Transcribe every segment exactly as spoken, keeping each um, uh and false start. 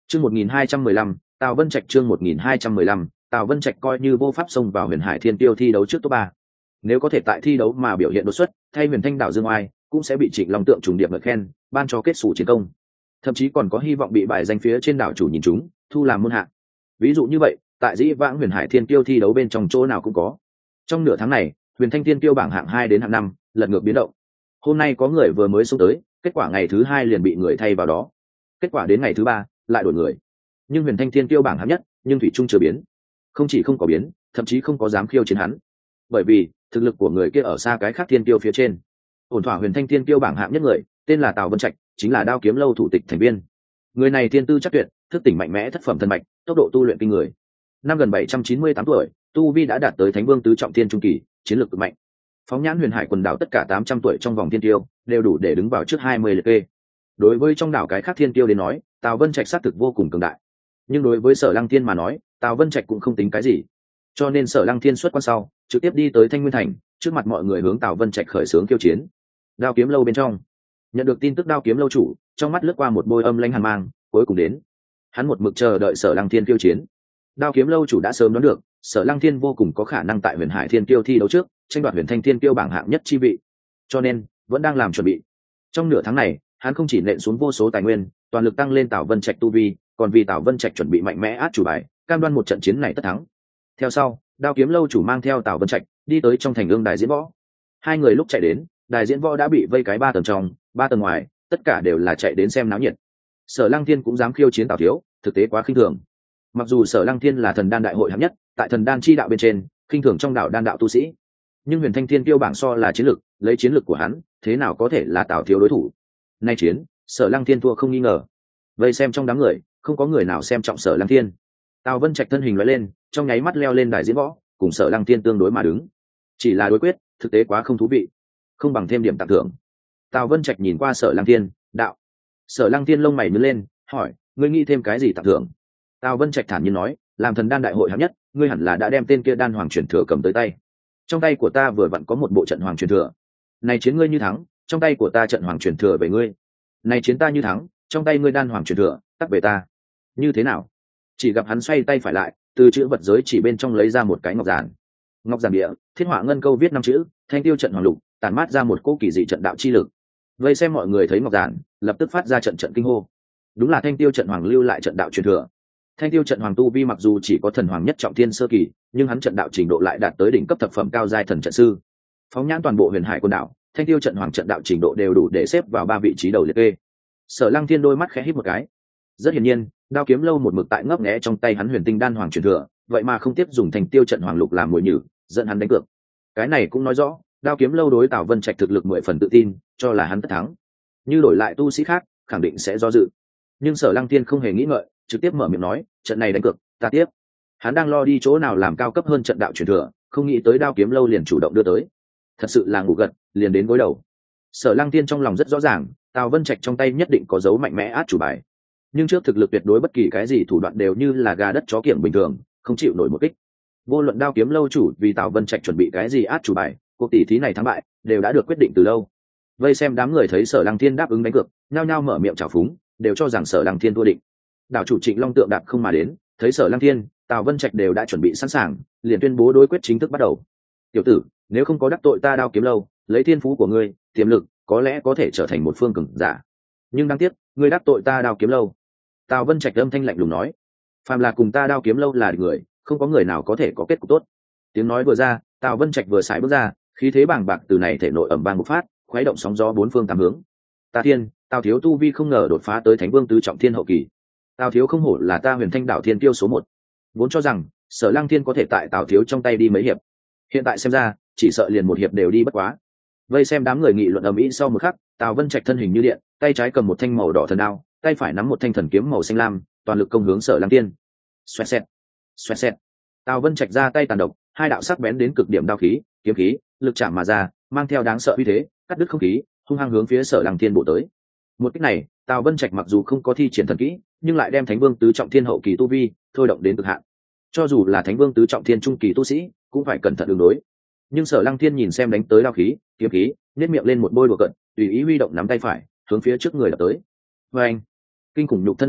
Chương một nghìn hai trăm mười lăm, Tào Vân Trạch chương một nghìn hai trăm mười lăm, Tào Vân Trạch coi như vô pháp xông vào Huyền Hải Thiên Tiêu thi đấu trước top ba. Nếu có thể tại thi đấu mà biểu hiện đột xuất, thay Huyền Thanh đảo Dương Oai, cũng sẽ bị Trịnh Long Tượng trùng điệp ngợi khen, ban cho kết sủ chiến công. Thậm chí còn có hy vọng bị bài danh phía trên đảo chủ nhìn chúng, thu làm môn hạ. Ví dụ như vậy, tại Dĩ Vãng Huyền Hải Thiên Tiêu thi đấu bên trong chỗ nào cũng có. Trong nửa tháng này, Huyền Thanh Thiên Tiêu bảng hạng hai đến hạng năm, lật ngược biến động. Hôm nay có người vừa mới xuống tới, kết quả ngày thứ hai liền bị người thay vào đó. Kết quả đến ngày thứ ba, lại đổi người. Nhưng Huyền Thanh Thiên Kiêu bảng hạng nhất, nhưng thủy trung chưa biến. Không chỉ không có biến, thậm chí không có dám khiêu chiến hắn. Bởi vì, thực lực của người kia ở xa cái khác thiên kiêu phía trên. Ổn thỏa Huyền Thanh Thiên Kiêu bảng hạng nhất người, tên là Tào Vân Trạch, chính là Đao Kiếm Lâu thủ tịch thành viên. Người này thiên tư chắc tuyệt, thức tỉnh mạnh mẽ thất phẩm thân mạch, tốc độ tu luyện kinh người. Năm gần bảy trăm chín mươi tám tuổi, tu vi đã đạt tới Thánh Vương tứ trọng thiên trung kỳ, chiến lược cực mạnh. Phóng nhãn Huyền Hải quần đảo tất cả tám trăm tuổi trong vòng thiên tiêu, đều đủ để đứng vào trước hai mươi liệt kê. Đối với trong đảo cái khác thiên tiêu đến nói, Tào Vân Trạch xác thực vô cùng cường đại. Nhưng đối với Sở Lăng Thiên mà nói, Tào Vân Trạch cũng không tính cái gì. Cho nên Sở Lăng Thiên xuất quan sau, trực tiếp đi tới Thanh Nguyên Thành, trước mặt mọi người hướng Tào Vân Trạch khởi xướng khiêu chiến. Đao Kiếm Lâu bên trong, nhận được tin tức Đao Kiếm Lâu chủ, trong mắt lướt qua một bôi âm lãnh hàn mang, cuối cùng đến. Hắn một mực chờ đợi Sở Lăng Thiên khiêu chiến. Đao Kiếm Lâu chủ đã sớm đoán được, Sở Lăng Thiên vô cùng có khả năng tại Huyền Hải Thiên Kiêu thi đấu trước, tranh đoạt Huyền Thanh Thiên Kiêu bảng hạng nhất chi vị. Cho nên, vẫn đang làm chuẩn bị. Trong nửa tháng này, hắn không chỉ nện xuống vô số tài nguyên, toàn lực tăng lên Tào Vân Trạch tu vi, còn vì Tào Vân Trạch chuẩn bị mạnh mẽ át chủ bài, cam đoan một trận chiến này tất thắng. Theo sau, Đao Kiếm Lâu chủ mang theo Tào Vân Trạch đi tới trong thành ương đài diễn võ. Hai người lúc chạy đến, đài diễn võ đã bị vây cái ba tầng trong, ba tầng ngoài, tất cả đều là chạy đến xem náo nhiệt. Sở Lăng Thiên cũng dám khiêu chiến Tào thiếu, thực tế quá khinh thường. Mặc dù Sở Lăng Thiên là thần đan đại hội hạng nhất, tại thần đan chi đạo bên trên, khinh thường trong đạo đan đạo tu sĩ, nhưng Huyền Thanh Thiên Kiêu bảng so là chiến lực, lấy chiến lực của hắn, thế nào có thể là Tào thiếu đối thủ? Nay chiến, Sở Lăng Thiên thua không nghi ngờ. Vây xem trong đám người, không có người nào xem trọng Sở Lăng Thiên. Tào Vân Trạch thân hình lóe lên, trong nháy mắt leo lên đài diễn võ, cùng Sở Lăng Thiên tương đối mà đứng. Chỉ là đối quyết, thực tế quá không thú vị, không bằng thêm điểm tặng thưởng. Tào Vân Trạch nhìn qua Sở Lăng Thiên, đạo. Sở Lăng Thiên lông mày nhướng lên, hỏi, ngươi nghĩ thêm cái gì tặng thưởng? Tào Vân Trạch thản nhiên nói, làm thần đan đại hội hạng nhất, ngươi hẳn là đã đem tên kia đan hoàng truyền thừa cầm tới tay. Trong tay của ta vừa vặn có một bộ trận hoàng truyền thừa. Này chiến ngươi như thắng, trong tay của ta trận hoàng truyền thừa về ngươi. Này chiến ta như thắng, trong tay ngươi đan hoàng truyền thừa, tắc về ta. Như thế nào? Chỉ gặp hắn xoay tay phải lại, từ chữ vật giới chỉ bên trong lấy ra một cái ngọc giản. Ngọc giản địa, thiết họa ngân câu viết năm chữ, Thanh Tiêu trận hoàng lục, tản mát ra một cỗ kỳ dị trận đạo chi lực. Vây xem mọi người thấy ngọc giản, lập tức phát ra trận trận kinh hô. Đúng là Thanh Tiêu trận hoàng lưu lại trận đạo truyền thừa. Thanh Tiêu trận hoàng tu vi mặc dù chỉ có thần hoàng nhất trọng thiên sơ kỳ, nhưng hắn trận đạo trình độ lại đạt tới đỉnh cấp thập phẩm cao giai thần trận sư. Phóng nhãn toàn bộ Huyền Hải quần đảo, Thanh Tiêu trận hoàng trận đạo trình độ đều đủ để xếp vào ba vị trí đầu liệt kê. Sở Lăng Thiên đôi mắt khẽ híp một cái. Rất hiển nhiên, Đao Kiếm Lâu một mực tại ngấp nghé trong tay hắn Huyền Tinh đan hoàng truyền thừa, vậy mà không tiếp dùng Thanh Tiêu trận hoàng lục làm mồi nhử, dẫn hắn đánh cược. Cái này cũng nói rõ, Đao Kiếm Lâu đối Tào Vân Trạch thực lực mười phần tự tin, cho là hắn tất thắng. Như đổi lại tu sĩ khác, khẳng định sẽ do dự. Nhưng Sở Lăng Thiên không hề nghĩ ngợi, trực tiếp mở miệng nói, trận này đánh cược, ta tiếp. Hắn đang lo đi chỗ nào làm cao cấp hơn trận đạo truyền thừa, không nghĩ tới Đao Kiếm Lâu liền chủ động đưa tới. Thật sự là ngủ gật, liền đến gối đầu. Sở Lăng Thiên trong lòng rất rõ ràng, Tào Vân Trạch trong tay nhất định có dấu mạnh mẽ át chủ bài. Nhưng trước thực lực tuyệt đối bất kỳ cái gì thủ đoạn đều như là gà đất chó kiểng bình thường, không chịu nổi một kích. Vô luận Đao Kiếm Lâu chủ vì Tào Vân Trạch chuẩn bị cái gì át chủ bài, cuộc tỷ thí này thắng bại đều đã được quyết định từ lâu. Vây xem đám người thấy Sở Lăng Thiên đáp ứng đánh cược, nhao nhao mở miệng chào phúng, đều cho rằng Sở Lăng Thiên thua định. Đảo chủ Trịnh Long Tượng đạp không mà đến, thấy Sở Lăng Thiên, Tào Vân Trạch đều đã chuẩn bị sẵn sàng, liền tuyên bố đối quyết chính thức bắt đầu. Tiểu tử, nếu không có đắc tội ta Đao Kiếm Lâu, lấy thiên phú của ngươi, tiềm lực có lẽ có thể trở thành một phương cường giả. Nhưng đáng tiếc, ngươi đắc tội ta Đao Kiếm Lâu. Tào Vân Trạch âm thanh lạnh lùng nói, phàm là cùng ta Đao Kiếm Lâu là người, không có người nào có thể có kết cục tốt. Tiếng nói vừa ra, Tào Vân Trạch vừa sải bước ra, khí thế bàng bạc từ này thể nội ẩm vang bộc phát, khuấy động sóng gió bốn phương tám hướng. Ta thiên, Tào thiếu tu vi không ngờ đột phá tới Thánh Vương tứ trọng thiên hậu kỳ. Tào thiếu không hổ là ta Huyền Thanh đảo thiên tiêu số một. Vốn cho rằng Sở Lăng Thiên có thể tại Tào thiếu trong tay đi mấy hiệp, hiện tại xem ra chỉ sợ liền một hiệp đều đi bất quá. Vây xem đám người nghị luận ầm ĩ sau một khắc, Tào Vân Trạch thân hình như điện, tay trái cầm một thanh màu đỏ thần đao, tay phải nắm một thanh thần kiếm màu xanh lam, toàn lực công hướng Sở Lăng Thiên. Xoẹt xẹt, xoẹt xẹt. Tào Vân Trạch ra tay tàn độc, hai đạo sắc bén đến cực điểm đao khí, kiếm khí, lực chạm mà ra, mang theo đáng sợ uy thế, cắt đứt không khí, hung hăng hướng phía Sở Lăng Thiên bổ tới. Một kích này, Tào Vân Trạch mặc dù không có thi triển thần kỹ, nhưng lại đem Thánh Vương tứ trọng thiên hậu kỳ tu vi thôi động đến cực hạn. Cho dù là Thánh Vương tứ trọng thiên trung kỳ tu sĩ, cũng phải cẩn thận ứng đối. Nhưng Sở Lăng Thiên nhìn xem đánh tới đao khí, kiếm khí, nhếch miệng lên một bôi đùa cận, tùy ý huy động nắm tay phải, hướng phía trước người đập tới. Và anh, kinh khủng nhục thân lực lượng,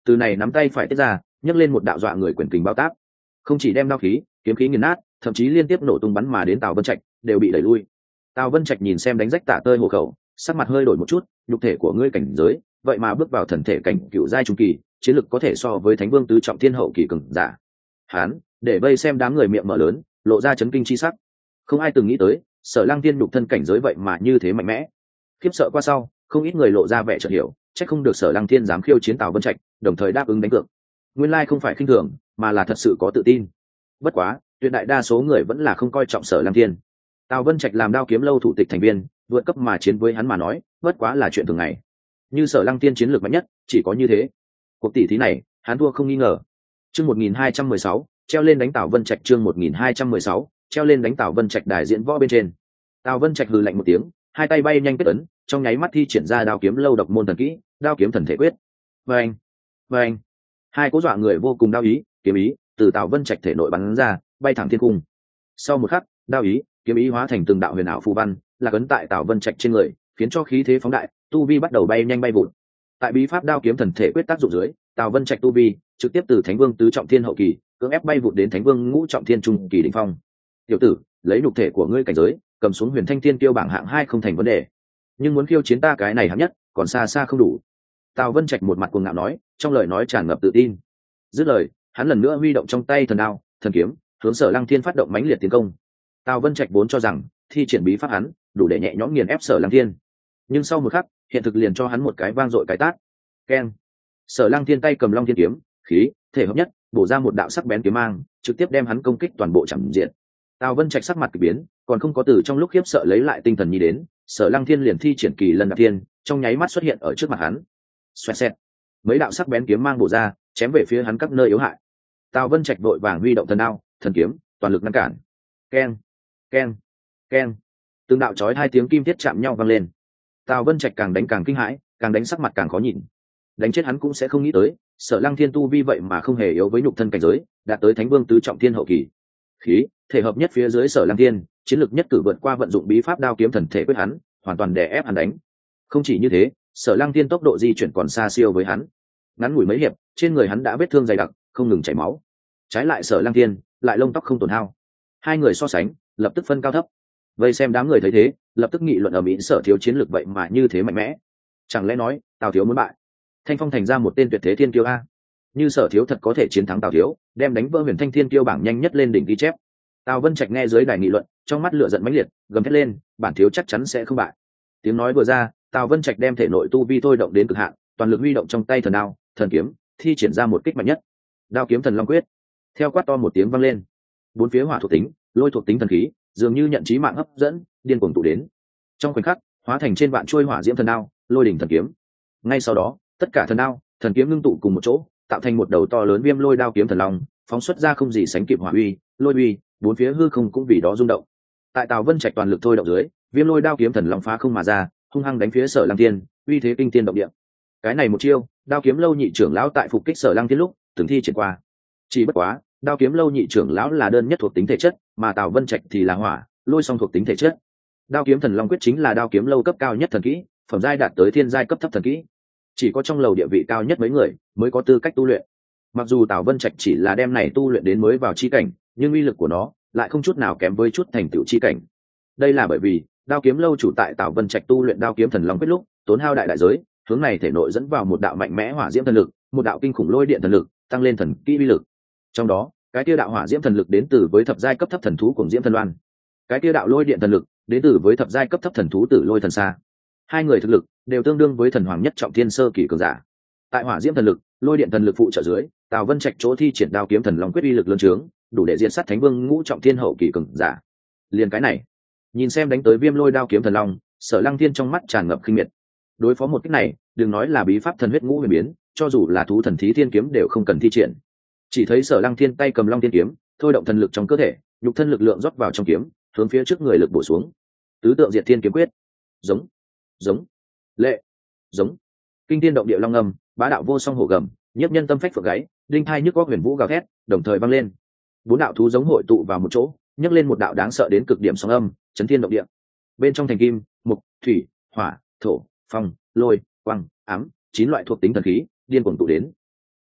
từ này nắm tay phải tiết ra, nhấc lên một đạo dọa người quyền kình bao tác, không chỉ đem đao khí kiếm khí nghiền nát, thậm chí liên tiếp nổ tung bắn mà đến Tào Vân Trạch đều bị đẩy lui. Tào Vân Trạch nhìn xem đánh rách tả tơi hộ khẩu, sắc mặt hơi đổi một chút, nhục thể của ngươi cảnh giới vậy mà bước vào thần thể cảnh cựu giai trung kỳ, chiến lực có thể so với thánh vương tứ trọng thiên hậu kỳ cường giả. Hán để vây xem đám người miệng mở lớn, lộ ra chấn kinh chi sắc. Không ai từng nghĩ tới Sở Lăng Tiên nhục thân cảnh giới vậy mà như thế mạnh mẽ. Khiếp sợ qua sau, không ít người lộ ra vẻ chợt hiểu, chắc không được Sở Lăng Tiên dám khiêu chiến Tào Vân Trạch, đồng thời đáp ứng đánh cược. Nguyên lai không phải khinh thường, mà là thật sự có tự tin. Bất quá, tuyệt đại đa số người vẫn là không coi trọng Sở Lăng Tiên. Tào Vân Trạch làm Đao Kiếm Lâu thủ tịch thành viên, vượt cấp mà chiến với hắn mà nói, bất quá là chuyện thường ngày. Như Sở Lăng Tiên chiến lược mạnh nhất, chỉ có như thế. Cuộc tỷ thí này, hắn thua không nghi ngờ. Chương một nghìn hai trăm mười sáu, treo lên đánh Tào Vân Trạch. Chương một nghìn hai trăm mười sáu, treo lên đánh Tào Vân Trạch đài diễn võ bên trên. Tào Vân Trạch hừ lạnh một tiếng, hai tay bay nhanh kết ấn, trong nháy mắt thi triển ra Đao Kiếm Lâu độc môn thần kỹ, Đao Kiếm Thần Thể Quyết. Vâng, vâng, hai cú dọa người vô cùng đao ý, kiếm ý từ Tào Vân Trạch thể nội bắn ra, bay thẳng thiên cung. Sau một khắc, đao ý, kiếm ý hóa thành từng đạo huyền ảo phù văn, là ấn tại Tào Vân Trạch trên người, khiến cho khí thế phóng đại, tu vi bắt đầu bay nhanh bay vụt. Tại bí pháp Đao Kiếm Thần Thể Quyết tác dụng dưới, Tào Vân Trạch tu vi trực tiếp từ Thánh Vương tứ trọng thiên hậu kỳ cưỡng ép bay vụt đến Thánh Vương ngũ trọng thiên trung kỳ đỉnh phong. Tiểu tử, lấy nhục thể của ngươi cảnh giới, cầm xuống Huyền Thanh Thiên Kiêu bảng hạng hai không thành vấn đề, nhưng muốn khiêu chiến ta cái này hạng nhất, còn xa xa không đủ. Tào Vân Trạch một mặt cuồng ngạo nói, trong lời nói tràn ngập tự tin. Dứt lời, hắn lần nữa huy động trong tay thần đao, thần kiếm, hướng Sở Lăng Thiên phát động mãnh liệt tiến công. Tào Vân Trạch vốn cho rằng thi triển bí pháp hắn đủ để nhẹ nhõm nghiền ép Sở Lăng Thiên, nhưng sau một khắc, hiện thực liền cho hắn một cái vang dội cái tát. Keng! Sở Lăng Thiên tay cầm Long Thiên kiếm, khí thể hợp nhất, bổ ra một đạo sắc bén kiếm mang, trực tiếp đem hắn công kích toàn bộ chẳng diện. Tào Vân Trạch sắc mặt kỳ biến, còn không có từ trong lúc khiếp sợ lấy lại tinh thần nhi đến, Sở Lăng Thiên liền thi triển kỳ lân đạp thiên, trong nháy mắt xuất hiện ở trước mặt hắn. Xoẹt xẹt, mấy đạo sắc bén kiếm mang bổ ra, chém về phía hắn các nơi yếu hại. Tào Vân Trạch vội vàng huy động thần đao, thần kiếm, toàn lực ngăn cản. Keng, keng, keng, từng đạo chói hai tiếng kim thiết chạm nhau vang lên. Tào Vân Trạch càng đánh càng kinh hãi, càng đánh sắc mặt càng khó nhìn. Đánh chết hắn cũng sẽ không nghĩ tới, Sở Lăng Thiên tu vi vậy mà không hề yếu với nhục thân cảnh giới, đạt tới Thánh Vương tứ trọng thiên hậu kỳ. Khí thể hợp nhất phía dưới Sở Lăng Thiên, chiến lực nhất cử vượt qua vận dụng bí pháp Đao Kiếm Thần Thể quyết hắn, hoàn toàn đè ép hắn đánh. Không chỉ như thế, Sở Lăng Thiên tốc độ di chuyển còn xa siêu với hắn. Ngắn ngủi mấy hiệp, trên người hắn đã vết thương dày đặc, không ngừng chảy máu. Trái lại Sở Lăng Thiên, lại lông tóc không tổn hao. Hai người so sánh, lập tức phân cao thấp. Vây xem đám người thấy thế, lập tức nghị luận ở mỹ Sở thiếu chiến lực vậy mà như thế mạnh mẽ. Chẳng lẽ nói, Tào thiếu muốn bại? Thanh Phong thành ra một tên tuyệt thế thiên kiêu a. Như Sở thiếu thật có thể chiến thắng Tào thiếu, đem đánh vỡ Huyền Thanh Thiên Kiêu bảng nhanh nhất lên đỉnh ghi chép. Tào Vân Trạch nghe dưới đài nghị luận, trong mắt lửa giận mãnh liệt, gầm thét lên, bản thiếu chắc chắn sẽ không bại. Tiếng nói vừa ra, Tào Vân Trạch đem thể nội tu vi thôi động đến cực hạn, toàn lực huy động trong tay thần đao, thần kiếm, thi triển ra một kích mạnh nhất. Đao Kiếm Thần Long Quyết. Theo quát to một tiếng vang lên, bốn phía hỏa thuộc tính, lôi thuộc tính thần khí, dường như nhận chí mạng hấp dẫn, điên cuồng tụ đến. Trong khoảnh khắc, hóa thành trên vạn chuôi hỏa diễm thần đao, lôi đỉnh thần kiếm. Ngay sau đó, tất cả thần đao, thần kiếm ngưng tụ cùng một chỗ, tạo thành một đầu to lớn viêm lôi đao kiếm thần long, phóng xuất ra không gì sánh kịp hỏa uy, lôi uy, bốn phía hư không cũng vì đó rung động. Tại Tào Vân Trạch toàn lực thôi động dưới, viêm lôi đao kiếm thần long phá không mà ra, hung hăng đánh phía Sở Lăng Thiên, uy thế kinh thiên động địa. Cái này một chiêu, Đao Kiếm Lâu nhị trưởng lão tại phục kích Sở Lăng Thiên lúc từng thi triển qua. Chỉ bất quá, Đao Kiếm Lâu nhị trưởng lão là đơn nhất thuộc tính thể chất, mà Tào Vân Trạch thì là hỏa, lôi song thuộc tính thể chất. Đao Kiếm Thần Long Quyết chính là Đao Kiếm Lâu cấp cao nhất thần kỹ, phẩm giai đạt tới thiên giai cấp thấp thần kỹ. Chỉ có trong lầu địa vị cao nhất mấy người mới có tư cách tu luyện. Mặc dù Tào Vân Trạch chỉ là đem này tu luyện đến mới vào chi cảnh, nhưng uy lực của nó lại không chút nào kém với chút thành tựu chi cảnh. Đây là bởi vì Đao Kiếm Lâu chủ tại Tào Vân Trạch tu luyện Đao Kiếm Thần Long Quyết lúc tốn hao đại đại giới, hướng này thể nội dẫn vào một đạo mạnh mẽ hỏa diễm thần lực, một đạo kinh khủng lôi điện thần lực, tăng lên thần kỹ uy lực. Trong đó, cái tiêu đạo hỏa diễm thần lực đến từ với thập giai cấp thấp thần thú cùng diễm thần loan, cái tiêu đạo lôi điện thần lực đến từ với thập giai cấp thấp thần thú tử lôi thần sa. Hai người thực lực đều tương đương với thần hoàng nhất trọng thiên sơ kỳ cường giả. Tại hỏa diễm thần lực, lôi điện thần lực phụ trợ dưới, Tào Vân Trạch chỗ thi triển Đao Kiếm Thần Long Quyết uy lực lớn trướng, đủ để diệt sát Thánh Vương ngũ trọng thiên hậu kỳ cường giả. Liền cái này, nhìn xem đánh tới viêm lôi Đao Kiếm Thần Long, Sở Lăng Thiên trong mắt tràn ngập khinh miệt. Đối phó một kích này, đừng nói là bí pháp thần huyết ngũ huyền biến, cho dù là thú thần thí thiên kiếm đều không cần thi triển. Chỉ thấy Sở Lăng Thiên tay cầm Long Thiên kiếm, thôi động thần lực trong cơ thể, nhục thân lực lượng rót vào trong kiếm, hướng phía trước người lực bổ xuống. Tứ tượng diệt thiên kiếm quyết. Giống, giống, lệ, giống. Kinh thiên động địa long âm, bá đạo vô song hổ gầm, nhiếp nhân tâm phách phượng gáy, linh thai nhức góc huyền vũ gào thét, đồng thời vang lên. Bốn đạo thú giống hội tụ vào một chỗ, nhấc lên một đạo đáng sợ đến cực điểm sóng âm, chấn thiên động địa. Bên trong thành kim, mục, thủy, hỏa, thổ, phong, lôi, quang, ám, chín loại thuộc tính thần khí điên cuồng tụ đến.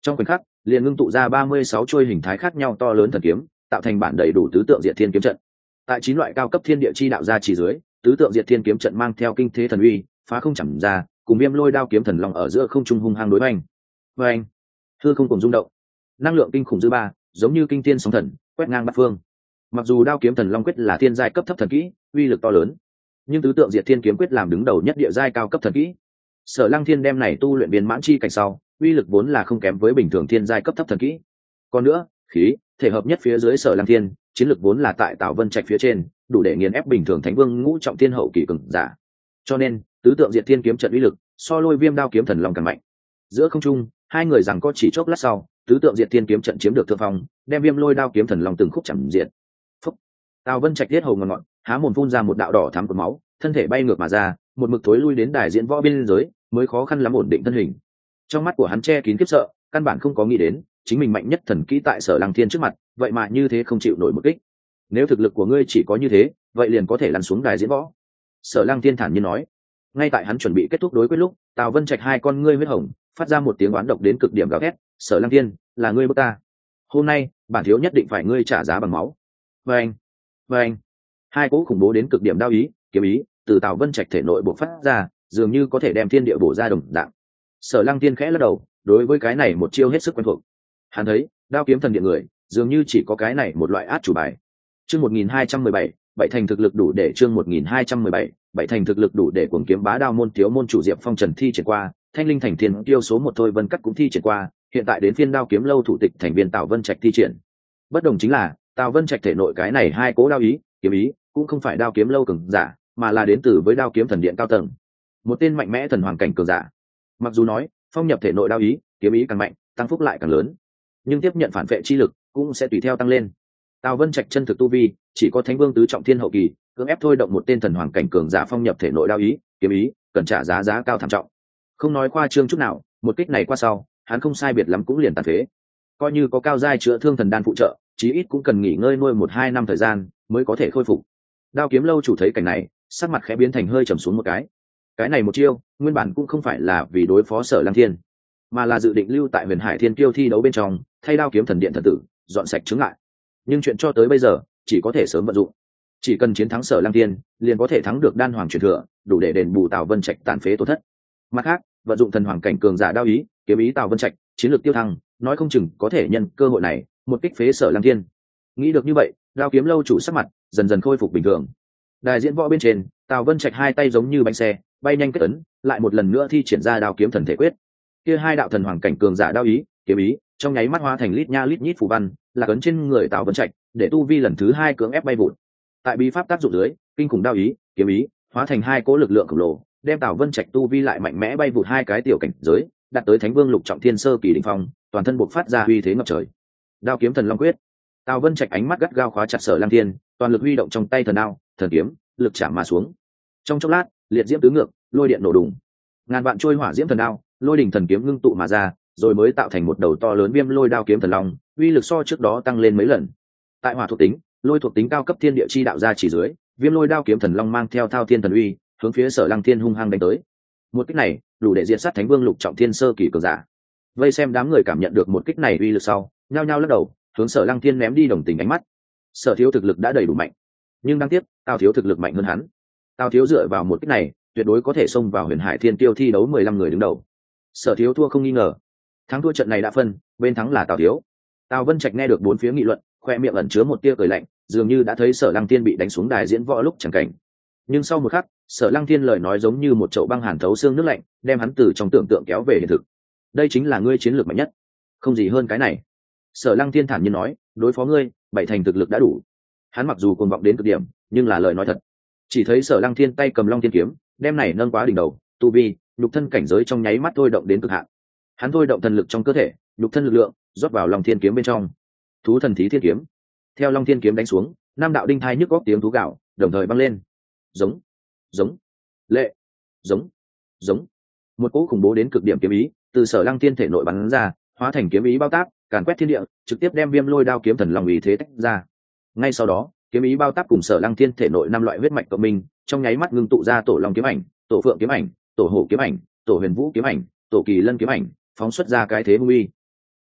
Trong khoảnh khắc liền ngưng tụ ra ba mươi sáu chuôi hình thái khác nhau to lớn thần kiếm, tạo thành bản đầy đủ tứ tượng diệt thiên kiếm trận. Tại chín loại cao cấp thiên địa chi đạo ra chỉ dưới, tứ tượng diệt thiên kiếm trận mang theo kinh thế thần uy, phá không chẳng ra, cùng viêm lôi đao kiếm thần long ở giữa không trung hung hăng đối oanh. Oanh! Hư không cùng rung động, năng lượng kinh khủng dư ba, giống như kinh thiên sóng thần, quét ngang bát phương. Mặc dù đao kiếm thần long quyết là thiên giai cấp thấp thần kỹ, uy lực to lớn, nhưng tứ tượng diệt thiên kiếm quyết làm đứng đầu nhất địa giai cao cấp thần kỹ. Sở Lăng Thiên đem này tu luyện biến mãn chi cảnh sau, uy lực vốn là không kém với bình thường thiên giai cấp thấp thần kỹ. Còn nữa, khí thể hợp nhất phía dưới Sở Lăng Thiên, chiến lực vốn là tại Tào Vân Trạch phía trên, đủ để nghiền ép bình thường thánh vương ngũ trọng thiên hậu kỳ cường giả. Cho nên, tứ tượng diệt thiên kiếm trận uy lực, so Lôi Viêm đao kiếm thần long càng mạnh. Giữa không trung, hai người giằng co chỉ chốc lát sau, tứ tượng diệt thiên kiếm trận chiếm được thượng phong, đem Viêm Lôi đao kiếm thần long từng khúc chằm diệt. Phúc! Tào Vân Trạch tiết hầu ngọn ngọn, há mồm phun ra một đạo đỏ thắm của máu, thân thể bay ngược mà ra, một mực thối lui đến đài diễn võ biên giới, mới khó khăn lắm ổn định thân hình. Trong mắt của hắn che kín khiếp sợ, căn bản không có nghĩ đến chính mình mạnh nhất thần kỹ tại Sở Lăng Thiên trước mặt, vậy mà như thế không chịu nổi một kích. Nếu thực lực của ngươi chỉ có như thế, vậy liền có thể lăn xuống đài diễn võ. Sở Lăng Thiên thản nhiên nói. Ngay tại hắn chuẩn bị kết thúc đối quyết lúc, Tào Vân Trạch hai con ngươi huyết hồng phát ra một tiếng oán độc đến cực điểm gào thét. Sở Lăng Thiên, là ngươi bức ta. Hôm nay, bản thiếu nhất định phải ngươi trả giá bằng máu. Vâng, vâng. Hai cỗ khủng bố đến cực điểm đao ý, kiếm ý, từ Tào Vân Trạch thể nội bộc phát ra, dường như có thể đem thiên địa bổ ra đồng dạng. Sở Lăng Thiên khẽ lắc đầu, đối với cái này một chiêu hết sức quen thuộc. Hắn thấy, đao kiếm thần điện người, dường như chỉ có cái này một loại át chủ bài. Chương một nghìn hai trăm mười bảy, bảy thành thực lực đủ để chương một nghìn hai trăm mười bảy, bảy thành thực lực đủ để cuồng kiếm bá đao môn thiếu môn chủ Diệp Phong Trần thi triển qua, Thanh Linh Thành Thiên tiêu số một thôi Vân Cắt cũng thi triển qua, hiện tại đến phiên đao kiếm lâu thủ tịch thành viên Tào Vân Trạch thi triển. Bất đồng chính là, Tào Vân Trạch thể nội cái này hai cố đao ý, kiếm ý, cũng không phải đao kiếm lâu cường giả, mà là đến từ với đao kiếm thần điện cao tầng. Một tên mạnh mẽ thần hoàng cảnh cường giả. Mặc dù nói, phong nhập thể nội đao ý, kiếm ý càng mạnh, tăng phúc lại càng lớn, nhưng tiếp nhận phản vệ chi lực cũng sẽ tùy theo tăng lên. Tào Vân Trạch chân thực tu vi chỉ có thánh vương tứ trọng thiên hậu kỳ, cưỡng ép thôi động một tên thần hoàng cảnh cường giả phong nhập thể nội đao ý, kiếm ý, cần trả giá giá cao thảm trọng. Không nói khoa trương chút nào, một kích này qua sau, hắn không sai biệt lắm cũng liền tàn phế. Coi như có cao giai chữa thương thần đan phụ trợ, chí ít cũng cần nghỉ ngơi nuôi một hai năm thời gian mới có thể khôi phục. Đao kiếm lâu chủ thấy cảnh này, sắc mặt khẽ biến thành hơi trầm xuống một cái. Cái này một chiêu, nguyên bản cũng không phải là vì đối phó Sở Lăng Thiên, mà là dự định lưu tại Huyền Hải Thiên Kiêu thi đấu bên trong, thay đao kiếm thần điện thần tử, dọn sạch chứng lại. Nhưng chuyện cho tới bây giờ, chỉ có thể sớm vận dụng. Chỉ cần chiến thắng Sở Lăng Thiên, liền có thể thắng được đan hoàng truyền thừa, đủ để đền bù Tào Vân Trạch tàn phế tổn thất. Mặt khác, vận dụng thần hoàng cảnh cường giả đao ý, kiếm ý Tào Vân Trạch, chiến lược tiêu thăng, nói không chừng có thể nhân cơ hội này, một kích phế Sở Lăng Thiên. Nghĩ được như vậy, đao kiếm lâu chủ sắc mặt dần dần khôi phục bình thường. Đài diễn võ bên trên, Tào Vân Trạch hai tay giống như bánh xe, bay nhanh kết ấn, lại một lần nữa thi triển ra đao kiếm thần thể quyết. Kia hai đạo thần hoàng cảnh cường giả đao ý, kiếm ý, trong nháy mắt hóa thành lít nha lít nhít phù văn, là cấn trên người Tào Vân Trạch, để tu vi lần thứ hai cưỡng ép bay vụt. Tại bí pháp tác dụng dưới, kinh khủng đao ý, kiếm ý, hóa thành hai cỗ lực lượng khổng lồ, đem Tào Vân Trạch tu vi lại mạnh mẽ bay vụt hai cái tiểu cảnh giới, đạt tới Thánh Vương lục trọng thiên sơ kỳ đỉnh phong, toàn thân bộc phát ra uy thế ngập trời. Đao kiếm thần long quyết. Tào Vân Trạch ánh mắt gắt gao khóa chặt Sở Lăng Thiên, toàn lực huy động trong tay thần đao, thần kiếm, lực chạm mà xuống. Trong chốc lát, liệt diễm tứ ngược, lôi điện nổ đùng. Ngàn vạn trôi hỏa diễm thần đao, lôi đỉnh thần kiếm ngưng tụ mà ra, rồi mới tạo thành một đầu to lớn viêm lôi đao kiếm thần long, uy lực so trước đó tăng lên mấy lần. Tại hỏa thuộc tính, lôi thuộc tính cao cấp thiên địa chi đạo ra chỉ dưới, viêm lôi đao kiếm thần long mang theo thao thiên thần uy, hướng phía Sở Lăng Thiên hung hăng đánh tới. Một kích này, đủ để diệt sát Thánh Vương lục trọng thiên sơ kỳ cường giả. Vây xem đám người cảm nhận được một kích này uy lực sau, nhao nhao lắc đầu, hướng Sở Lăng Thiên ném đi đồng tình ánh mắt. Sở Thiếu thực lực đã đầy đủ mạnh, nhưng đáng tiếc, Tào Thiếu thực lực mạnh hơn hắn. Tào Thiếu dựa vào một kích này, tuyệt đối có thể xông vào Huyền Hải Thiên Tiêu thi đấu mười lăm người đứng đầu. Sở Thiếu thua không nghi ngờ. Thắng thua trận này đã phân, bên thắng là Tào Thiếu. Tào Vân Trạch nghe được bốn phía nghị luận, khoe miệng ẩn chứa một tia cười lạnh, dường như đã thấy Sở Lăng Thiên bị đánh xuống đài diễn võ lúc chẳng cảnh. Nhưng sau một khắc, Sở Lăng Thiên lời nói giống như một chậu băng hàn thấu xương nước lạnh, đem hắn từ trong tưởng tượng kéo về hiện thực. Đây chính là ngươi chiến lược mạnh nhất, không gì hơn cái này. Sở Lăng Thiên thản nhiên nói, đối phó ngươi, bảy thành thực lực đã đủ. Hắn mặc dù cuồng vọng đến cực điểm, nhưng là lời nói thật. Chỉ thấy Sở Lăng Thiên tay cầm Long Thiên kiếm, đem này nâng quá đỉnh đầu, tu vi, nhục thân cảnh giới trong nháy mắt thôi động đến cực hạn. Hắn thôi động thần lực trong cơ thể, nhục thân lực lượng rót vào Long Thiên kiếm bên trong. Thú thần thí thiên kiếm. Theo Long Thiên kiếm đánh xuống, năm đạo đinh thai nhức góc tiếng thú gạo đồng thời vang lên. Giống, giống, lệ, giống, giống. Một cỗ khủng bố đến cực điểm kiếm ý từ Sở Lăng Thiên thể nội bắn ra, hóa thành kiếm ý bao tác, càn quét thiên địa, trực tiếp đem viêm lôi đao kiếm thần long ý thế tách ra. Ngay sau đó, kiếm ý bao tác cùng Sở Lăng Thiên thể nội năm loại huyết mạch cộng minh, trong nháy mắt ngưng tụ ra tổ long kiếm ảnh, tổ phượng kiếm ảnh, tổ hổ kiếm ảnh, tổ huyền vũ kiếm ảnh, tổ kỳ lân kiếm ảnh, phóng xuất ra cái thế hung uy.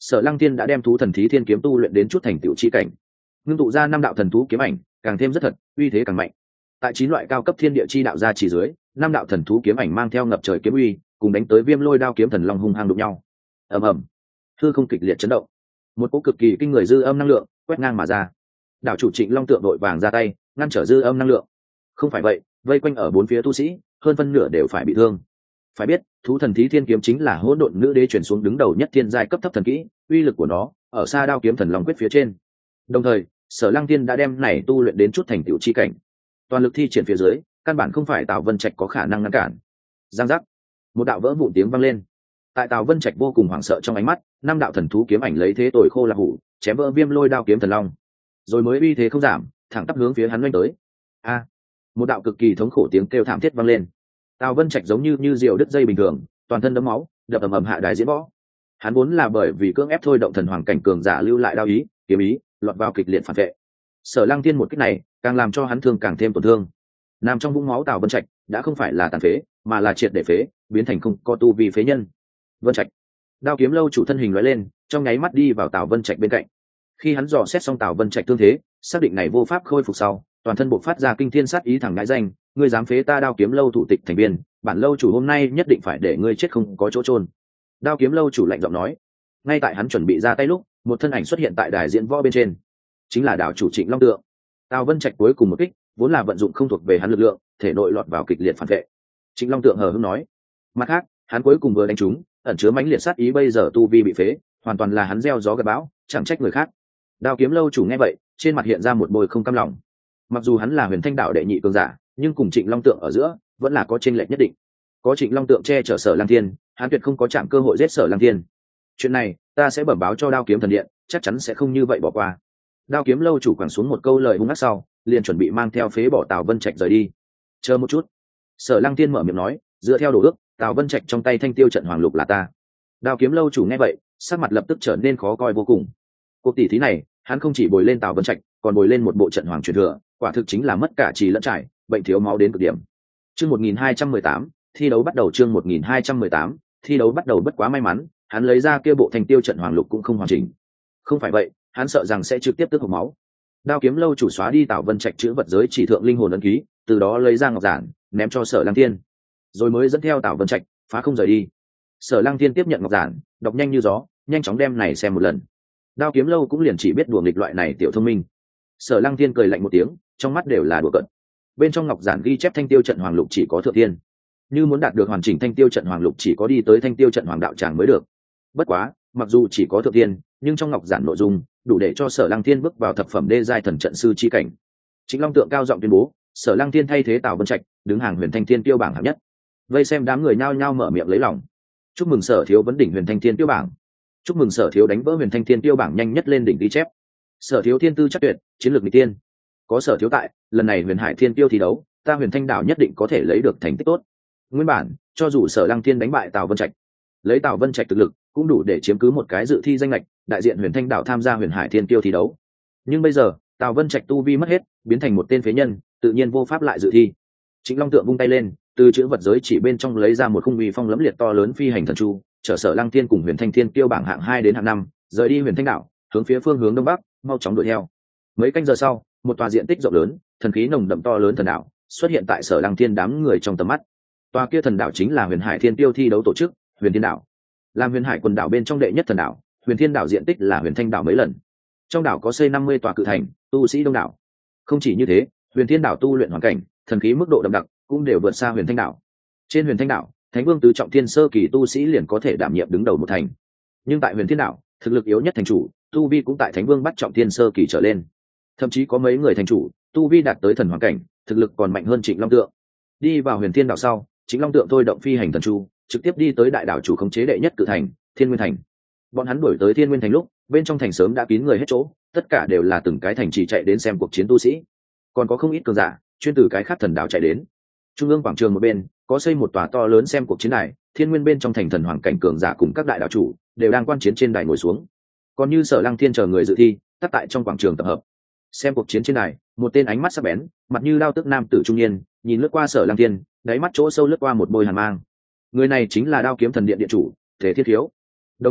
Sở Lăng Thiên đã đem thú thần thí thiên kiếm tu luyện đến chút thành tựu chi cảnh, ngưng tụ ra năm đạo thần thú kiếm ảnh, càng thêm rất thật, uy thế càng mạnh. Tại chín loại cao cấp thiên địa chi đạo gia chỉ dưới, năm đạo thần thú kiếm ảnh mang theo ngập trời kiếm uy, cùng đánh tới Viêm Lôi đao kiếm thần long hung hăng đụng nhau. Ầm ầm, hư không kịch liệt chấn động, một cỗ cực kỳ kinh người dư âm năng lượng quét ngang mà ra. Đạo chủ Trịnh Long Tượng đội vàng ra tay, ngăn trở dư âm năng lượng. Không phải vậy, vây quanh ở bốn phía tu sĩ, hơn phân nửa đều phải bị thương. Phải biết, thú thần thí thiên kiếm chính là hỗn độn nữ đế chuyển xuống đứng đầu nhất thiên giai cấp thấp thần kỹ, uy lực của nó ở xa đao kiếm thần long quyết phía trên. Đồng thời, Sở Lăng Thiên đã đem này tu luyện đến chút thành tựu chi cảnh, toàn lực thi triển phía dưới, căn bản không phải Tào Vân Trạch có khả năng ngăn cản. Giang giác, một đạo vỡ vụn tiếng vang lên. Tại Tào Vân Trạch vô cùng hoảng sợ trong ánh mắt, năm đạo thần thú kiếm ảnh lấy thế tồi khô là hủ, chém vỡ Viêm Lôi đao kiếm thần long, rồi mới uy thế không giảm, thẳng tắp hướng phía hắn vây tới. A, một đạo cực kỳ thống khổ tiếng kêu thảm thiết vang lên. Tào Vân Trạch giống như như diều đứt dây bình thường, toàn thân đẫm máu, đập ầm ầm hạ đài diễn võ. Hắn vốn là bởi vì cưỡng ép thôi động thần hoàng cảnh cường giả lưu lại đao ý, kiếm ý, lọt vào kịch liệt phản vệ. Sở Lăng Thiên một kích này, càng làm cho hắn thương càng thêm tổn thương. Nằm trong vũng máu Tào Vân Trạch đã không phải là tàn phế, mà là triệt để phế, biến thành không có tu vi phế nhân. Vân Trạch, đao kiếm lâu chủ thân hình lóe lên, trong nháy mắt đi vào Tào Vân Trạch bên cạnh. Khi hắn dò xét xong Tào Vân Trạch thương thế, xác định này vô pháp khôi phục sau, toàn thân bộc phát ra kinh thiên sát ý thẳng ngãi danh, ngươi dám phế ta đao kiếm lâu thủ tịch thành viên, bản lâu chủ hôm nay nhất định phải để ngươi chết không có chỗ chôn. Đao kiếm lâu chủ lạnh giọng nói. Ngay tại hắn chuẩn bị ra tay lúc, một thân ảnh xuất hiện tại đài diễn võ bên trên, chính là đạo chủ Trịnh Long Tượng. Tào Vân Trạch cuối cùng một kích, vốn là vận dụng không thuộc về hắn lực lượng, thể nội lọt vào kịch liệt phản vệ. Trịnh Long Tượng hờ hững nói. Mặt khác, hắn cuối cùng vừa đánh trúng, ẩn chứa mãnh liệt sát ý bây giờ tu vi bị phế, hoàn toàn là hắn gieo gió gặt bão, chẳng trách người khác. Đao kiếm lâu chủ nghe vậy, trên mặt hiện ra một bồi không cam lòng. Mặc dù hắn là Huyền Thanh đạo đệ nhị cường giả, nhưng cùng Trịnh Long Tượng ở giữa vẫn là có chênh lệch nhất định. Có Trịnh Long Tượng che chở Sở Lăng Thiên, hắn tuyệt không có chạm cơ hội giết Sở Lăng Thiên. Chuyện này, ta sẽ bẩm báo cho Đao kiếm thần điện, chắc chắn sẽ không như vậy bỏ qua. Đao kiếm lâu chủ quẳng xuống một câu lời hung ác sau, liền chuẩn bị mang theo phế bỏ Tào Vân Trạch rời đi. Chờ một chút. Sở Lăng Thiên mở miệng nói, dựa theo đồ ước, Tào Vân Trạch trong tay thanh tiêu trận hoàng lục là ta. Đao kiếm lâu chủ nghe vậy, sắc mặt lập tức trở nên khó coi vô cùng. Cuộc tỷ thí này, hắn không chỉ bồi lên Tào Vân Trạch, còn bồi lên một bộ trận hoàng truyền thừa, quả thực chính là mất cả trì lẫn trải, bệnh thiếu máu đến cực điểm. Chương một nghìn hai trăm mười tám, thi đấu bắt đầu. Chương một nghìn hai trăm mười tám, thi đấu bắt đầu. Bất quá may mắn, hắn lấy ra kia bộ thanh tiêu trận hoàng lục cũng không hoàn chỉnh. Không phải vậy, hắn sợ rằng sẽ trực tiếp tức hộc máu. Đao kiếm lâu chủ xóa đi Tào Vân Trạch chữ vật giới chỉ thượng linh hồn ấn ký, từ đó lấy ra ngọc giản, ném cho Sở Lăng Thiên, rồi mới dẫn theo Tào Vân Trạch phá không rời đi. Sở Lăng Thiên tiếp nhận ngọc giản, đọc nhanh như gió, nhanh chóng đem này xem một lần. Đao kiếm lâu cũng liền chỉ biết đùa nghịch loại này tiểu thông minh. Sở Lăng Thiên cười lạnh một tiếng, trong mắt đều là đùa cợt. Bên trong ngọc giản ghi chép thanh tiêu trận hoàng lục chỉ có thượng thiên, như muốn đạt được hoàn chỉnh thanh tiêu trận hoàng lục chỉ có đi tới thanh tiêu trận hoàng đạo tràng mới được. Bất quá, mặc dù chỉ có thượng thiên, nhưng trong ngọc giản nội dung đủ để cho Sở Lăng Thiên bước vào thập phẩm đê giai thần trận sư chi cảnh. Trịnh Long Tượng cao giọng tuyên bố, Sở Lăng Thiên thay thế Tào Vân Trạch, đứng hàng Huyền Thanh Thiên tiêu bảng hạng nhất. Vây xem đám người nhao nhao mở miệng lấy lòng. Chúc mừng Sở thiếu vấn đỉnh Huyền Thanh Thiên tiêu bảng. Chúc mừng Sở thiếu đánh vỡ Huyền Thanh Thiên tiêu bảng nhanh nhất lên đỉnh ghi chép. Sở thiếu thiên tư chắc tuyệt, chiến lược nghịch tiên. Có Sở thiếu tại, lần này Huyền Hải Thiên tiêu thi đấu, ta Huyền Thanh đảo nhất định có thể lấy được thành tích tốt. Nguyên bản, cho dù Sở Lăng Thiên đánh bại Tào Vân Trạch, lấy Tào Vân Trạch thực lực, cũng đủ để chiếm cứ một cái dự thi danh lệch, đại diện Huyền Thanh đảo tham gia Huyền Hải Thiên tiêu thi đấu. Nhưng bây giờ, Tào Vân Trạch tu vi mất hết, biến thành một tên phế nhân, tự nhiên vô pháp lại dự thi. Trịnh Long Tượng vung tay lên, từ chữ vật giới chỉ bên trong lấy ra một khung uy phong lẫm liệt to lớn phi hành thần chu, chở Sở Lăng Thiên cùng Huyền Thanh Thiên tiêu bảng hạng hai đến hạng năm, rời đi Huyền Thanh đảo, hướng phía phương hướng đông bắc, mau chóng đuổi theo. Mấy canh giờ sau, một tòa diện tích rộng lớn, thần khí nồng đậm to lớn thần đảo xuất hiện tại Sở Lăng Thiên đám người trong tầm mắt. Tòa kia thần đảo chính là Huyền Hải Thiên tiêu thi đấu tổ chức, Huyền Thiên đảo. Làm Huyền Hải quần đảo bên trong đệ nhất thần đảo, Huyền Thiên đảo diện tích là Huyền Thanh đảo mấy lần. Trong đảo có xây năm mươi tòa cự thành, tu sĩ đông đảo. Không chỉ như thế, Huyền Thiên đảo tu luyện hoàn cảnh, thần khí mức độ đậm đặc cũng đều vượt xa Huyền Thanh đảo. Trên Huyền Thanh đảo, Thánh Vương tứ trọng thiên sơ kỳ tu sĩ liền có thể đảm nhiệm đứng đầu một thành. Nhưng tại Huyền Thiên đảo, thực lực yếu nhất thành chủ, tu vi cũng tại Thánh Vương bắt trọng thiên sơ kỳ trở lên. Thậm chí có mấy người thành chủ, tu vi đạt tới thần hoàng cảnh, thực lực còn mạnh hơn Trịnh Long Tượng. Đi vào Huyền Thiên đảo sau, Trịnh Long Tượng thôi động phi hành thần chu, trực tiếp đi tới đại đảo chủ khống chế đệ nhất cự thành, Thiên Nguyên thành. Bọn hắn đuổi tới Thiên Nguyên thành lúc, bên trong thành sớm đã kín người hết chỗ, tất cả đều là từng cái thành trì chạy đến xem cuộc chiến tu sĩ, còn có không ít cường giả chuyên từ cái khác thần đảo chạy đến. Trung ương quảng trường một bên có xây một tòa to lớn xem cuộc chiến này, Thiên Nguyên bên trong thành thần hoàng cảnh cường giả cùng các đại đạo chủ đều đang quan chiến trên đài ngồi xuống. Còn như Sở Lăng Thiên chờ người dự thi, tất tại trong quảng trường tập hợp. Xem cuộc chiến trên đài, một tên ánh mắt sắc bén, mặt như đao tức nam tử trung niên, nhìn lướt qua Sở Lăng Thiên, đáy mắt chỗ sâu lướt qua một bôi hàn mang. Người này chính là Đao kiếm thần điện điện chủ, Thể Thiết Thiếu. Đồng thời,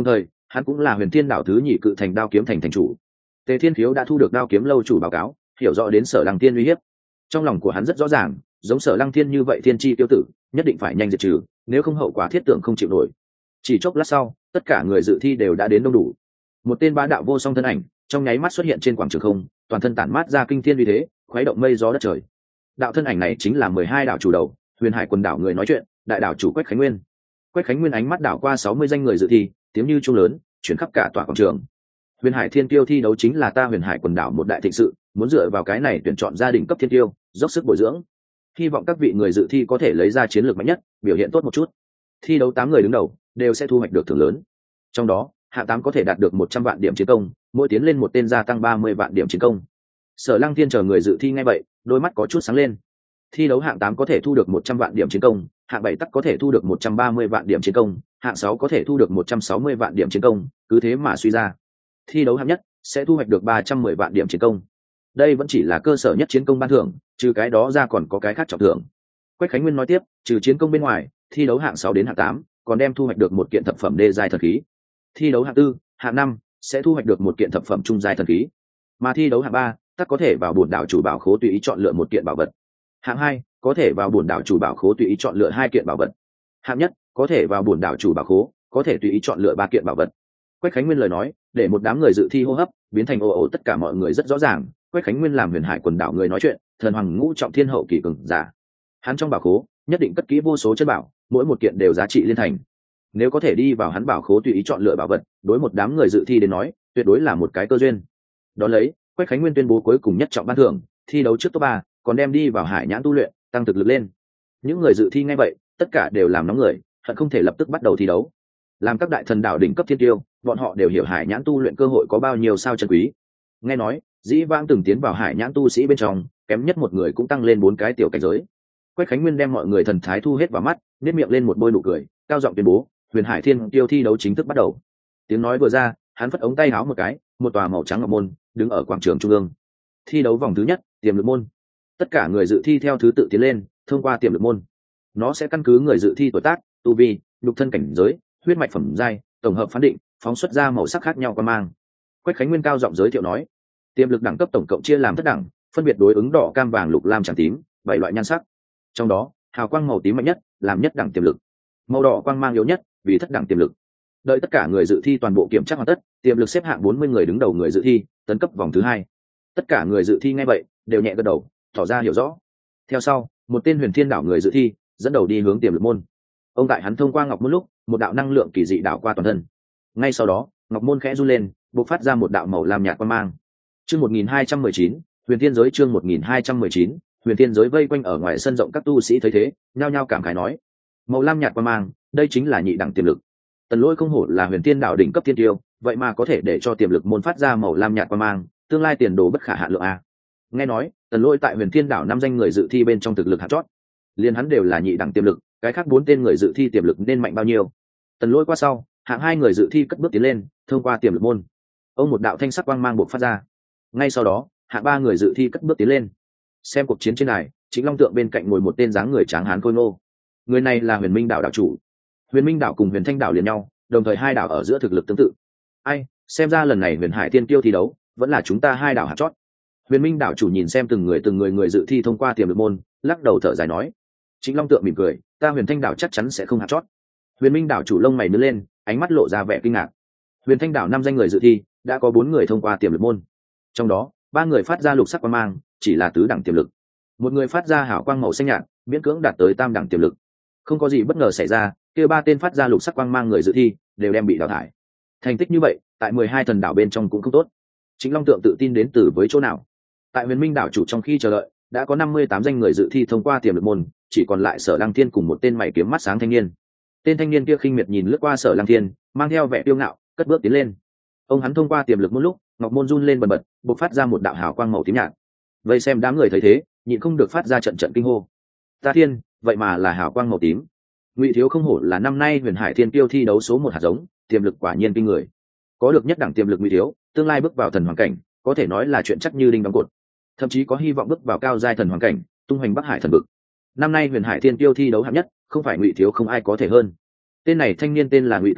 hắn cũng là huyền thiên đảo thứ nhị cự thành đao kiếm thành thành chủ. Tề Thiên Khiếu đã thu được đao kiếm lâu chủ báo cáo, hiểu rõ đến Sở Lăng Thiên uy hiếp. Trong lòng của hắn rất rõ ràng, giống Sở Lăng Thiên như vậy thiên chi tiêu tử, nhất định phải nhanh diệt trừ, nếu không hậu quả thiết tưởng không chịu nổi. Chỉ chốc lát sau, tất cả người dự thi đều đã đến đông đủ. Một tên bá đạo vô song thân ảnh, trong nháy mắt xuất hiện trên quảng trường không, toàn thân tản mát ra kinh thiên uy thế, khuấy động mây gió đất trời. Đạo thân ảnh này chính là mười hai đảo chủ đầu, Huyền Hải quần đảo người nói chuyện, đại đảo chủ Quách Khánh Nguyên. Quách Khánh Nguyên ánh mắt đảo qua sáu mươi danh người dự thi, tiếng như chuông lớn, chuyển khắp cả tòa quảng trường. Huyền Hải Thiên Tiêu thi đấu chính là ta Huyền Hải quần đảo một đại thịnh sự, muốn dựa vào cái này tuyển chọn gia đình cấp thiên tiêu, dốc sức bồi dưỡng. Hy vọng các vị người dự thi có thể lấy ra chiến lược mạnh nhất, biểu hiện tốt một chút. Thi đấu tám người đứng đầu đều sẽ thu hoạch được thưởng lớn. Trong đó, hạng tám có thể đạt được một trăm vạn điểm chiến công, mỗi tiến lên một tên gia tăng ba mươi vạn điểm chiến công. Sở Lăng Thiên chờ người dự thi ngay vậy, đôi mắt có chút sáng lên. Thi đấu hạng tám có thể thu được một trăm vạn điểm chiến công, hạng bảy tắc có thể thu được một trăm ba mươi vạn điểm chiến công, hạng sáu có thể thu được một trăm sáu mươi vạn điểm chiến công, cứ thế mà suy ra. Thi đấu hạng nhất sẽ thu hoạch được ba trăm mười vạn điểm chiến công. Đây vẫn chỉ là cơ sở nhất chiến công ban thưởng, trừ cái đó ra còn có cái khác trọng thưởng. Quách Khánh Nguyên nói tiếp, trừ chiến công bên ngoài, thi đấu hạng sáu đến hạng tám còn đem thu hoạch được một kiện thập phẩm đê giai thần khí. Thi đấu hạng tư, hạng năm sẽ thu hoạch được một kiện thập phẩm trung giai thần khí. Mà thi đấu hạng ba, tất có thể vào bổn đảo chủ bảo khố tùy ý chọn lựa một kiện bảo vật. Hạng hai, có thể vào bổn đảo chủ bảo khố tùy ý chọn lựa hai kiện bảo vật. Hạng nhất, có thể vào bổn đảo chủ bảo khố, có thể tùy ý chọn lựa ba kiện bảo vật. Quách Khánh Nguyên lời nói, để một đám người dự thi hô hấp biến thành ồ ồ, tất cả mọi người rất rõ ràng, Quách Khánh Nguyên làm Huyền Hải quần đảo người nói chuyện, thần hoàng ngũ trọng thiên hậu kỳ cường giả. Hắn trong bảo khố nhất định cất kỹ vô số chất bảo, mỗi một kiện đều giá trị liên thành. Nếu có thể đi vào hắn bảo khố tùy ý chọn lựa bảo vật, đối một đám người dự thi đến nói, tuyệt đối là một cái cơ duyên. Đó lấy, Quách Khánh Nguyên tuyên bố cuối cùng nhất trọng ban thưởng, thi đấu trước top ba, còn đem đi vào hải nhãn tu luyện, tăng thực lực lên. Những người dự thi nghe vậy, tất cả đều làm nóng người, hận không thể lập tức bắt đầu thi đấu. Làm các đại thần đảo đỉnh cấp thiên tiêu, bọn họ đều hiểu hải nhãn tu luyện cơ hội có bao nhiêu sao chân quý. Nghe nói, dĩ vãng từng tiến vào hải nhãn tu sĩ bên trong, kém nhất một người cũng tăng lên bốn cái tiểu cảnh giới. Quách Khánh Nguyên đem mọi người thần thái thu hết vào mắt, nếp miệng lên một bôi nụ cười, cao giọng tuyên bố, Huyền Hải Thiên Tiêu thi đấu chính thức bắt đầu. Tiếng nói vừa ra, hắn phất ống tay áo một cái, một tòa màu trắng ngọc môn đứng ở quảng trường trung ương. Thi đấu vòng thứ nhất, tiềm lực môn. Tất cả người dự thi theo thứ tự tiến lên, thông qua tiềm lực môn. Nó sẽ căn cứ người dự thi tuổi tác, tu vi, nhục thân cảnh giới, huyết mạch phẩm giai, tổng hợp phán định, phóng xuất ra màu sắc khác nhau quan mang. Quách Khánh Nguyên cao giọng giới thiệu nói, tiềm lực đẳng cấp tổng cộng chia làm thất đẳng, phân biệt đối ứng đỏ, cam, vàng, lục, lam, trắng, tím, bảy loại nhan sắc. Trong đó, hào quang màu tím mạnh nhất, làm nhất đẳng tiềm lực. Màu đỏ quang mang yếu nhất, vì thất đẳng tiềm lực. Đợi tất cả người dự thi toàn bộ kiểm tra hoàn tất, tiềm lực xếp hạng bốn mươi người đứng đầu người dự thi, tấn cấp vòng thứ hai. Tất cả người dự thi nghe vậy, đều nhẹ gật đầu, tỏ ra hiểu rõ. Theo sau, một tên Huyền Thiên đảo người dự thi dẫn đầu đi hướng tiềm lực môn. Ông tại hắn thông qua ngọc môn lúc, một đạo năng lượng kỳ dị đảo qua toàn thân. Ngay sau đó, ngọc môn khẽ run lên, bộc phát ra một đạo màu lam nhạt quang mang. Chương một nghìn hai trăm mười chín, Huyền Thiên giới chương một nghìn hai trăm mười chín, Huyền Thiên giới vây quanh ở ngoài sân rộng các tu sĩ thấy thế, nhao nhao cảm khái nói: màu lam nhạt quang mang, đây chính là nhị đẳng tiềm lực. Tần Lỗi không hổ là Huyền Thiên đảo đỉnh cấp thiên tiêu, vậy mà có thể để cho tiềm lực môn phát ra màu lam nhạt quang mang, tương lai tiền đồ bất khả hạn lượng a. Nghe nói, Tần Lỗi tại Huyền Thiên đảo năm danh người dự thi bên trong thực lực hạng chót, liền hắn đều là nhị đẳng tiềm lực, cái khác bốn tên người dự thi tiềm lực nên mạnh bao nhiêu? Tần Lỗi qua sau, hạng hai người dự thi cất bước tiến lên, thông qua tiềm lực môn. Ông một đạo thanh sắc quang mang bộc phát ra. Ngay sau đó, hạng ba người dự thi cất bước tiến lên. Xem cuộc chiến trên này, Chính Long Tượng bên cạnh ngồi một tên dáng người tráng hán khôi ngô. Người này là Huyền Minh đảo đảo chủ. Huyền Minh đảo cùng Huyền Thanh đảo liền nhau, đồng thời hai đảo ở giữa thực lực tương tự. Ai, xem ra lần này Huyền Hải Thiên Tiêu thi đấu, vẫn là chúng ta hai đảo hạt chót. Huyền Minh đảo chủ nhìn xem từng người từng người người dự thi thông qua tiềm lực môn, lắc đầu thở dài nói. Chính Long Tượng mỉm cười, ta Huyền Thanh đảo chắc chắn sẽ không hạt chót. Huyền Minh đảo chủ lông mày nhướng lên, ánh mắt lộ ra vẻ kinh ngạc. Huyền Thanh đảo năm danh người dự thi, đã có bốn người thông qua tiềm lực môn. Trong đó, ba người phát ra lục sắc quang mang, chỉ là tứ đẳng tiềm lực. Một người phát ra hào quang màu xanh nhạt, miễn cưỡng đạt tới tam đẳng tiềm lực. Không có gì bất ngờ xảy ra, kia ba tên phát ra lục sắc quang mang người dự thi đều đem bị đào thải. Thành tích như vậy, tại mười hai thần đảo bên trong cũng không tốt. Chính Long Tượng tự tin đến từ với chỗ nào? Tại Huyền Minh đảo chủ trong khi chờ đợi, đã có năm mươi tám danh người dự thi thông qua tiềm lực môn, chỉ còn lại Sở Lăng Thiên cùng một tên mày kiếm mắt sáng thanh niên. Tên thanh niên kia khinh miệt nhìn lướt qua Sở Lăng Thiên, mang theo vẻ kiêu ngạo, cất bước tiến lên. Ông hắn thông qua tiềm lực môn lúc, ngọc môn run lên bần bật, bộc phát ra một đạo hào quang màu tím nhạt. Vây xem đám người thấy thế, nhịn không được phát ra trận trận kinh hô. Ta thiên, vậy mà là hào quang màu tím. Ngụy Thiếu không hổ là năm nay Huyền Hải Thiên Tiêu thi đấu số một hạt giống, tiềm lực quả nhiên kinh người. Có được nhất đẳng tiềm lực Ngụy Thiếu, tương lai bước vào thần hoàng cảnh, có thể nói là chuyện chắc như đinh đóng cột. Thậm chí có hy vọng bước vào cao giai thần hoàng cảnh, tung hoành Bắc Hải thần vực. Năm nay Huyền Hải Thiên Tiêu thi đấu hạng nhất, không phải Ngụy Thiếu không ai có thể hơn. Tên này thanh niên tên là Ngụy Tử Thịnh,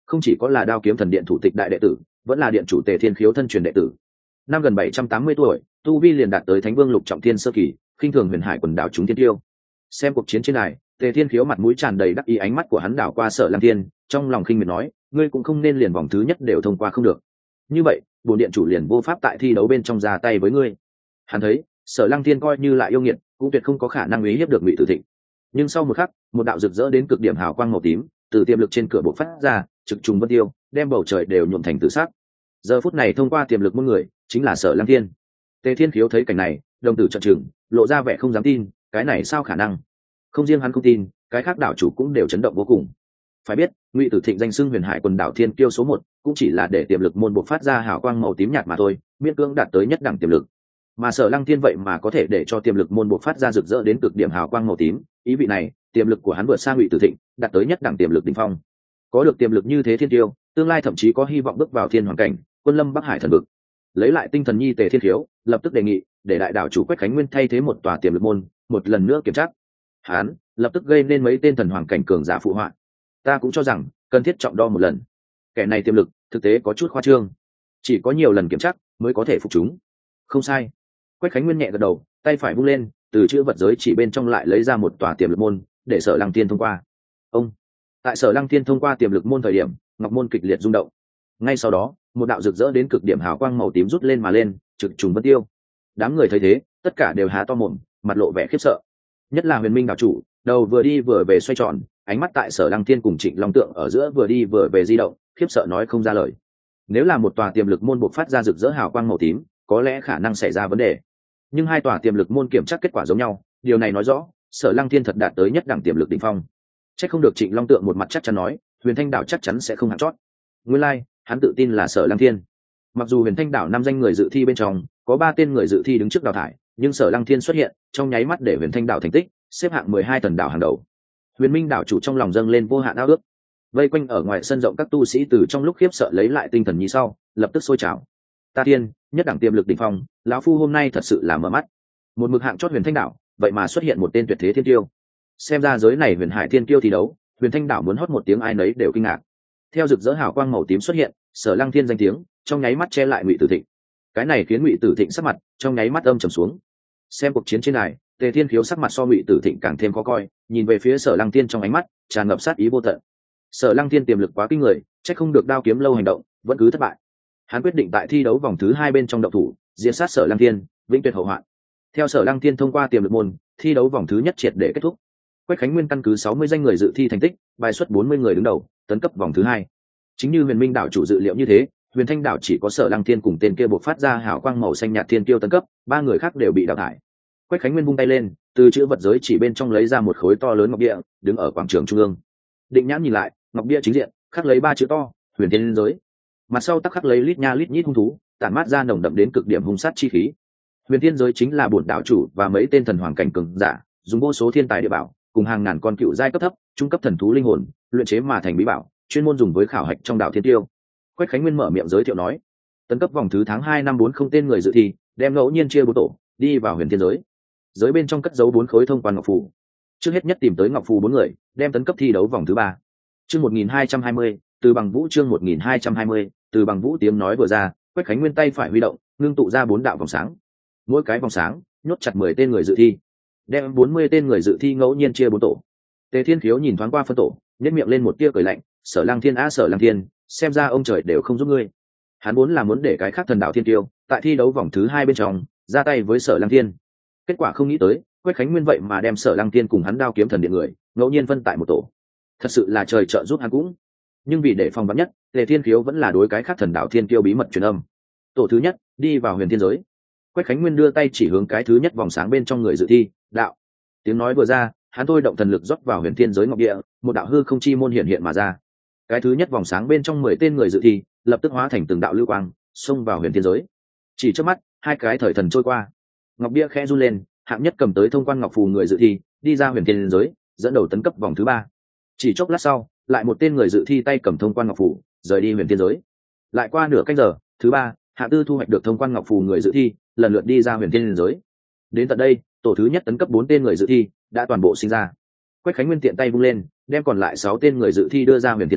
không chỉ có là đao kiếm thần điện thủ tịch đại đệ tử, vẫn là điện chủ Tề Thiên Khiếu thân truyền đệ tử. Năm gần bảy trăm tám mươi tuổi, tu vi liền đạt tới Thánh Vương lục trọng thiên sơ kỳ, khinh thường huyền hải quần đảo chúng thiên tiêu. Xem cuộc chiến trên này, Tề Thiên Khiếu mặt mũi tràn đầy đắc ý, ánh mắt của hắn đảo qua Sở Lăng Thiên, trong lòng khinh miệt nói, ngươi cũng không nên liền vòng thứ nhất đều thông qua không được. Như vậy, bổn điện chủ liền vô pháp tại thi đấu bên trong ra tay với ngươi. Hắn thấy, Sở Lăng Thiên coi như lại yêu nghiệt, cũng tuyệt không có khả năng uy hiếp được Ngụy Tử Thịnh. Nhưng sau một khắc, một đạo rực rỡ đến cực điểm hào quang màu tím từ tiềm lực trên cửa bộc phát ra, trực trùng vân tiêu, đem bầu trời đều nhuộm thành tử sắc. Giờ phút này thông qua tiềm lực mỗi người, chính là Sở Lăng Thiên. Tề Thiên Khiếu thấy cảnh này, đồng tử trợn trừng, lộ ra vẻ không dám tin, cái này sao khả năng? Không riêng hắn không tin, cái khác đảo chủ cũng đều chấn động vô cùng. Phải biết, Ngụy Tử Thịnh danh xưng huyền hải quần đảo thiên kiêu số một, cũng chỉ là để tiềm lực môn bộc phát ra hào quang màu tím nhạt mà thôi, miễn cưỡng đạt tới nhất đẳng tiềm lực. Mà Sở Lăng Thiên vậy mà có thể để cho tiềm lực môn bộc phát ra rực rỡ đến cực điểm hào quang màu tím, ý vị này, tiềm lực của hắn vượt xa Ngụy Tử Thịnh, đạt tới nhất đẳng tiềm lực đỉnh phong. Có được tiềm lực như thế thiên tiêu, tương lai thậm chí có hy vọng bước vào thiên hoàng cảnh, quân lâm Bắc Hải thần vực. Lấy lại tinh thần nhi, Tề Thiên Khiếu lập tức đề nghị để đại đảo chủ Quách Khánh Nguyên thay thế một tòa tiềm lực môn, một lần nữa kiểm tra. Hắn lập tức gây nên mấy tên thần hoàng cảnh cường giả phụ họa. Ta cũng cho rằng cần thiết trọng đo một lần. Kẻ này tiềm lực thực tế có chút khoa trương, chỉ có nhiều lần kiểm tra mới có thể phục chúng. Không sai. Quách Khánh Nguyên nhẹ gật đầu, tay phải vung lên, từ chữ vật giới chỉ bên trong lại lấy ra một tòa tiềm lực môn, để Sở Lăng Thiên thông qua. Ông tại Sở Lăng Thiên thông qua tiềm lực môn thời điểm, ngọc môn kịch liệt rung động. Ngay sau đó, một đạo rực rỡ đến cực điểm hào quang màu tím rút lên mà lên, trực trùng vân tiêu. Đám người thấy thế, tất cả đều há to mồm, mặt lộ vẻ khiếp sợ. Nhất là Huyền Minh đạo chủ, đầu vừa đi vừa về xoay tròn, ánh mắt tại Sở Lăng Thiên cùng Trịnh Long Tượng ở giữa vừa đi vừa về di động, khiếp sợ nói không ra lời. Nếu là một tòa tiềm lực môn bộc phát ra rực rỡ hào quang màu tím, có lẽ khả năng xảy ra vấn đề. Nhưng hai tòa tiềm lực môn kiểm tra kết quả giống nhau, điều này nói rõ Sở Lăng Thiên thật đạt tới nhất đẳng tiềm lực đỉnh phong. Chắc không được Trịnh Long Tượng một mặt chắc chắn nói, Huyền Thanh đảo chắc chắn sẽ không hạng chót. Nguyên lai, like, hắn tự tin là Sở Lăng Thiên. Mặc dù Huyền Thanh đảo năm danh người dự thi bên trong có ba tên người dự thi đứng trước đào thải, nhưng Sở Lăng Thiên xuất hiện, trong nháy mắt để Huyền Thanh đảo thành tích xếp hạng mười hai thần đảo hàng đầu. Huyền Minh đảo chủ trong lòng dâng lên vô hạn ao ước. Vây quanh ở ngoài sân rộng các tu sĩ từ trong lúc khiếp sợ lấy lại tinh thần như sau, lập tức sôi trào. Ta tiên, nhất đẳng tiềm lực đỉnh phong, lão phu hôm nay thật sự là mở mắt. Một mực hạng chót Huyền Thanh đảo, vậy mà xuất hiện một tên tuyệt thế thiên tiêu. Xem ra giới này Huyền Hải thiên tiêu thi đấu, Huyền Thanh đảo muốn hót một tiếng ai nấy đều kinh ngạc. Theo rực rỡ hào quang màu tím xuất hiện, Sở Lăng Thiên danh tiếng trong nháy mắt che lại Ngụy Tử Thịnh. Cái này khiến Ngụy Tử Thịnh sắc mặt trong nháy mắt âm trầm xuống. Xem cuộc chiến trên này, Tề Thiên Khiếu sắc mặt so Ngụy Tử Thịnh càng thêm khó coi, nhìn về phía Sở Lăng Thiên trong ánh mắt tràn ngập sát ý vô tận. Sở Lăng Thiên tiềm lực quá kinh người, chắc không được đao kiếm lâu hành động vẫn cứ thất bại. Hắn quyết định tại thi đấu vòng thứ hai bên trong động thủ, diệt sát Sở Lăng Thiên, vĩnh tuyệt hậu hoạn. Theo Sở Lăng Thiên thông qua tiềm lực môn, thi đấu vòng thứ nhất triệt để kết thúc. Quách Khánh Nguyên căn cứ sáu mươi danh người dự thi thành tích, bài xuất bốn mươi người đứng đầu, tấn cấp vòng thứ hai. Chính như Huyền Minh đảo chủ dự liệu như thế, Huyền Thanh đảo chỉ có Sở Lăng Thiên cùng tên kia buộc phát ra hào quang màu xanh nhạt thiên kiêu tấn cấp, ba người khác đều bị đào thải. Quách Khánh Nguyên vung tay lên, từ chữ vật giới chỉ bên trong lấy ra một khối to lớn ngọc bia, đứng ở quảng trường trung ương. Định nhãn nhìn lại, ngọc bia chính diện khắc lấy ba chữ to, Huyền Thiên giới. Mặt sau tắc khắc lấy lít nha lít nhít hung thú, tản mát ra nồng đậm đến cực điểm hung sát chi khí. Huyền Thiên giới chính là bổn đảo chủ và mấy tên thần hoàng cảnh cường giả, dùng vô số thiên tài địa bảo, cùng hàng ngàn con cựu giai cấp thấp, trung cấp thần thú linh hồn, luyện chế mà thành bí bảo, chuyên môn dùng với khảo hạch trong đảo thiên tiêu. Quách Khánh Nguyên mở miệng giới thiệu nói, tấn cấp vòng thứ tháng hai năm bốn không tên người dự thi, đem ngẫu nhiên chia bốn tổ, đi vào Huyền Thiên giới. Giới bên trong cất giấu bốn khối thông quan ngọc phù. Trước hết nhất tìm tới ngọc phù bốn người, đem tấn cấp thi đấu vòng thứ ba. Chương một nghìn hai trăm hai mươi, từ bằng vũ chương một nghìn hai trăm hai mươi, từ bằng vũ tiếng nói vừa ra, Quách Khánh Nguyên tay phải huy động, ngưng tụ ra bốn đạo vòng sáng. Mỗi cái vòng sáng nhốt chặt mười tên người dự thi, đem bốn mươi tên người dự thi ngẫu nhiên chia bốn tổ. Tề Thiên Khiếu nhìn thoáng qua phân tổ, nhếch miệng lên một tia cười lạnh, Sở Lăng Thiên á Sở Lăng Thiên, xem ra ông trời đều không giúp ngươi. Hắn muốn là muốn để cái khác thần đạo thiên tiêu tại thi đấu vòng thứ hai bên trong ra tay với Sở Lăng Thiên. Kết quả không nghĩ tới, Quách Khánh Nguyên vậy mà đem Sở Lăng Thiên cùng hắn đao kiếm thần điện người ngẫu nhiên phân tại một tổ. Thật sự là trời trợ giúp hắn cũng. Nhưng vì để phòng vắn nhất, Tề Thiên Khiếu vẫn là đối cái khác thần đạo thiên tiêu bí mật truyền âm. Tổ thứ nhất, đi vào Huyền Thiên giới. Quách Khánh Nguyên đưa tay chỉ hướng cái thứ nhất vòng sáng bên trong người dự thi, đạo. Tiếng nói vừa ra, hắn thôi động thần lực rót vào Huyền Thiên giới ngọc địa, một đạo hư không chi môn hiện hiện mà ra. Cái thứ nhất vòng sáng bên trong mười tên người dự thi, lập tức hóa thành từng đạo lưu quang, xông vào Huyền Thiên giới. Chỉ trước mắt, hai cái thời thần trôi qua, ngọc bia khẽ run lên, hạng nhất cầm tới thông quan ngọc phù người dự thi, đi ra Huyền Thiên giới, dẫn đầu tấn cấp vòng thứ ba. Chỉ chốc lát sau, lại một tên người dự thi tay cầm thông quan ngọc phù, rời đi Huyền Thiên giới. Lại qua nửa canh giờ, thứ ba, hạ tư thu hoạch được thông quan ngọc phù người dự thi, lần lượt đi ra Huyền Thiên giới. Đến tận đây, tổ thứ nhất tấn cấp bốn tên người dự thi đã toàn bộ sinh ra. Quách Khánh Nguyên tiện tay vung lên, đem còn lại sáu tên người dự thi đưa ra Huyền Thiên giới,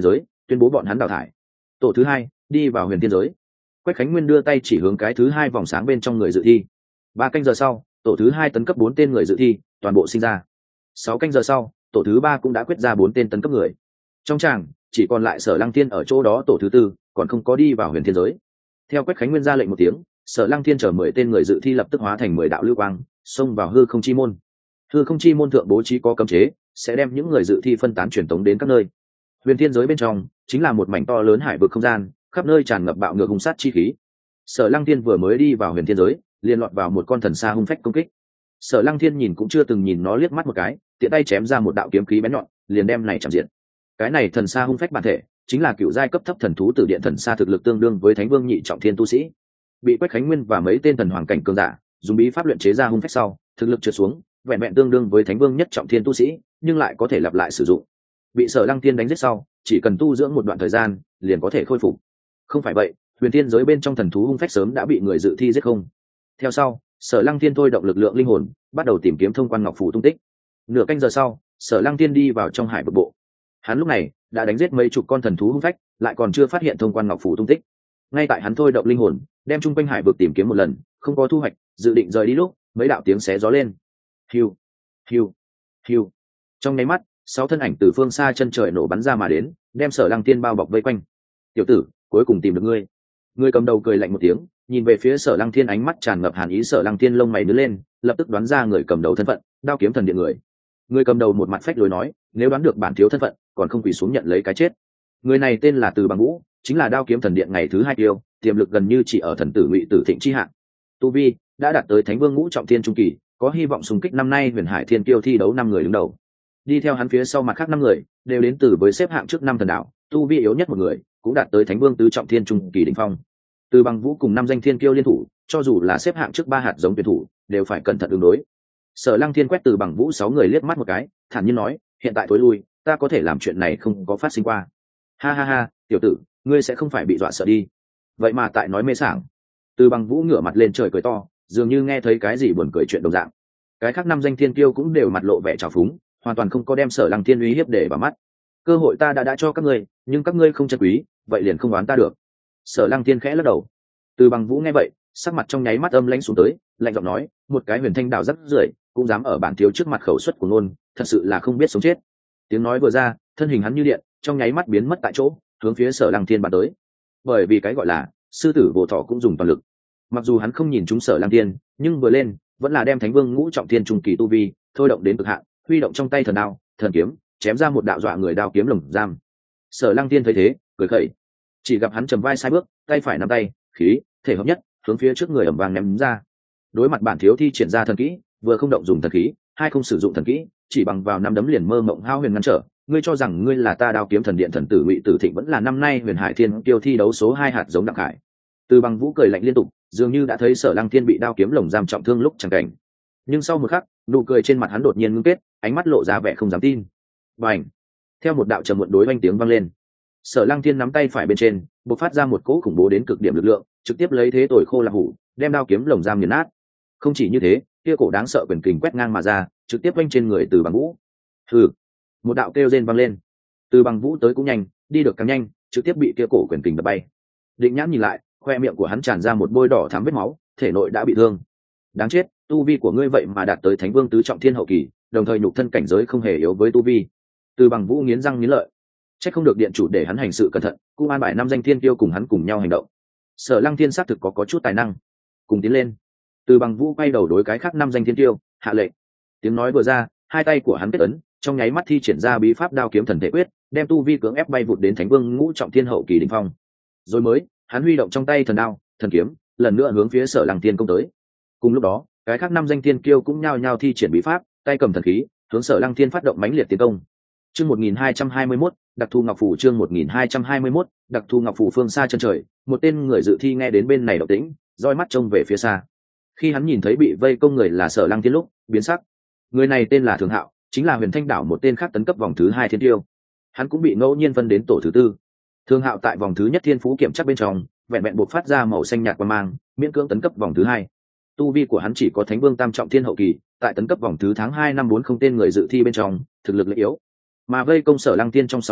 tuyên bố bọn hắn đào thải. Tổ thứ hai đi vào huyền thiên giới. Quách Khánh Nguyên đưa tay chỉ hướng cái thứ hai vòng sáng bên trong người dự thi. Ba canh giờ sau, tổ thứ hai tấn cấp bốn tên người dự thi toàn bộ sinh ra. Sáu canh giờ sau, tổ thứ ba cũng đã quyết ra bốn tên tấn cấp người. Trong tràng chỉ còn lại Sở Lăng Thiên ở chỗ đó, tổ thứ tư còn không có đi vào huyền thiên giới. Theo Quách Khánh Nguyên ra lệnh một tiếng, Sở Lăng Thiên chở mười tên người dự thi lập tức hóa thành mười đạo lưu quang, xông vào hư không chi môn. Hư không chi môn thượng bố trí có cấm chế, sẽ đem những người dự thi phân tán truyền tống đến các nơi. Huyền thiên giới bên trong chính là một mảnh to lớn hải vực không gian, khắp nơi tràn ngập bạo ngược hung sát chi khí. Sở Lăng Thiên vừa mới đi vào huyền thiên giới, liền lọt vào một con thần sa hung phách công kích. Sở Lăng Thiên nhìn cũng chưa từng nhìn nó liếc mắt một cái, tiện tay chém ra một đạo kiếm khí bén nhọn, liền đem này chạm diện. Cái này thần sa hung phách bản thể chính là cựu giai cấp thấp thần thú Tử Điện Thần Sa, thực lực tương đương với Thánh Vương nhị trọng thiên tu sĩ. Bị Quách Khánh Nguyên và mấy tên thần hoàng cảnh cường giả dùng bí pháp luyện chế ra hung phách sau, thực lực trượt xuống, vẹn vẹn tương đương với Thánh Vương nhất trọng thiên tu sĩ, nhưng lại có thể lặp lại sử dụng. Bị Sở Lăng Thiên đánh giết sau, chỉ cần tu dưỡng một đoạn thời gian, liền có thể khôi phục. Không phải vậy, huyền thiên giới bên trong thần thú hung phách sớm đã bị người dự thi giết không. Theo sau, Sở Lăng Thiên thôi động lực lượng linh hồn, bắt đầu tìm kiếm thông quan ngọc phù tung tích. Nửa canh giờ sau, Sở Lăng Thiên đi vào trong hải vực bộ. Hắn lúc này đã đánh giết mấy chục con thần thú hung phách, lại còn chưa phát hiện thông quan ngọc phù tung tích. Ngay tại hắn thôi động linh hồn, đem chung quanh hải vực tìm kiếm một lần, không có thu hoạch, dự định rời đi lúc, mấy đạo tiếng xé gió lên. Hiu, hiu, hiu. Trong nháy mắt, sáu thân ảnh từ phương xa chân trời nổ bắn ra mà đến, đem Sở Lăng Thiên bao bọc vây quanh. "Tiểu tử, cuối cùng tìm được ngươi." Người cầm đầu cười lạnh một tiếng, nhìn về phía Sở Lăng Thiên, ánh mắt tràn ngập hàn ý. Sở Lăng Thiên lông mày nhướng lên, lập tức đoán ra người cầm đầu thân phận, Đao Kiếm Thần Điện người. Người cầm đầu một mặt phách lối nói, nếu đoán được bản thiếu thân phận, còn không quỳ xuống nhận lấy cái chết. Người này tên là Từ Bằng Vũ, chính là Đao Kiếm Thần Điện ngày thứ hai tiêu, tiềm lực gần như chỉ ở thần tử Ngụy Tử Thịnh chi hạng. Tu vi đã đạt tới Thánh Vương ngũ trọng thiên trung kỳ, có hy vọng xung kích năm nay Huyền Hải Thiên Kiêu thi đấu năm người đứng đầu. Đi theo hắn phía sau mặt khác năm người, đều đến từ với xếp hạng trước năm thần đạo, tu vi yếu nhất một người, cũng đạt tới Thánh Vương tứ trọng thiên trung kỳ đỉnh phong. Từ Bằng Vũ cùng năm danh thiên kiêu liên thủ, cho dù là xếp hạng trước ba hạt giống tuyển thủ, đều phải cẩn thận ứng đối. Sở Lăng Thiên quét Từ Bằng Vũ sáu người liếc mắt một cái, thản nhiên nói, hiện tại tối lui, ta có thể làm chuyện này không có phát sinh qua. Ha ha ha, tiểu tử, ngươi sẽ không phải bị dọa sợ đi. Vậy mà tại nói mê sảng. Từ Bằng Vũ ngửa mặt lên trời cười to, dường như nghe thấy cái gì buồn cười chuyện đồng dạng. Cái khác năm danh thiên kiêu cũng đều mặt lộ vẻ trào phúng, hoàn toàn không có đem Sở Lăng Thiên uy hiếp để vào mắt. Cơ hội ta đã đã cho các ngươi, nhưng các ngươi không trân quý, vậy liền không oán ta được. Sở Lăng Thiên khẽ lắc đầu. Từ Bằng Vũ nghe vậy, sắc mặt trong nháy mắt âm lãnh xuống tới, lạnh giọng nói, một cái huyền thanh đạo rất rưởi, cũng dám ở bản thiếu trước mặt khẩu suất của ngôn, thật sự là không biết sống chết. Tiếng nói vừa ra, thân hình hắn như điện, trong nháy mắt biến mất tại chỗ, hướng phía Sở Lăng Thiên bắn tới. Bởi vì cái gọi là sư tử vô thọ cũng dùng toàn lực. Mặc dù hắn không nhìn trúng Sở Lăng Thiên, nhưng vừa lên, vẫn là đem Thánh Vương ngũ trọng thiên trung kỳ tu vi thôi động đến cực hạn, huy động trong tay thần đao, thần kiếm, chém ra một đạo dọa người đao kiếm lồng giam. Sở Lăng Thiên thấy thế, cười khẩy. Chỉ gặp hắn trầm vai sai bước, tay phải nắm tay, khí thể hợp nhất, hướng phía trước người ầm vang ném ra. Đối mặt bản thiếu thi triển ra thần kỹ, vừa không động dùng thần khí, hai không sử dụng thần kỹ, chỉ bằng vào năm đấm liền mơ mộng hao huyền ngăn trở. Ngươi cho rằng ngươi là ta Đao Kiếm Thần Điện thần tử Ngụy Tử Thịnh vẫn là năm nay Huyền Hải Thiên Kiêu thi đấu số hai hạt giống Đặng Hải. Từ Bằng Vũ cười lạnh liên tục, dường như đã thấy Sở Lăng Thiên bị đao kiếm lồng giam trọng thương lúc chẳng cảnh. Nhưng sau một khắc, nụ cười trên mặt hắn đột nhiên ngưng kết, ánh mắt lộ ra vẻ không dám tin. Bành! Theo một đạo trầm muộn đối oanh tiếng vang lên, Sở Lăng Thiên nắm tay phải bên trên, bộc phát ra một cỗ khủng bố đến cực điểm lực lượng, trực tiếp lấy thế tồi khô là hủ, đem đao kiếm lồng giam nghiền nát. Không chỉ như thế, kia cổ đáng sợ quyền kình quét ngang mà ra, trực tiếp oanh trên người Từ Bằng Vũ. Hừ! Một đạo kêu rên vang lên. Từ Bằng Vũ tới cũng nhanh, đi được càng nhanh, trực tiếp bị kia cổ quyền kình đập bay. Định Nhãn nhìn lại, khoe miệng của hắn tràn ra một bôi đỏ thắm vết máu, thể nội đã bị thương. Đáng chết, tu vi của ngươi vậy mà đạt tới Thánh Vương tứ trọng thiên hậu kỳ, đồng thời nhục thân cảnh giới không hề yếu với tu vi. Từ Bằng Vũ nghiến răng nghiến lợi. Chắc không được điện chủ để hắn hành sự cẩn thận, cũng an bài năm danh thiên kiêu cùng hắn cùng nhau hành động. Sở Lăng Thiên xác thực có có chút tài năng, cùng tiến lên. Từ Bằng Vũ quay đầu đối cái khác năm danh thiên kiêu hạ lệnh. Tiếng nói vừa ra, hai tay của hắn kết ấn, trong nháy mắt thi triển ra bí pháp Đao Kiếm Thần Thể Quyết, đem tu vi cưỡng ép bay vụt đến Thánh Vương ngũ trọng thiên hậu kỳ đỉnh phong. Rồi mới, hắn huy động trong tay thần đao, thần kiếm, lần nữa hướng phía Sở Lăng Thiên công tới. Cùng lúc đó, cái khác năm danh thiên kiêu cũng nhao nhao thi triển bí pháp, tay cầm thần khí, hướng Sở Lăng Thiên phát động mãnh liệt tiến công. Chương một nghìn hai trăm hai mươi mốt, đặc thù ngọc phù chương một nghìn hai trăm hai mươi mốt, đặc thù ngọc phù phương xa chân trời, một tên người dự thi nghe đến bên này động tĩnh, roi mắt trông về phía xa. Khi hắn nhìn thấy bị vây công người là Sở Lăng Thiên lúc, biến sắc. Người này tên là Thường Hạo, chính là Huyền Thanh đảo một tên khác tấn cấp vòng thứ hai thiên tiêu. Hắn cũng bị ngẫu nhiên phân đến tổ thứ tư. Thường Hạo tại vòng thứ nhất thiên phú kiểm chắc bên trong, vẹn vẹn buộc phát ra màu xanh nhạt quang mang, miễn cưỡng tấn cấp vòng thứ hai. Tu vi của hắn chỉ có Thánh Vương tam trọng thiên hậu kỳ, tại tấn cấp vòng thứ tháng hai năm bốn không tên người dự thi bên trong, thực lực lại yếu. Mà vây công Sở Lăng Thiên trong sáu người,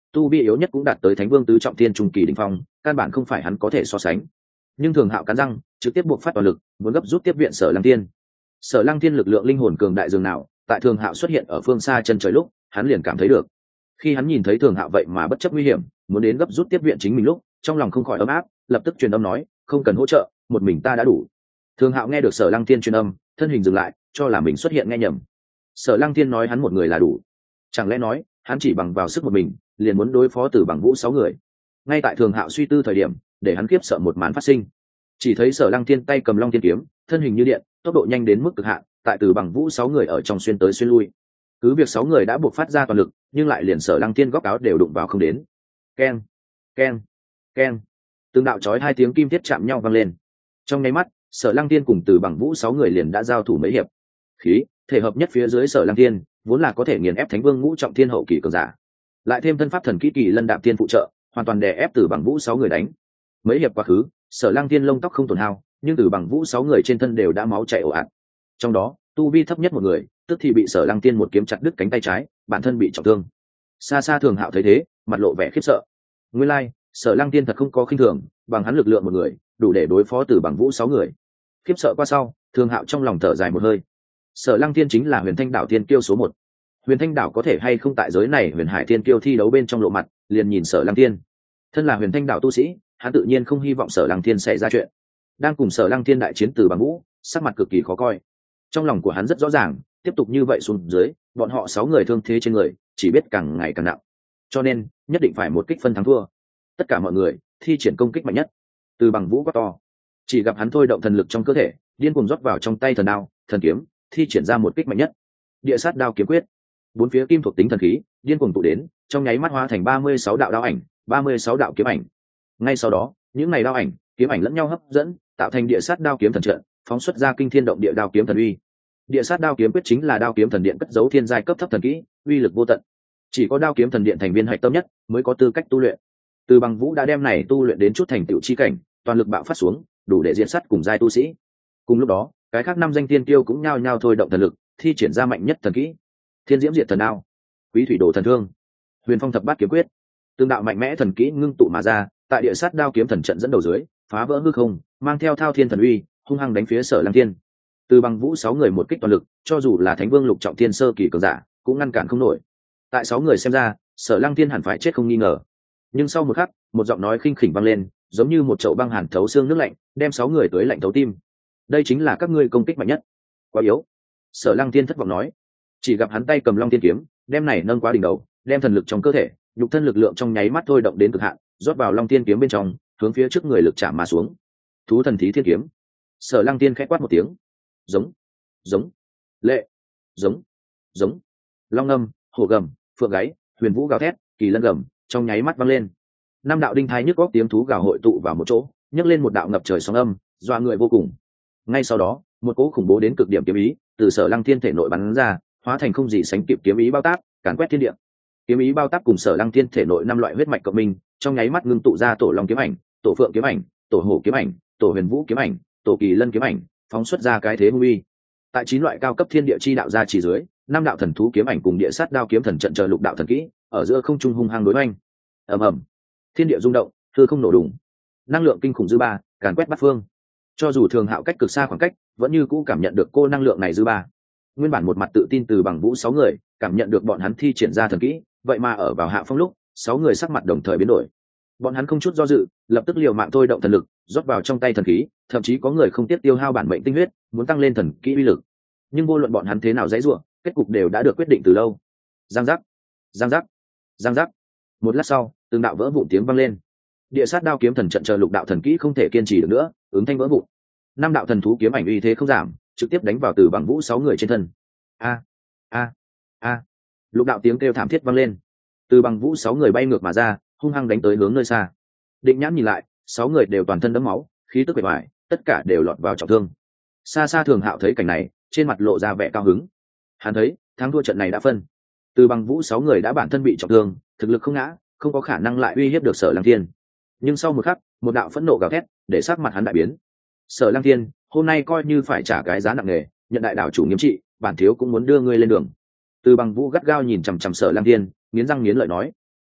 tu vi yếu nhất cũng đạt tới thánh vương tứ trọng thiên trung kỳ đỉnh phong, căn bản không phải hắn có thể so sánh. Nhưng Thường Hạo cắn răng trực tiếp buộc phát toàn lực, muốn gấp rút tiếp viện Sở Lăng Tiên. Sở Lăng Tiên lực lượng linh hồn cường đại dường nào, tại Thường Hạo xuất hiện ở phương xa chân trời lúc, hắn liền cảm thấy được. Khi hắn nhìn thấy Thường Hạo vậy mà bất chấp nguy hiểm, muốn đến gấp rút tiếp viện chính mình lúc, trong lòng không khỏi ấm áp, lập tức truyền âm nói, không cần hỗ trợ, một mình ta đã đủ. Thường Hạo nghe được Sở Lăng Tiên truyền âm, thân hình dừng lại, cho là mình xuất hiện nghe nhầm. Sở Lăng Tiên nói hắn một người là đủ, chẳng lẽ nói hắn chỉ bằng vào sức một mình liền muốn đối phó Từ Bằng Vũ sáu người? Ngay tại Thường Hạo suy tư thời điểm, để hắn kiếp sợ một màn phát sinh. Chỉ thấy Sở Lăng Tiên tay cầm Long Tiên kiếm, thân hình như điện, tốc độ nhanh đến mức cực hạn, tại Từ Bằng Vũ sáu người ở trong xuyên tới xuyên lui. Cứ việc sáu người đã buộc phát ra toàn lực, nhưng lại liền Sở Lăng Tiên góc áo đều đụng vào không đến. Keng, keng, keng. Từng đạo chói hai tiếng kim thiết chạm nhau vang lên. Trong nháy mắt, Sở Lăng Tiên cùng Từ Bằng Vũ sáu người liền đã giao thủ mấy hiệp. Khí, thể hợp nhất phía dưới Sở Lăng Tiên, vốn là có thể nghiền ép Thánh Vương ngũ trọng thiên hậu kỳ cường giả. Lại thêm thân pháp thần kỹ kỳ Lân Đạp Tiên phụ trợ, hoàn toàn đè ép Từ Bằng Vũ sáu người đánh. Mấy hiệp quá khứ, Sở Lăng Tiên lông tóc không tổn hao, nhưng Từ Bằng Vũ sáu người trên thân đều đã máu chảy ồ ạt. Trong đó, tu vi thấp nhất một người, tức thì bị Sở Lăng Tiên một kiếm chặt đứt cánh tay trái, bản thân bị trọng thương. Xa xa Thường Hạo thấy thế, mặt lộ vẻ khiếp sợ. Nguyên lai, like, Sở Lăng Tiên thật không có khinh thường, bằng hắn lực lượng một người, đủ để đối phó Từ Bằng Vũ sáu người. Khiếp sợ qua sau, Thường Hạo trong lòng thở dài một hơi. Sở Lăng Tiên chính là Huyền Thanh Đảo Tiên kiêu số một. Huyền Thanh Đảo có thể hay không tại giới này Huyền Hải Tiên kiêu thi đấu bên trong lộ mặt, liền nhìn Sở Lăng Tiên. Thân là Huyền Thanh Đảo tu sĩ, hắn tự nhiên không hy vọng Sở Lăng Tiên xảy ra chuyện. Đang cùng Sở Lăng Tiên đại chiến Từ Bằng Vũ, sắc mặt cực kỳ khó coi. Trong lòng của hắn rất rõ ràng, tiếp tục như vậy xuống dưới, bọn họ sáu người thương thế trên người, chỉ biết càng ngày càng nặng. Cho nên, nhất định phải một kích phân thắng thua. Tất cả mọi người thi triển công kích mạnh nhất. Từ Bằng Vũ quá to, chỉ gặp hắn thôi động thần lực trong cơ thể, điên cuồng rót vào trong tay thần đao, thần kiếm, thi triển ra một kích mạnh nhất. Địa sát đao kiếm quyết. Bốn phía kim thuộc tính thần khí, điên cuồng tụ đến, trong nháy mắt hóa thành ba mươi sáu đạo đao ảnh, ba mươi sáu đạo kiếm ảnh. Ngay sau đó, những này đao ảnh, kiếm ảnh lẫn nhau hấp dẫn, tạo thành địa sát đao kiếm thần trận, phóng xuất ra kinh thiên động địa đao kiếm thần uy. Địa sát đao kiếm quyết chính là đao kiếm thần điện cất giấu thiên giai cấp thấp thần kỹ, uy lực vô tận. Chỉ có đao kiếm thần điện thành viên hạch tâm nhất mới có tư cách tu luyện. Từ Bằng Vũ đã đem này tu luyện đến chút thành tựu chi cảnh, toàn lực bạo phát xuống, đủ để diễn sát cùng giai tu sĩ. Cùng lúc đó, cái khác năm danh tiên tiêu cũng nhao nhao thôi động thần lực, thi triển ra mạnh nhất thần kỹ. Thiên Diễm Diệt Thần Đao, Quý Thủy Đồ Thần Thương, Huyền Phong Thập Bát Kiếm Quyết. Tương đạo mạnh mẽ thần kỹ ngưng tụ mà ra, tại địa sát đao kiếm thần trận dẫn đầu dưới, phá vỡ hư không, mang theo thao thiên thần uy, hung hăng đánh phía Sở Lăng Tiên. Từ Bằng Vũ sáu người một kích toàn lực, cho dù là Thánh Vương lục trọng thiên sơ kỳ cường giả, cũng ngăn cản không nổi. Tại sáu người xem ra, Sở Lăng Tiên hẳn phải chết không nghi ngờ. Nhưng sau một khắc, một giọng nói khinh khỉnh vang lên, giống như một chậu băng hàn thấu xương nước lạnh, đem sáu người tới lạnh thấu tim. Đây chính là các ngươi công kích mạnh nhất. Quá yếu. Sở Lăng Tiên thất vọng nói. Chỉ gặp hắn tay cầm Long Tiên kiếm, đem này nâng qua đỉnh đầu, đem thần lực trong cơ thể, nhục thân lực lượng trong nháy mắt thôi động đến cực hạn, rót vào Long Tiên kiếm bên trong, hướng phía trước người lực chạm mà xuống. Thú thần thí thiên kiếm. Sở Lăng Tiên khẽ quát một tiếng. Giống, giống, lệ, giống, giống. Long ngâm, hổ gầm, phượng gáy, huyền vũ gào thét, kỳ lân gầm, trong nháy mắt vang lên. Năm đạo đinh thai nhức góc tiếng thú gào hội tụ vào một chỗ, nhấc lên một đạo ngập trời sóng âm, dọa người vô cùng. Ngay sau đó, một cỗ khủng bố đến cực điểm kiếm ý từ Sở Lăng Tiên thể nội bắn ra, hóa thành không gì sánh kịp kiếm ý bao táp, càn quét thiên địa. Kiếm ý bao táp cùng Sở Lăng Tiên thể nội năm loại huyết mạch cộng minh, trong nháy mắt ngưng tụ ra tổ long kiếm ảnh, tổ phượng kiếm ảnh, tổ hổ kiếm ảnh, tổ huyền vũ kiếm ảnh, tổ kỳ lân kiếm ảnh, phóng xuất ra cái thế hung uy. Tại chín loại cao cấp thiên địa chi đạo ra chỉ dưới, năm đạo thần thú kiếm ảnh cùng địa sát đao kiếm thần trận chờ lục đạo thần kỹ, ở giữa không trung hung hăng đối oanh. Ầm ầm, thiên địa rung động, hư không nổ đùng, năng lượng kinh khủng dư ba càn quét bát phương. Cho dù Thường Hạo cách cực xa khoảng cách, vẫn như cũ cảm nhận được cô năng lượng này dư ba. Nguyên bản một mặt tự tin Từ Bằng Vũ sáu người, cảm nhận được bọn hắn thi triển ra thần kỹ, vậy mà ở vào hạ phong lúc, sáu người sắc mặt đồng thời biến đổi. Bọn hắn không chút do dự, lập tức liều mạng thôi động thần lực, rót vào trong tay thần khí, thậm chí có người không tiếc tiêu hao bản mệnh tinh huyết, muốn tăng lên thần kỹ uy lực. Nhưng vô luận bọn hắn thế nào dãy rủa, kết cục đều đã được quyết định từ lâu. Giang giác, giang giác, giang giác. Một lát sau, từng đạo vỡ vụn tiếng vang lên. Địa sát đao kiếm thần trận chờ lục đạo thần kỹ không thể kiên trì được nữa, ứng thanh vỡ vụn. Năm đạo thần thú kiếm ảnh uy thế không giảm, trực tiếp đánh vào Từ Bằng Vũ sáu người trên thân. A a a. Lục đạo tiếng kêu thảm thiết vang lên. Từ Bằng Vũ sáu người bay ngược mà ra, hung hăng đánh tới hướng nơi xa. Định Nhãn nhìn lại, sáu người đều toàn thân đẫm máu, khí tức bề ngoài, tất cả đều lọt vào trọng thương. Xa xa Thường Hạo thấy cảnh này, trên mặt lộ ra vẻ cao hứng. Hắn thấy, thắng thua trận này đã phân. Từ Bằng Vũ sáu người đã bản thân bị trọng thương, thực lực không ngã, không có khả năng lại uy hiếp được Sở Lăng Tiên. Nhưng sau một khắc, một đạo phẫn nộ gào thét, để sắc mặt hắn đại biến. Sở Lăng Tiên, hôm nay coi như phải trả cái giá nặng nề, nhận đại đảo chủ nghiêm trị, bản thiếu cũng muốn đưa ngươi lên đường. Từ Bằng Vũ gắt gao nhìn chằm chằm Sở Lăng Tiên, nghiến răng nghiến lợi nói.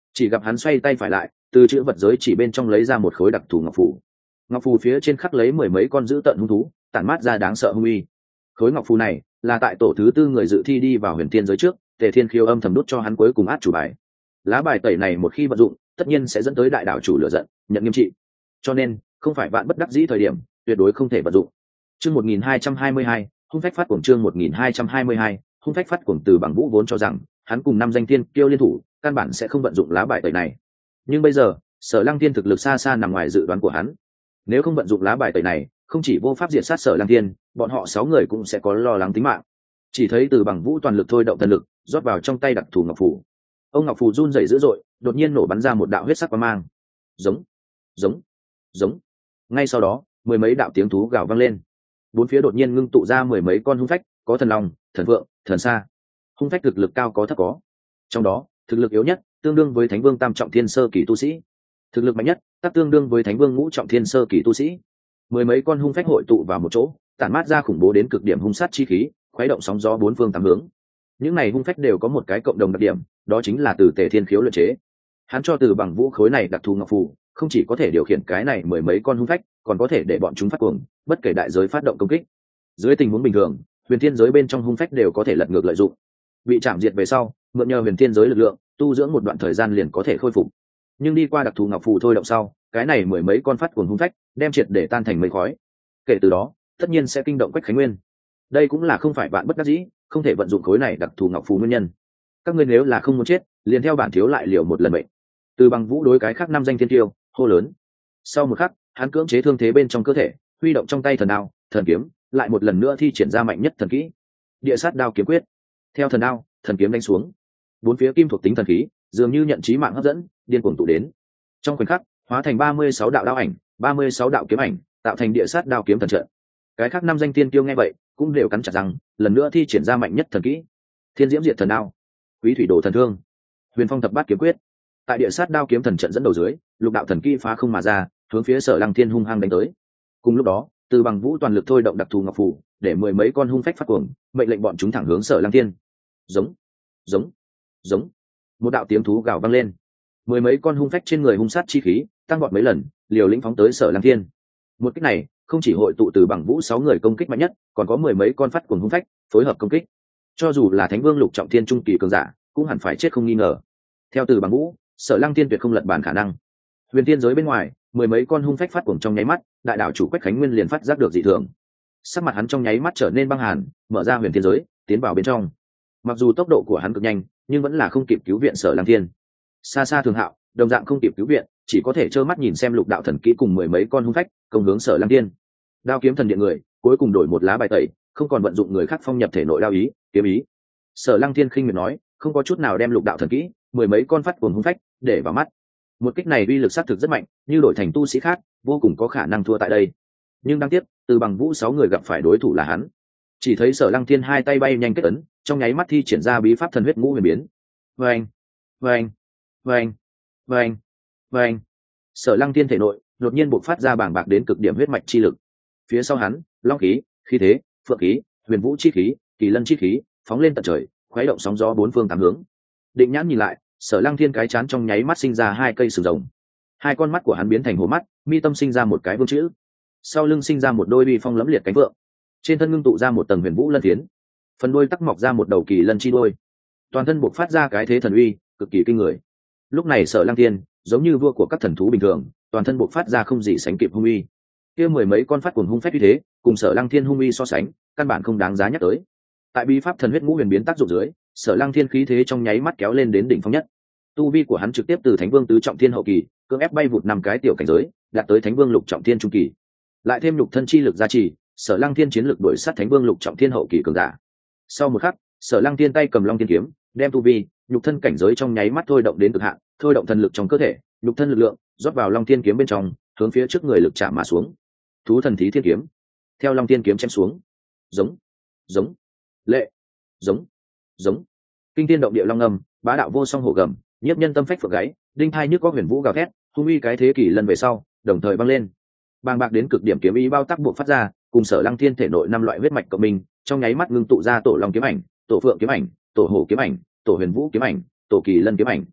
Chỉ gặp hắn xoay tay phải lại, từ chữ vật giới chỉ bên trong lấy ra một khối đặc thù ngọc phù. Ngọc phù phía trên khắc lấy mười mấy con dữ tợn hung thú, tản mát ra đáng sợ hung uy. Khối ngọc phù này là tại tổ thứ tư người dự thi đi vào huyền thiên giới trước, Tề Thiên Khiếu âm thầm đút cho hắn cuối cùng át chủ bài. Lá bài tẩy này một khi vận dụng, tất nhiên sẽ dẫn tới đại đảo chủ lửa giận, nhận nghiêm trị. Cho nên, không phải vạn bất đắc dĩ thời điểm, tuyệt đối không thể vận dụng. Chương một nghìn hai trăm hai mươi hai, hung phách phát cuồng. Chương một nghìn hai trăm hai mươi hai, hung phách phát cuồng. Từ Bằng Vũ vốn cho rằng, hắn cùng năm danh thiên kiêu liên thủ, căn bản sẽ không vận dụng lá bài tẩy này. Nhưng bây giờ, Sở Lăng Thiên thực lực xa xa nằm ngoài dự đoán của hắn. Nếu không vận dụng lá bài tẩy này, không chỉ vô pháp diệt sát Sở Lăng Thiên, bọn họ sáu người cũng sẽ có lo lắng tính mạng. Chỉ thấy Từ Bằng Vũ toàn lực thôi động thần lực, rót vào trong tay đặc thù ngọc phù. Ông ngọc phù run rẩy dữ dội, đột nhiên nổ bắn ra một đạo huyết sắc quang mang. Giống, giống, giống. Ngay sau đó, mười mấy đạo tiếng thú gào vang lên. Bốn phía đột nhiên ngưng tụ ra mười mấy con hung phách, có thần long, thần vượng, thần sa. Hung phách thực lực cao có thấp có. Trong đó, thực lực yếu nhất tương đương với Thánh Vương tam trọng thiên sơ kỳ tu sĩ. Thực lực mạnh nhất, tác tương đương với Thánh Vương ngũ trọng thiên sơ kỳ tu sĩ. Mười mấy con hung phách hội tụ vào một chỗ, tản mát ra khủng bố đến cực điểm hung sát chi khí, khuấy động sóng gió bốn phương tám hướng. Những này hung phách đều có một cái cộng đồng đặc điểm, đó chính là từ Tề Thiên Khiếu luyện chế. Hắn cho Từ Bằng Vũ khối này đặc thù ngọc phù, không chỉ có thể điều khiển cái này mười mấy con hung phách, còn có thể để bọn chúng phát cuồng, bất kể đại giới phát động công kích. Dưới tình huống bình thường, huyền thiên giới bên trong hung phách đều có thể lật ngược lợi dụng. Bị chạm diệt về sau, mượn nhờ huyền thiên giới lực lượng, tu dưỡng một đoạn thời gian liền có thể khôi phục. Nhưng đi qua đặc thù ngọc phù thôi động sau, cái này mười mấy con phát cuồng hung phách, đem triệt để tan thành mây khói. Kể từ đó, tất nhiên sẽ kinh động Quách Khánh Nguyên. Đây cũng là không phải bạn bất đắc dĩ, không thể vận dụng khối này đặc thù ngọc phù nguyên nhân. Các ngươi nếu là không muốn chết, liền theo bản thiếu lại liều một lần mệnh. Từ Bằng Vũ đối cái khác năm danh thiên tiêu hô lớn. Sau một khắc, hắn cưỡng chế thương thế bên trong cơ thể, huy động trong tay thần đao, thần kiếm, lại một lần nữa thi triển ra mạnh nhất thần kỹ, Địa Sát Đao Kiếm Quyết. Theo thần đao, thần kiếm đánh xuống, bốn phía kim thuộc tính thần khí dường như nhận chí mạng hấp dẫn, điên cuồng tụ đến. Trong khoảnh khắc, hóa thành ba mươi sáu đạo đao ảnh, ba mươi sáu đạo kiếm ảnh, tạo thành Địa Sát Đao Kiếm thần trận. Cái khác năm danh thiên tiêu nghe vậy, cũng đều cắn chặt răng, lần nữa thi triển ra mạnh nhất thần kỹ, Thiên Diễm Diệt Thần Đao, Quý Thủy Đồ Thần Thương, Huyền Phong Thập Bát Kiếm Quyết. Tại Địa Sát Đao Kiếm thần trận dẫn đầu dưới, lục đạo thần kỹ phá không mà ra, hướng phía Sở Lăng Thiên hung hăng đánh tới. Cùng lúc đó, Từ Bằng Vũ toàn lực thôi động đặc thù ngọc phù, để mười mấy con hung phách phát cuồng, mệnh lệnh bọn chúng thẳng hướng Sở Lăng Thiên. Giống, giống, giống. Một đạo tiếng thú gào vang lên. Mười mấy con hung phách trên người hung sát chi khí tăng vọt mấy lần, liều lĩnh phóng tới Sở Lăng Thiên. Một kích này, không chỉ hội tụ Từ Bằng Vũ sáu người công kích mạnh nhất, còn có mười mấy con phát cuồng hung phách phối hợp công kích. Cho dù là Thánh Vương lục trọng thiên trung kỳ cường giả, cũng hẳn phải chết không nghi ngờ. Theo Từ Bằng Vũ, Sở Lăng Thiên tuyệt không lật bàn khả năng. Huyền thiên giới bên ngoài, mười mấy con hung phách phát cuồng trong nháy mắt, đại đạo chủ Quách Khánh Nguyên liền phát giác được dị thường. Sắc mặt hắn trong nháy mắt trở nên băng hàn, mở ra huyền thiên giới, tiến vào bên trong. Mặc dù tốc độ của hắn cực nhanh, nhưng vẫn là không kịp cứu viện Sở Lăng Thiên. Xa xa Thường Hạo, đồng dạng không kịp cứu viện, chỉ có thể trơ mắt nhìn xem lục đạo thần kỹ cùng mười mấy con hung phách công hướng Sở Lăng Thiên. Đao kiếm thần điện người, cuối cùng đổi một lá bài tẩy, không còn vận dụng người khác phong nhập thể nội đao ý, kiếm ý. Sở Lăng Thiên khinh miệt nói, không có chút nào đem lục đạo thần kỹ, mười mấy con phát cuồng hung phách để vào mắt. Một kích này uy lực sát thực rất mạnh, như đổi thành tu sĩ khác, vô cùng có khả năng thua tại đây. Nhưng đáng tiếc, Từ Bằng Vũ sáu người gặp phải đối thủ là hắn. Chỉ thấy Sở Lăng Thiên hai tay bay nhanh kết ấn, trong nháy mắt thi triển ra bí pháp thần huyết ngũ huyền biến. Vâng, vâng, vâng, vâng, vâng. Sở Lăng Thiên thể nội đột nhiên bộc phát ra bàng bạc đến cực điểm huyết mạch chi lực. Phía sau hắn, long khí, khí thế, phượng khí, huyền vũ chi khí, kỳ lân chi khí phóng lên tận trời, khuấy động sóng gió bốn phương tám hướng. Định nhãn nhìn lại, Sở Lăng Thiên cái chán trong nháy mắt sinh ra hai cây sừng rồng, hai con mắt của hắn biến thành hồ mắt, mi tâm sinh ra một cái vương chữ, sau lưng sinh ra một đôi uy phong lẫm liệt cánh vượng, trên thân ngưng tụ ra một tầng huyền vũ lân phiến, phần đuôi tắc mọc ra một đầu kỳ lân chi đuôi, toàn thân buộc phát ra cái thế thần uy cực kỳ kinh người. Lúc này Sở Lăng Thiên giống như vua của các thần thú bình thường, toàn thân buộc phát ra không gì sánh kịp hung uy. Kia mười mấy con phát cuồng hung phách như thế, cùng Sở Lăng Thiên hung uy so sánh, căn bản không đáng giá nhắc tới. Tại bí pháp thần huyết ngũ huyền biến tác dụng dưới, Sở Lăng Thiên khí thế trong nháy mắt kéo lên đến đỉnh phong nhất. Tu vi của hắn trực tiếp từ Thánh Vương tứ trọng thiên hậu kỳ, cưỡng ép bay vụt năm cái tiểu cảnh giới, đạt tới Thánh Vương lục trọng thiên trung kỳ. Lại thêm lục thân chi lực gia trì, Sở Lăng Thiên chiến lực đuổi sát Thánh Vương lục trọng thiên hậu kỳ cường giả. Sau một khắc, Sở Lăng Thiên tay cầm Long Thiên kiếm, đem tu vi, nhục thân cảnh giới trong nháy mắt thôi động đến cực hạn, thôi động thần lực trong cơ thể, nhục thân lực lượng rót vào Long Thiên kiếm bên trong, hướng phía trước người lực chạm mà xuống. Thú thần thí thiên kiếm. Theo Long Thiên kiếm chém xuống. Giống, giống, lệ, giống, giống. Kinh thiên động địa long âm, bá đạo vô song hổ gầm, nhiếp nhân tâm phách phượng gáy, đinh thai nhức có huyền vũ gào thét, hung uy cái thế kỷ lần về sau, đồng thời băng lên. Bàng bạc đến cực điểm kiếm ý bao tác buộc phát ra, cùng Sở Lăng Thiên thể nội năm loại huyết mạch cộng minh, trong nháy mắt ngưng tụ ra tổ long kiếm ảnh, tổ phượng kiếm ảnh, tổ hổ kiếm ảnh, tổ huyền vũ kiếm ảnh, tổ kỳ lân kiếm ảnh.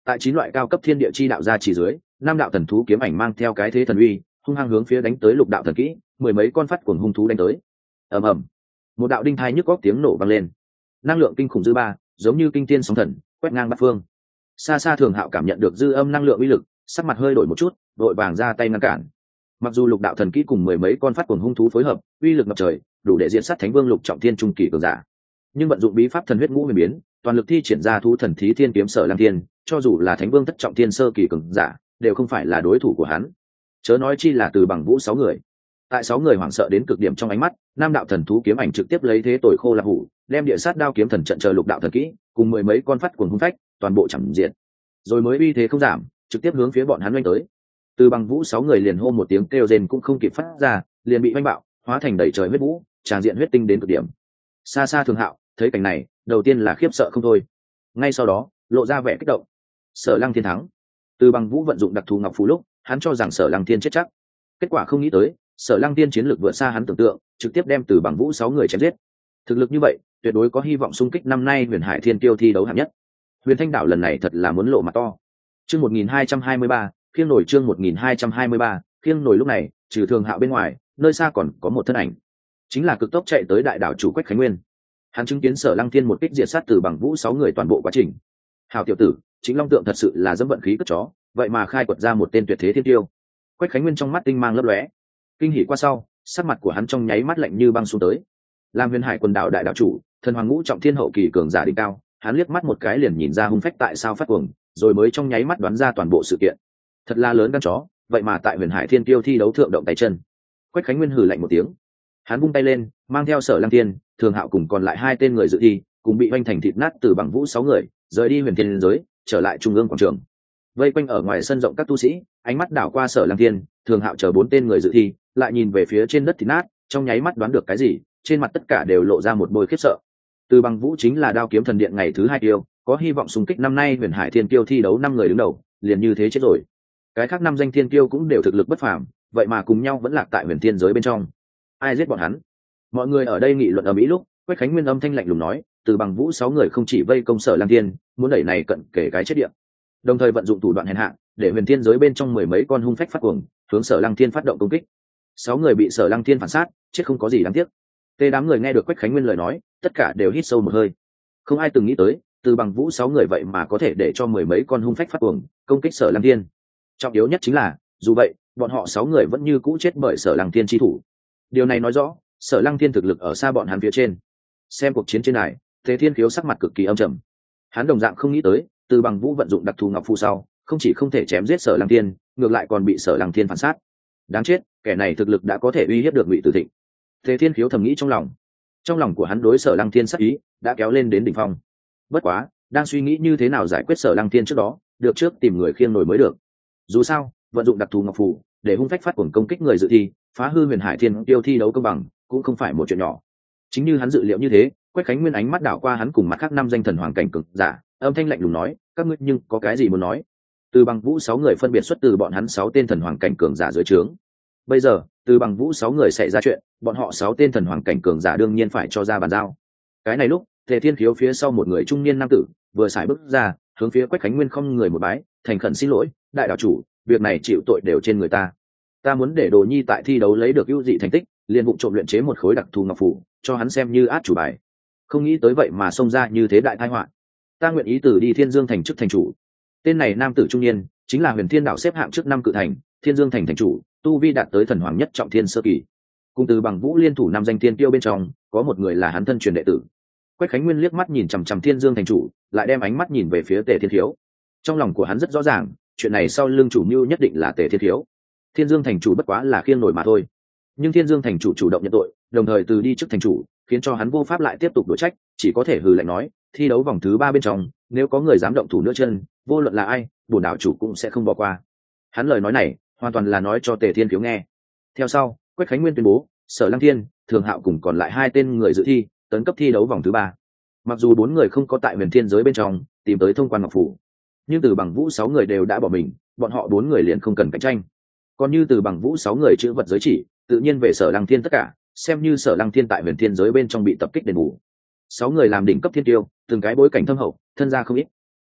tại chín loại cao cấp thiên địa chi đạo ra chỉ dưới, năm đạo thần thú kiếm ảnh mang theo cái thế thần uy hung hăng hướng phía đánh tới lục đạo thần kỹ, mười mấy con phát cuồng hung thú đánh tới. Ầm ầm, một đạo đinh thai nhức góc tiếng nổ vang lên, năng lượng kinh khủng dư ba giống như kinh thiên sóng thần quét ngang bát phương. Xa xa Thường Hạo cảm nhận được dư âm năng lượng uy lực, sắc mặt hơi đổi một chút, đội vàng ra tay ngăn cản. Mặc dù lục đạo thần kỹ cùng mười mấy con phát cuồng hung thú phối hợp, uy lực ngập trời, đủ để diễn sát thánh vương lục trọng thiên trung kỳ cường giả, nhưng vận dụng bí pháp thần huyết ngũ huyền biến, toàn lực thi triển ra thú thần thí thiên kiếm Sở Lăng Thiên, cho dù là thánh vương thất trọng thiên sơ kỳ cường giả, đều không phải là đối thủ của hắn. Chớ nói chi là Từ Bằng Vũ sáu người. Tại sáu người hoảng sợ đến cực điểm trong ánh mắt, nam đạo thần thú kiếm ảnh trực tiếp lấy thế tội khô là hủ, đem địa sát đao kiếm thần trận chờ lục đạo thần kỹ, cùng mười mấy con phát cuồng hung phách, toàn bộ chẳng diện. Rồi mới uy thế không giảm, trực tiếp hướng phía bọn hắn oanh tới. Từ Bằng Vũ sáu người liền hô một tiếng kêu rên cũng không kịp phát ra, liền bị oanh bạo, hóa thành đầy trời huyết vũ, tràn diện huyết tinh đến cực điểm. Xa xa Thường Hạo thấy cảnh này, đầu tiên là khiếp sợ không thôi, ngay sau đó lộ ra vẻ kích động. Sở Lăng Thiên thắng. Từ Bằng Vũ vận dụng đặc thù ngọc phù lúc, hắn cho rằng Sở Lăng Thiên chết chắc, kết quả không nghĩ tới Sở Lăng Thiên chiến lược vượt xa hắn tưởng tượng, trực tiếp đem Từ Bằng Vũ sáu người chém giết. Thực lực như vậy tuyệt đối có hy vọng xung kích năm nay Huyền Hải Thiên Tiêu thi đấu hạng nhất. Huyền Thanh Đảo lần này thật là muốn lộ mặt to. Chương một nghìn hai trăm hai mươi ba, khiêng nổi chương một nghìn hai trăm hai mươi ba, khiêng nổi lúc này, trừ Thường Hạo bên ngoài, nơi xa còn có một thân ảnh, chính là cực tốc chạy tới đại đảo chủ Quách Khánh Nguyên. Hắn chứng kiến Sở Lăng Thiên một kích diệt sát Từ Bằng Vũ sáu người toàn bộ quá trình. Hảo tiểu tử, chính Long Tượng thật sự là dẫm vận khí cất chó, vậy mà khai quật ra một tên tuyệt thế thiên tiêu. Quách Khánh Nguyên trong mắt tinh mang lấp lóe, kinh hỉ qua sau, sắc mặt của hắn trong nháy mắt lạnh như băng xuống tới. Làm Huyền Hải quần đảo đại đảo chủ, thần hoàng ngũ trọng thiên hậu kỳ cường giả đỉnh cao, hắn liếc mắt một cái liền nhìn ra hung phách tại sao phát cuồng, rồi mới trong nháy mắt đoán ra toàn bộ sự kiện. Thật là lớn gan chó, vậy mà tại Huyền Hải Thiên Tiêu thi đấu thượng động tay chân. Quách Khánh Nguyên hừ lạnh một tiếng, hắn vung tay lên, mang theo Sở Lăng Thiên, Thường Hạo cùng còn lại hai tên người dự thi, cùng bị oanh thành thịt nát Từ Bằng Vũ sáu người, rời đi Huyền Thiên giới, trở lại trung ương quảng trường. Vây quanh ở ngoài sân rộng các tu sĩ, ánh mắt đảo qua Sở Lăng Thiên, Thường Hạo chờ bốn tên người dự thi, lại nhìn về phía trên đất thịt nát, trong nháy mắt đoán được cái gì, trên mặt tất cả đều lộ ra một bôi khiếp sợ. Từ Bằng Vũ chính là đao kiếm thần điện ngày thứ hai tiêu, có hy vọng xung kích năm nay Huyền Hải Thiên Kiêu thi đấu năm người đứng đầu, liền như thế chết rồi. Cái khác năm danh thiên kiêu cũng đều thực lực bất phàm, vậy mà cùng nhau vẫn lạc tại Huyền Thiên giới bên trong. Ai giết bọn hắn? Mọi người ở đây nghị luận ở mỹ lúc, Quách Khánh Nguyên âm thanh lạnh lùng nói, Từ Bằng Vũ sáu người không chỉ vây công Sở Lăng Thiên, muốn đẩy này cận kể cái chết điện. Đồng thời vận dụng thủ đoạn hèn hạ, để Huyền Thiên giới bên trong mười mấy con hung phách phát cuồng, hướng Sở Lăng Thiên phát động công kích. Sáu người bị Sở Lăng Thiên phản sát, chết không có gì đáng tiếc. Tê đám người nghe được Quách Khánh Nguyên lời nói, tất cả đều hít sâu một hơi. Không ai từng nghĩ tới, Từ Bằng Vũ sáu người vậy mà có thể để cho mười mấy con hung phách phát cuồng, công kích Sở Lăng Thiên. Trọng yếu nhất chính là, dù vậy, bọn họ sáu người vẫn như cũ chết bởi Sở Lăng Thiên chi thủ. Điều này nói rõ, Sở Lăng Thiên thực lực ở xa bọn hắn phía trên. Xem cuộc chiến trên này, Thế Thiên Khiếu sắc mặt cực kỳ âm trầm. Hắn đồng dạng không nghĩ tới, Từ Bằng Vũ vận dụng đặc thù ngọc phù sau, không chỉ không thể chém giết Sở Lăng Thiên, ngược lại còn bị Sở Lăng Thiên phản sát. Đáng chết, kẻ này thực lực đã có thể uy hiếp được Ngụy Tử Thịnh. Thế Thiên Khiếu thầm nghĩ trong lòng. Trong lòng của hắn đối Sở Lăng Thiên sát ý đã kéo lên đến đỉnh phong. Bất quá, đang suy nghĩ như thế nào giải quyết Sở Lăng Thiên trước đó, được trước tìm người khiêng nổi mới được. Dù sao, vận dụng đặc thù ngọc phù để hung phách phát cuồng công kích người dự thi, phá hư Huyền Hải Thiên Tiêu thi đấu công bằng, cũng không phải một chuyện nhỏ. Chính như hắn dự liệu như thế, Quách Khánh Nguyên ánh mắt đảo qua hắn cùng mặt khác năm danh thần hoàng cảnh cường giả, âm thanh lạnh lùng nói, các ngươi nhưng có cái gì muốn nói? Từ Bằng Vũ sáu người phân biệt xuất từ bọn hắn sáu tên thần hoàng cảnh cường giả dưới trướng. Bây giờ, Từ Bằng Vũ sáu người xảy ra chuyện, bọn họ sáu tên thần hoàng cảnh cường giả đương nhiên phải cho ra bàn giao. Cái này lúc, Tề Thiên Khiếu phía sau một người trung niên nam tử, vừa xài bước ra, hướng phía Quách Khánh Nguyên không người một bái, thành khẩn xin lỗi, đại đạo chủ, việc này chịu tội đều trên người ta. Ta muốn để Đồ Nhi tại thi đấu lấy được ưu dị thành tích, liền vụ trộm luyện chế một khối đặc thù ngọc phù, cho hắn xem như át chủ bài. Không nghĩ tới vậy mà xông ra như thế đại tai họa. Ta nguyện ý từ đi Thiên Dương thành chức thành chủ. Tên này nam tử trung niên, chính là Huyền Thiên đạo xếp hạng trước năm cự thành, Thiên Dương thành thành chủ, tu vi đạt tới thần hoàng nhất trọng thiên sơ kỳ. Cùng Từ Bằng Vũ liên thủ năm danh thiên tiêu bên trong, có một người là hắn thân truyền đệ tử. Quách Khánh Nguyên liếc mắt nhìn chằm chằm Thiên Dương thành chủ, lại đem ánh mắt nhìn về phía Tề Thiên Khiếu. Trong lòng của hắn rất rõ ràng, chuyện này sau lưng chủ mưu nhất định là Tề Thiên Khiếu. Thiên Dương thành chủ bất quá là khiêng nổi mà thôi. Nhưng Thiên Dương thành chủ chủ động nhận tội, đồng thời từ đi trước thành chủ, khiến cho hắn vô pháp lại tiếp tục đổ trách, chỉ có thể hừ lạnh nói, thi đấu vòng thứ ba bên trong, nếu có người dám động thủ nữa chân, vô luận là ai, bổn đạo chủ cũng sẽ không bỏ qua. Hắn lời nói này, hoàn toàn là nói cho Tề Thiên Khiếu nghe. Theo sau, Quách Khánh Nguyên tuyên bố, Sở Lăng Thiên, Thường Hạo cùng còn lại hai tên người dự thi, tấn cấp thi đấu vòng thứ ba. Mặc dù bốn người không có tại Huyền Thiên giới bên trong tìm tới thông quan ngọc phủ, nhưng Từ Bằng Vũ sáu người đều đã bỏ mình, bọn họ bốn người liền không cần cạnh tranh. Còn như Từ Bằng Vũ sáu người chữ vật giới chỉ, tự nhiên về Sở Lăng Thiên tất cả, xem như Sở Lăng Thiên tại Huyền Thiên giới bên trong bị tập kích đền bù. Sáu người làm đỉnh cấp thiên tiêu, từng cái bối cảnh thâm hậu, thân gia không ít.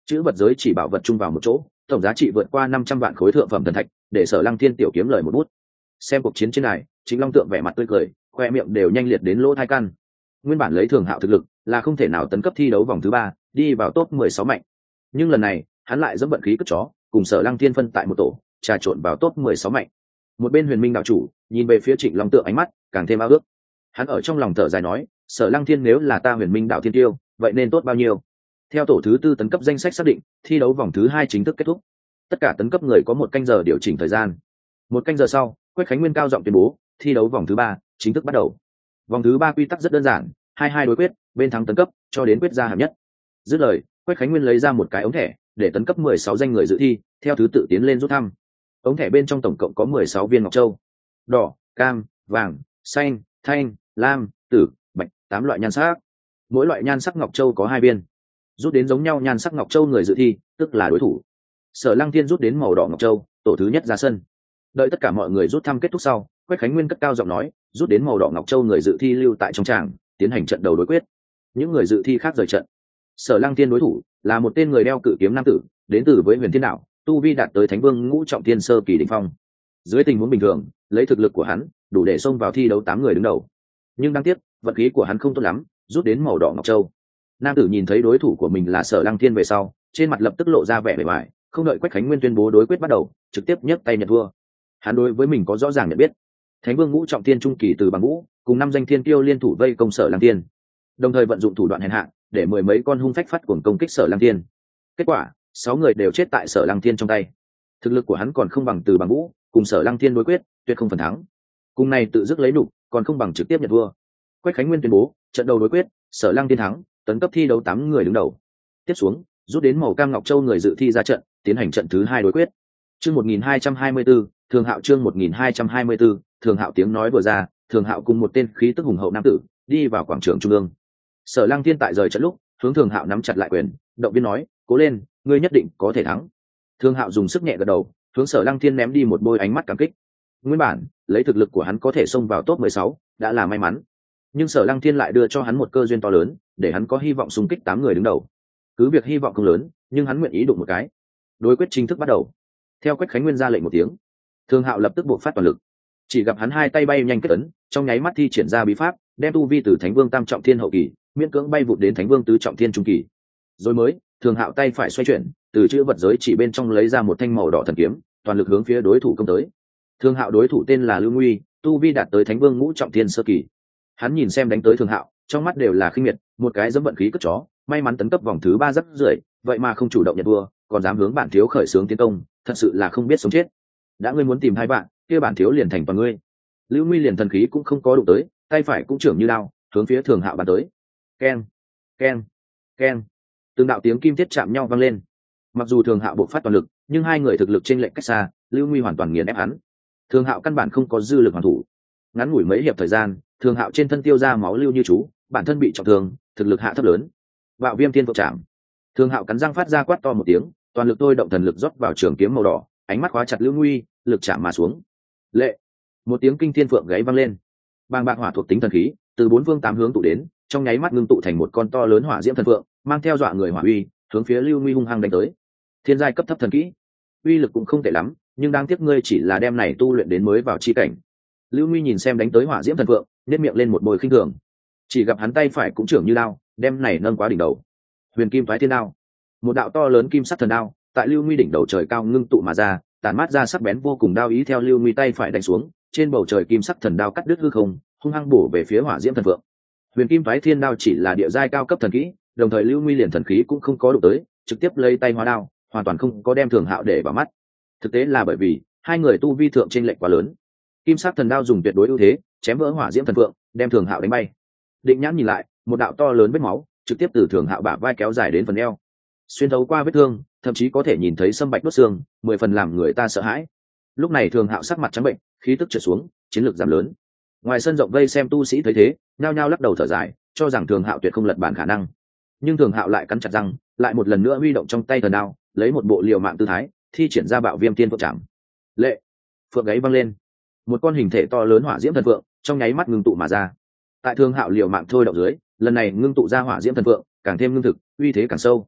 chữ vật giới chỉ bảo vật chung vào một chỗ, tổng giá trị vượt qua năm trăm vạn khối thượng phẩm thần thạch, để Sở Lăng Thiên tiểu kiếm lời một bút. Xem cuộc chiến trên này, Trịnh Long Tượng vẻ mặt tươi cười, khoe miệng đều nhanh liệt đến lỗ thai căn. Nguyên bản lấy Thường Hạo thực lực là không thể nào tấn cấp thi đấu vòng thứ ba, đi vào top mười sáu mạnh, nhưng lần này hắn lại dẫm vận khí cất chó, cùng Sở Lăng Thiên phân tại một tổ, trà trộn vào top mười sáu mạnh. Một bên Huyền Minh đạo chủ nhìn về phía Trịnh Long Tượng, ánh mắt càng thêm ao ước. Hắn ở trong lòng thở dài nói, Sở Lăng Thiên nếu là ta Huyền Minh đạo thiên tiêu, vậy nên tốt bao nhiêu. Theo tổ thứ tư tấn cấp danh sách xác định, thi đấu vòng thứ hai chính thức kết thúc. Tất cả tấn cấp người có một canh giờ điều chỉnh thời gian. Một canh giờ sau, Quách Khánh Nguyên cao giọng tuyên bố, thi đấu vòng thứ ba chính thức bắt đầu. Vòng thứ ba quy tắc rất đơn giản, hai hai đối quyết, bên thắng tấn cấp cho đến quyết ra hạng nhất. Dứt lời, Quách Khánh Nguyên lấy ra một cái ống thẻ để tấn cấp mười sáu danh người dự thi, theo thứ tự tiến lên rút thăm. Ống thẻ bên trong tổng cộng có mười sáu viên ngọc châu, đỏ, cam, vàng, xanh, thanh, lam, tử, bạch, tám loại nhan sắc. Mỗi loại nhan sắc ngọc châu có hai viên. Rút đến giống nhau nhan sắc ngọc châu người dự thi, tức là đối thủ. Sở Lăng Thiên rút đến màu đỏ ngọc châu, tổ thứ nhất ra sân. Đợi tất cả mọi người rút thăm kết thúc sau, Quách Khánh Nguyên cất cao giọng nói, rút đến màu đỏ ngọc châu người dự thi lưu tại trong tràng, tiến hành trận đầu đối quyết. Những người dự thi khác rời trận. Sở Lăng Thiên đối thủ là một tên người đeo cự kiếm nam tử, đến từ với Huyền Thiên Đạo, tu vi đạt tới Thánh Vương ngũ trọng thiên sơ kỳ đỉnh phong. Dưới tình huống bình thường, lấy thực lực của hắn, đủ để xông vào thi đấu tám người đứng đầu. Nhưng đáng tiếc, vận khí của hắn không tốt lắm, rút đến màu đỏ ngọc châu. Nam tử nhìn thấy đối thủ của mình là Sở Lăng Thiên về sau, trên mặt lập tức lộ ra vẻ bề bại, không đợi Quách Khánh Nguyên tuyên bố đối quyết bắt đầu, trực tiếp nhấc tay nhận thua. Hắn đối với mình có rõ ràng nhận biết. Thánh Vương ngũ trọng thiên trung kỳ từ bằng ngũ, cùng năm danh thiên kiêu liên thủ vây công Sở Lăng Thiên, đồng thời vận dụng thủ đoạn hèn hạ, để mười mấy con hung phách phát cuồng công kích Sở Lăng Thiên. Kết quả, sáu người đều chết tại Sở Lăng Thiên trong tay. Thực lực của hắn còn không bằng từ bằng ngũ, cùng Sở Lăng Thiên đối quyết, tuyệt không phần thắng. Cùng này tự dứt lấy nục, còn không bằng trực tiếp nhận thua. Quách Khánh Nguyên tuyên bố, trận đầu đối quyết, Sở Lăng Thiên thắng, tấn cấp thi đấu tám người đứng đầu. Tiếp xuống, rút đến màu cam ngọc châu người dự thi ra trận, tiến hành trận thứ hai đối quyết. Chương một nghìn hai trăm hai mươi tư, Thường Hạo chương một nghìn hai trăm hai mươi tư, Thường Hạo tiếng nói vừa ra, Thường Hạo cùng một tên khí tức hùng hậu nam tử đi vào quảng trường trung ương. Sở Lăng Thiên tại rời trận lúc, hướng Thường Hạo nắm chặt lại quyền, động viên nói, cố lên, ngươi nhất định có thể thắng. Thường Hạo dùng sức nhẹ gật đầu, hướng Sở Lăng Thiên ném đi một bôi ánh mắt cảm kích. Nguyên bản, lấy thực lực của hắn có thể xông vào top mười sáu, đã là may mắn. Nhưng Sở Lăng Thiên lại đưa cho hắn một cơ duyên to lớn, để hắn có hy vọng xung kích tám người đứng đầu. Cứ việc hy vọng không lớn, nhưng hắn nguyện ý đụng một cái. Đối quyết chính thức bắt đầu. Theo Quách Khánh Nguyên ra lệnh một tiếng, Thường Hạo lập tức buộc phát toàn lực. Chỉ gặp hắn hai tay bay nhanh kết ấn, trong nháy mắt thi triển ra bí pháp, đem tu vi từ Thánh Vương tam trọng thiên hậu kỳ, miễn cưỡng bay vụt đến Thánh Vương tứ trọng thiên trung kỳ. Rồi mới, Thường Hạo tay phải xoay chuyển, từ chữ vật giới chỉ bên trong lấy ra một thanh màu đỏ thần kiếm, toàn lực hướng phía đối thủ công tới. Thường Hạo đối thủ tên là Lưu Nguy, tu vi đạt tới Thánh Vương ngũ trọng thiên sơ kỳ. Hắn nhìn xem đánh tới Thường Hạo, trong mắt đều là khinh miệt, một cái dẫm vận khí cất chó, may mắn tấn cấp vòng thứ ba rất rưỡi, vậy mà không chủ động nhận thua, còn dám hướng bản thiếu khởi xướng tiến công, thật sự là không biết sống chết. Đã ngươi muốn tìm hai bạn, kia bản thiếu liền thành toàn ngươi. Lưu Nguy liền thần khí cũng không có đụng tới, tay phải cũng trưởng như đao, hướng phía Thường Hạo bắn tới. Keng, keng, keng. Từng đạo tiếng kim thiết chạm nhau vang lên. Mặc dù Thường Hạo bộc phát toàn lực, nhưng hai người thực lực chênh lệch cách xa, Lưu Nguy hoàn toàn nghiền ép hắn. Thường Hạo căn bản không có dư lực hoàn thủ. Ngắn ngủi mấy hiệp thời gian, Thường Hạo trên thân tiêu ra máu lưu như chú, bản thân bị trọng thương, thực lực hạ thấp lớn. Bạo Viêm Thiên Phượng Trảm. Thường Hạo cắn răng phát ra quát to một tiếng, toàn lực tôi động thần lực rót vào trường kiếm màu đỏ, ánh mắt khóa chặt Lưu Nguy, lực chạm mà xuống. Lệ. Một tiếng kinh thiên phượng gáy vang lên. Bàng bạc hỏa thuộc tính thần khí từ bốn phương tám hướng tụ đến, trong nháy mắt ngưng tụ thành một con to lớn hỏa diễm thần phượng, mang theo dọa người hỏa uy, hướng phía Lưu Nguy hung hăng đánh tới. Thiên giai cấp thấp thần kỹ, uy lực cũng không tệ lắm, nhưng đáng tiếc ngươi chỉ là đem này tu luyện đến mới vào chi cảnh. Lưu Nguy nhìn xem đánh tới hỏa diễm thần phượng, nhếch miệng lên một bồi khinh thường. Chỉ gặp hắn tay phải cũng trưởng như đao, đem này nâng quá đỉnh đầu. Huyền Kim Phái Thiên Đao, một đạo to lớn kim sắc thần đao, tại Lưu Nguy đỉnh đầu trời cao ngưng tụ mà ra, tản mát ra sắc bén vô cùng đao ý theo Lưu Nguy tay phải đánh xuống, trên bầu trời kim sắc thần đao cắt đứt hư không, hung hăng bổ về phía hỏa diễm thần phượng. Huyền Kim Phái Thiên Đao chỉ là địa giai cao cấp thần kỹ, đồng thời Lưu Nguy liền thần khí cũng không có đụng tới, trực tiếp lấy tay hóa đao, hoàn toàn không có đem Thường Hạo để vào mắt. Thực tế là bởi vì hai người tu vi thượng chênh lệch quá lớn. Kim sắc thần đao dùng tuyệt đối ưu thế, chém vỡ hỏa diễm thần phượng, đem Thường Hạo đánh bay. Định nhãn nhìn lại, một đạo to lớn vết máu, trực tiếp từ Thường Hạo bả vai kéo dài đến phần eo. Xuyên thấu qua vết thương, thậm chí có thể nhìn thấy sâm bạch đốt xương, mười phần làm người ta sợ hãi. Lúc này Thường Hạo sắc mặt trắng bệnh, khí tức trượt xuống, chiến lược giảm lớn. Ngoài sân rộng vây xem tu sĩ thấy thế, nhao nhao lắc đầu thở dài, cho rằng Thường Hạo tuyệt không lật bản khả năng. Nhưng Thường Hạo lại cắn chặt răng, lại một lần nữa huy động trong tay thần đao, lấy một bộ liều mạng tư thái, thi triển ra Bạo Viêm Thiên Phượng Trảm. Lệ, phượng gáy văng lên, một con hình thể to lớn hỏa diễm thần phượng trong nháy mắt ngưng tụ mà ra. Tại Thường Hạo liều mạng thôi động dưới, lần này ngưng tụ ra hỏa diễm thần phượng càng thêm ngưng thực, uy thế càng sâu.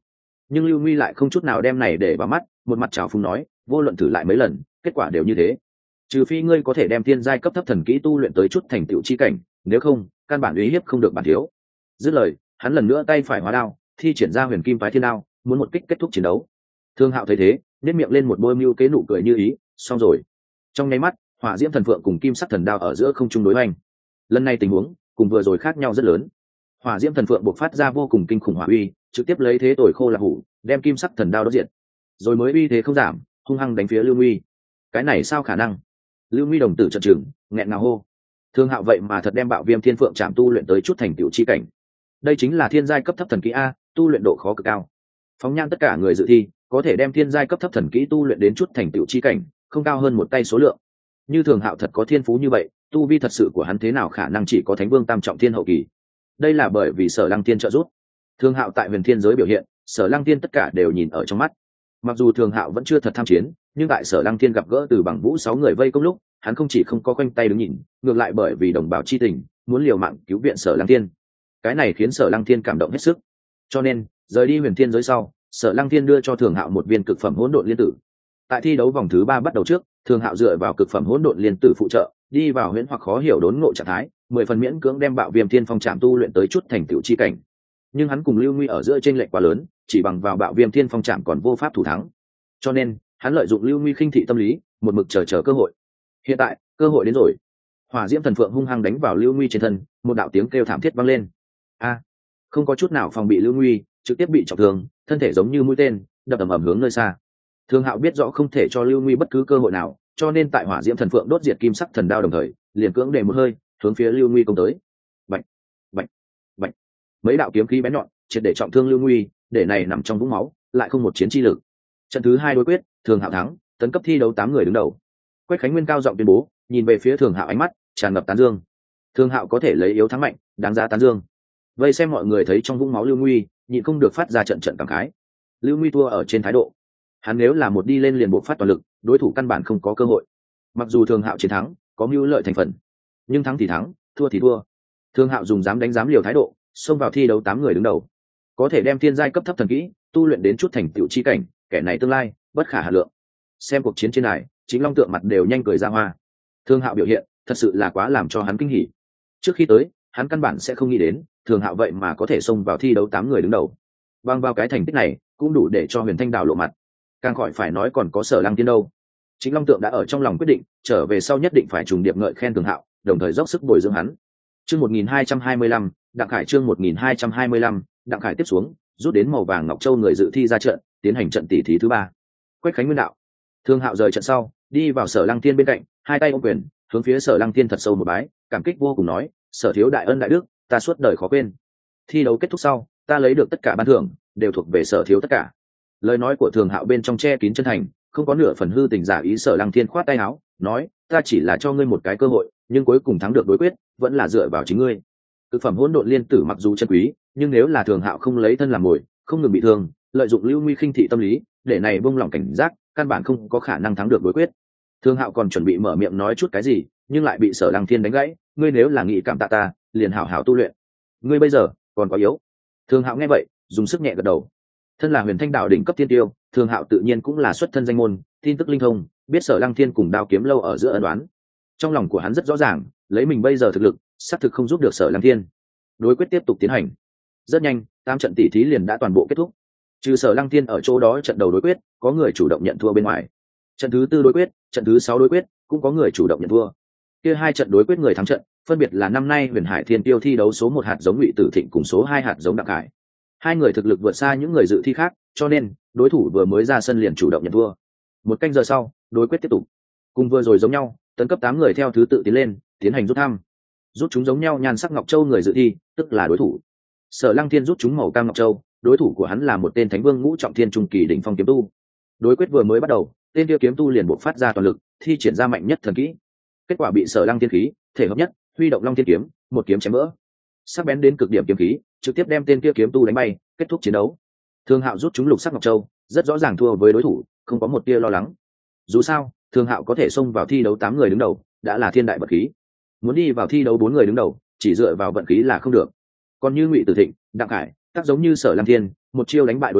nhưng Lưu Nguy lại không chút nào đem này để vào mắt, một mặt trào phúng nói, vô luận thử lại mấy lần, kết quả đều như thế. Trừ phi ngươi có thể đem thiên giai cấp thấp thần kỹ tu luyện tới chút thành tựu chi cảnh, nếu không, căn bản uy hiếp không được bản thiếu. Dứt lời, hắn lần nữa tay phải hóa đao, thi triển ra huyền kim phái thiên đao, muốn một kích kết thúc chiến đấu. Thương Hạo thấy thế, nhếch miệng lên một bôi mưu kế nụ cười như ý, xong rồi. Trong nháy mắt, hỏa diễm thần phượng cùng kim sắc thần đao ở giữa không trung đối hoành. Lần này tình huống cùng vừa rồi khác nhau rất lớn. Hỏa diễm thần phượng bộc phát ra vô cùng kinh khủng hỏa uy, trực tiếp lấy thế tồi khô là hủ, đem kim sắc thần đao đốt diệt. Rồi mới uy thế không giảm, hung hăng đánh phía Lưu Nguy. Cái này sao khả năng? Lưu Nguy đồng tử trợn trừng, nghẹn ngào hô. Thương Hạo vậy mà thật đem Bạo Viêm Thiên Phượng Trảm tu luyện tới chút thành tựu chi cảnh. Đây chính là thiên giai cấp thấp thần kỹ a, tu luyện độ khó cực cao. Phóng nhan tất cả người dự thi, có thể đem thiên giai cấp thấp thần kỹ tu luyện đến chút thành tựu chi cảnh, không cao hơn một tay số lượng. Như Thường Hạo thật có thiên phú như vậy, tu vi thật sự của hắn thế nào khả năng chỉ có Thánh Vương tam trọng thiên hậu kỳ? Đây là bởi vì Sở Lăng Tiên trợ giúp. Thường Hạo tại Huyền Thiên giới biểu hiện, Sở Lăng Tiên tất cả đều nhìn ở trong mắt. Mặc dù Thường Hạo vẫn chưa thật tham chiến, nhưng tại Sở Lăng Tiên gặp gỡ Từ Bằng Vũ sáu người vây công lúc, hắn không chỉ không có khoanh tay đứng nhìn, ngược lại bởi vì đồng bào chi tình, muốn liều mạng cứu viện Sở Lăng Tiên. Cái này khiến Sở Lăng Tiên cảm động hết sức. Cho nên, rời đi Huyền Thiên giới sau, Sở Lăng Tiên đưa cho Thường Hạo một viên cực phẩm hỗn độn liên tử. Tại thi đấu vòng thứ ba bắt đầu trước, Thường Hạo dựa vào cực phẩm hỗn độn liên tử phụ trợ, đi vào huyễn hoặc khó hiểu đốn ngộ trạng thái, mười phần miễn cưỡng đem Bạo Viêm Thiên Phong Trảm tu luyện tới chút thành tựu chi cảnh. Nhưng hắn cùng Lưu Nguy ở giữa chênh lệch quá lớn, chỉ bằng vào Bạo Viêm Thiên Phong Trảm còn vô pháp thủ thắng. Cho nên, hắn lợi dụng Lưu Nguy khinh thị tâm lý, một mực chờ chờ cơ hội. Hiện tại, cơ hội đến rồi. Hỏa diễm thần phượng hung hăng đánh vào Lưu Nguy trên thân, một đạo tiếng kêu thảm thiết vang lên. A! Không có chút nào phòng bị Lưu Nguy, trực tiếp bị trọng thương, thân thể giống như mũi tên, đập ầm ầm hướng nơi xa. Thường Hạo biết rõ không thể cho Lưu Nguy bất cứ cơ hội nào, cho nên tại hỏa diễm thần phượng đốt diệt kim sắc thần đao đồng thời, liền cưỡng để một hơi, hướng phía Lưu Nguy công tới. Bạch, bạch, bạch. Mấy đạo kiếm khí bén nhọn, triệt để trọng thương Lưu Nguy, để này nằm trong vũng máu, lại không một chiến chi lực. Trận thứ hai đối quyết, Thường Hạo thắng, tấn cấp thi đấu tám người đứng đầu. Quách Khánh Nguyên cao giọng tuyên bố, nhìn về phía Thường Hạo ánh mắt tràn ngập tán dương. Thường Hạo có thể lấy yếu thắng mạnh, đáng giá tán dương. Vây xem mọi người thấy trong vũng máu Lưu Nguy, nhịn không được phát ra trận trận cảm khái. Lưu Nguy thua ở trên thái độ. Hắn nếu là một đi lên liền buộc phát toàn lực, đối thủ căn bản không có cơ hội. Mặc dù Thường Hạo chiến thắng, có mưu lợi thành phần, nhưng thắng thì thắng, thua thì thua. Thường Hạo dùng dám đánh dám liều thái độ, xông vào thi đấu tám người đứng đầu. Có thể đem thiên giai cấp thấp thần kỹ tu luyện đến chút thành tựu chi cảnh, kẻ này tương lai bất khả hà lượng. Xem cuộc chiến trên này, Chính Long Tượng mặt đều nhanh cười ra hoa. Thường Hạo biểu hiện, thật sự là quá làm cho hắn kinh hỉ. Trước khi tới, hắn căn bản sẽ không nghĩ đến, Thường Hạo vậy mà có thể xông vào thi đấu tám người đứng đầu. Bằng vào cái thành tích này, cũng đủ để cho Huyền Thanh Đào lộ mặt. Càng khỏi phải nói còn có Sở Lăng Tiên đâu. Chính Long Tượng đã ở trong lòng quyết định, trở về sau nhất định phải trùng điệp ngợi khen Thường Hạo, đồng thời dốc sức bồi dưỡng hắn. Chương một nghìn hai trăm hai mươi lăm, Đặng Khải chương một nghìn hai trăm hai mươi lăm, Đặng Khải tiếp xuống, rút đến màu vàng ngọc châu người dự thi ra trận, tiến hành trận tỷ thí thứ ba. Quách Khánh Nguyên đạo. Thường Hạo rời trận sau, đi vào Sở Lăng Tiên bên cạnh, hai tay ôm quyền, hướng phía Sở Lăng Tiên thật sâu một bái, cảm kích vô cùng nói, Sở thiếu đại ân đại đức, ta suốt đời khó quên. Thi đấu kết thúc sau, ta lấy được tất cả ban thưởng, đều thuộc về Sở thiếu tất cả. Lời nói của Thường Hạo bên trong che kín chân thành, không có nửa phần hư tình giả ý. Sở Lăng Thiên khoát tay áo, nói, ta chỉ là cho ngươi một cái cơ hội, nhưng cuối cùng thắng được đối quyết, vẫn là dựa vào chính ngươi. Thực phẩm hỗn độn liên tử mặc dù chân quý, nhưng nếu là Thường Hạo không lấy thân làm mồi, không ngừng bị thương, lợi dụng Lưu Nguy khinh thị tâm lý, để này buông lỏng cảnh giác, căn bản không có khả năng thắng được đối quyết. Thường Hạo còn chuẩn bị mở miệng nói chút cái gì, nhưng lại bị Sở Lăng Thiên đánh gãy, ngươi nếu là nghĩ cảm tạ ta, liền hảo hảo tu luyện. Ngươi bây giờ còn quá yếu. Thường Hạo nghe vậy, dùng sức nhẹ gật đầu. Thân là Huyền Thanh đạo đỉnh cấp tiên tiêu, Thường Hạo tự nhiên cũng là xuất thân danh môn, tin tức linh thông, biết Sở Lăng Thiên cùng Đao Kiếm lâu ở giữa ân đoán. Trong lòng của hắn rất rõ ràng, lấy mình bây giờ thực lực, xác thực không giúp được Sở Lăng Thiên. Đối quyết tiếp tục tiến hành. Rất nhanh, tam trận tỷ thí liền đã toàn bộ kết thúc. Trừ Sở Lăng Thiên ở chỗ đó trận đầu đối quyết, có người chủ động nhận thua bên ngoài. Trận thứ tư đối quyết, trận thứ sáu đối quyết, cũng có người chủ động nhận thua. Kia hai trận đối quyết người thắng trận, phân biệt là năm nay Huyền Hải Thiên Tiêu thi đấu số một hạt giống Ngụy Tử Thịnh cùng số hai hạt giống Đặng Khải. Hai người thực lực vượt xa những người dự thi khác, cho nên đối thủ vừa mới ra sân liền chủ động nhận thua. Một canh giờ sau, đối quyết tiếp tục. Cùng vừa rồi giống nhau, tấn cấp tám người theo thứ tự tiến lên, tiến hành rút thăm. Rút chúng giống nhau nhan sắc ngọc châu người dự thi, tức là đối thủ. Sở Lăng Thiên rút chúng màu cam ngọc châu, đối thủ của hắn là một tên Thánh Vương ngũ trọng thiên trung kỳ đỉnh phong kiếm tu. Đối quyết vừa mới bắt đầu, tên kia kiếm tu liền bộc phát ra toàn lực, thi triển ra mạnh nhất thần kỹ. Kết quả bị Sở Lăng Thiên khí, thể hợp nhất, huy động Long Thiên kiếm, một kiếm chém vỡ. Sắc bén đến cực điểm kiếm khí, trực tiếp đem tên kia kiếm tu đánh bay, kết thúc chiến đấu. Thường Hạo rút chúng lục sắc ngọc châu, rất rõ ràng thua với đối thủ, không có một tia lo lắng. Dù sao, Thường Hạo có thể xông vào thi đấu tám người đứng đầu, đã là thiên đại vận khí. Muốn đi vào thi đấu bốn người đứng đầu, chỉ dựa vào vận khí là không được. Còn như Ngụy Tử Thịnh, Đặng Khải, tác giống như Sở Lăng Thiên, một chiêu đánh bại đối thủ,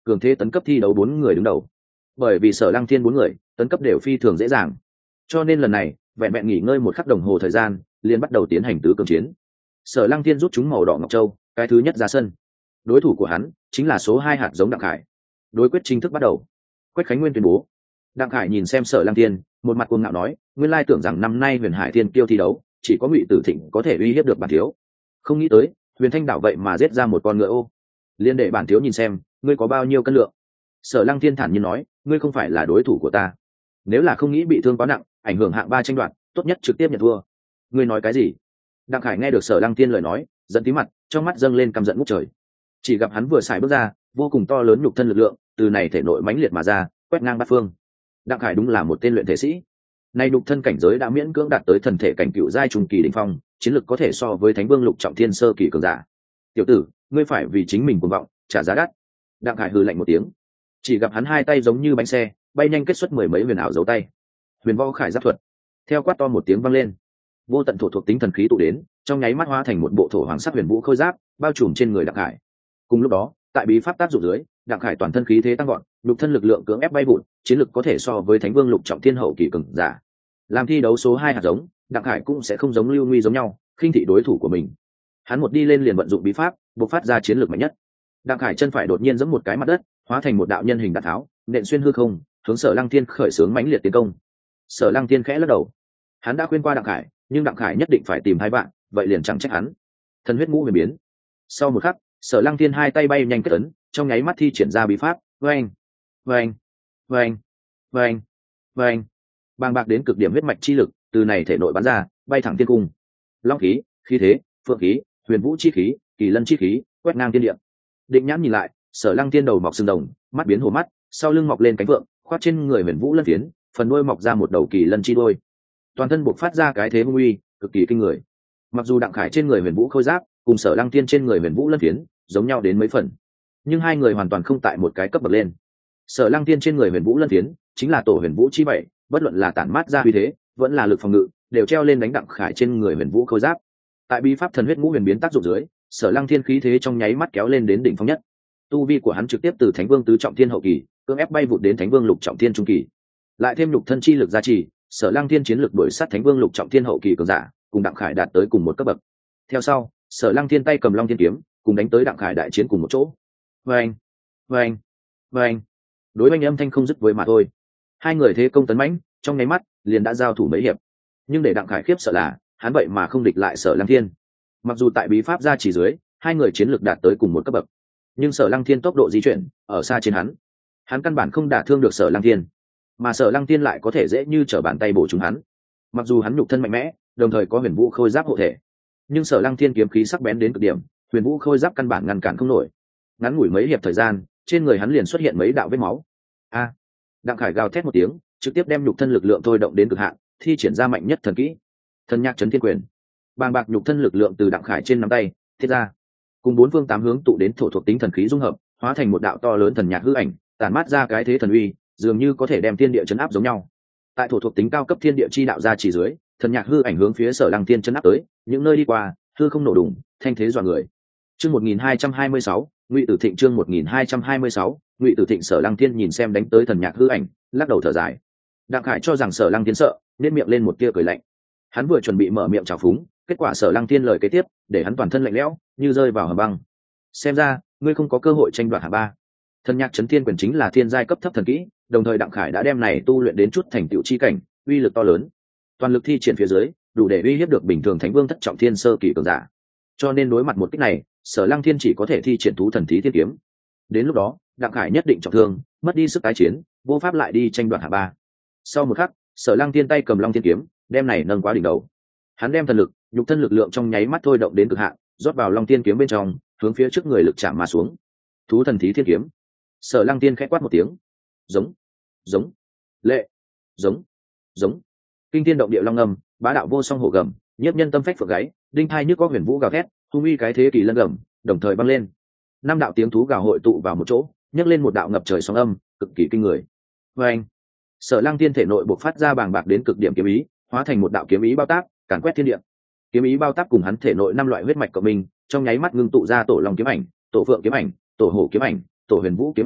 cường thế tấn cấp thi đấu bốn người đứng đầu. Bởi vì Sở Lăng Thiên bốn người tấn cấp đều phi thường dễ dàng, cho nên lần này vẹn vẹn nghỉ ngơi một khắc đồng hồ thời gian liền bắt đầu tiến hành tứ cường chiến. Sở Lăng Thiên rút chúng màu đỏ ngọc châu, cái thứ nhất ra sân. Đối thủ của hắn chính là số hai hạt giống Đặng Khải. Đối quyết chính thức bắt đầu. Quách Khánh Nguyên tuyên bố. Đặng Khải nhìn xem Sở Lăng Thiên, một mặt cuồng ngạo nói, nguyên lai tưởng rằng năm nay Huyền Hải Thiên Kiêu thi đấu chỉ có Ngụy Tử Thịnh có thể uy hiếp được bản thiếu, không nghĩ tới Huyền Thanh đảo vậy mà giết ra một con ngựa ô. Liên đệ bản thiếu nhìn xem ngươi có bao nhiêu cân lượng. Sở Lăng Thiên thản nhiên nói, ngươi không phải là đối thủ của ta, nếu là không nghĩ bị thương quá nặng ảnh hưởng hạng ba tranh đoạt, tốt nhất trực tiếp nhận thua. Ngươi nói cái gì? Đặng Khải nghe được Sở Lăng Thiên lời nói giận tí mặt, trong mắt dâng lên căm giận ngút trời. Chỉ gặp hắn vừa xài bước ra, vô cùng to lớn nhục thân lực lượng từ này thể nội mãnh liệt mà ra, quét ngang bát phương. Đặng Khải đúng là một tên luyện thể sĩ, nay nhục thân cảnh giới đã miễn cưỡng đạt tới thần thể cảnh cựu giai trung kỳ đỉnh phong, chiến lực có thể so với Thánh Vương lục trọng thiên sơ kỳ cường giả. Tiểu tử, ngươi phải vì chính mình cuồng vọng trả giá đắt. Đặng Khải hừ lạnh một tiếng. Chỉ gặp hắn hai tay giống như bánh xe bay nhanh kết xuất mười mấy huyền ảo dấu tay. Huyền Võ Khải Giáp thuật. Theo quát to một tiếng vang lên, vô tận thổ thuộc tính thần khí tụ đến, trong nháy mắt hóa thành một bộ thổ hoàng sắc huyền vũ khôi giáp bao trùm trên người Đặng Khải. Cùng lúc đó, tại bí pháp tác dụng dưới, Đặng Khải toàn thân khí thế tăng vọt, lục thân lực lượng cưỡng ép bay vụt, chiến lực có thể so với Thánh Vương lục trọng thiên hậu kỳ cường giả. Làm thi đấu số hai hạt giống, Đặng Khải cũng sẽ không giống Lưu Nguy giống nhau khinh thị đối thủ của mình. Hắn một đi lên liền vận dụng bí pháp, bộc phát ra chiến lược mạnh nhất. Đặng Khải chân phải đột nhiên giẫm một cái mặt đất, hóa thành một đạo nhân hình đạn tháo, nện xuyên hư không, hướng Sở Lăng Thiên khởi xướng mãnh liệt tiến công. Sở Lăng Thiên khẽ lắc đầu. Hắn đã khuyên qua Đặng Khải, nhưng Đặng Khải nhất định phải tìm hai bạn, vậy liền chẳng trách hắn. Thần huyết ngũ huyền biến. Sau một khắc, Sở Lăng Thiên hai tay bay nhanh kết ấn, trong nháy mắt thi triển ra bí pháp, oeng, oeng, oeng, oeng, oeng. Bàng bạc đến cực điểm huyết mạch chi lực từ này thể nội bắn ra, bay thẳng thiên cung. Long khí, khí thế, phượng khí, huyền vũ chi khí, kỳ lân chi khí, quét ngang thiên địa. Định nhãn nhìn lại, Sở Lăng Thiên đầu mọc sừng đồng, mắt biến hồ mắt, sau lưng mọc lên cánh vượng, khoác trên người huyền vũ lân phiến, phần đuôi mọc ra một đầu kỳ lân chi đuôi. Toàn thân bộc phát ra cái thế hung uy, cực kỳ kinh người. Mặc dù Đặng Khải trên người huyền vũ khôi giáp cùng Sở Lăng Thiên trên người huyền vũ lân phiến giống nhau đến mấy phần, nhưng hai người hoàn toàn không tại một cái cấp bậc lên. Sở Lăng Thiên trên người huyền vũ lân phiến chính là tổ huyền vũ chi bảy, bất luận là tản mát ra uy thế vẫn là lực phòng ngự đều treo lên đánh Đặng Khải trên người huyền vũ khôi giáp. Tại bí pháp thần huyết ngũ huyền biến tác dụng dưới, Sở Lăng Thiên khí thế trong nháy mắt kéo lên đến đỉnh phong nhất. Tu vi của hắn trực tiếp từ Thánh Vương tứ trọng thiên hậu kỳ cưỡng ép bay vụt đến Thánh Vương lục trọng thiên trung kỳ, lại thêm lục thân chi lực gia trì, Sở Lăng Thiên chiến lực đuổi sát Thánh Vương lục trọng thiên hậu kỳ cường giả, cùng Đặng Khải đạt tới cùng một cấp bậc. Theo sau, Sở Lăng Thiên tay cầm Long Thiên kiếm, cùng đánh tới Đặng Khải đại chiến cùng một chỗ. Vâng, vâng, vâng. Đối oanh âm thanh không dứt với mà thôi. Hai người thế công tấn mãnh, trong nháy mắt liền đã giao thủ mấy hiệp. Nhưng để Đặng Khải khiếp sợ là, hắn vậy mà không địch lại Sở Lăng Thiên. Mặc dù tại bí pháp gia chỉ dưới, hai người chiến lực đạt tới cùng một cấp bậc, nhưng Sở Lăng Thiên tốc độ di chuyển ở xa trên hắn, hắn căn bản không đả thương được Sở Lăng Thiên, mà Sở Lăng Thiên lại có thể dễ như trở bàn tay bổ trúng hắn. Mặc dù hắn nhục thân mạnh mẽ, đồng thời có huyền vũ khôi giáp hộ thể, nhưng Sở Lăng Thiên kiếm khí sắc bén đến cực điểm, huyền vũ khôi giáp căn bản ngăn cản không nổi. Ngắn ngủi mấy hiệp thời gian, trên người hắn liền xuất hiện mấy đạo vết máu. A! Đặng Khải gào thét một tiếng, trực tiếp đem nhục thân lực lượng thôi động đến cực hạn, thi triển ra mạnh nhất thần kỹ, Thần Nhạc Chấn Thiên Quyền. Bàng bạc nhục thân lực lượng từ Đặng Khải trên nắm tay thiết ra, cùng bốn phương tám hướng tụ đến thổ thuộc tính thần khí dung hợp, hóa thành một đạo to lớn thần nhạc hư ảnh, tản mát ra cái thế thần uy, dường như có thể đem thiên địa chấn áp giống nhau. Tại thổ thuộc tính cao cấp thiên địa chi đạo ra chỉ dưới, thần nhạc hư ảnh hướng phía Sở Lăng Thiên chấn áp tới, những nơi đi qua, hư không nổ đùng, thanh thế dọa người. Chương một nghìn hai trăm hai mươi sáu, Ngụy Tử Thịnh chương một nghìn hai trăm hai mươi sáu, Ngụy Tử Thịnh. Sở Lăng Thiên nhìn xem đánh tới thần nhạc hư ảnh, lắc đầu thở dài. Đặng Khải cho rằng Sở Lăng Thiên sợ, nên miệng lên một tia cười lạnh. Hắn vừa chuẩn bị mở miệng chào phúng, kết quả Sở Lăng Thiên lời kế tiếp, để hắn toàn thân lạnh lẽo, như rơi vào hầm băng. Xem ra, ngươi không có cơ hội tranh đoạt hạng ba. Thần Nhạc Chấn Thiên Quyền chính là thiên giai cấp thấp thần kỹ, đồng thời Đặng Khải đã đem này tu luyện đến chút thành tựu chi cảnh, uy lực to lớn. Toàn lực thi triển phía dưới, đủ để uy hiếp được bình thường Thánh Vương thất trọng thiên sơ kỳ cường giả. Cho nên đối mặt một kích này, Sở Lăng Thiên chỉ có thể thi triển thú thần thí thiên kiếm. Đến lúc đó, Đặng Khải nhất định trọng thương, mất đi sức tái chiến, vô pháp lại đi tranh đoạt hạng ba. Sau một khắc, Sở Lăng Thiên tay cầm Long Thiên kiếm, đem này nâng quá đỉnh đầu. Hắn đem thần lực, nhục thân lực lượng trong nháy mắt thôi động đến cực hạn, rót vào Long Thiên kiếm bên trong, hướng phía trước người lực chạm mà xuống. Thú thần thí thiên kiếm. Sở Lăng Thiên khẽ quát một tiếng. Giống, giống, lệ, giống, giống. Kinh thiên động địa long ngâm, bá đạo vô song hổ gầm, nhiếp nhân tâm phách phượng gáy, đinh thai nhức có huyền vũ gào thét, hung uy cái thế kỳ lân gầm, đồng thời băng lên. Năm đạo tiếng thú gào hội tụ vào một chỗ, nhấc lên một đạo ngập trời sóng âm, cực kỳ kinh người. Và anh, Sở Lăng Thiên thể nội bộc phát ra bàng bạc đến cực điểm kiếm ý, hóa thành một đạo kiếm ý bao tác, càn quét thiên địa. Kiếm ý bao tác cùng hắn thể nội năm loại huyết mạch của mình, trong nháy mắt ngưng tụ ra tổ long kiếm ảnh, tổ phượng kiếm ảnh, tổ hổ kiếm ảnh, tổ huyền vũ kiếm ảnh,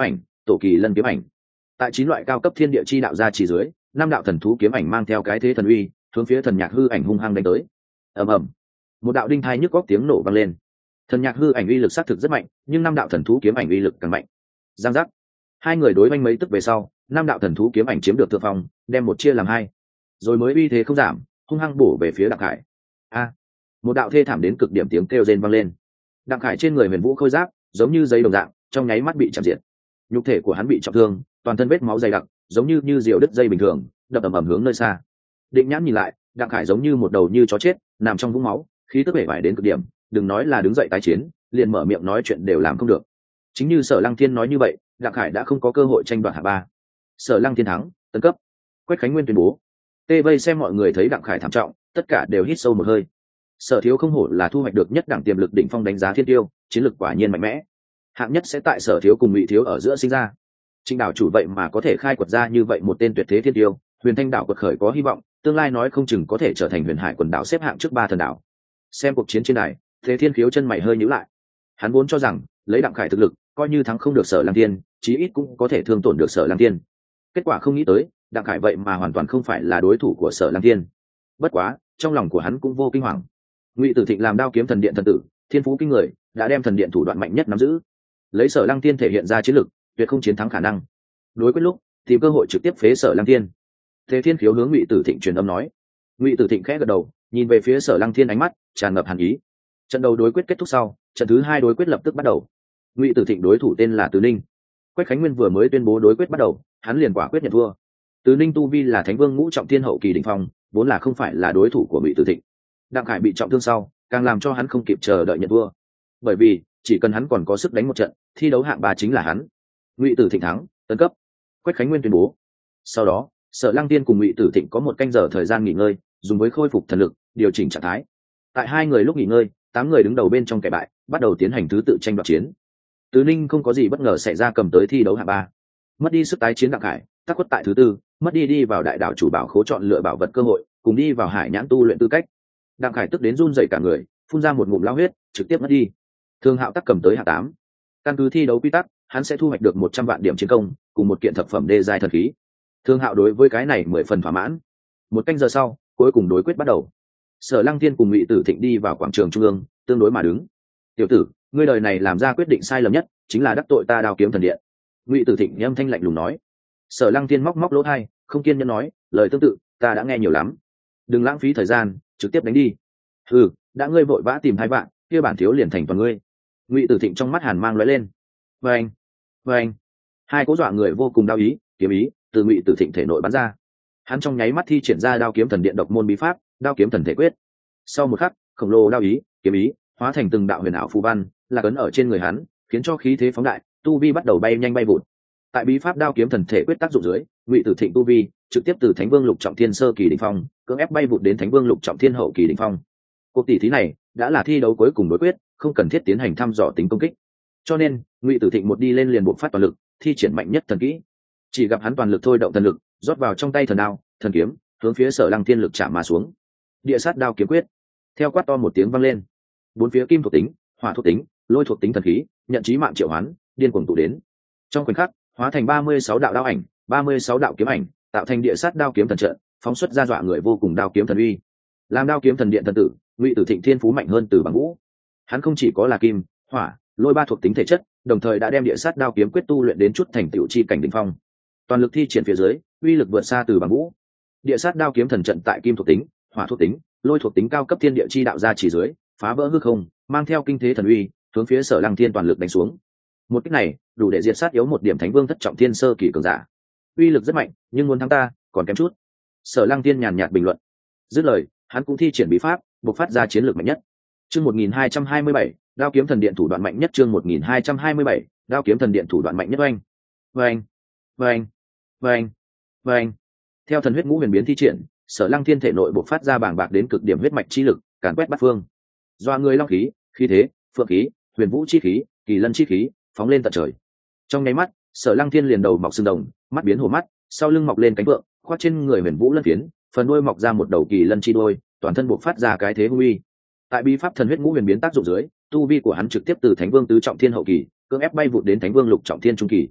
tổ kỳ lân kiếm ảnh. Tại chín loại cao cấp thiên địa chi đạo gia chỉ dưới, năm đạo thần thú kiếm ảnh mang theo cái thế thần uy, hướng phía thần nhạc hư ảnh hung hăng đánh tới. Ầm ầm, một đạo đinh thai nhức góc tiếng nổ vang lên. Thần nhạc hư ảnh uy lực xác thực rất mạnh, nhưng năm đạo thần thú kiếm ảnh uy lực càng mạnh. Giang giác, hai người đối oanh mấy tức về sau, năm đạo thần thú kiếm ảnh chiếm được thượng phong, đem một chia làm hai, rồi mới uy thế không giảm, hung hăng bổ về phía Đặng Khải. A, một đạo thê thảm đến cực điểm tiếng kêu rên vang lên. Đặng Khải trên người huyền vũ khôi giáp giống như giấy đồng dạng, trong nháy mắt bị chạm diệt. Nhục thể của hắn bị trọng thương, toàn thân vết máu dày đặc, giống như như diều đứt dây bình thường, đập ầm ầm hướng nơi xa. Định nhãn nhìn lại, Đặng Khải giống như một đầu như chó chết, nằm trong vũng máu, khí tức bể bại đến cực điểm, đừng nói là đứng dậy tái chiến, liền mở miệng nói chuyện đều làm không được. Chính như Sở Lăng Thiên nói như vậy, Đặng Khải đã không có cơ hội tranh đoạt hạng ba. Sở Lăng Thiên thắng, tấn cấp. Quách Khánh Nguyên tuyên bố. Tê vây xem mọi người thấy Đặng Khải thảm trọng, tất cả đều hít sâu một hơi. Sở Thiếu không hổ là thu hoạch được nhất đẳng tiềm lực đỉnh phong đánh giá thiên tiêu, chiến lực quả nhiên mạnh mẽ. Hạng nhất sẽ tại Sở Thiếu cùng Ngụy Thiếu ở giữa sinh ra. Trịnh đảo chủ vậy mà có thể khai quật ra như vậy một tên tuyệt thế thiên tiêu, Huyền Thanh đảo quật khởi có hy vọng, tương lai nói không chừng có thể trở thành Huyền Hải quần đảo xếp hạng trước ba thần đảo. Xem cuộc chiến trên đài, Thế Thiên Khiếu chân mày hơi nhíu lại. Hắn vốn cho rằng, lấy Đặng Khải thực lực, coi như thắng không được Sở Lăng Thiên, chí ít cũng có thể thương tổn được Sở Lăng Thiên. Kết quả không nghĩ tới, Đặng Khải vậy mà hoàn toàn không phải là đối thủ của Sở Lăng Thiên. Bất quá, trong lòng của hắn cũng vô kinh hoàng. Ngụy Tử Thịnh làm đao kiếm thần điện thần tử, thiên phú kinh người, đã đem thần điện thủ đoạn mạnh nhất nắm giữ. Lấy Sở Lăng Thiên thể hiện ra chiến lực, tuyệt không chiến thắng khả năng. Đối quyết lúc, tìm cơ hội trực tiếp phế Sở Lăng Thiên. Thế Thiên Khiếu hướng Ngụy Tử Thịnh truyền âm nói. Ngụy Tử Thịnh khẽ gật đầu, nhìn về phía Sở Lăng Thiên, ánh mắt tràn ngập hàn ý. Trận đầu đối quyết kết thúc sau, trận thứ hai đối quyết lập tức bắt đầu. Ngụy Tử Thịnh đối thủ tên là Từ Ninh. Quách Khánh Nguyên vừa mới tuyên bố đối quyết bắt đầu, hắn liền quả quyết nhận thua. Từ Ninh tu vi là Thánh Vương ngũ trọng thiên hậu kỳ đỉnh phong, vốn là không phải là đối thủ của Ngụy Tử Thịnh. Đặng Khải bị trọng thương sau, càng làm cho hắn không kịp chờ đợi nhận thua. Bởi vì, chỉ cần hắn còn có sức đánh một trận, thi đấu hạng ba chính là hắn. Ngụy Tử Thịnh thắng, tấn cấp. Quách Khánh Nguyên tuyên bố. Sau đó, Sở Lăng Tiên cùng Ngụy Tử Thịnh có một canh giờ thời gian nghỉ ngơi, dùng với khôi phục thần lực, điều chỉnh trạng thái. Tại hai người lúc nghỉ ngơi, tám người đứng đầu bên trong kẻ bại, bắt đầu tiến hành thứ tự tranh đoạt chiến. Từ Ninh không có gì bất ngờ xảy ra, cầm tới thi đấu hạng ba. Mất đi sức tái chiến Đặng Khải, tắc quất tại thứ tư, mất đi đi vào đại đảo chủ bảo khố chọn lựa bảo vật cơ hội, cùng đi vào hải nhãn tu luyện tư cách. Đặng Khải tức đến run rẩy cả người, phun ra một ngụm lao huyết, trực tiếp mất đi. Thương Hạo tắc cầm tới hạng tám. Căn cứ thi đấu quy tắc, hắn sẽ thu hoạch được một trăm vạn điểm chiến công, cùng một kiện thập phẩm đê giai thần khí. Thương Hạo đối với cái này mười phần thỏa mãn. Một canh giờ sau, cuối cùng đối quyết bắt đầu. Sở Lăng Thiên cùng Ngụy Tử Thịnh đi vào quảng trường trung ương, tương đối mà đứng. Tiểu tử, ngươi đời này làm ra quyết định sai lầm nhất, chính là đắc tội ta Đao Kiếm Thần Điện. Ngụy Tử Thịnh âm thanh lạnh lùng nói. Sở Lăng Thiên móc móc lỗ tai, không kiên nhẫn nói, lời tương tự, ta đã nghe nhiều lắm. Đừng lãng phí thời gian, trực tiếp đánh đi. Ừ, đã ngươi vội vã tìm hai bạn, kia bản thiếu liền thành toàn ngươi. Ngụy Tử Thịnh trong mắt hàn mang lóe lên. Vâng, vâng. Hai cố dọa người vô cùng đao ý, kiếm ý, từ Ngụy Tử Thịnh thể nội bắn ra. Hắn trong nháy mắt thi triển ra Đao Kiếm Thần Điện độc môn bí pháp, Đao Kiếm Thần Thể Quyết. Sau một khắc, khổng lồ đao ý, kiếm ý, hóa thành từng đạo huyền ảo phù văn, là cấn ở trên người hắn, khiến cho khí thế phóng đại, tu vi bắt đầu bay nhanh bay vụt. Tại bí pháp Đao Kiếm Thần Thể Quyết tác dụng dưới, Ngụy Tử Thịnh tu vi trực tiếp từ Thánh Vương lục trọng thiên sơ kỳ đỉnh phong, cưỡng ép bay vụt đến Thánh Vương lục trọng thiên hậu kỳ đỉnh phong. Cuộc tỷ thí này đã là thi đấu cuối cùng đối quyết, không cần thiết tiến hành thăm dò tính công kích. Cho nên, Ngụy Tử Thịnh một đi lên liền buộc phát toàn lực, thi triển mạnh nhất thần kỹ. Chỉ gặp hắn toàn lực thôi động thần lực, rót vào trong tay thần đao, thần kiếm, hướng phía Sở Lăng Thiên lực chạm mà xuống. Địa sát đao kiếm quyết. Theo quát to một tiếng vang lên, bốn phía kim thuộc tính, hỏa thuộc tính, lôi thuộc tính thần khí, nhận chí mạng triệu hoán, điên cuồng tụ đến. Trong khoảnh khắc, hóa thành ba mươi sáu đạo đao ảnh, ba mươi sáu đạo kiếm ảnh, tạo thành địa sát đao kiếm thần trận, phóng xuất ra dọa người vô cùng đao kiếm thần uy. Làm Đao Kiếm Thần Điện thần tử, Ngụy Tử Thịnh thiên phú mạnh hơn Từ Bằng Vũ. Hắn không chỉ có là kim, hỏa, lôi ba thuộc tính thể chất, đồng thời đã đem địa sát đao kiếm quyết tu luyện đến chút thành tựu chi cảnh đỉnh phong. Toàn lực thi triển phía dưới, uy lực vượt xa Từ Bằng Vũ. Địa sát đao kiếm thần trận tại kim thuộc tính, hỏa thuộc tính, lôi thuộc tính cao cấp thiên địa chi đạo ra chỉ dưới, phá vỡ hư không, mang theo kinh thế thần uy, hướng phía Sở Lăng Thiên toàn lực đánh xuống. Một kích này, đủ để diệt sát yếu một điểm Thánh Vương thất trọng thiên sơ kỳ cường giả. Uy lực rất mạnh, nhưng muốn thắng ta, còn kém chút. Sở Lăng Thiên nhàn nhạt bình luận. Dứt lời, hắn cũng thi triển bí pháp, bộc phát ra chiến lược mạnh nhất. Chương một nghìn hai trăm hai mươi bảy, Đao Kiếm Thần Điện thủ đoạn mạnh nhất. Chương một nghìn hai trăm hai mươi bảy, Đao Kiếm Thần Điện thủ đoạn mạnh nhất. Oanh, oanh, oanh, oanh, oanh. Theo thần huyết ngũ huyền biến thi triển, Sở Lăng Thiên thể nội bộc phát ra bàng bạc đến cực điểm huyết mạch chi lực, càn quét bát phương. Doa người long khí, khí thế, phượng khí, huyền vũ chi khí, kỳ lân chi khí, phóng lên tận trời. Trong nháy mắt, Sở Lăng Thiên liền đầu mọc xương đồng, mắt biến hổ mắt, sau lưng mọc lên cánh vượng, khoác trên người huyền vũ lân phiến, phần đuôi mọc ra một đầu kỳ lân chi đuôi, toàn thân bộc phát ra cái thế hung uy. Tại bí pháp thần huyết ngũ huyền biến tác dụng dưới, tu vi của hắn trực tiếp từ Thánh Vương tứ trọng thiên hậu kỳ, cưỡng ép bay vụt đến Thánh Vương lục trọng thiên trung kỳ.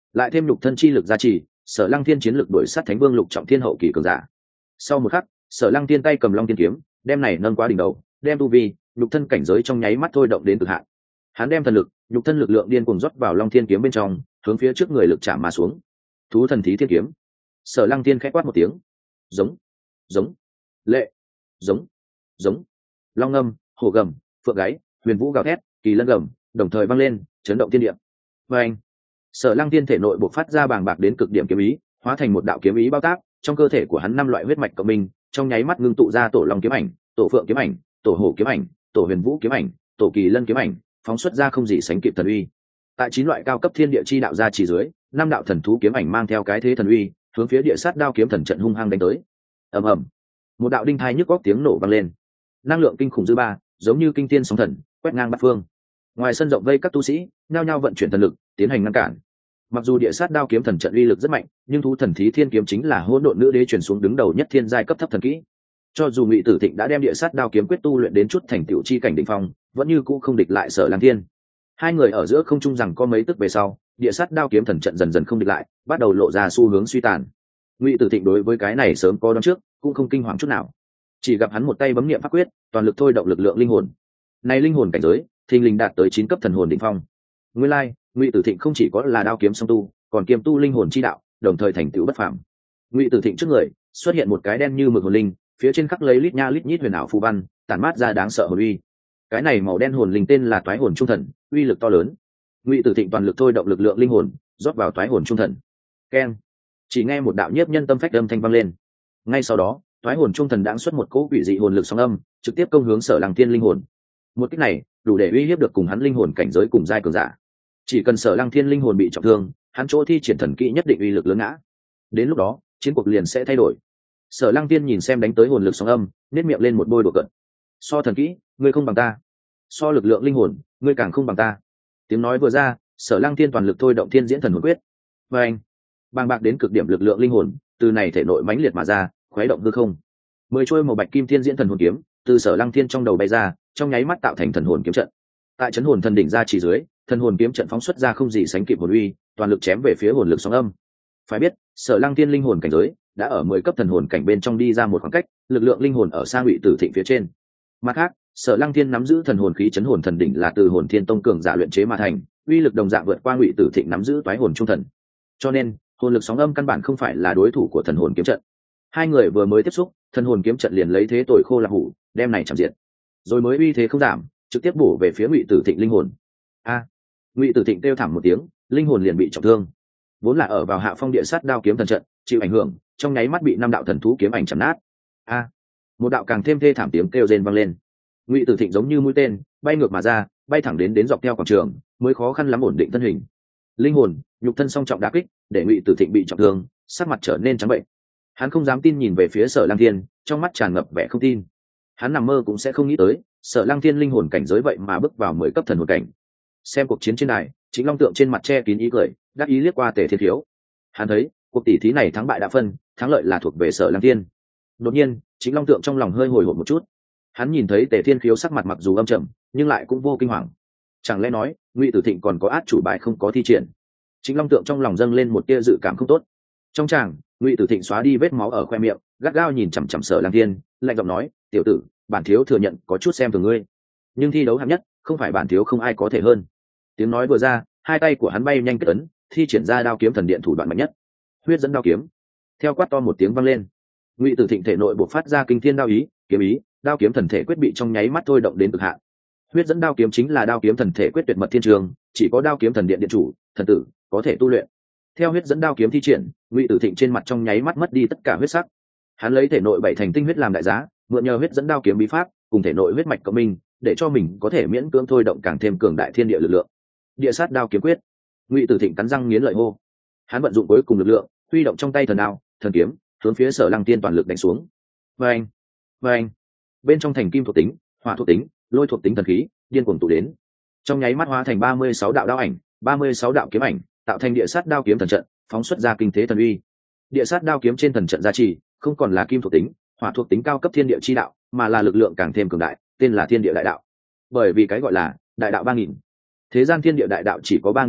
lại thêm nhục thân chi lực gia trì, Sở Lăng Thiên chiến lực đuổi sát Thánh Vương lục trọng thiên hậu kỳ cường giả. Sau một khắc, Sở Lăng Thiên tay cầm Long Thiên kiếm, đem này nâng quá đỉnh đầu, đem tu vi, nhục thân cảnh giới trong nháy mắt thôi động đến cực hạn. Hắn đem thần lực, nhục thân lực lượng điên cuồng rót vào Long Thiên kiếm bên trong, hướng phía trước người lực chạm mà xuống. Thú thần thí thiên kiếm. Sở Lăng Thiên khẽ quát một tiếng. Giống, giống, lệ, giống, giống. Long ngâm, hổ gầm, phượng gáy, huyền vũ gào thét, kỳ lân gầm, đồng thời vang lên, chấn động thiên địa. Và anh, Sở Lăng Thiên thể nội bộc phát ra bàng bạc đến cực điểm kiếm ý, hóa thành một đạo kiếm ý bao tác, trong cơ thể của hắn năm loại huyết mạch cộng minh, trong nháy mắt ngưng tụ ra tổ long kiếm ảnh, tổ phượng kiếm ảnh, tổ hổ kiếm ảnh, tổ huyền vũ kiếm ảnh, tổ kỳ lân kiếm ảnh, phóng xuất ra không gì sánh kịp thần uy. Tại chín loại cao cấp thiên địa chi đạo gia chỉ dưới, năm đạo thần thú kiếm ảnh mang theo cái thế thần uy, hướng phía địa sát đao kiếm thần trận hung hăng đánh tới. Ầm ầm, một đạo đinh thai nhức góc tiếng nổ vang lên, năng lượng kinh khủng dư ba, giống như kinh thiên sóng thần, quét ngang bát phương. Ngoài sân rộng vây các tu sĩ, nhao nhao vận chuyển thần lực, tiến hành ngăn cản. Mặc dù địa sát đao kiếm thần trận uy lực rất mạnh, nhưng thú thần thí thiên kiếm chính là hỗn độn nữ đế truyền xuống đứng đầu nhất thiên giai cấp thấp thần kỹ. Cho dù Ngụy Tử Thịnh đã đem địa sát đao kiếm quyết tu luyện đến chút thành tựu chi cảnh đỉnh phong, vẫn như cũ không địch lại Sở Lăng Thiên. Hai người ở giữa không trung rằng có mấy tức về sau, địa sát đao kiếm thần trận dần dần không địch lại, bắt đầu lộ ra xu hướng suy tàn. Ngụy Tử Thịnh đối với cái này sớm có đoán trước, cũng không kinh hoàng chút nào. Chỉ gặp hắn một tay bấm niệm pháp quyết, toàn lực thôi động lực lượng linh hồn. Này linh hồn cảnh giới, thình lình đạt tới chín cấp thần hồn đỉnh phong. Nguyên lai, Ngụy Tử Thịnh không chỉ có là đao kiếm song tu, còn kiêm tu linh hồn chi đạo, đồng thời thành tựu bất phàm. Ngụy Tử Thịnh trước người xuất hiện một cái đen như mực hồn linh, phía trên khắc lấy lít nha lít nhít huyền ảo phù văn, tản mát ra đáng sợ hồn uy. Cái này màu đen hồn linh tên là Toái Hồn Trung Thần, uy lực to lớn. Ngụy Tử Thịnh toàn lực thôi động lực lượng linh hồn, rót vào Toái Hồn Trung Thần. Keng! Chỉ nghe một đạo nhiếp nhân tâm phách âm thanh vang lên. Ngay sau đó, Toái Hồn Trung Thần đãng xuất một cỗ quỷ dị hồn lực sóng âm, trực tiếp công hướng Sở Lăng Thiên linh hồn. Một kích này, đủ để uy hiếp được cùng hắn linh hồn cảnh giới cùng giai cường giả. Chỉ cần Sở Lăng Thiên linh hồn bị trọng thương, hắn chỗ thi triển thần kỹ nhất định uy lực lớn ngã. Đến lúc đó, chiến cuộc liền sẽ thay đổi. Sở Lăng Thiên nhìn xem đánh tới hồn lực sóng âm, nét miệng lên một bôi đùa cợt. So thần kỹ, ngươi không bằng ta. So lực lượng linh hồn, ngươi càng không bằng ta. Tiếng nói vừa ra, Sở Lăng Thiên toàn lực thôi động Thiên Diễn Thần Hồn Quyết. Và anh, bàng bạc đến cực điểm lực lượng linh hồn, từ này thể nội mãnh liệt mà ra, khuấy động hư không. Mười chuôi màu bạch kim Thiên Diễn Thần Hồn kiếm, từ Sở Lăng Thiên trong đầu bay ra, trong nháy mắt tạo thành thần hồn kiếm trận. Tại chấn hồn thần đỉnh ra chỉ dưới, thần hồn kiếm trận phóng xuất ra không gì sánh kịp hồn uy, toàn lực chém về phía hồn lực sóng âm. Phải biết, Sở Lăng Thiên linh hồn cảnh giới đã ở mười cấp thần hồn cảnh bên trong đi ra một khoảng cách, lực lượng linh hồn ở sang Ngụy Tử Thịnh phía trên. Mặt khác, Sở Lăng Thiên nắm giữ thần hồn khí chấn hồn thần đỉnh là từ Hồn Thiên Tông cường giả luyện chế mà thành, uy lực đồng dạng vượt qua Ngụy Tử Thịnh nắm giữ Toái Hồn Trung Thần. Cho nên, hồn lực sóng âm căn bản không phải là đối thủ của thần hồn kiếm trận. Hai người vừa mới tiếp xúc, thần hồn kiếm trận liền lấy thế tồi khô lạp hủ, đem này chạm diệt. Rồi mới uy thế không giảm, trực tiếp bổ về phía Ngụy Tử Thịnh linh hồn. A! Ngụy Tử Thịnh kêu thảm một tiếng, linh hồn liền bị trọng thương. Vốn là ở vào hạ phong địa sát đao kiếm thần trận, chịu ảnh hưởng, trong nháy mắt bị năm đạo thần thú kiếm ảnh chém nát. A! Một đạo càng thêm thê thảm tiếng kêu rên vang lên. Ngụy Tử Thịnh giống như mũi tên, bay ngược mà ra, bay thẳng đến đến dọc theo quảng trường, mới khó khăn lắm ổn định thân hình. Linh hồn, nhục thân song trọng đả kích, để Ngụy Tử Thịnh bị trọng thương, sắc mặt trở nên trắng bệnh. Hắn không dám tin nhìn về phía Sở Lăng Thiên, trong mắt tràn ngập vẻ không tin. Hắn nằm mơ cũng sẽ không nghĩ tới, Sở Lăng Thiên linh hồn cảnh giới vậy mà bước vào mười cấp thần hồn cảnh. Xem cuộc chiến trên đài, Chính Long Tượng trên mặt che kín ý cười, đắc ý liếc qua Tề Thiên Thiếu. Hắn thấy, cuộc tỷ thí này thắng bại đã phân, thắng lợi là thuộc về Sở Lăng Thiên. Đột nhiên, Chính Long Tượng trong lòng hơi hồi hộp một chút. Hắn nhìn thấy Tề Thiên Khiếu sắc mặt mặc dù âm trầm, nhưng lại cũng vô kinh hoàng. Chẳng lẽ nói, Ngụy Tử Thịnh còn có át chủ bài không có thi triển? Chính Long Tượng trong lòng dâng lên một tia dự cảm không tốt. Trong tràng, Ngụy Tử Thịnh xóa đi vết máu ở khoe miệng, gắt gao nhìn chằm chằm Sở Lăng Thiên, lạnh giọng nói: "Tiểu tử, bản thiếu thừa nhận có chút xem thường ngươi, nhưng thi đấu hạng nhất, không phải bản thiếu không ai có thể hơn." Tiếng nói vừa ra, hai tay của hắn bay nhanh kết ấn, thi triển ra đao kiếm thần điện thủ đoạn mạnh nhất, huyết dẫn đao kiếm. Theo quát to một tiếng vang lên, Ngụy Tử Thịnh thể nội bộc phát ra kinh thiên đao ý, kiếm ý, đao kiếm thần thể quyết bị trong nháy mắt thôi động đến cực hạn. Huyết dẫn đao kiếm chính là đao kiếm thần thể quyết tuyệt mật thiên trường, chỉ có đao kiếm thần điện điện chủ, thần tử có thể tu luyện. Theo huyết dẫn đao kiếm thi triển, Ngụy Tử Thịnh trên mặt trong nháy mắt mất đi tất cả huyết sắc. Hắn lấy thể nội bảy thành tinh huyết làm đại giá, mượn nhờ huyết dẫn đao kiếm bí pháp, cùng thể nội huyết mạch cộng minh, để cho mình có thể miễn cưỡng thôi động càng thêm cường đại thiên địa lực lượng. Địa sát đao kiếm quyết. Ngụy Tử Thịnh cắn răng nghiến lợi hô. Hắn vận dụng cuối cùng lực lượng, huy động trong tay thần đao, thần kiếm, hướng phía Sở Lăng Thiên toàn lực đánh xuống. Vâng, vâng. Bên trong thành kim thuộc tính, hỏa thuộc tính, lôi thuộc tính thần khí, điên cuồng tụ đến. Trong nháy mắt hóa thành ba mươi sáu đạo đao ảnh, ba mươi sáu đạo kiếm ảnh, tạo thành địa sát đao kiếm thần trận, phóng xuất ra kinh thế thần uy. Địa sát đao kiếm trên thần trận gia trì, không còn là kim thuộc tính, hỏa thuộc tính cao cấp thiên địa chi đạo, mà là lực lượng càng thêm cường đại, tên là thiên địa đại đạo. Bởi vì cái gọi là đại đạo ba nghìn. Thế gian thiên địa đại đạo chỉ có ba nghìn loại,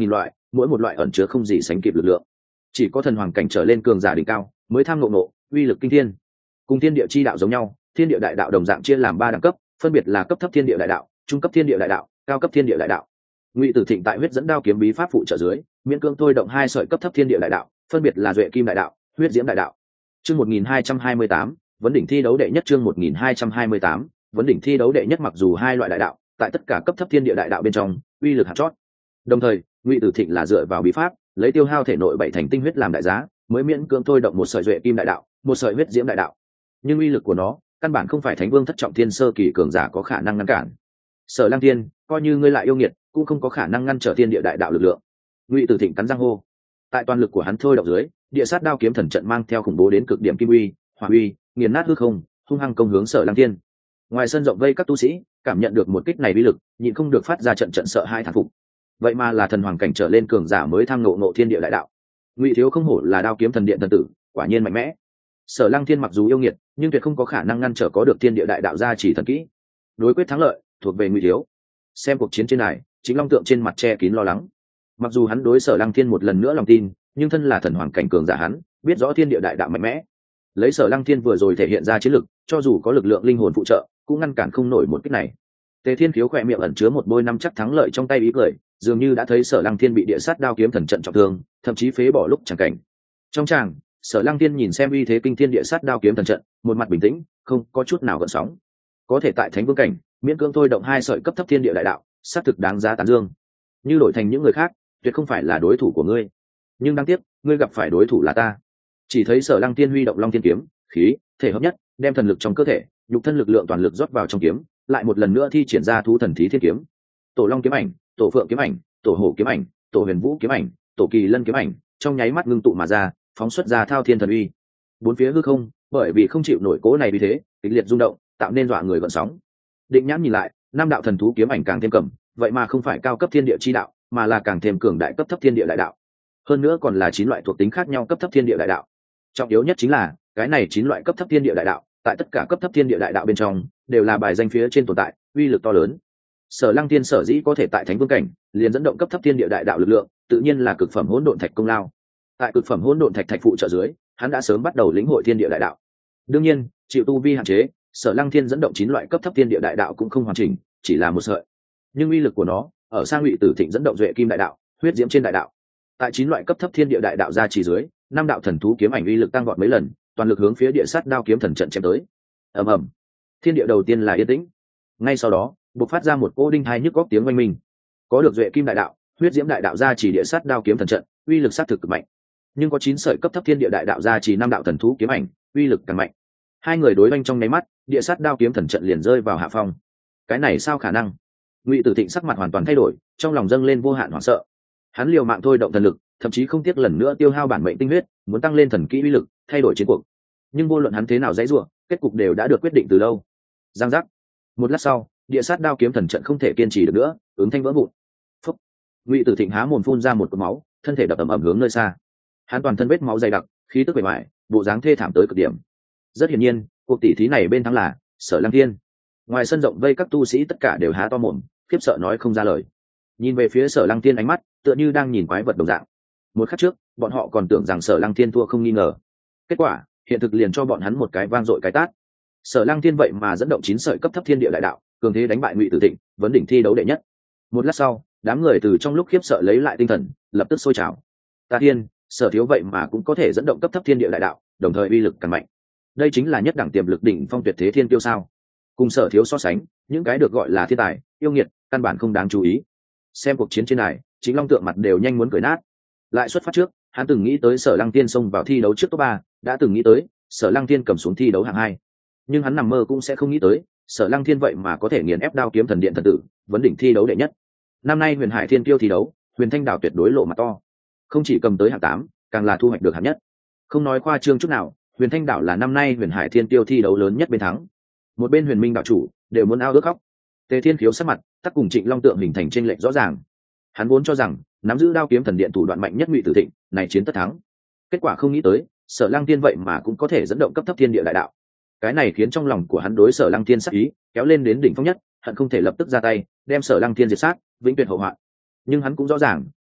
mỗi một loại ẩn chứa không gì sánh kịp lực lượng. Chỉ có thần hoàng cảnh trở lên cường giả đỉnh cao mới tham ngộ ngộ uy lực kinh thiên. Cùng thiên địa chi đạo giống nhau, thiên địa đại đạo đồng dạng chia làm ba đẳng cấp, phân biệt là cấp thấp thiên địa đại đạo, trung cấp thiên địa đại đạo, cao cấp thiên địa đại đạo. Ngụy Tử Thịnh tại huyết dẫn đao kiếm bí pháp phụ trợ dưới, miễn cưỡng thôi động hai sợi cấp thấp thiên địa đại đạo, phân biệt là duệ kim đại đạo, huyết diễm đại đạo. Chương một nghìn hai trăm hai mươi tám, vấn đỉnh thi đấu đệ nhất. Chương một nghìn hai trăm hai mươi tám, vấn đỉnh thi đấu đệ nhất. Mặc dù hai loại đại đạo tại tất cả cấp thấp thiên địa đại đạo bên trong uy lực hạt chót, đồng thời Ngụy Tử Thịnh là dựa vào bí pháp lấy tiêu hao thể nội bảy thành tinh huyết làm đại giá, mới miễn cưỡng thôi động một sợi duệ kim đại đạo, một sợi huyết diễm đại đạo. Nhưng uy lực của nó căn bản không phải Thánh Vương thất trọng thiên sơ kỳ cường giả có khả năng ngăn cản. Sở Lăng Tiên, coi như ngươi lại yêu nghiệt, cũng không có khả năng ngăn trở thiên địa đại đạo lực lượng. Ngụy Tử Thịnh cắn răng hô. Tại toàn lực của hắn thôi động dưới, địa sát đao kiếm thần trận mang theo khủng bố đến cực điểm kim uy, hỏa uy, nghiền nát hư không, hung hăng công hướng Sở Lăng Tiên. Ngoài sân rộng vây các tu sĩ cảm nhận được một kích này uy lực, nhịn không được phát ra trận trận sợ hai thán phục. Vậy mà là thần hoàng cảnh trở lên cường giả mới tham ngộ ngộ thiên địa đại đạo. Ngụy thiếu không hổ là đao kiếm thần điện thần tử, quả nhiên mạnh mẽ. Sở Lăng Thiên mặc dù yêu nghiệt, nhưng tuyệt không có khả năng ngăn trở có được thiên địa đại đạo gia chỉ thần kỹ. Đối quyết thắng lợi thuộc về Ngụy thiếu. Xem cuộc chiến trên này, Chính Long Tượng trên mặt che kín lo lắng. Mặc dù hắn đối Sở Lăng Thiên một lần nữa lòng tin, nhưng thân là thần hoàng cảnh cường giả hắn, biết rõ thiên địa đại đạo mạnh mẽ. Lấy Sở Lăng Thiên vừa rồi thể hiện ra chiến lực, cho dù có lực lượng linh hồn phụ trợ, cũng ngăn cản không nổi một kích này. Tề Thiên Khiếu khỏe miệng ẩn chứa một bôi năm chắc thắng lợi trong tay ý cười, dường như đã thấy Sở Lăng Thiên bị địa sát đao kiếm thần trận trọng thương, thậm chí phế bỏ lúc chẳng cảnh. Trong tràng, Sở Lăng Thiên nhìn xem uy thế kinh thiên địa sát đao kiếm thần trận, một mặt bình tĩnh, không có chút nào gợn sóng. Có thể tại Thánh Vương cảnh, miễn cưỡng thôi động hai sợi cấp thấp thiên địa đại đạo, xác thực đáng giá tán dương. Như đổi thành những người khác, tuyệt không phải là đối thủ của ngươi. Nhưng đáng tiếc, ngươi gặp phải đối thủ là ta. Chỉ thấy Sở Lăng Thiên huy động Long Thiên kiếm, khí, thể hợp nhất, đem thần lực trong cơ thể, nhục thân lực lượng toàn lực rót vào trong kiếm, lại một lần nữa thi triển ra thú thần thí thiên kiếm. Tổ Long kiếm ảnh, Tổ Phượng kiếm ảnh, Tổ Hổ kiếm ảnh, Tổ Huyền Vũ kiếm ảnh, Tổ Kỳ Lân kiếm ảnh, trong nháy mắt ngưng tụ mà ra, phóng xuất ra thao thiên thần uy. Bốn phía hư không, bởi vì không chịu nổi cố này vì thế, kịch liệt rung động, tạo nên dọa người gợn sóng. Định nhãn nhìn lại, năm đạo thần thú kiếm ảnh càng thêm cầm, vậy mà không phải cao cấp thiên địa chi đạo, mà là càng thêm cường đại cấp thấp thiên địa đại đạo. Hơn nữa còn là chín loại thuộc tính khác nhau cấp thấp thiên địa đại đạo. Trọng yếu nhất chính là, cái này chín loại cấp thấp thiên địa đại đạo, tại tất cả cấp thấp thiên địa đại đạo bên trong, đều là bài danh phía trên tồn tại, uy lực to lớn. Sở Lăng Thiên sở dĩ có thể tại Thánh Vương cảnh, liền dẫn động cấp thấp thiên địa đại đạo lực lượng, tự nhiên là cực phẩm hỗn độn thạch công lao. Tại cực phẩm hỗn độn thạch thạch phụ trợ dưới, hắn đã sớm bắt đầu lĩnh hội thiên địa đại đạo. Đương nhiên, chịu tu vi hạn chế, Sở Lăng Thiên dẫn động chín loại cấp thấp thiên địa đại đạo cũng không hoàn chỉnh, chỉ là một sợi. Nhưng uy lực của nó, ở sang Ngụy Tử Thịnh dẫn động duệ kim đại đạo, huyết diễm trên đại đạo. Tại chín loại cấp thấp thiên địa đại đạo ra chỉ dưới, năm đạo thần thú kiếm ảnh uy lực tăng vọt mấy lần, toàn lực hướng phía địa sát đao kiếm thần trận chém tới. Ầm ầm. Thiên địa đầu tiên là yên tĩnh. Ngay sau đó, bộc phát ra một cỗ đinh hai nhức góc tiếng oanh minh. Có được duệ kim đại đạo, huyết diễm đại đạo ra chỉ địa sát đao kiếm thần trận, uy lực sát thực cực mạnh. Nhưng có chín sợi cấp thấp thiên địa đại đạo ra chỉ năm đạo thần thú kiếm ảnh, uy lực càng mạnh. Hai người đối oanh trong nháy mắt, địa sát đao kiếm thần trận liền rơi vào hạ phong. Cái này sao khả năng? Ngụy Tử Thịnh sắc mặt hoàn toàn thay đổi, trong lòng dâng lên vô hạn hoảng sợ. Hắn liều mạng thôi động thần lực, thậm chí không tiếc lần nữa tiêu hao bản mệnh tinh huyết, muốn tăng lên thần kỹ uy lực, thay đổi chiến cuộc. Nhưng vô luận hắn thế nào dãy rủa, kết cục đều đã được quyết định từ lâu. Giang giác. Một lát sau, địa sát đao kiếm thần trận không thể kiên trì được nữa, ứng thanh vỡ vụn. Phúc. Ngụy Tử Thịnh há mồm phun ra một cột máu, thân thể đập ầm ầm hướng nơi xa. Hắn toàn thân vết máu dày đặc, khí tức bề ngoài, bộ dáng thê thảm tới cực điểm. Rất hiển nhiên, cuộc tỷ thí này bên thắng là Sở Lăng Thiên. Ngoài sân rộng vây các tu sĩ tất cả đều há to mồm, khiếp sợ nói không ra lời. Nhìn về phía Sở Lăng Thiên ánh mắt, tựa như đang nhìn quái vật đồng dạng. Một khắc trước, bọn họ còn tưởng rằng Sở Lăng Thiên thua không nghi ngờ. Kết quả, hiện thực liền cho bọn hắn một cái vang dội cái tát. Sở Lăng Thiên vậy mà dẫn động chín sợi cấp thấp thiên địa đại đạo, cường thế đánh bại Ngụy Tử Thịnh, vấn đỉnh thi đấu đệ nhất. Một lát sau, đám người từ trong lúc khiếp sợ lấy lại tinh thần, lập tức sôi trào. Ta thiên, Sở thiếu vậy mà cũng có thể dẫn động cấp thấp thiên địa đại đạo, đồng thời uy lực càng mạnh. Đây chính là nhất đẳng tiềm lực đỉnh phong tuyệt thế thiên tiêu sao? Cùng Sở thiếu so sánh, những cái được gọi là thiên tài, yêu nghiệt, căn bản không đáng chú ý. Xem cuộc chiến trên này, Chính Long Tượng mặt đều nhanh muốn cười nát. Lại xuất phát trước, hắn từng nghĩ tới Sở Lăng Tiên xông vào thi đấu trước top ba, đã từng nghĩ tới Sở Lăng Tiên cầm xuống thi đấu hạng hai, nhưng hắn nằm mơ cũng sẽ không nghĩ tới Sở Lăng Thiên vậy mà có thể nghiền ép đao kiếm thần điện thần tử, vấn đỉnh thi đấu đệ nhất. Năm nay Huyền Hải Thiên Kiêu thi đấu, Huyền Thanh Đảo tuyệt đối lộ mặt to, không chỉ cầm tới hạng tám, càng là thu hoạch được hạng nhất. Không nói khoa trương chút nào, Huyền Thanh Đảo là năm nay Huyền Hải Thiên Kiêu thi đấu lớn nhất bên thắng. Một bên Huyền Minh đảo chủ đều muốn ao ước khóc. Tề Thiên Khiếu sắc mặt tắc cùng Trịnh Long Tượng hình thành chênh lệch rõ ràng. Hắn vốn cho rằng nắm giữ đao kiếm thần điện thủ đoạn mạnh nhất Ngụy Tử Thịnh, này chiến tất thắng. Kết quả không nghĩ tới, Sở Lăng Thiên vậy mà cũng có thể dẫn động cấp thấp thiên địa đại đạo. Cái này khiến trong lòng của hắn đối Sở Lăng Thiên sắc ý kéo lên đến đỉnh phong nhất, hận không thể lập tức ra tay, đem Sở Lăng Thiên diệt sát, vĩnh tuyệt hậu hoạn. Nhưng hắn cũng rõ ràng,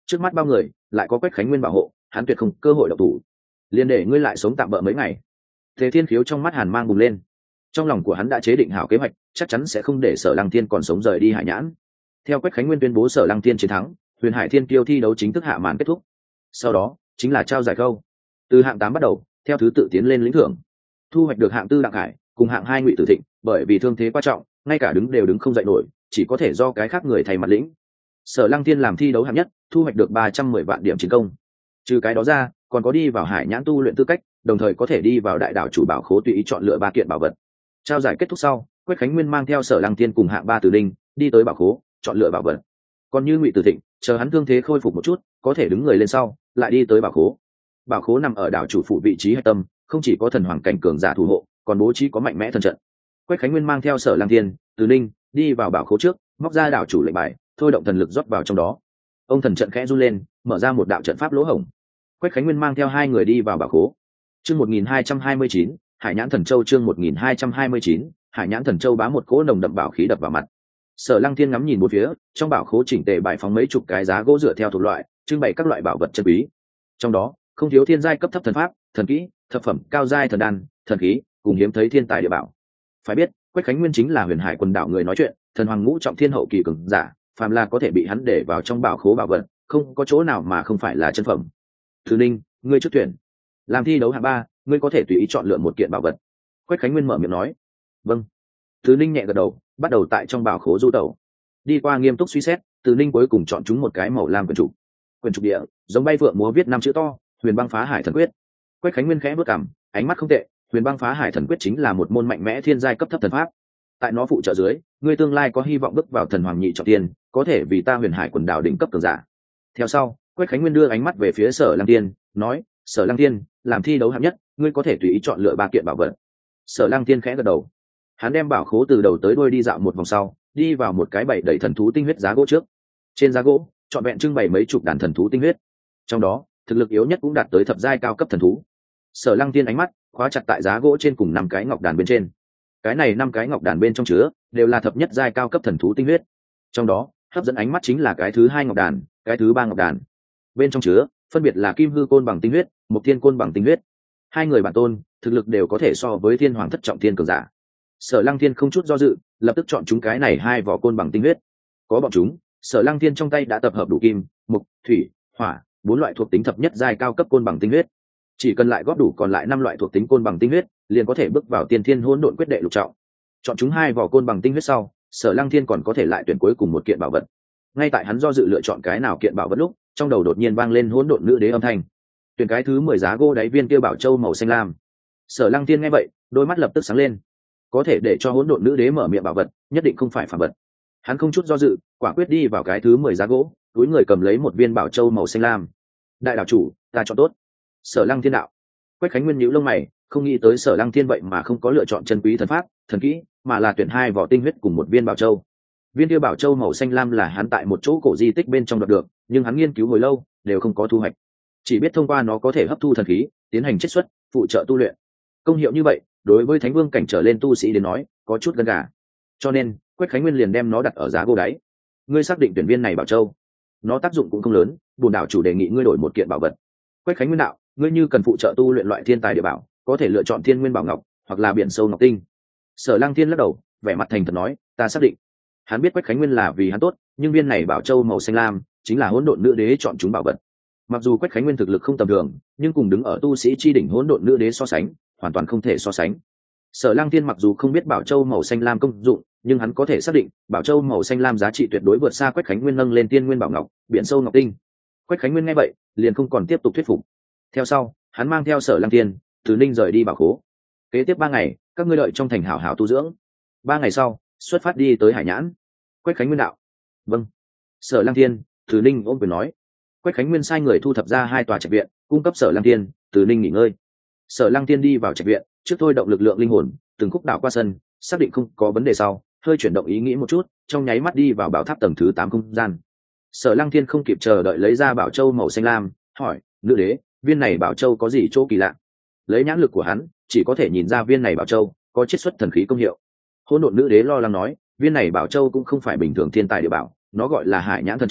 trước mắt bao người lại có Quách Khánh Nguyên bảo hộ, hắn tuyệt không cơ hội độc thủ, liền để ngươi lại sống tạm bỡ mấy ngày. Tề Thiên Khiếu trong mắt hàn mang bùng lên, trong lòng của hắn đã chế định hảo kế hoạch, chắc chắn sẽ không để Sở Lăng Thiên còn sống rời đi Hải Nhãn. Theo Quách Khánh Nguyên tuyên bố Sở Lăng Thiên chiến thắng, Huyền Hải Thiên Kiêu thi đấu chính thức hạ màn kết thúc. Sau đó chính là trao giải khâu, từ hạng tám bắt đầu, theo thứ tự tiến lên lĩnh thưởng. Thu hoạch được hạng tư Đặng Hải cùng hạng hai Ngụy Tử Thịnh, bởi vì thương thế quan trọng, ngay cả đứng đều đứng không dậy nổi, chỉ có thể do cái khác người thay mặt lĩnh. Sở Lăng Thiên làm thi đấu hạng nhất, thu hoạch được ba trăm mười vạn điểm chiến công. Trừ cái đó ra, còn có đi vào Hải Nhãn tu luyện tư cách, đồng thời có thể đi vào đại đảo chủ bảo khố tùy ý chọn lựa ba kiện bảo vật. Trao giải kết thúc sau, Quách Khánh Nguyên mang theo Sở Lăng Thiên cùng hạng ba Từ Đinh đi tới bảo khố chọn lựa bảo vật. Còn như Ngụy Tử Thịnh, chờ hắn thương thế khôi phục một chút, có thể đứng người lên sau, lại đi tới bảo khố. Bảo khố nằm ở đảo chủ phủ vị trí hạch tâm, không chỉ có thần hoàng cảnh cường giả thủ hộ, còn bố trí có mạnh mẽ thần trận. Quách Khánh Nguyên mang theo Sở Lăng Thiên, Từ Ninh đi vào bảo khố trước, móc ra đảo chủ lệnh bài, thôi động thần lực rót vào trong đó. Ông thần trận khẽ run lên, mở ra một đạo trận pháp lỗ hổng. Quách Khánh Nguyên mang theo hai người đi vào bảo khố. Chương một nghìn hai trăm hai mươi chín, Hải Nhãn Thần Châu. Chương một nghìn hai trăm hai mươi chín, Hải Nhãn Thần Châu bá một cỗ nồng đậm bảo khí đập vào mặt. Sở Lăng Thiên ngắm nhìn bốn phía, trong bảo khố chỉnh tề bày phóng mấy chục cái giá gỗ dựa theo thuộc loại, trưng bày các loại bảo vật chân quý. Trong đó, không thiếu thiên giai cấp thấp thần pháp, thần kỹ, thập phẩm cao giai thần đan, thần khí, cùng hiếm thấy thiên tài địa bảo. Phải biết, Quách Khánh Nguyên chính là Huyền Hải quần đảo người nói chuyện, thần hoàng ngũ trọng thiên hậu kỳ cường giả, phàm là có thể bị hắn để vào trong bảo khố bảo vật, không có chỗ nào mà không phải là chân phẩm. Thứ Ninh, ngươi trước tuyển. Làm thi đấu hạng ba, ngươi có thể tùy ý chọn lựa một kiện bảo vật. Quách Khánh Nguyên mở miệng nói. Vâng. Thứ Ninh nhẹ gật đầu, bắt đầu tại trong bảo khố du tẩu. Đi qua nghiêm túc suy xét, Từ Ninh cuối cùng chọn chúng một cái màu lam quyển trục. Quyển trục địa, giống bay phượng múa viết năm chữ to, Huyền Băng Phá Hải Thần Quyết. Quách Khánh Nguyên khẽ bước cằm, ánh mắt không tệ, Huyền Băng Phá Hải Thần Quyết chính là một môn mạnh mẽ thiên giai cấp thấp thần pháp. Tại nó phụ trợ dưới, ngươi tương lai có hy vọng bước vào thần hoàng nhị trọng thiên, có thể vì ta Huyền Hải quần đảo đỉnh cấp cường giả. Theo sau, Quách Khánh Nguyên đưa ánh mắt về phía Sở Lăng Thiên, nói: Sở Lăng Thiên, làm thi đấu hạng nhất, ngươi có thể tùy ý chọn lựa ba kiện bảo vật. Sở Lăng Thiên khẽ gật đầu. Hắn đem bảo khố từ đầu tới đuôi đi dạo một vòng sau, đi vào một cái bày đầy thần thú tinh huyết giá gỗ trước. Trên giá gỗ, trọn vẹn trưng bày mấy chục đàn thần thú tinh huyết. Trong đó, thực lực yếu nhất cũng đạt tới thập giai cao cấp thần thú. Sở Lăng Thiên ánh mắt khóa chặt tại giá gỗ trên cùng năm cái ngọc đàn bên trên. Cái này năm cái ngọc đàn bên trong chứa đều là thập nhất giai cao cấp thần thú tinh huyết. Trong đó, hấp dẫn ánh mắt chính là cái thứ hai ngọc đàn, cái thứ ba ngọc đàn. Bên trong chứa phân biệt là Kim Hư Côn bằng tinh huyết, Mộc Thiên Côn bằng tinh huyết. Hai người bản tôn, thực lực đều có thể so với Thiên Hoàng thất trọng thiên cường giả. Sở Lăng Thiên không chút do dự, lập tức chọn chúng cái này hai vỏ côn bằng tinh huyết. Có bọn chúng, Sở Lăng Thiên trong tay đã tập hợp đủ kim, mộc, thủy, hỏa, bốn loại thuộc tính thập nhất giai cao cấp côn bằng tinh huyết. Chỉ cần lại góp đủ còn lại năm loại thuộc tính côn bằng tinh huyết, liền có thể bước vào Tiên Thiên Hỗn Độn quyết đệ lục trọng. Chọn chúng hai vỏ côn bằng tinh huyết sau, Sở Lăng Thiên còn có thể lại tuyển cuối cùng một kiện bảo vật. Ngay tại hắn do dự lựa chọn cái nào kiện bảo vật lúc, trong đầu đột nhiên vang lên Hỗn Độn Nữ Đế âm thanh. Tuyển cái thứ mười giá gỗ đáy viên kia bảo châu màu xanh lam. Sở Lăng Thiên nghe vậy, đôi mắt lập tức sáng lên. Có thể để cho Hỗn Độn Nữ Đế mở miệng bảo vật, nhất định không phải phàm vật. Hắn không chút do dự, quả quyết đi vào cái thứ mười giá gỗ, túi người cầm lấy một viên bảo châu màu xanh lam. Đại đạo chủ, ta chọn tốt. Sở Lăng Thiên đạo. Quách Khánh Nguyên nhíu lông mày, không nghĩ tới Sở Lăng Thiên vậy mà không có lựa chọn chân quý thần pháp, thần kỹ, mà là tuyển hai vỏ tinh huyết cùng một viên bảo châu. Viên kia bảo châu màu xanh lam là hắn tại một chỗ cổ di tích bên trong đoạt được, nhưng hắn nghiên cứu hồi lâu, đều không có thu hoạch. Chỉ biết thông qua nó có thể hấp thu thần khí, tiến hành chiết xuất, phụ trợ tu luyện. Công hiệu như vậy, đối với Thánh Vương cảnh trở lên tu sĩ đến nói, có chút gần gà. Cho nên, Quách Khánh Nguyên liền đem nó đặt ở giá gỗ đáy. Ngươi xác định tuyển viên này bảo châu, nó tác dụng cũng không lớn, bổn đạo chủ đề nghị ngươi đổi một kiện bảo vật. Quách Khánh Nguyên đạo, ngươi như cần phụ trợ tu luyện loại thiên tài địa bảo, có thể lựa chọn Thiên Nguyên Bảo Ngọc, hoặc là Biển Sâu Ngọc Tinh. Sở Lăng Thiên lắc đầu, vẻ mặt thành thật nói, ta xác định. Hắn biết Quách Khánh Nguyên là vì hắn tốt, nhưng viên này bảo châu màu xanh lam chính là Hỗn Độn Nữ Đế chọn chúng bảo vật. Mặc dù Quách Khánh Nguyên thực lực không tầm thường, nhưng cùng đứng ở tu sĩ chi đỉnh Hỗn Độn Nữ Đế so sánh, hoàn toàn không thể so sánh. Sở Lăng Thiên mặc dù không biết bảo châu màu xanh lam công dụng, nhưng hắn có thể xác định, bảo châu màu xanh lam giá trị tuyệt đối vượt xa Quách Khánh Nguyên nâng lên Tiên Nguyên Bảo Ngọc, Biển Sâu Ngọc Tinh. Quách Khánh Nguyên nghe vậy, liền không còn tiếp tục thuyết phục. Theo sau, hắn mang theo Sở Lăng Thiên, Từ Ninh rời đi bảo khố. Kế tiếp ba ngày, các ngươi đợi trong thành hảo hảo tu dưỡng. Ba ngày sau, xuất phát đi tới Hải Nhãn. Quách Khánh Nguyên đạo. Vâng. Sở Lăng Thiên, Từ Ninh ôm quyền nói. Quách Khánh Nguyên sai người thu thập ra hai tòa trạch viện, cung cấp Sở Lăng Thiên, Từ Ninh nghỉ ngơi. Sở Lăng Thiên đi vào trạch viện, trước thôi động lực lượng linh hồn, từng khúc đảo qua sân, xác định không có vấn đề sau, hơi chuyển động ý nghĩ một chút, trong nháy mắt đi vào bảo tháp tầng thứ tám không gian. Sở Lăng Thiên không kịp chờ đợi lấy ra bảo châu màu xanh lam, hỏi, nữ đế, viên này bảo châu có gì chỗ kỳ lạ? Lấy nhãn lực của hắn, chỉ có thể nhìn ra viên này bảo châu có chiết xuất thần khí công hiệu. Hỗn Độn Nữ Đế lo lắng nói, viên này bảo châu cũng không phải bình thường thiên tài địa bảo, nó gọi là Hải Nhãn Thần Châu,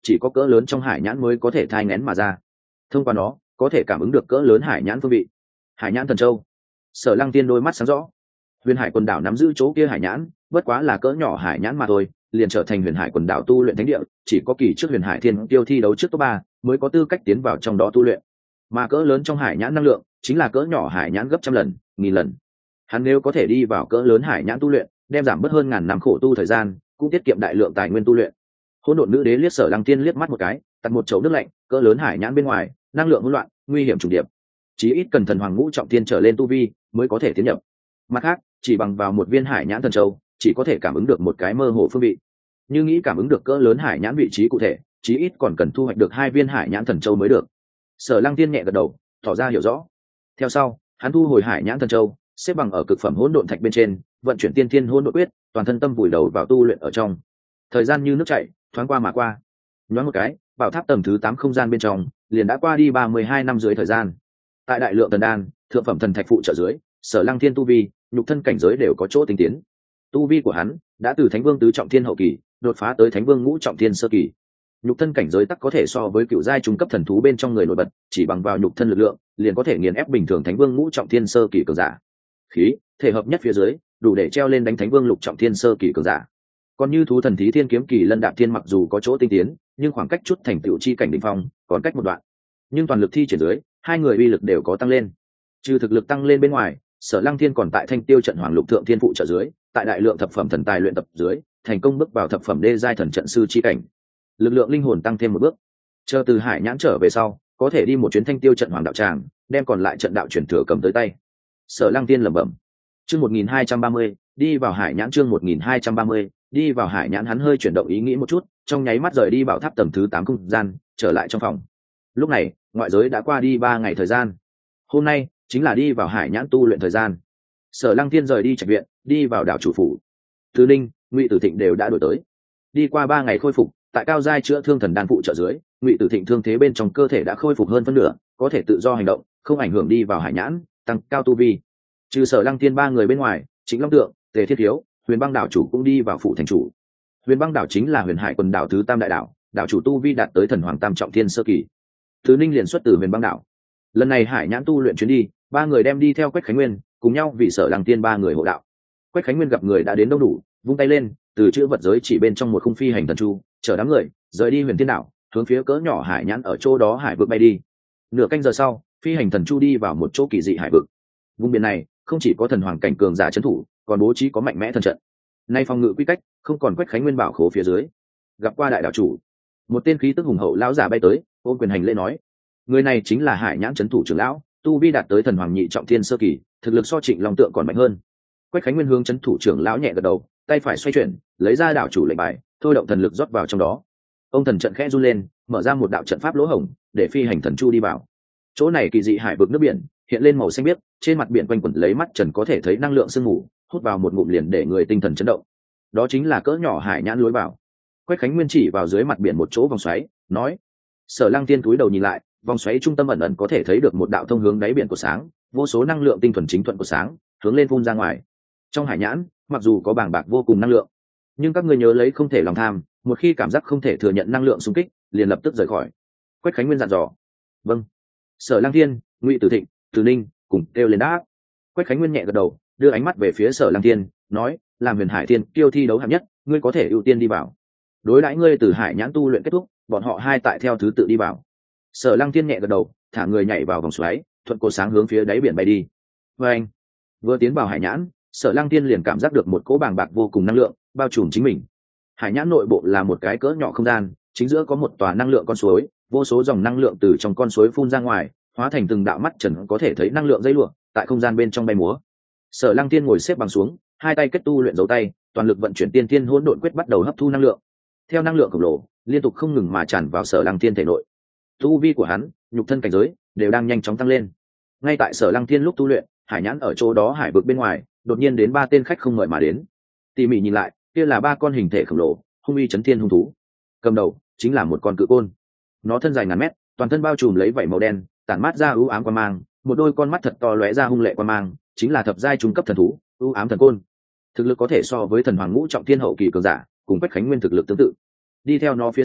chỉ có cỡ lớn trong hải nhãn mới có thể thai ngén mà ra. Thông qua nó có thể cảm ứng được cỡ lớn hải nhãn phương vị. Hải nhãn thần châu. Sở Lăng Tiên đôi mắt sáng rõ. Huyền Hải quần đảo nắm giữ chỗ kia hải nhãn, bất quá là cỡ nhỏ hải nhãn mà thôi, liền trở thành Huyền Hải quần đảo tu luyện thánh địa, chỉ có kỳ trước Huyền Hải Thiên Tiêu thi đấu trước top ba mới có tư cách tiến vào trong đó tu luyện. Mà cỡ lớn trong hải nhãn năng lượng chính là cỡ nhỏ hải nhãn gấp trăm lần, nghìn lần. Hắn nếu có thể đi vào cỡ lớn hải nhãn tu luyện, đem giảm bớt hơn ngàn năm khổ tu thời gian, cũng tiết kiệm đại lượng tài nguyên tu luyện. Hỗn độn nữ đế liếc Sở Lăng Tiên liếc mắt một cái, tạt một chậu nước lạnh, cỡ lớn hải nhãn bên ngoài, năng lượng hỗn loạn, nguy hiểm trùng điệp. Chí ít cần thần hoàng ngũ trọng thiên trở lên tu vi mới có thể tiến nhập. Mặt khác, chỉ bằng vào một viên hải nhãn thần châu, chỉ có thể cảm ứng được một cái mơ hồ phương vị. Như nghĩ cảm ứng được cỡ lớn hải nhãn vị trí cụ thể, chí ít còn cần thu hoạch được hai viên hải nhãn thần châu mới được. Sở Lăng Tiên nhẹ gật đầu, tỏ ra hiểu rõ. Theo sau, hắn thu hồi hải nhãn thần châu, xếp bằng ở cực phẩm hỗn độn thạch bên trên, vận chuyển tiên thiên hỗn độn quyết, toàn thân tâm vùi đầu vào tu luyện ở trong. Thời gian như nước chảy, thoáng qua mà qua. Nhoáng một cái, bảo tháp tầng thứ tám không gian bên trong, liền đã qua đi ba mươi hai năm dưới thời gian. Tại đại lượng thần đan, thượng phẩm thần thạch phụ trợ dưới, Sở Lăng Thiên tu vi, nhục thân cảnh giới đều có chỗ tinh tiến. Tu vi của hắn đã từ Thánh Vương tứ trọng thiên hậu kỳ, đột phá tới Thánh Vương ngũ trọng thiên sơ kỳ. Nhục thân cảnh giới tắc có thể so với cựu giai trung cấp thần thú bên trong người nổi bật, chỉ bằng vào nhục thân lực lượng, liền có thể nghiền ép bình thường Thánh Vương ngũ trọng thiên sơ kỳ cường giả. Khí, thể hợp nhất phía dưới, đủ để treo lên đánh Thánh Vương lục trọng thiên sơ kỳ cường giả. Còn như thú thần thí thiên kiếm kỳ lân đạp thiên mặc dù có chỗ tinh tiến, nhưng khoảng cách chút thành tựu chi cảnh đỉnh phong còn cách một đoạn. Nhưng toàn lực thi triển dưới, hai người uy lực đều có tăng lên. Trừ thực lực tăng lên bên ngoài, Sở Lăng Thiên còn tại Thanh Tiêu trận Hoàng Lục Thượng Thiên phụ trợ dưới, tại đại lượng thập phẩm thần tài luyện tập dưới, thành công bước vào thập phẩm đê giai thần trận sư chi cảnh. Lực lượng linh hồn tăng thêm một bước. Chờ từ hải nhãn trở về sau, có thể đi một chuyến Thanh Tiêu trận Hoàng đạo tràng, đem còn lại trận đạo truyền thừa cầm tới tay. Sở Lăng Thiên lẩm bẩm. Chương một nghìn hai trăm ba mươi, đi vào hải nhãn chương một nghìn hai trăm ba mươi, đi vào hải nhãn hắn hơi chuyển động ý nghĩ một chút, trong nháy mắt rời đi bảo tháp tầng thứ tám không gian, trở lại trong phòng. Lúc này, ngoại giới đã qua đi ba ngày thời gian. Hôm nay chính là đi vào hải nhãn tu luyện thời gian. Sở Lăng Thiên rời đi trạch viện, đi vào đảo chủ phủ. Từ Ninh, Ngụy Tử Thịnh đều đã đổi tới. Đi qua ba ngày khôi phục, tại cao giai chữa thương thần đan phụ trợ dưới, Ngụy Tử Thịnh thương thế bên trong cơ thể đã khôi phục hơn phân nửa, có thể tự do hành động, không ảnh hưởng đi vào hải nhãn, tăng cao tu vi. Trừ Sở Lăng Thiên ba người bên ngoài, Trịnh Long Tượng, Tề Thiết Thiếu, Huyền Băng đảo chủ cũng đi vào phủ thành chủ. Huyền Băng đảo chính là Huyền Hải quần đảo thứ tam đại đảo, đảo chủ tu vi đạt tới thần hoàng tam trọng thiên sơ kỳ. Từ Ninh liền xuất từ Huyền Băng đảo. Lần này hải nhãn tu luyện chuyến đi, ba người đem đi theo Quách Khánh Nguyên, cùng nhau vì Sở Lăng Tiên ba người hộ đạo. Quách Khánh Nguyên gặp người đã đến đông đủ, vung tay lên, từ chữ vật giới chỉ bên trong một khung phi hành thần chu, chở đám người rời đi Huyền Thiên đảo, hướng phía cỡ nhỏ hải nhãn ở chỗ đó hải vực bay đi. Nửa canh giờ sau, phi hành thần chu đi vào một chỗ kỳ dị hải vực. Vùng biển này không chỉ có thần hoàng cảnh cường giả trấn thủ, còn bố trí có mạnh mẽ thần trận. Nay phòng ngự quy cách không còn Quách Khánh Nguyên bảo khố phía dưới. Gặp qua đại đạo chủ, một tên khí tức hùng hậu lão giả bay tới, ôm quyền hành lễ nói: người này chính là hải nhãn trấn thủ trưởng lão, tu vi đạt tới thần hoàng nhị trọng thiên sơ kỳ, thực lực so Trịnh Long Tượng còn mạnh hơn. Quách Khánh Nguyên hướng trấn thủ trưởng lão nhẹ gật đầu, tay phải xoay chuyển, lấy ra đạo chủ lệnh bài, thôi động thần lực rót vào trong đó. Ông thần trận khẽ run lên, mở ra một đạo trận pháp lỗ hổng, để phi hành thần chu đi vào. Chỗ này kỳ dị hải vực nước biển hiện lên màu xanh biếc, trên mặt biển quanh quẩn lấy mắt trần có thể thấy năng lượng sương mù, hút vào một ngụm liền để người tinh thần chấn động. Đó chính là cỡ nhỏ hải nhãn lối vào. Quách Khánh Nguyên chỉ vào dưới mặt biển một chỗ vòng xoáy, nói: Sở Lăng Tiên cúi đầu nhìn lại, vòng xoáy trung tâm ẩn ẩn có thể thấy được một đạo thông hướng đáy biển của sáng, vô số năng lượng tinh thuần chính thuận của sáng hướng lên phun ra ngoài. Trong hải nhãn mặc dù có bàng bạc vô cùng năng lượng, nhưng các ngươi nhớ lấy không thể lòng tham, một khi cảm giác không thể thừa nhận năng lượng xung kích, liền lập tức rời khỏi. Quách Khánh Nguyên dặn dò. Vâng. Sở Lăng Thiên, Ngụy Tử Thịnh, Từ Ninh cùng kêu lên đáp. Quách Khánh Nguyên nhẹ gật đầu, đưa ánh mắt về phía Sở Lăng Thiên, nói: làm Huyền Hải Thiên Kiêu thi đấu hạng nhất, ngươi có thể ưu tiên đi vào. Đối đãi ngươi từ hải nhãn tu luyện kết thúc, bọn họ hai tại theo thứ tự đi vào. Sở Lăng Thiên nhẹ gật đầu, thả người nhảy vào vòng xoáy, thuận cột sáng hướng phía đáy biển bay đi. Và anh vừa tiến vào hải nhãn, Sở Lăng Thiên liền cảm giác được một cỗ bàng bạc vô cùng năng lượng bao trùm chính mình. Hải nhãn nội bộ là một cái cỡ nhỏ không gian, chính giữa có một tòa năng lượng con suối, vô số dòng năng lượng từ trong con suối phun ra ngoài, hóa thành từng đạo mắt trần có thể thấy năng lượng dây lụa, tại không gian bên trong bay múa. Sở Lăng Thiên ngồi xếp bằng xuống, hai tay kết tu luyện dấu tay, toàn lực vận chuyển tiên thiên hỗn độn quyết bắt đầu hấp thu năng lượng. Theo năng lượng khổng lồ liên tục không ngừng mà tràn vào Sở Lăng Thiên thể nội, tu vi của hắn, nhục thân cảnh giới đều đang nhanh chóng tăng lên. Ngay tại Sở Lăng Thiên lúc tu luyện, hải nhãn ở chỗ đó hải vực bên ngoài, đột nhiên đến ba tên khách không mời mà đến. Tỉ mỉ nhìn lại, kia là ba con hình thể khổng lồ, hung uy chấn thiên hung thú. Cầm đầu chính là một con cự côn. Nó thân dài ngàn mét, toàn thân bao trùm lấy vảy màu đen, tản mát ra ưu ám quang mang, một đôi con mắt thật to lóe ra hung lệ quang mang, chính là thập giai trung cấp thần thú, ưu ám thần côn. Thực lực có thể so với thần hoàng ngũ trọng thiên hậu kỳ cường giả, cùng Quách Khánh Nguyên thực lực tương tự. Đi theo nó phía sau,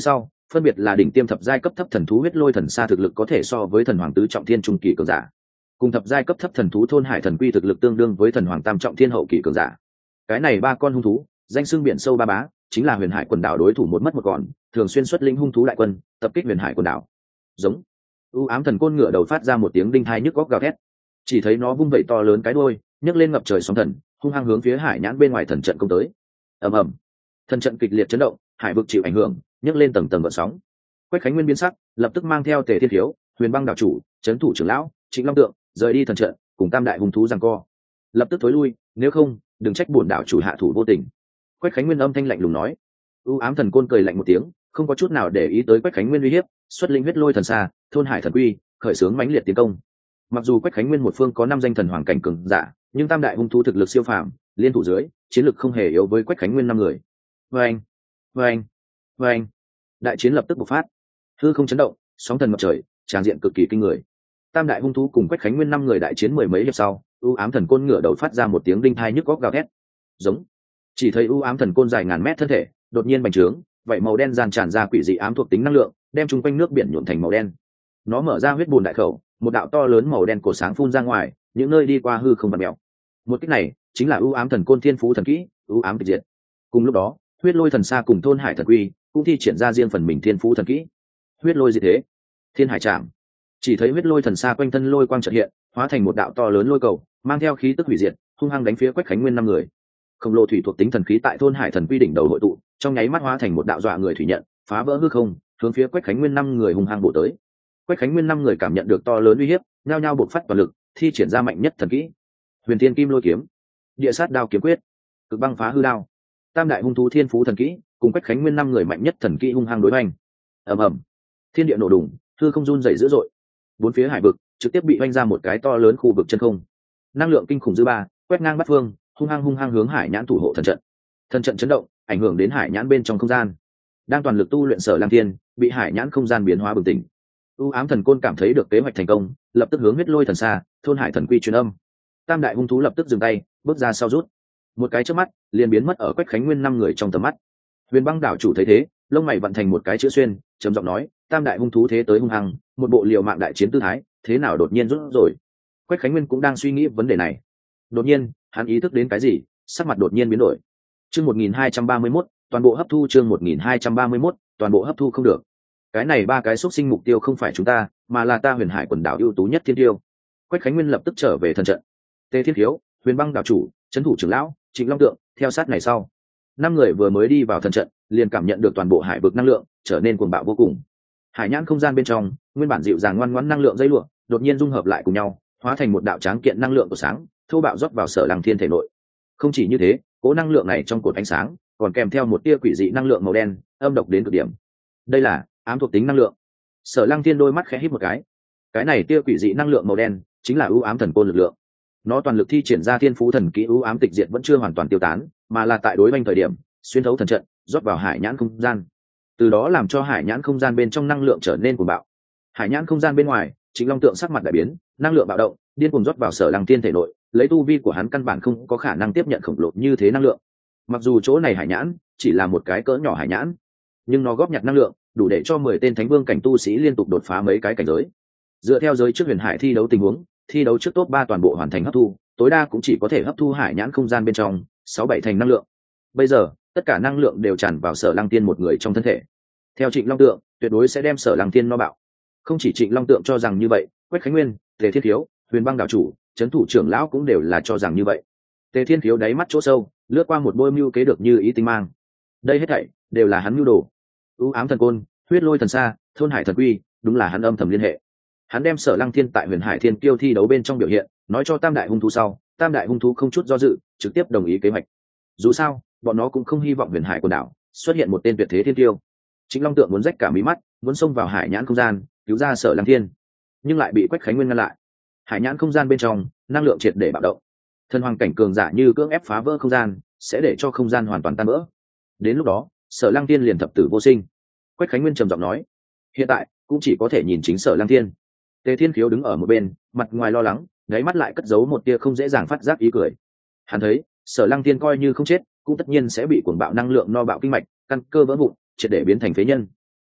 phân biệt là đỉnh tiêm thập giai cấp thấp thần thú huyết lôi thần sa thực lực có thể so với thần hoàng tứ trọng thiên trung kỳ cường giả, cùng thập giai cấp thấp thần thú thôn hải thần quy thực lực tương đương với thần hoàng tam trọng thiên hậu kỳ cường giả. Cái này ba con hung thú danh xưng biển sâu ba bá, chính là huyền hải quần đảo đối thủ một mất một còn, thường xuyên xuất lĩnh hung thú đại quân tập kích huyền hải quần đảo. Giống. U ám thần côn ngựa đầu phát ra một tiếng đinh thai nhức góc gào thét, chỉ thấy nó vung vẩy to lớn cái đuôi, nhấc lên ngập trời sóng thần, hung hăng hướng phía hải nhãn bên ngoài thần trận công tới. Ầm ầm. Thần trận kịch liệt chấn động, hải vực chịu ảnh hưởng, nhấc lên tầng tầng gợn sóng. Quách Khánh Nguyên biến sắc, lập tức mang theo Tề Thiên Thiếu, Huyền Băng đảo chủ, Trấn thủ trưởng lão, Trịnh Long Tượng rời đi thần trận, cùng tam đại hung thú giằng co. Lập tức thối lui, nếu không, đừng trách bổn đảo chủ hạ thủ vô tình. Quách Khánh Nguyên âm thanh lạnh lùng nói. U ám thần côn cười lạnh một tiếng, không có chút nào để ý tới Quách Khánh Nguyên uy hiếp, xuất linh huyết lôi thần xa, thôn hải thần quy, khởi xướng mãnh liệt tiến công. Mặc dù Quách Khánh Nguyên một phương có năm danh thần hoàng cảnh cường giả, nhưng tam đại hung thú thực lực siêu phàm, liên thủ dưới, chiến lực không hề yếu với Quách Khánh Nguyên năm người. Vâng, vâng, vâng. Đại chiến lập tức bộc phát, hư không chấn động, sóng thần ngập trời, tràng diện cực kỳ kinh người. Tam đại hung thú cùng Quách Khánh Nguyên năm người đại chiến mười mấy hiệp sau, u ám thần côn ngửa đầu phát ra một tiếng đinh thai nhức góc gào thét. Giống. Chỉ thấy u ám thần côn dài ngàn mét thân thể, đột nhiên bành trướng, vậy màu đen giàn tràn ra quỷ dị ám thuộc tính năng lượng, đem chung quanh nước biển nhuộm thành màu đen. Nó mở ra huyết bùn đại khẩu, một đạo to lớn màu đen cổ sáng phun ra ngoài, những nơi đi qua hư không vặn mèo. Một kích này chính là u ám thần côn thiên phú thần kỹ, u ám tịch diệt. Cùng lúc đó, huyết lôi thần sa cùng thôn hải thần quy cũng thi triển ra riêng phần mình thiên phú thần kỹ. Huyết lôi diệt thế, thiên hải trảm. Chỉ thấy huyết lôi thần sa quanh thân lôi quang chợt hiện, hóa thành một đạo to lớn lôi cầu, mang theo khí tức hủy diệt, hung hăng đánh phía Quách Khánh Nguyên năm người. Khổng lồ thủy thuộc tính thần khí tại thôn hải thần quy đỉnh đầu hội tụ, trong nháy mắt hóa thành một đạo dọa người thủy nhận, phá vỡ hư không, hướng phía Quách Khánh Nguyên năm người hung hăng bổ tới. Quách Khánh Nguyên năm người cảm nhận được to lớn uy hiếp, nhao nhao bộc phát toàn lực, thi triển ra mạnh nhất thần kỹ. Huyền Thiên Kim Lôi kiếm, Địa Sát Đao kiếm quyết, Cực Băng Phá Hư Đao. Tam đại hung thú thiên phú thần kỹ, cùng Quách Khánh Nguyên năm người mạnh nhất thần kỹ hung hăng đối hoành. Ầm ầm, thiên địa nổ đùng, hư không run rẩy dữ dội. Bốn phía hải vực trực tiếp bị hoành ra một cái to lớn khu vực chân không. Năng lượng kinh khủng dư ba, quét ngang bát phương, hung hăng hung hăng hướng hải nhãn thủ hộ thần trận. Thần trận chấn động, ảnh hưởng đến hải nhãn bên trong không gian. Đang toàn lực tu luyện Sở Lang Thiên, bị hải nhãn không gian biến hóa bừng tỉnh. U ám thần côn cảm thấy được kế hoạch thành công, lập tức hướng huyết lôi thần xa, thôn hải thần quy truyền âm. Tam đại hung thú lập tức dừng tay, bước ra sau rút. Một cái chớp mắt, liền biến mất ở Quách Khánh Nguyên năm người trong tầm mắt. Huyền Băng đảo chủ thấy thế, lông mày vận thành một cái chữ xuyên, trầm giọng nói: tam đại hung thú thế tới hung hăng, một bộ liều mạng đại chiến tư thái, thế nào đột nhiên rút rồi? Quách Khánh Nguyên cũng đang suy nghĩ vấn đề này. Đột nhiên, hắn ý thức đến cái gì, sắc mặt đột nhiên biến đổi. Chương một nghìn hai trăm ba mươi mốt, toàn bộ hấp thu. Chương một nghìn hai trăm ba mươi mốt, toàn bộ hấp thu không được. Cái này ba cái xúc sinh mục tiêu không phải chúng ta, mà là ta Huyền Hải quần đảo ưu tú nhất thiên tiêu. Quách Khánh Nguyên lập tức trở về thần trận. Tề Thiên Thiếu, Huyền Băng đảo chủ, Trấn thủ trưởng lão, Trịnh Long Tượng theo sát này sau. Năm người vừa mới đi vào thần trận, liền cảm nhận được toàn bộ hải vực năng lượng trở nên cuồng bạo vô cùng. Hải nhãn không gian bên trong, nguyên bản dịu dàng ngoan ngoãn năng lượng dây lụa, đột nhiên dung hợp lại cùng nhau, hóa thành một đạo tráng kiện năng lượng của sáng, thô bạo rót vào Sở Lăng Thiên thể nội. Không chỉ như thế, cỗ năng lượng này trong cột ánh sáng còn kèm theo một tia quỷ dị năng lượng màu đen, âm độc đến cực điểm. Đây là ám thuộc tính năng lượng. Sở Lăng Thiên đôi mắt khẽ híp một cái. Cái này tia quỷ dị năng lượng màu đen chính là ưu ám thần côn lực lượng. Nó toàn lực thi triển ra thiên phú thần kỹ ưu ám tịch diệt vẫn chưa hoàn toàn tiêu tán, mà là tại đối oanh thời điểm xuyên thấu thần trận, rót vào hải nhãn không gian, từ đó làm cho hải nhãn không gian bên trong năng lượng trở nên cuồng bạo. Hải nhãn không gian bên ngoài, Trịnh Long Tượng sắc mặt đại biến, năng lượng bạo động điên cuồng rót vào Sở Lăng Thiên thể nội, lấy tu vi của hắn căn bản không có khả năng tiếp nhận khổng lồ như thế năng lượng. Mặc dù chỗ này hải nhãn chỉ là một cái cỡ nhỏ hải nhãn, nhưng nó góp nhặt năng lượng đủ để cho mười tên thánh vương cảnh tu sĩ liên tục đột phá mấy cái cảnh giới. Dựa theo giới trước huyền hải thi đấu tình huống, thi đấu trước top ba toàn bộ hoàn thành hấp thu, tối đa cũng chỉ có thể hấp thu hải nhãn không gian bên trong sáu bảy thành năng lượng. Bây giờ, tất cả năng lượng đều tràn vào Sở Lăng Tiên một người trong thân thể. Theo Trịnh Long Tượng, tuyệt đối sẽ đem Sở Lăng Tiên no bạo. Không chỉ Trịnh Long Tượng cho rằng như vậy, Quách Khánh Nguyên, Tề Thiên Thiếu, Huyền Băng đảo chủ, Trấn thủ trưởng lão cũng đều là cho rằng như vậy. Tề Thiên Thiếu đáy mắt chỗ sâu, lướt qua một bôi mưu kế được như ý tinh mang. Đây hết thảy đều là hắn mưu đồ. U ám thần côn, huyết lôi thần sa, thôn hải thần quy, đúng là hắn âm thầm liên hệ. Hắn đem Sở Lăng Thiên tại Huyền Hải Thiên Kiêu thi đấu bên trong biểu hiện, nói cho Tam đại hung thú sau, Tam đại hung thú không chút do dự, trực tiếp đồng ý kế hoạch. Dù sao, bọn nó cũng không hy vọng Huyền Hải quần đảo xuất hiện một tên tuyệt thế thiên tiêu. Chính Long Tượng muốn rách cả mí mắt, muốn xông vào hải nhãn không gian, cứu ra Sở Lăng Thiên, nhưng lại bị Quách Khánh Nguyên ngăn lại. Hải nhãn không gian bên trong, năng lượng triệt để bạo động. Thần hoàng cảnh cường giả như cưỡng ép phá vỡ không gian, sẽ để cho không gian hoàn toàn tan vỡ. Đến lúc đó, Sở Lăng Thiên liền thập tử vô sinh. Quách Khánh Nguyên trầm giọng nói, hiện tại cũng chỉ có thể nhìn chính Sở Lăng Thiên. Tề Thiên Khiếu đứng ở một bên, mặt ngoài lo lắng, đáy mắt lại cất giấu một tia không dễ dàng phát giác ý cười. Hắn thấy, Sở Lăng Thiên coi như không chết, cũng tất nhiên sẽ bị cuồng bạo năng lượng no bạo kinh mạch, căn cơ vỡ vụn, triệt để biến thành phế nhân.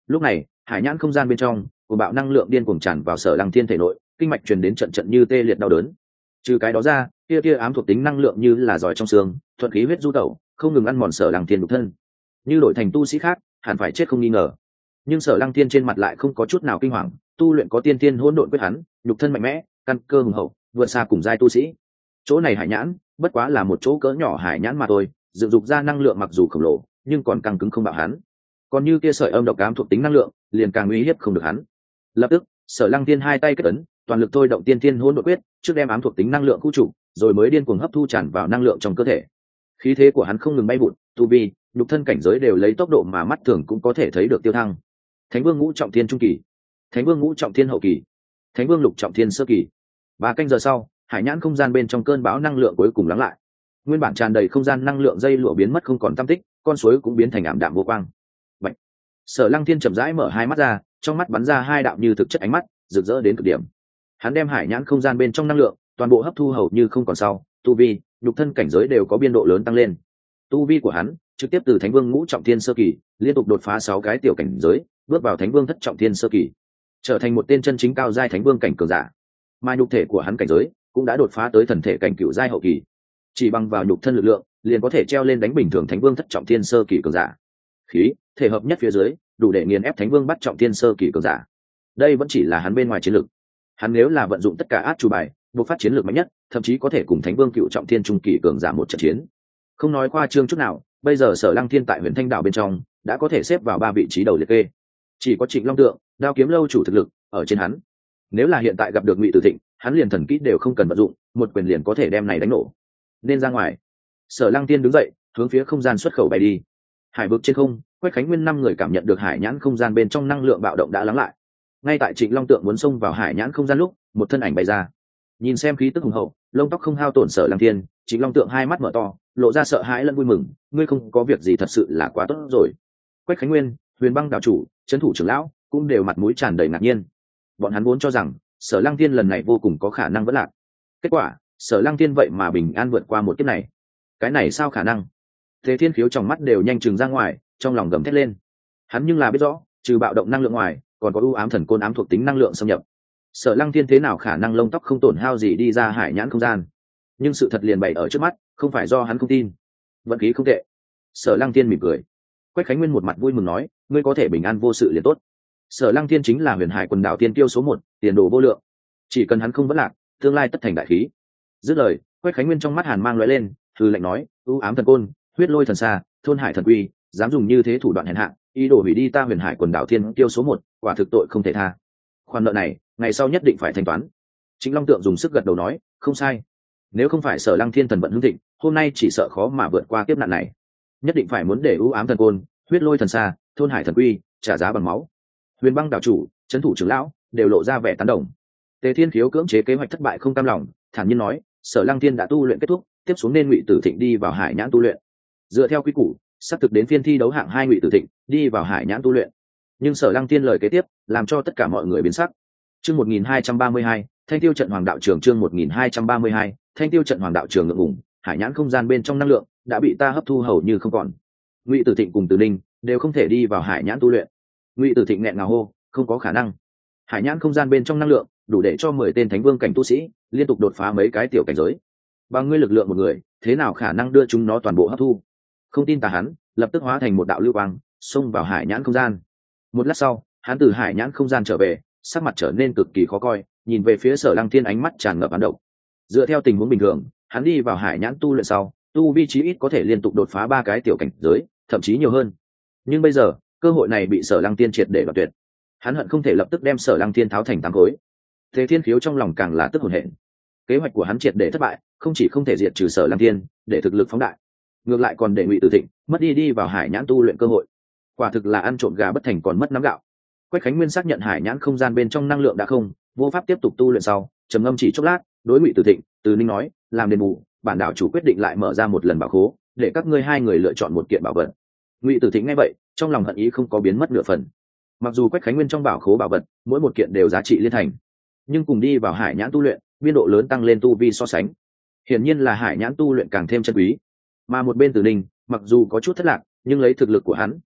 Lúc này hải nhãn không gian bên trong của bạo năng lượng điên cuồng tràn vào Sở Lăng Thiên thể nội, kinh mạch truyền đến trận trận như tê liệt đau đớn. Trừ cái đó ra, kia kia ám thuộc tính năng lượng như là giỏi trong xương, thuận khí huyết du tẩu, không ngừng ăn mòn Sở Lăng Thiên nhục thân. Như đổi thành tu sĩ khác, hẳn phải chết không nghi ngờ. Nhưng Sở Lăng Thiên trên mặt lại không có chút nào kinh hoàng, tu luyện có tiên tiên hỗn độn quyết hắn, nhục thân mạnh mẽ, căn cơ hùng hậu, vượt xa cùng giai tu sĩ. Chỗ này hải nhãn, bất quá là một chỗ cỡ nhỏ hải nhãn mà thôi, dựng dục ra năng lượng mặc dù khổng lồ, nhưng còn căng cứng không bạo hắn. Còn như kia sợi âm độc ám thuộc tính năng lượng, liền càng uy hiếp không được hắn. Lập tức, Sở Lăng Thiên hai tay kết ấn, toàn lực thôi động tiên tiên hỗn độn quyết, trước đem ám thuộc tính năng lượng khu trục, rồi mới điên cuồng hấp thu tràn vào năng lượng trong cơ thể. Khí thế của hắn không ngừng bay vụt, tu vi, nhục thân cảnh giới đều lấy tốc độ mà mắt thường cũng có thể thấy được tiêu thăng. Thánh Vương ngũ trọng thiên trung kỳ, Thánh Vương ngũ trọng thiên hậu kỳ, Thánh Vương lục trọng thiên sơ kỳ. Ba canh giờ sau, hải nhãn không gian bên trong cơn bão năng lượng cuối cùng lắng lại. Nguyên bản tràn đầy không gian năng lượng dây lụa biến mất không còn tăm tích, con suối cũng biến thành ảm đạm vô quang. Bạch. Sở Lăng Thiên chậm rãi mở hai mắt ra, trong mắt bắn ra hai đạo như thực chất ánh mắt, rực rỡ đến cực điểm. Hắn đem hải nhãn không gian bên trong năng lượng toàn bộ hấp thu hầu như không còn sau, tu vi, nhục thân cảnh giới đều có biên độ lớn tăng lên. Tu vi của hắn trực tiếp từ Thánh Vương ngũ trọng thiên sơ kỳ liên tục đột phá sáu cái tiểu cảnh giới, bước vào Thánh Vương thất trọng thiên sơ kỳ, trở thành một tên chân chính cao giai Thánh Vương cảnh cường giả. Mà nhục thể của hắn cảnh giới cũng đã đột phá tới thần thể cảnh cựu giai hậu kỳ, chỉ bằng vào nhục thân lực lượng liền có thể treo lên đánh bình thường Thánh Vương thất trọng thiên sơ kỳ cường giả. Khí thể hợp nhất phía dưới đủ để nghiền ép Thánh Vương bắt trọng thiên sơ kỳ cường giả. Đây vẫn chỉ là hắn bên ngoài chiến lược. Hắn nếu là vận dụng tất cả át chủ bài, bộc phát chiến lược mạnh nhất, thậm chí có thể cùng Thánh Vương cựu trọng thiên trung kỳ cường giả một trận chiến. Không nói khoa trương chút nào, bây giờ Sở Lăng Thiên tại Huyền Thanh đảo bên trong đã có thể xếp vào ba vị trí đầu liệt kê. Chỉ có Trịnh Long Tượng, Đao Kiếm Lâu chủ thực lực ở trên hắn. Nếu là hiện tại gặp được Ngụy Tử Thịnh, hắn liền thần kỹ đều không cần vận dụng, một quyền liền có thể đem này đánh nổ. Nên ra ngoài. Sở Lăng Thiên đứng dậy, hướng phía không gian xuất khẩu bay đi. Hải vực trên không, Quách Khánh Nguyên năm người cảm nhận được hải nhãn không gian bên trong năng lượng bạo động đã lắng lại. Ngay tại Trịnh Long Tượng muốn xông vào hải nhãn không gian lúc, một thân ảnh bay ra. Nhìn xem khí tức hùng hậu, lông tóc không hao tổn Sở Lăng Thiên, Trịnh Long Tượng hai mắt mở to, lộ ra sợ hãi lẫn vui mừng, ngươi không có việc gì thật sự là quá tốt rồi. Quách Khánh Nguyên, Huyền Băng đạo chủ, Trấn thủ trưởng lão cũng đều mặt mũi tràn đầy ngạc nhiên. Bọn hắn vốn cho rằng Sở Lăng Thiên lần này vô cùng có khả năng vẫn lạc. Kết quả, Sở Lăng Thiên vậy mà bình an vượt qua một kiếp này. Cái này sao khả năng? Thế Thiên Khiếu trong mắt đều nhanh chừng ra ngoài, trong lòng gầm thét lên. Hắn nhưng là biết rõ, trừ bạo động năng lượng ngoài, còn có ưu ám thần côn ám thuộc tính năng lượng xâm nhập. Sở Lăng Thiên thế nào khả năng lông tóc không tổn hao gì đi ra hải nhãn không gian? Nhưng sự thật liền bày ở trước mắt, không phải do hắn không tin. Vận khí không tệ. Sở Lăng Thiên mỉm cười. Quách Khánh Nguyên một mặt vui mừng nói, ngươi có thể bình an vô sự liền tốt. Sở Lăng Thiên chính là Huyền Hải quần đảo tiên tiêu số một, tiền đồ vô lượng. Chỉ cần hắn không vấn lạc, tương lai tất thành đại khí. Dứt lời, Quách Khánh Nguyên trong mắt hàn mang lóe lên, hừ lạnh nói, ưu ám thần côn, huyết lôi thần xa, thôn hải thần quy, dám dùng như thế thủ đoạn hèn hạ, ý đồ hủy đi ta Huyền Hải quần đảo tiên tiêu số một, quả thực tội không thể tha. Khoản nợ này, ngày sau nhất định phải thanh toán. Chính Long Tượng dùng sức gật đầu nói, không sai. Nếu không phải Sở Lăng Thiên thần vận hưng thịnh, hôm nay chỉ sợ khó mà vượt qua kiếp nạn này. Nhất định phải muốn để ưu ám thần côn, huyết lôi thần xa, thôn hải thần quy trả giá bằng máu. Huyền Băng đạo chủ, Trấn thủ trưởng lão đều lộ ra vẻ tán đồng. Tề Thiên Khiếu cưỡng chế kế hoạch thất bại không cam lòng, thản nhiên nói, Sở Lăng Thiên đã tu luyện kết thúc, tiếp xuống nên Ngụy Tử Thịnh đi vào hải nhãn tu luyện. Dựa theo quy củ, sắp thực đến phiên thi đấu hạng hai Ngụy Tử Thịnh đi vào hải nhãn tu luyện. Nhưng Sở Lăng Thiên lời kế tiếp làm cho tất cả mọi người biến sắc. Chương một nghìn hai trăm ba mươi hai, Thanh Tiêu trận Hoàng đạo trường chương một nghìn hai trăm ba mươi hai, Thanh Tiêu trận Hoàng đạo trường ngượng ngùng, hải nhãn không gian bên trong năng lượng đã bị ta hấp thu hầu như không còn. Ngụy Tử Thịnh cùng Từ Ninh đều không thể đi vào hải nhãn tu luyện. Ngụy Tử Thịnh nghẹn ngào hô, không có khả năng. Hải nhãn không gian bên trong năng lượng đủ để cho mười tên Thánh Vương cảnh tu sĩ liên tục đột phá mấy cái tiểu cảnh giới. Bằng ngươi lực lượng một người, thế nào khả năng đưa chúng nó toàn bộ hấp thu? Không tin ta hắn, lập tức hóa thành một đạo lưu quang, xông vào hải nhãn không gian. Một lát sau, hắn từ hải nhãn không gian trở về, sắc mặt trở nên cực kỳ khó coi, nhìn về phía Sở Lăng Thiên ánh mắt tràn ngập hàn độc. Dựa theo tình huống bình thường, hắn đi vào hải nhãn tu luyện sau, tu vi chí ít có thể liên tục đột phá ba cái tiểu cảnh giới, thậm chí nhiều hơn. Nhưng bây giờ, cơ hội này bị Sở Lăng Thiên triệt để đoạt tuyệt. Hắn hận không thể lập tức đem Sở Lăng Thiên tháo thành tám khối. Thế Thiên Khiếu trong lòng càng là tức hổn hển. Kế hoạch của hắn triệt để thất bại, không chỉ không thể diệt trừ Sở Lăng Thiên, để thực lực phóng đại, ngược lại còn để Ngụy Tử Thịnh mất đi đi vào hải nhãn tu luyện cơ hội. Quả thực là ăn trộm gà bất thành còn mất nắm gạo. Quách Khánh Nguyên xác nhận hải nhãn không gian bên trong năng lượng đã không, vô pháp tiếp tục tu luyện sau, trầm ngâm chỉ chốc lát, đối Ngụy Tử Thịnh, Từ Ninh nói, làm đền bù, bản đạo chủ quyết định lại mở ra một lần bảo khố, để các ngươi hai người lựa chọn một kiện bảo vật. Ngụy Tử Thịnh nghe vậy, trong lòng hận ý không có biến mất nửa phần. Mặc dù Quách Khánh Nguyên trong bảo khố bảo vật, mỗi một kiện đều giá trị liên thành, nhưng cùng đi vào hải nhãn tu luyện, biên độ lớn tăng lên tu vi so sánh, hiển nhiên là hải nhãn tu luyện càng thêm chân quý. Mà một bên Từ Ninh, mặc dù có chút thất lạc, nhưng lấy thực lực của hắn,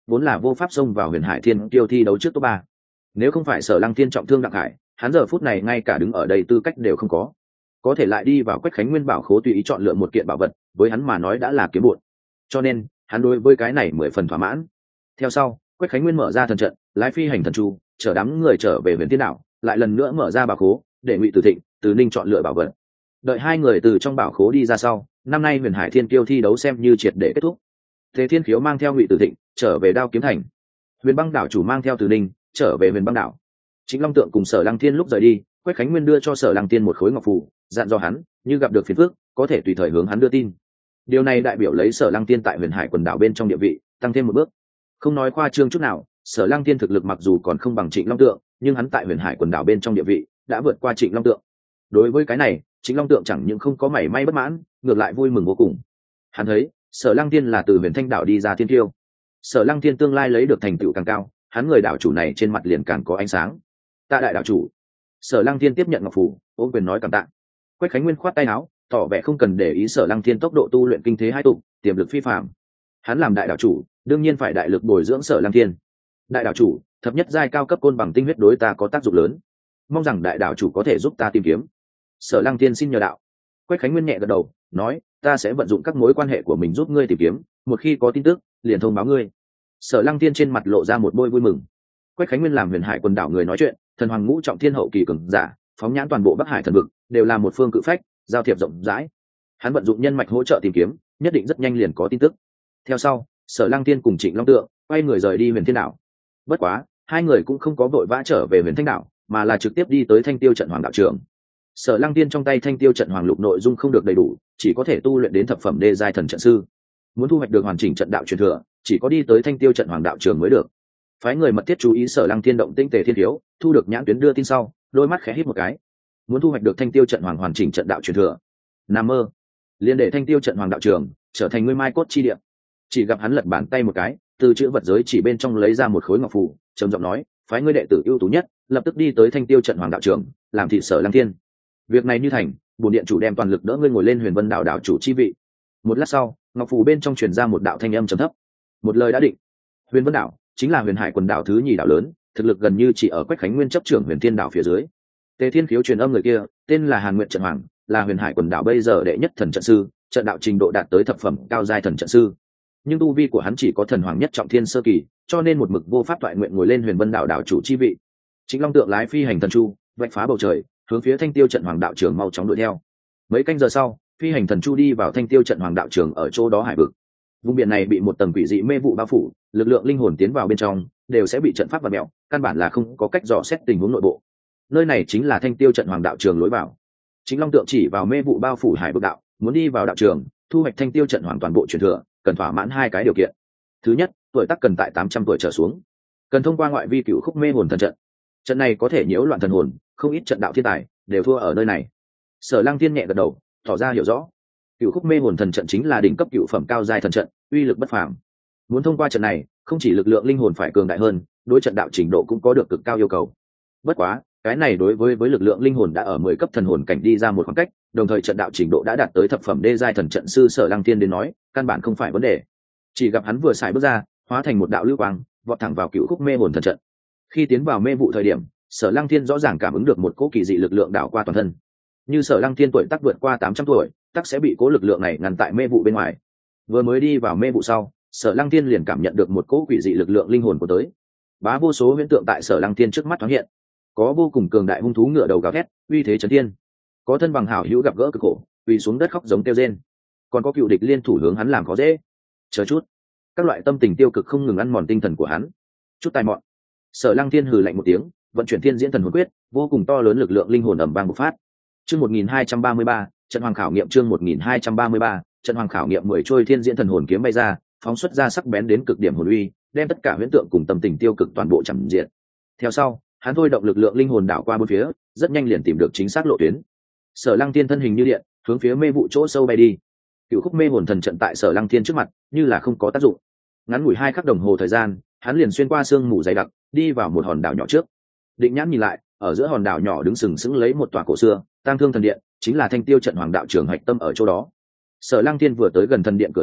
vốn là vô pháp xông vào huyền hải thiên tiêu thi đấu trước top ba. Nếu không phải Sở Lăng Thiên trọng thương Đặng Hải, hắn giờ phút này ngay cả đứng ở đây tư cách đều không có. Có thể lại đi vào Quách Khánh Nguyên bảo khố tùy ý chọn lựa một kiện bảo vật, với hắn mà nói đã là kiếm bộn. Cho nên, hắn đối với cái này mười phần thỏa mãn. Theo sau, Quách Khánh Nguyên mở ra thần trận, lái phi hành thần chu, chở đám người trở về Huyền Thiên Đảo, lại lần nữa mở ra bảo khố, để Ngụy Tử Thịnh, Từ Ninh chọn lựa bảo vật. Đợi hai người từ trong bảo khố đi ra sau, năm nay Huyền Hải Thiên Kiêu thi đấu xem như triệt để kết thúc. Thế Thiên Khiếu mang theo Ngụy Tử Thịnh trở về Đao Kiếm Thành. Huyền Băng Đảo chủ mang theo Từ Ninh trở về Huyền Băng Đảo. Chính Long Tượng cùng Sở Lăng Thiên lúc rời đi, Quách Khánh Nguyên đưa cho Sở Lăng Thiên một khối ngọc phù, dặn dò hắn, như gặp được phiền phức, có thể tùy thời hướng hắn đưa tin. Điều này đại biểu lấy Sở Lăng Thiên tại Huyền Hải quần đảo bên trong địa vị tăng thêm một bước. Không nói khoa trương chút nào, Sở Lăng Thiên thực lực mặc dù còn không bằng Trịnh Long Tượng, nhưng hắn tại Huyền Hải quần đảo bên trong địa vị đã vượt qua Trịnh Long Tượng. Đối với cái này, Trịnh Long Tượng chẳng những không có mảy may bất mãn, ngược lại vui mừng vô cùng. Hắn thấy, Sở Lăng Thiên là từ Huyền Thanh đảo đi ra thiên kiêu. Sở Lăng Thiên tương lai lấy được thành tựu càng cao, hắn người đảo chủ này trên mặt liền càng có ánh sáng. Tạ đại đảo chủ. Sở Lăng Thiên tiếp nhận ngọc phù, ôm quyền nói cảm tạ. Quách Khánh Nguyên khoát tay áo, tỏ vẻ không cần để ý Sở Lăng Thiên tốc độ tu luyện kinh thế hai tụ, tiềm lực phi phàm. Hắn làm đại đảo chủ, đương nhiên phải đại lực bồi dưỡng Sở Lăng Thiên. Đại đảo chủ, thập nhất giai cao cấp côn bằng tinh huyết đối ta có tác dụng lớn, mong rằng đại đảo chủ có thể giúp ta tìm kiếm. Sở Lăng Thiên xin nhờ đạo. Quách Khánh Nguyên nhẹ gật đầu, nói, ta sẽ vận dụng các mối quan hệ của mình giúp ngươi tìm kiếm, một khi có tin tức, liền thông báo ngươi. Sở Lăng Thiên trên mặt lộ ra một bôi vui mừng. Quách Khánh Nguyên làm Huyền Hải quần đảo người nói chuyện, thần hoàng ngũ trọng thiên hậu kỳ cường giả, phóng nhãn toàn bộ Bắc Hải thần vực, đều là một phương cự phách, giao thiệp rộng rãi. Hắn vận dụng nhân mạch hỗ trợ tìm kiếm, nhất định rất nhanh liền có tin tức. Theo sau, Sở Lăng Thiên cùng Trịnh Long Tượng quay người rời đi Huyền Thiên đảo. Bất quá, hai người cũng không có vội vã trở về Huyền Thanh đảo, mà là trực tiếp đi tới Thanh Tiêu trận hoàng đạo trường. Sở Lăng Thiên trong tay Thanh Tiêu trận hoàng lục nội dung không được đầy đủ, chỉ có thể tu luyện đến thập phẩm đê giai thần trận sư. Muốn thu hoạch được hoàn chỉnh trận đạo truyền thừa, chỉ có đi tới Thanh Tiêu trận hoàng đạo trường mới được. Phái người mật thiết chú ý Sở Lăng Thiên động tĩnh Tề Thiên Thiếu, thu được nhãn tuyến đưa tin sau, đôi mắt khẽ híp một cái. Muốn thu hoạch được Thanh Tiêu trận hoàng hoàn chỉnh trận đạo truyền thừa, nằm mơ. Liên để Thanh Tiêu trận hoàng đạo trường trở thành ngươi mai cốt chi địa. Chỉ gặp hắn lật bàn tay một cái, từ chữ vật giới chỉ bên trong lấy ra một khối ngọc phù, trầm giọng nói, phái ngươi đệ tử ưu tú nhất, lập tức đi tới Thanh Tiêu trận hoàng đạo trường, làm thị Sở Lăng Thiên. Việc này như thành, bổn điện chủ đem toàn lực đỡ ngươi ngồi lên Huyền Vân đảo đảo chủ chi vị. Một lát sau, ngọc phù bên trong truyền ra một đạo thanh âm trầm thấp. Một lời đã định. Huyền Vân đảo chính là Huyền Hải quần đảo thứ nhì đảo lớn, thực lực gần như chỉ ở Quách Khánh Nguyên chấp trưởng Huyền Thiên đảo phía dưới. Tề Thiên Khiếu truyền âm người kia, tên là Hàn Nguyện Trận Hoàng, là Huyền Hải quần đảo bây giờ đệ nhất thần trận sư, trận đạo trình độ đạt tới thập phẩm cao giai thần trận sư. Nhưng tu vi của hắn chỉ có thần hoàng nhất trọng thiên sơ kỳ, cho nên một mực vô pháp toại nguyện ngồi lên Huyền Vân đảo đảo chủ chi vị. Chính Long Tượng lái phi hành thần chu, vạch phá bầu trời, hướng phía Thanh Tiêu trận hoàng đạo trường mau chóng đuổi theo. Mấy canh giờ sau, phi hành thần chu đi vào Thanh Tiêu trận hoàng đạo trường ở chỗ đó hải vực. Vùng biển này bị một tầng quỷ dị mê vụ bao phủ, lực lượng linh hồn tiến vào bên trong đều sẽ bị trận pháp vặn mèo, căn bản là không có cách dò xét tình huống nội bộ. Nơi này chính là Thanh Tiêu trận hoàng đạo trường lối vào. Chính Long Tượng chỉ vào mê vụ bao phủ hải vực đạo, muốn đi vào đạo trường, thu hoạch Thanh Tiêu trận hoàng toàn bộ truyền thừa, cần thỏa mãn hai cái điều kiện. Thứ nhất, tuổi tác cần tại tám trăm tuổi trở xuống, cần thông qua ngoại vi cựu khúc mê hồn thần trận. Trận này có thể nhiễu loạn thần hồn, không ít trận đạo thiên tài đều thua ở nơi này. Sở Lăng Thiên nhẹ gật đầu, tỏ ra hiểu rõ. Cựu khúc mê hồn thần trận chính là đỉnh cấp cựu phẩm cao giai thần trận, uy lực bất phàm. Muốn thông qua trận này, không chỉ lực lượng linh hồn phải cường đại hơn, đối trận đạo trình độ cũng có được cực cao yêu cầu. Bất quá, cái này đối với với lực lượng linh hồn đã ở mười cấp thần hồn cảnh đi ra một khoảng cách, đồng thời trận đạo trình độ đã đạt tới thập phẩm đê giai thần trận sư Sở Lăng Thiên đến nói, căn bản không phải vấn đề. Chỉ gặp hắn vừa xài bước ra, hóa thành một đạo lưu quang, vọt thẳng vào cựu khúc mê hồn thần trận. Khi tiến vào mê vụ thời điểm, Sở Lăng Thiên rõ ràng cảm ứng được một cỗ kỳ dị lực lượng đảo qua toàn thân. Như Sở Lăng Thiên tuổi tác vượt qua tám trăm tuổi, tác sẽ bị cỗ lực lượng này ngăn tại mê vụ bên ngoài. Vừa mới đi vào mê vụ sau, Sở Lăng Thiên liền cảm nhận được một cỗ quỷ dị lực lượng linh hồn của tới. Bá vô số huyễn tượng tại Sở Lăng Thiên trước mắt thoáng hiện. Có vô cùng cường đại hung thú ngựa đầu gào thét, uy thế chấn thiên. Có thân bằng hảo hữu gặp gỡ cực khổ, quỳ xuống đất khóc giống kêu rên. Còn có cựu địch liên thủ hướng hắn làm khó dễ. Chờ chút, các loại tâm tình tiêu cực không ngừng ăn mòn tinh thần của hắn. Chút tài mọn. Sở Lăng Thiên hừ lạnh một tiếng, vận chuyển thiên diễn thần hồn quyết, vô cùng to lớn lực lượng linh hồn ầm vang bộc phát. Chương một nghìn hai trăm ba mươi ba, trận hoàng khảo nghiệm chương một nghìn hai trăm ba mươi ba, trận hoàng khảo nghiệm mười trôi thiên diễn thần hồn kiếm bay ra, phóng xuất ra sắc bén đến cực điểm hồn uy, đem tất cả huyễn tượng cùng tâm tình tiêu cực toàn bộ chằm diệt. Theo sau, hắn thôi động lực lượng linh hồn đảo qua bốn phía, rất nhanh liền tìm được chính xác lộ tuyến. Sở Lăng Thiên thân hình như điện, hướng phía mê vụ chỗ sâu bay đi. Cựu khúc mê hồn thần trận tại Sở Lăng Thiên trước mặt, như là không có tác dụng. Ngắn ngủi hai khắc đồng hồ thời gian, hắn liền xuyên qua sương mù dày đặc, đi vào một hòn đảo nhỏ trước. Định nhãn nhìn lại, ở giữa hòn đảo nhỏ đứng sừng sững lấy một tòa cổ xưa tang thương thần điện, chính là Thanh Tiêu trận hoàng đạo trường hạch tâm ở chỗ đó. Sở Lăng Thiên vừa tới gần thần điện cửa lớn,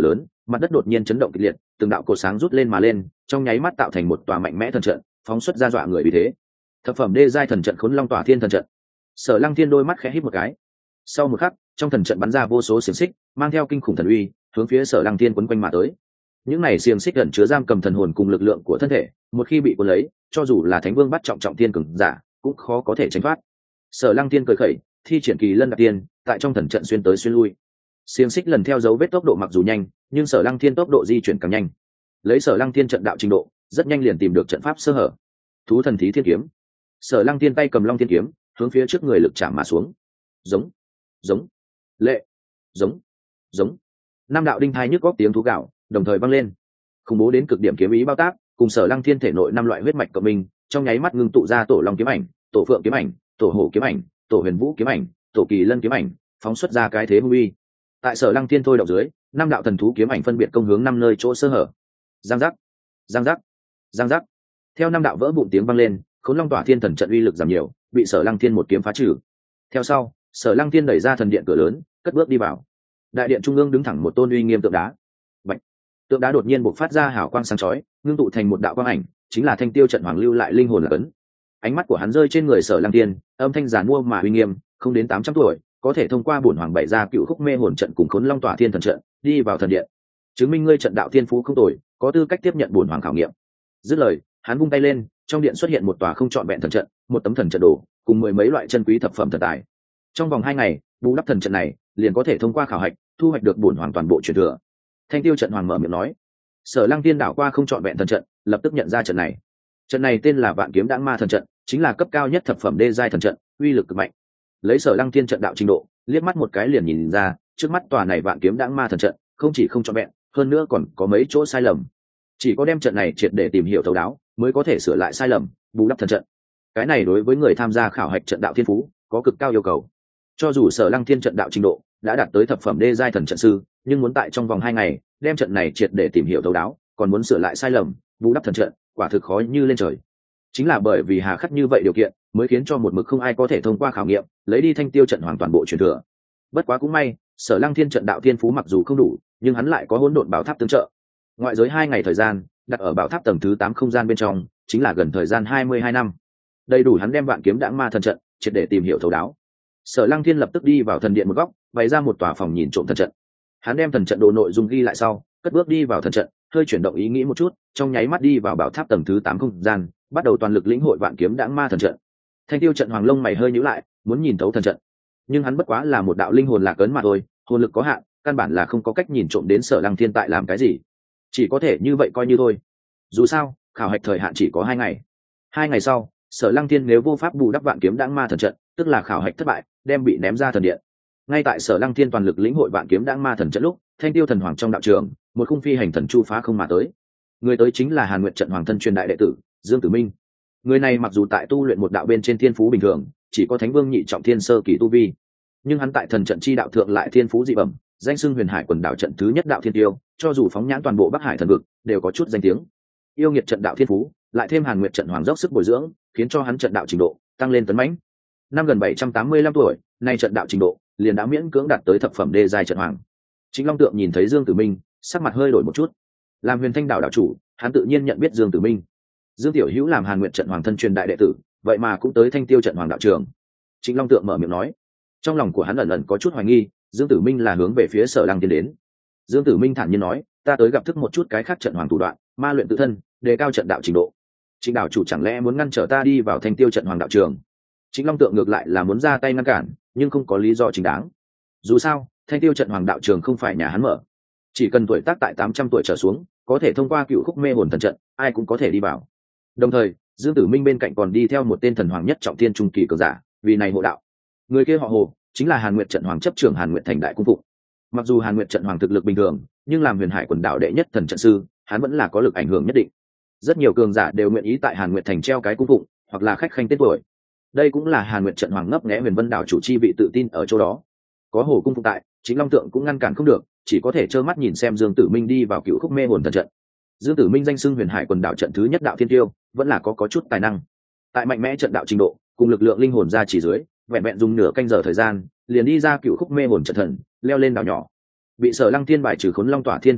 mặt đất đột nhiên chấn động kịch liệt, từng đạo cột sáng rút lên mà lên, trong nháy mắt tạo thành một tòa mạnh mẽ thần trận, phóng xuất ra dọa người vì thế. Thập phẩm đê giai thần trận Khốn Long Tỏa Thiên thần trận. Sở Lăng Thiên đôi mắt khẽ híp một cái. Sau một khắc, trong thần trận bắn ra vô số xiềng xích, mang theo kinh khủng thần uy, hướng phía Sở Lăng Thiên quấn quanh mà tới. Những này xiềng xích ẩn chứa giam cầm thần hồn cùng lực lượng của thân thể, một khi bị cuốn lấy, cho dù là Thánh Vương bắt trọng trọng thiên cường giả, cũng khó có thể tránh thoát. Sở Lăng Thiên cười khẩy, thi triển kỳ lân đạp tiên, tại trong thần trận xuyên tới xuyên lui. Xiềng xích lần theo dấu vết tốc độ mặc dù nhanh, nhưng Sở Lăng Thiên tốc độ di chuyển càng nhanh. Lấy Sở Lăng Thiên trận đạo trình độ, rất nhanh liền tìm được trận pháp sơ hở. Thú thần thí thiên kiếm. Sở Lăng Thiên tay cầm Long Thiên kiếm, hướng phía trước người lực chạm mà xuống. Giống, giống, lệ, giống, giống. Năm đạo đinh thai nhức góc tiếng thú gạo đồng thời vang lên. Khủng bố đến cực điểm kiếm ý bao tác, cùng Sở Lăng Thiên thể nội năm loại huyết mạch cộng minh, trong nháy mắt ngưng tụ ra tổ Long kiếm ảnh, tổ Phượng kiếm ảnh, tổ Hổ kiếm ảnh, tổ Huyền Vũ kiếm ảnh, tổ Kỳ Lân kiếm ảnh, phóng xuất ra cái thế hung uy. Tại Sở Lăng Thiên thôi động dưới, năm đạo thần thú kiếm ảnh phân biệt công hướng năm nơi chỗ sơ hở. Giang giác, giang giác, giang giác. Theo năm đạo vỡ vụn tiếng vang lên, Khốn Long Tỏa Thiên thần trận uy lực giảm nhiều, bị Sở Lăng Thiên một kiếm phá trừ. Theo sau, Sở Lăng Thiên đẩy ra thần điện cửa lớn, cất bước đi vào. Đại điện trung ương đứng thẳng một tôn uy nghiêm tượng đá. Bạch. Tượng đá đột nhiên bộc phát ra hào quang sáng chói, ngưng tụ thành một đạo quang ảnh, chính là Thanh Tiêu trận hoàng lưu lại linh hồn là ấn. Ánh mắt của hắn rơi trên người Sở Lăng Thiên, âm thanh giản mua mà uy nghiêm, không đến tám trăm tuổi, có thể thông qua bổn hoàng bày ra cựu khúc mê hồn trận cùng Khốn Long Tỏa Thiên thần trận, đi vào thần điện. Chứng minh ngươi trận đạo thiên phú không tồi, có tư cách tiếp nhận bổn hoàng khảo nghiệm. Dứt lời, hắn vung tay lên, trong điện xuất hiện một tòa không trọn vẹn thần trận, một tấm thần trận đồ, cùng mười mấy loại chân quý thập phẩm thần tài. Trong vòng hai ngày, bù đắp thần trận này, liền có thể thông qua khảo hạch, thu hoạch được bổn hoàng toàn bộ truyền thừa. Thanh Tiêu trận hoàng mở miệng nói. Sở Lăng Thiên đảo qua không trọn vẹn thần trận, lập tức nhận ra trận này. Trận này tên là Vạn Kiếm Đãng Ma thần trận, chính là cấp cao nhất thập phẩm đê giai thần trận, uy lực cực mạnh. Lấy Sở Lăng Thiên trận đạo trình độ, liếc mắt một cái liền nhìn ra, trước mắt tòa này Vạn Kiếm Đãng Ma thần trận, không chỉ không trọn vẹn, hơn nữa còn có mấy chỗ sai lầm. Chỉ có đem trận này triệt để tìm hiểu thấu đáo, mới có thể sửa lại sai lầm, bù đắp thần trận. Cái này đối với người tham gia khảo hạch trận đạo thiên phú, có cực cao yêu cầu. Cho dù Sở Lăng Thiên trận đạo trình độ đã đạt tới thập phẩm đê giai thần trận sư, nhưng muốn tại trong vòng hai ngày đem trận này triệt để tìm hiểu thấu đáo, còn muốn sửa lại sai lầm, bù đắp thần trận, quả thực khó như lên trời. Chính là bởi vì hà khắc như vậy điều kiện, mới khiến cho một mực không ai có thể thông qua khảo nghiệm, lấy đi Thanh Tiêu trận hoàn toàn bộ truyền thừa. Bất quá cũng may, Sở Lăng Thiên trận đạo thiên phú mặc dù không đủ, nhưng hắn lại có hỗn độn bảo tháp tương trợ. Ngoại giới hai ngày thời gian, đặt ở bảo tháp tầng thứ tám không gian bên trong, chính là gần thời gian hai mươi hai năm. Đầy đủ hắn đem Vạn Kiếm Đãng Ma thần trận triệt để tìm hiểu thấu đáo. Sở Lăng Thiên lập tức đi vào thần điện một góc, bày ra một tòa phòng nhìn trộm thần trận. Hắn đem thần trận đồ nội dung ghi lại sau, cất bước đi vào thần trận, hơi chuyển động ý nghĩ một chút, trong nháy mắt đi vào bảo tháp tầng thứ tám không gian, bắt đầu toàn lực lĩnh hội Vạn Kiếm Đãng Ma thần trận. Thanh Tiêu trận hoàng lông mày hơi nhíu lại, muốn nhìn thấu thần trận, nhưng hắn bất quá là một đạo linh hồn lạc ấn mà thôi, hồn lực có hạn, căn bản là không có cách nhìn trộm đến Sở Lăng Thiên tại làm cái gì, chỉ có thể như vậy coi như thôi. Dù sao, khảo hạch thời hạn chỉ có hai ngày. Hai ngày sau, Sở Lăng Thiên nếu vô pháp bù đắp Vạn Kiếm Đãng Ma thần trận, tức là khảo hạch thất bại, đem bị ném ra thần điện. Ngay tại Sở Lăng Thiên toàn lực lĩnh hội Vạn Kiếm Đãng Ma thần trận lúc, Thanh Tiêu thần hoàng trong đạo trường, một khung phi hành thần chu phá không mà tới. Người tới chính là Hàn Nguyệt trận hoàng thân truyền đại đệ tử, Dương Tử Minh. Người này mặc dù tại tu luyện một đạo bên trên thiên phú bình thường, chỉ có Thánh Vương nhị trọng thiên sơ kỳ tu vi, nhưng hắn tại thần trận chi đạo thượng lại thiên phú dị bẩm, danh xưng Huyền Hải quần đảo trận thứ nhất đạo thiên tiêu, cho dù phóng nhãn toàn bộ Bắc Hải thần vực, đều có chút danh tiếng. Yêu nghiệt trận đạo thiên phú, lại thêm Hàn Nguyệt trận hoàng dốc sức bồi dưỡng, khiến cho hắn trận đạo trình độ tăng lên tấn mãnh. Năm gần bảy trăm tám mươi lăm tuổi, nay trận đạo trình độ liền đã miễn cưỡng đạt tới thập phẩm đê giai trận hoàng. Chính Long Tượng nhìn thấy Dương Tử Minh, sắc mặt hơi đổi một chút. Làm Huyền Thanh đảo đạo chủ, hắn tự nhiên nhận biết Dương Tử Minh. Dương Tiểu Hữu làm Hàn Nguyệt trận hoàng thân truyền đại đệ tử, vậy mà cũng tới Thanh Tiêu trận hoàng đạo trường. Chính Long Tượng mở miệng nói, trong lòng của hắn ẩn ẩn có chút hoài nghi, Dương Tử Minh là hướng về phía Sở Lăng Thiên đến. Dương Tử Minh thản nhiên nói, ta tới gặp thức một chút cái khác trận hoàng thủ đoạn, ma luyện tự thân, đề cao trận đạo trình độ. Chính đạo chủ chẳng lẽ muốn ngăn trở ta đi vào Thanh Tiêu trận hoàng đạo trường? Chính Long Tượng ngược lại là muốn ra tay ngăn cản, nhưng không có lý do chính đáng. Dù sao, Thanh Tiêu trận hoàng đạo trường không phải nhà hắn mở, chỉ cần tuổi tác tại tám trăm tuổi trở xuống, có thể thông qua cựu khúc mê hồn thần trận, ai cũng có thể đi vào. Đồng thời, Dương Tử Minh bên cạnh còn đi theo một tên thần hoàng nhất trọng thiên trung kỳ cường giả, vì này hộ đạo. Người kia họ Hồ, chính là Hàn Nguyệt trận hoàng chấp trưởng Hàn Nguyệt thành đại cung phụng. Mặc dù Hàn Nguyệt trận hoàng thực lực bình thường, nhưng làm Huyền Hải quần đảo đệ nhất thần trận sư, hắn vẫn là có lực ảnh hưởng nhất định. Rất nhiều cường giả đều nguyện ý tại Hàn Nguyệt thành treo cái cung phụng, hoặc là khách khanh tên tuổi. Đây cũng là Hàn Nguyệt trận hoàng ngấp nghé Huyền Vân đảo chủ chi vị tự tin ở chỗ đó. Có Hồ cung phụng tại, Chính Long Tượng cũng ngăn cản không được, chỉ có thể trơ mắt nhìn xem Dương Tử Minh đi vào cựu khúc mê hồn thần trận. Dương Tử Minh danh xưng Huyền Hải quần đảo trận thứ nhất đạo thiên tiêu, vẫn là có có chút tài năng. Tại mạnh mẽ trận đạo trình độ, cùng lực lượng linh hồn ra chỉ dưới, vẹn vẹn dùng nửa canh giờ thời gian, liền đi ra cựu khúc mê hồn trận thần, leo lên đảo nhỏ. Bị Sở Lăng Thiên bài trừ Khốn Long Tỏa Thiên thần trận,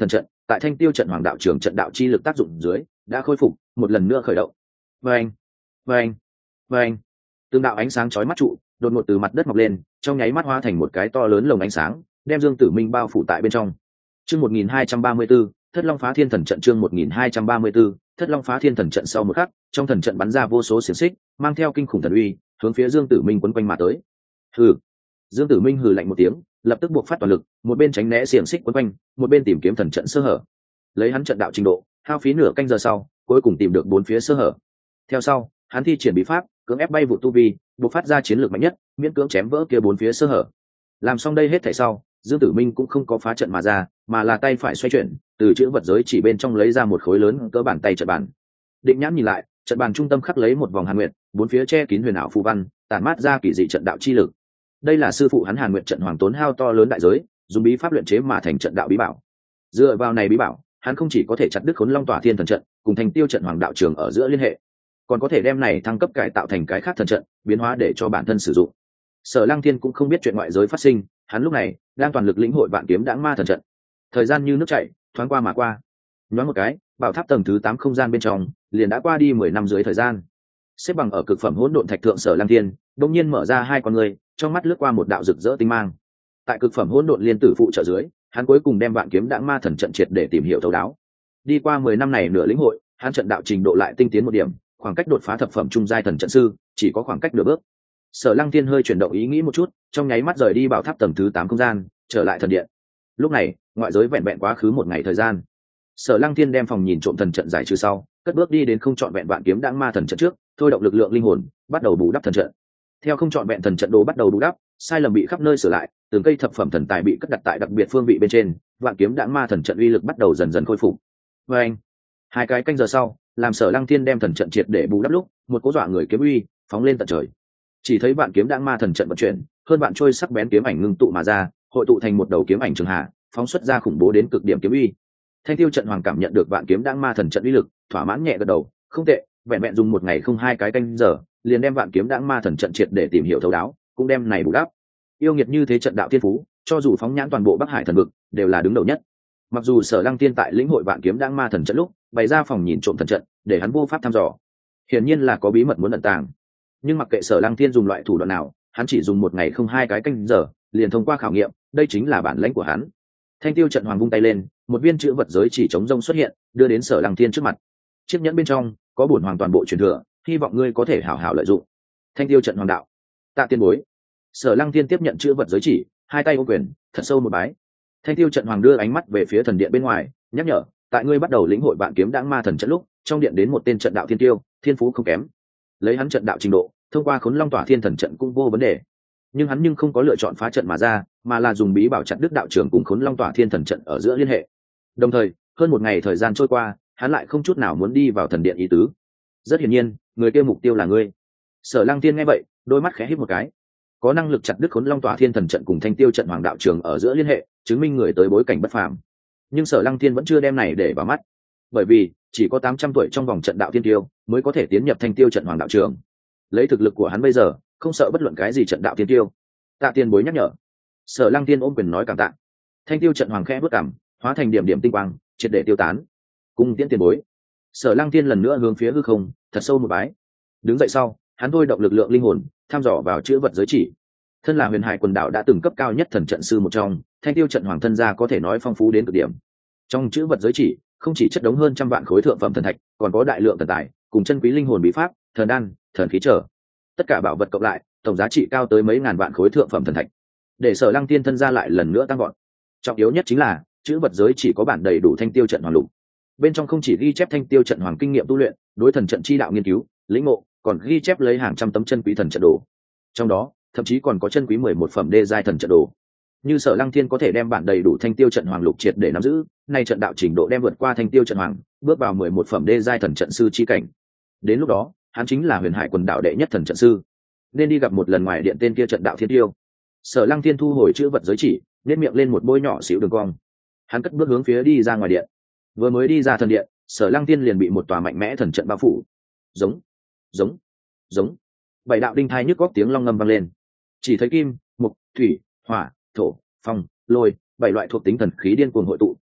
tại thanh tiêu trận hoàng đạo trường trận đạo chi lực tác dụng dưới đã khôi phục một lần nữa khởi động. Vâng, vâng, vâng. Từng đạo ánh sáng chói mắt trụ đột ngột từ mặt đất mọc lên, trong nháy mắt hóa thành một cái to lớn lồng ánh sáng, đem Dương Tử Minh bao phủ tại bên trong. Chương một nghìn hai trăm ba mươi 1234, Thất Long Phá Thiên Thần Trận. Chương một nghìn hai trăm ba mươi 1234, Thất Long Phá Thiên Thần Trận. Sau một khắc, trong thần trận bắn ra vô số xiềng xích, mang theo kinh khủng thần uy, hướng phía Dương Tử Minh quấn quanh mà tới. Hừ. Dương Tử Minh hừ lạnh một tiếng, lập tức buộc phát toàn lực, một bên tránh né xiềng xích quấn quanh, một bên tìm kiếm thần trận sơ hở. Lấy hắn trận đạo trình độ, hao phí nửa canh giờ sau, cuối cùng tìm được bốn phía sơ hở. Theo sau, hắn thi triển bí pháp, cưỡng ép bay vụ tu vi, buộc phát ra chiến lược mạnh nhất, miễn cưỡng chém vỡ kia bốn phía sơ hở. Làm xong đây hết thảy sau, Dương Tử Minh cũng không có phá trận mà ra, mà là tay phải xoay chuyển, từ chữ vật giới chỉ bên trong lấy ra một khối lớn cỡ bàn tay trận bàn. Định nhãn nhìn lại, trận bàn trung tâm khắc lấy một vòng hàn nguyệt, bốn phía che kín huyền ảo phù văn, tản mát ra kỳ dị trận đạo chi lực. Đây là sư phụ hắn Hàn Nguyệt trận hoàng tốn hao to lớn đại giới, dùng bí pháp luyện chế mà thành trận đạo bí bảo. Dựa vào này bí bảo, hắn không chỉ có thể chặt đứt Khốn Long Tỏa Thiên Thần Trận, cùng thành tiêu trận hoàng đạo trường ở giữa liên hệ, còn có thể đem này thăng cấp cải tạo thành cái khác thần trận, biến hóa để cho bản thân sử dụng. Sở Lăng Thiên cũng không biết chuyện ngoại giới phát sinh, hắn lúc này đang toàn lực lĩnh hội vạn kiếm đãng ma thần trận. Thời gian như nước chảy, thoáng qua mà qua. Nhoáng một cái, bảo tháp tầng thứ tám không gian bên trong liền đã qua đi mười năm dưới thời gian. Xếp bằng ở cực phẩm hỗn độn thạch thượng Sở Lăng Thiên, đột nhiên mở ra hai con người, trong mắt lướt qua một đạo rực rỡ tinh mang. Tại cực phẩm hỗn độn liên tử phụ trợ dưới, hắn cuối cùng đem vạn kiếm đãng ma thần trận triệt để tìm hiểu thấu đáo. Đi qua mười năm này nửa lĩnh hội, hắn trận đạo trình độ lại tinh tiến một điểm, khoảng cách đột phá thập phẩm trung giai thần trận sư chỉ có khoảng cách nửa bước. Sở Lăng Thiên hơi chuyển động ý nghĩ một chút, trong nháy mắt rời đi bảo tháp tầng thứ tám không gian, trở lại thần điện. Lúc này, ngoại giới vẹn vẹn quá khứ một ngày thời gian. Sở Lăng Thiên đem phòng nhìn trộm thần trận giải trừ sau, cất bước đi đến không chọn vẹn vạn kiếm đãng ma thần trận trước, thôi động lực lượng linh hồn, bắt đầu bù đắp thần trận. Theo không chọn vẹn thần trận đồ bắt đầu bù đắp, sai lầm bị khắp nơi sửa lại, từng cây thập phẩm thần tài bị cất đặt tại đặc biệt phương vị bên trên, vạn kiếm đãng ma thần trận uy lực bắt đầu dần dần khôi phục. Và anh, hai cái canh giờ sau, làm Sở Lăng Thiên đem thần trận triệt để bù đắp lúc, một cỗ dọa người kiếm uy phóng lên tận trời. Chỉ thấy vạn kiếm đãng ma thần trận vận chuyển, hơn vạn trôi sắc bén kiếm ảnh ngưng tụ mà ra, hội tụ thành một đầu kiếm ảnh trường hạ, phóng xuất ra khủng bố đến cực điểm kiếm uy. Thanh tiêu trận hoàng cảm nhận được vạn kiếm đãng ma thần trận uy lực, thỏa mãn nhẹ gật đầu, không tệ, vẹn vẹn dùng một ngày không hai cái canh giờ, liền đem vạn kiếm đãng ma thần trận triệt để tìm hiểu thấu đáo, cũng đem này bù đắp. Yêu nghiệt như thế trận đạo thiên phú, cho dù phóng nhãn toàn bộ Bắc Hải thần vực, đều là đứng đầu nhất. Mặc dù Sở Lăng Tiên tại lĩnh hội vạn kiếm đãng ma thần trận lúc, bày ra phòng nhìn trộm thần trận, để hắn vô pháp thăm dò, hiển nhiên là có bí mật muốn ẩn tàng. Nhưng mặc kệ Sở Lăng Thiên dùng loại thủ đoạn nào, hắn chỉ dùng một ngày không hai cái canh giờ, liền thông qua khảo nghiệm, đây chính là bản lĩnh của hắn. Thanh tiêu trận hoàng vung tay lên, một viên chữ vật giới chỉ chống rông xuất hiện, đưa đến Sở Lăng Thiên trước mặt. Chiếc nhẫn bên trong có bổn hoàng toàn bộ truyền thừa, hy vọng ngươi có thể hảo hảo lợi dụng. Thanh tiêu trận hoàng đạo, tạ tiên bối. Sở Lăng Thiên tiếp nhận chữ vật giới chỉ, hai tay ôm quyền, thật sâu một bái. Thanh tiêu trận hoàng đưa ánh mắt về phía thần điện bên ngoài, nhắc nhở, tại ngươi bắt đầu lĩnh hội vạn kiếm đãng ma thần trận lúc, trong điện đến một tên trận đạo thiên tiêu, thiên phú không kém. Lấy hắn trận đạo trình độ, thông qua Khốn Long Tỏa Thiên thần trận cũng vô vấn đề. Nhưng hắn nhưng không có lựa chọn phá trận mà ra, mà là dùng bí bảo chặt đứt đạo trưởng cùng Khốn Long Tỏa Thiên thần trận ở giữa liên hệ. Đồng thời, hơn một ngày thời gian trôi qua, hắn lại không chút nào muốn đi vào thần điện ý tứ. Rất hiển nhiên, người kia mục tiêu là ngươi. Sở Lăng Tiên nghe vậy, đôi mắt khẽ híp một cái. Có năng lực chặt đứt Khốn Long Tỏa Thiên thần trận cùng Thanh tiêu trận hoàng đạo trường ở giữa liên hệ, chứng minh người tới bối cảnh bất phàm. Nhưng Sở Lăng Tiên vẫn chưa đem này để vào mắt, bởi vì chỉ có tám trăm tuổi trong vòng trận đạo thiên tiêu mới có thể tiến nhập Thanh tiêu trận hoàng đạo trường. Lấy thực lực của hắn bây giờ, không sợ bất luận cái gì trận đạo thiên tiêu. Tạ Tiên bối nhắc nhở. Sở Lăng Tiên ôm quyền nói cảm tạ. Thanh tiêu trận hoàng khẽ bước cằm, hóa thành điểm điểm tinh quang, triệt để tiêu tán. Cung tiễn tiền bối. Sở Lăng Tiên lần nữa hướng phía hư không, thật sâu một bái. Đứng dậy sau, hắn thôi động lực lượng linh hồn, tham dò vào chữ vật giới chỉ. Thân là Huyền Hải quần đảo đã từng cấp cao nhất thần trận sư một trong, Thanh tiêu trận hoàng thân gia có thể nói phong phú đến cực điểm. Trong chữ vật giới chỉ, không chỉ chất đống hơn trăm vạn khối thượng phẩm thần thạch, còn có đại lượng thần tài, cùng chân quý linh hồn bí pháp, thần đan, thần khí trở. Tất cả bảo vật cộng lại, tổng giá trị cao tới mấy ngàn vạn khối thượng phẩm thần thạch. Để Sở Lăng Tiên thân gia lại lần nữa tăng vọt. Trọng yếu nhất chính là, chữ vật giới chỉ có bản đầy đủ Thanh tiêu trận hoàng lục. Bên trong không chỉ ghi chép Thanh tiêu trận hoàng kinh nghiệm tu luyện, đối thần trận chi đạo nghiên cứu, lĩnh ngộ, còn ghi chép lấy hàng trăm tấm chân quý thần trận đồ. Trong đó, thậm chí còn có chân quý mười một phẩm đê giai thần trận đồ. Như Sở Lăng Thiên có thể đem bản đầy đủ Thanh tiêu trận hoàng lục triệt để nắm giữ, nay trận đạo trình độ đem vượt qua Thanh tiêu trận hoàng, bước vào mười một phẩm đê giai thần trận sư chi cảnh. Đến lúc đó, hắn chính là Huyền Hải quần đảo đệ nhất thần trận sư, nên đi gặp một lần ngoài điện tên kia trận đạo thiên tiêu. Sở Lăng Thiên thu hồi chữ vật giới chỉ, nét miệng lên một bôi nhỏ xíu đường cong. Hắn cất bước hướng phía đi ra ngoài điện. Vừa mới đi ra thần điện, Sở Lăng Thiên liền bị một tòa mạnh mẽ thần trận bao phủ. Giống, giống, giống. Bảy đạo đinh thai nhức góc tiếng long ngâm vang lên. Chỉ thấy kim, mộc, thủy, hỏa, thổ, phong, lôi, bảy loại thuộc tính thần khí điên cuồng hội tụ,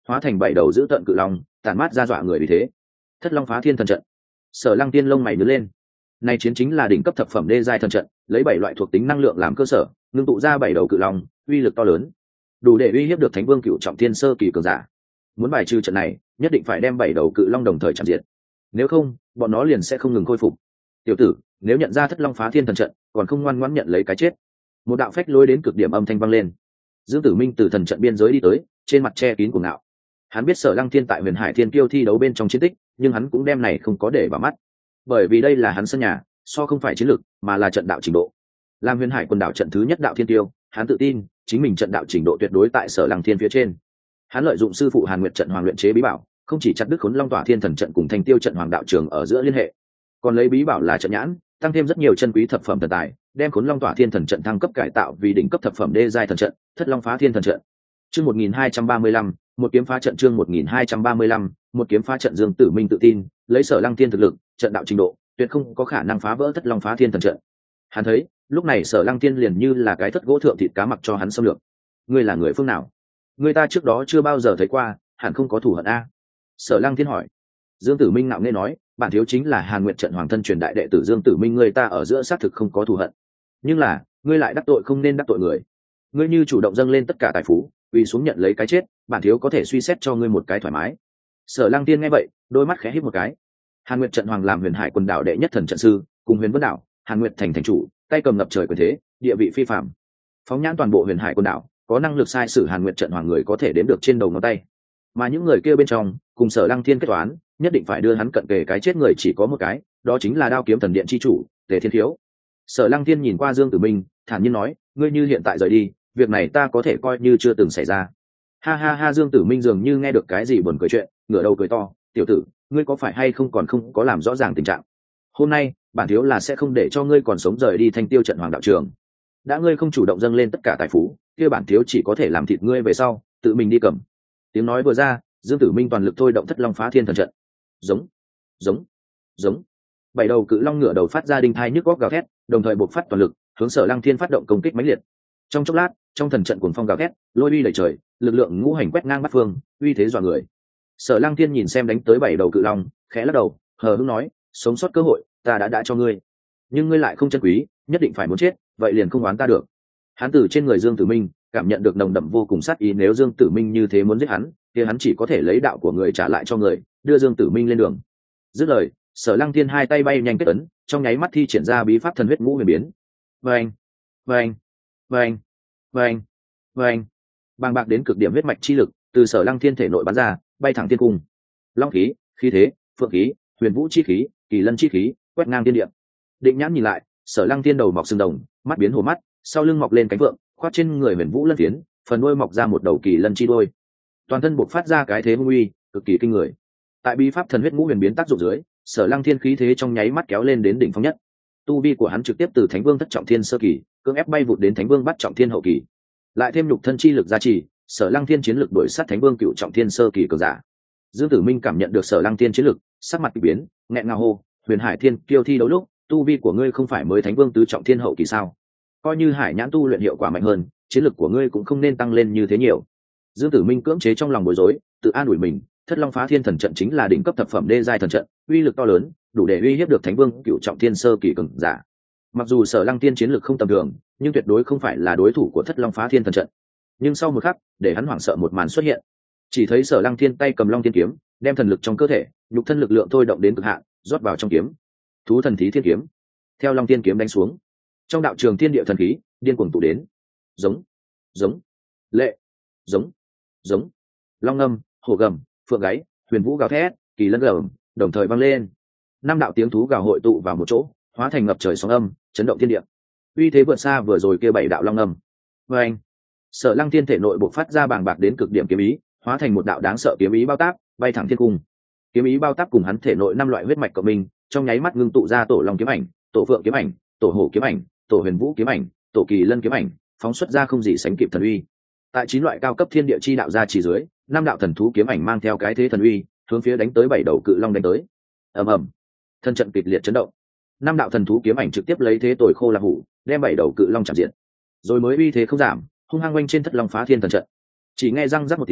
hóa thành bảy đầu giữ tận cự long, tàn mát ra dọa người vì thế. Thất long phá thiên thần trận. Sở Lăng Tiên lông mày nhướng lên. Này chiến chính là đỉnh cấp thập phẩm đê giai thần trận, lấy bảy loại thuộc tính năng lượng làm cơ sở, ngưng tụ ra bảy đầu cự long, uy lực to lớn, đủ để uy hiếp được Thánh Vương Cựu Trọng Thiên sơ kỳ cường giả. Muốn bài trừ trận này, nhất định phải đem bảy đầu cự long đồng thời chạm diệt. Nếu không, bọn nó liền sẽ không ngừng khôi phục. Tiểu tử, nếu nhận ra Thất Long phá thiên thần trận, còn không ngoan ngoãn nhận lấy cái chết. Một đạo phách lối đến cực điểm âm thanh vang lên. Dương Tử Minh từ thần trận biên giới đi tới, trên mặt che kín cuồng ngạo. Hắn biết Sở Lăng Thiên tại Huyền Hải Thiên Kiêu thi đấu bên trong chiến tích, nhưng hắn cũng đem này không có để vào mắt, bởi vì đây là hắn sân nhà, so không phải chiến lược, mà là trận đạo trình độ. Làm Huyền Hải quần đảo trận thứ nhất đạo thiên tiêu, hắn tự tin chính mình trận đạo trình độ tuyệt đối tại Sở Lăng Thiên phía trên. Hắn lợi dụng sư phụ Hàn Nguyệt trận hoàng luyện chế bí bảo, không chỉ chặt đứt Khốn Long Tỏa Thiên thần trận cùng Thanh Tiêu trận hoàng đạo trường ở giữa liên hệ, còn lấy bí bảo là trận nhãn, tăng thêm rất nhiều chân quý thập phẩm thần tài, đem Khốn Long Tỏa Thiên thần trận thăng cấp cải tạo vì đỉnh cấp thập phẩm đê giai thần trận, Thất Long phá thiên thần trận. Chương một nghìn hai trăm ba mươi lăm, một kiếm phá trận. Chương một nghìn hai trăm ba mươi lăm, một kiếm phá trận. Dương Tử Minh tự tin, lấy Sở Lăng Thiên thực lực, trận đạo trình độ, tuyệt không có khả năng phá vỡ Thất Long phá thiên thần trận. Hắn thấy, lúc này Sở Lăng Thiên liền như là cái thất gỗ thượng thịt cá mặc cho hắn xâm lược. Ngươi là người phương nào? Người ta trước đó chưa bao giờ thấy qua, hẳn không có thù hận a. Sở Lăng Thiên hỏi. Dương Tử Minh ngạo nghễ nói, bản thiếu chính là Hàn Nguyệt trận hoàng thân truyền đại đệ tử Dương Tử Minh, người ta ở giữa xác thực không có thù hận, nhưng là ngươi lại đắc tội không nên đắc tội người. Ngươi như chủ động dâng lên tất cả tài phú, quỳ xuống nhận lấy cái chết, bản thiếu có thể suy xét cho ngươi một cái thoải mái. Sở Lăng Tiên nghe vậy, đôi mắt khẽ híp một cái. Hàn Nguyệt trận hoàng làm Huyền Hải quần đảo đệ nhất thần trận sư, cùng Huyền Vân đảo, Hàn Nguyệt thành thành chủ, tay cầm ngập trời quyền thế, địa vị phi phàm. Phóng nhãn toàn bộ Huyền Hải quần đảo, có năng lực sai sử Hàn Nguyệt trận hoàng người có thể đếm được trên đầu ngón tay. Mà những người kia bên trong, cùng Sở Lăng Thiên kết toán, nhất định phải đưa hắn cận kề cái chết người chỉ có một cái, đó chính là Đao Kiếm Thần Điện chi chủ, Tề Thiên Thiếu. Sở Lăng Thiên nhìn qua Dương Tử Minh, thản nhiên nói, ngươi như hiện tại rời đi, việc này ta có thể coi như chưa từng xảy ra. Ha ha ha. Dương Tử Minh dường như nghe được cái gì buồn cười chuyện, ngửa đầu cười to, tiểu tử, ngươi có phải hay không còn không có làm rõ ràng tình trạng. Hôm nay, bản thiếu là sẽ không để cho ngươi còn sống rời đi Thanh Tiêu trận hoàng đạo trường. Đã ngươi không chủ động dâng lên tất cả tài phú, kia bản thiếu chỉ có thể làm thịt ngươi về sau, tự mình đi cầm. Tiếng nói vừa ra, Dương Tử Minh toàn lực thôi động Thất Long phá thiên thần trận. Giống, giống, giống. Bảy đầu cự long ngửa đầu phát ra đinh thai nhức góc gào thét, đồng thời bộc phát toàn lực, hướng Sở Lăng Thiên phát động công kích mãnh liệt. Trong chốc lát, trong thần trận cuồng phong gào thét, lôi uy đầy trời, lực lượng ngũ hành quét ngang bát phương, uy thế dọa người. Sở Lăng Thiên nhìn xem đánh tới bảy đầu cự long, khẽ lắc đầu, hờ hững nói, sống sót cơ hội, ta đã đã cho ngươi, nhưng ngươi lại không trân quý, nhất định phải muốn chết, vậy liền không oán ta được. Hắn từ trên người Dương Tử Minh cảm nhận được nồng đậm vô cùng sát ý, nếu Dương Tử Minh như thế muốn giết hắn, thì hắn chỉ có thể lấy đạo của người trả lại cho người, đưa Dương Tử Minh lên đường. Dứt lời, Sở Lăng Thiên hai tay bay nhanh kết ấn, trong nháy mắt thi triển ra bí pháp thần huyết ngũ huyền biến. Vâng, vâng, vâng, vâng, vâng. Bàng bạc đến cực điểm huyết mạch chi lực từ Sở Lăng Thiên thể nội bắn ra, bay thẳng thiên cung. Long khí, khí thế, phượng khí, huyền vũ chi khí, kỳ lân chi khí, quét ngang thiên địa. Định nhãn nhìn lại, Sở Lăng Thiên đầu mọc sừng đồng, mắt biến hồ mắt, sau lưng mọc lên cánh vượng, khoác trên người huyền vũ lân phiến, phần đuôi mọc ra một đầu kỳ lân chi đuôi. Toàn thân bộc phát ra cái thế hung uy, cực kỳ kinh người. Tại bí pháp thần huyết ngũ huyền biến tác dụng dưới, Sở Lăng Thiên khí thế trong nháy mắt kéo lên đến đỉnh phong nhất. Tu vi của hắn trực tiếp từ Thánh Vương thất trọng thiên sơ kỳ, cưỡng ép bay vụt đến Thánh Vương bắt trọng thiên hậu kỳ. Lại thêm nhục thân chi lực gia trì, Sở Lăng Thiên chiến lực đuổi sát Thánh Vương cựu trọng thiên sơ kỳ cường giả. Dương Tử Minh cảm nhận được Sở Lăng Thiên chiến lực, sắc mặt kỳ biến, nghẹn ngào hô, Huyền Hải Thiên Kiêu thi đấu lúc, tu vi của ngươi không phải mới Thánh Vương tứ trọng thiên hậu kỳ sao? Coi như Hải Nhãn tu luyện hiệu quả mạnh hơn, chiến lực của ngươi cũng không nên tăng lên như thế nhiều. Dương Tử Minh cưỡng chế trong lòng bối rối, tự an ủi mình, Thất Long phá thiên thần trận chính là đỉnh cấp thập phẩm đê giai thần trận, uy lực to lớn, đủ để uy hiếp được Thánh Vương cựu trọng thiên sơ kỳ cường giả. Mặc dù Sở Lăng Thiên chiến lực không tầm thường, nhưng tuyệt đối không phải là đối thủ của Thất Long phá thiên thần trận. Nhưng sau một khắc, để hắn hoảng sợ một màn xuất hiện. Chỉ thấy Sở Lăng Thiên tay cầm Long Thiên kiếm, đem thần lực trong cơ thể, nhục thân lực lượng thôi động đến cực hạn, rót vào trong kiếm. Thú thần thí thiên kiếm. Theo Long Thiên kiếm đánh xuống, trong đạo trường thiên địa thần khí điên cuồng tụ đến. Giống, giống, lệ, giống, giống. Long ngâm, hổ gầm, phượng gáy, huyền vũ gào thét, kỳ lân gầm, đồng thời vang lên. Năm đạo tiếng thú gào hội tụ vào một chỗ, hóa thành ngập trời sóng âm, chấn động thiên địa. Uy thế vượt xa vừa rồi kia bảy đạo long ngâm. Và anh, Sở Lăng Thiên thể nội bộc phát ra bàng bạc đến cực điểm kiếm ý, hóa thành một đạo đáng sợ kiếm ý bao táp, bay thẳng thiên cung. Kiếm ý bao táp cùng hắn thể nội năm loại huyết mạch của mình, trong nháy mắt ngưng tụ ra tổ long kiếm ảnh, tổ phượng kiếm ảnh, tổ hổ kiếm ảnh, tổ huyền vũ kiếm ảnh, tổ kỳ lân kiếm ảnh, phóng xuất ra không gì sánh kịp thần uy. Tại chín loại cao cấp thiên địa chi đạo ra chỉ dưới, năm đạo thần thú kiếm ảnh mang theo cái thế thần uy, hướng phía đánh tới bảy đầu cự long đánh tới. Ầm ầm, thân trận kịch liệt chấn động. Năm đạo thần thú kiếm ảnh trực tiếp lấy thế tồi khô là hủ, đem bảy đầu cự long chạm diện. Rồi mới uy thế không giảm, hung hăng quanh trên Thất Long phá thiên thần trận. Chỉ nghe răng rắc một tiếng,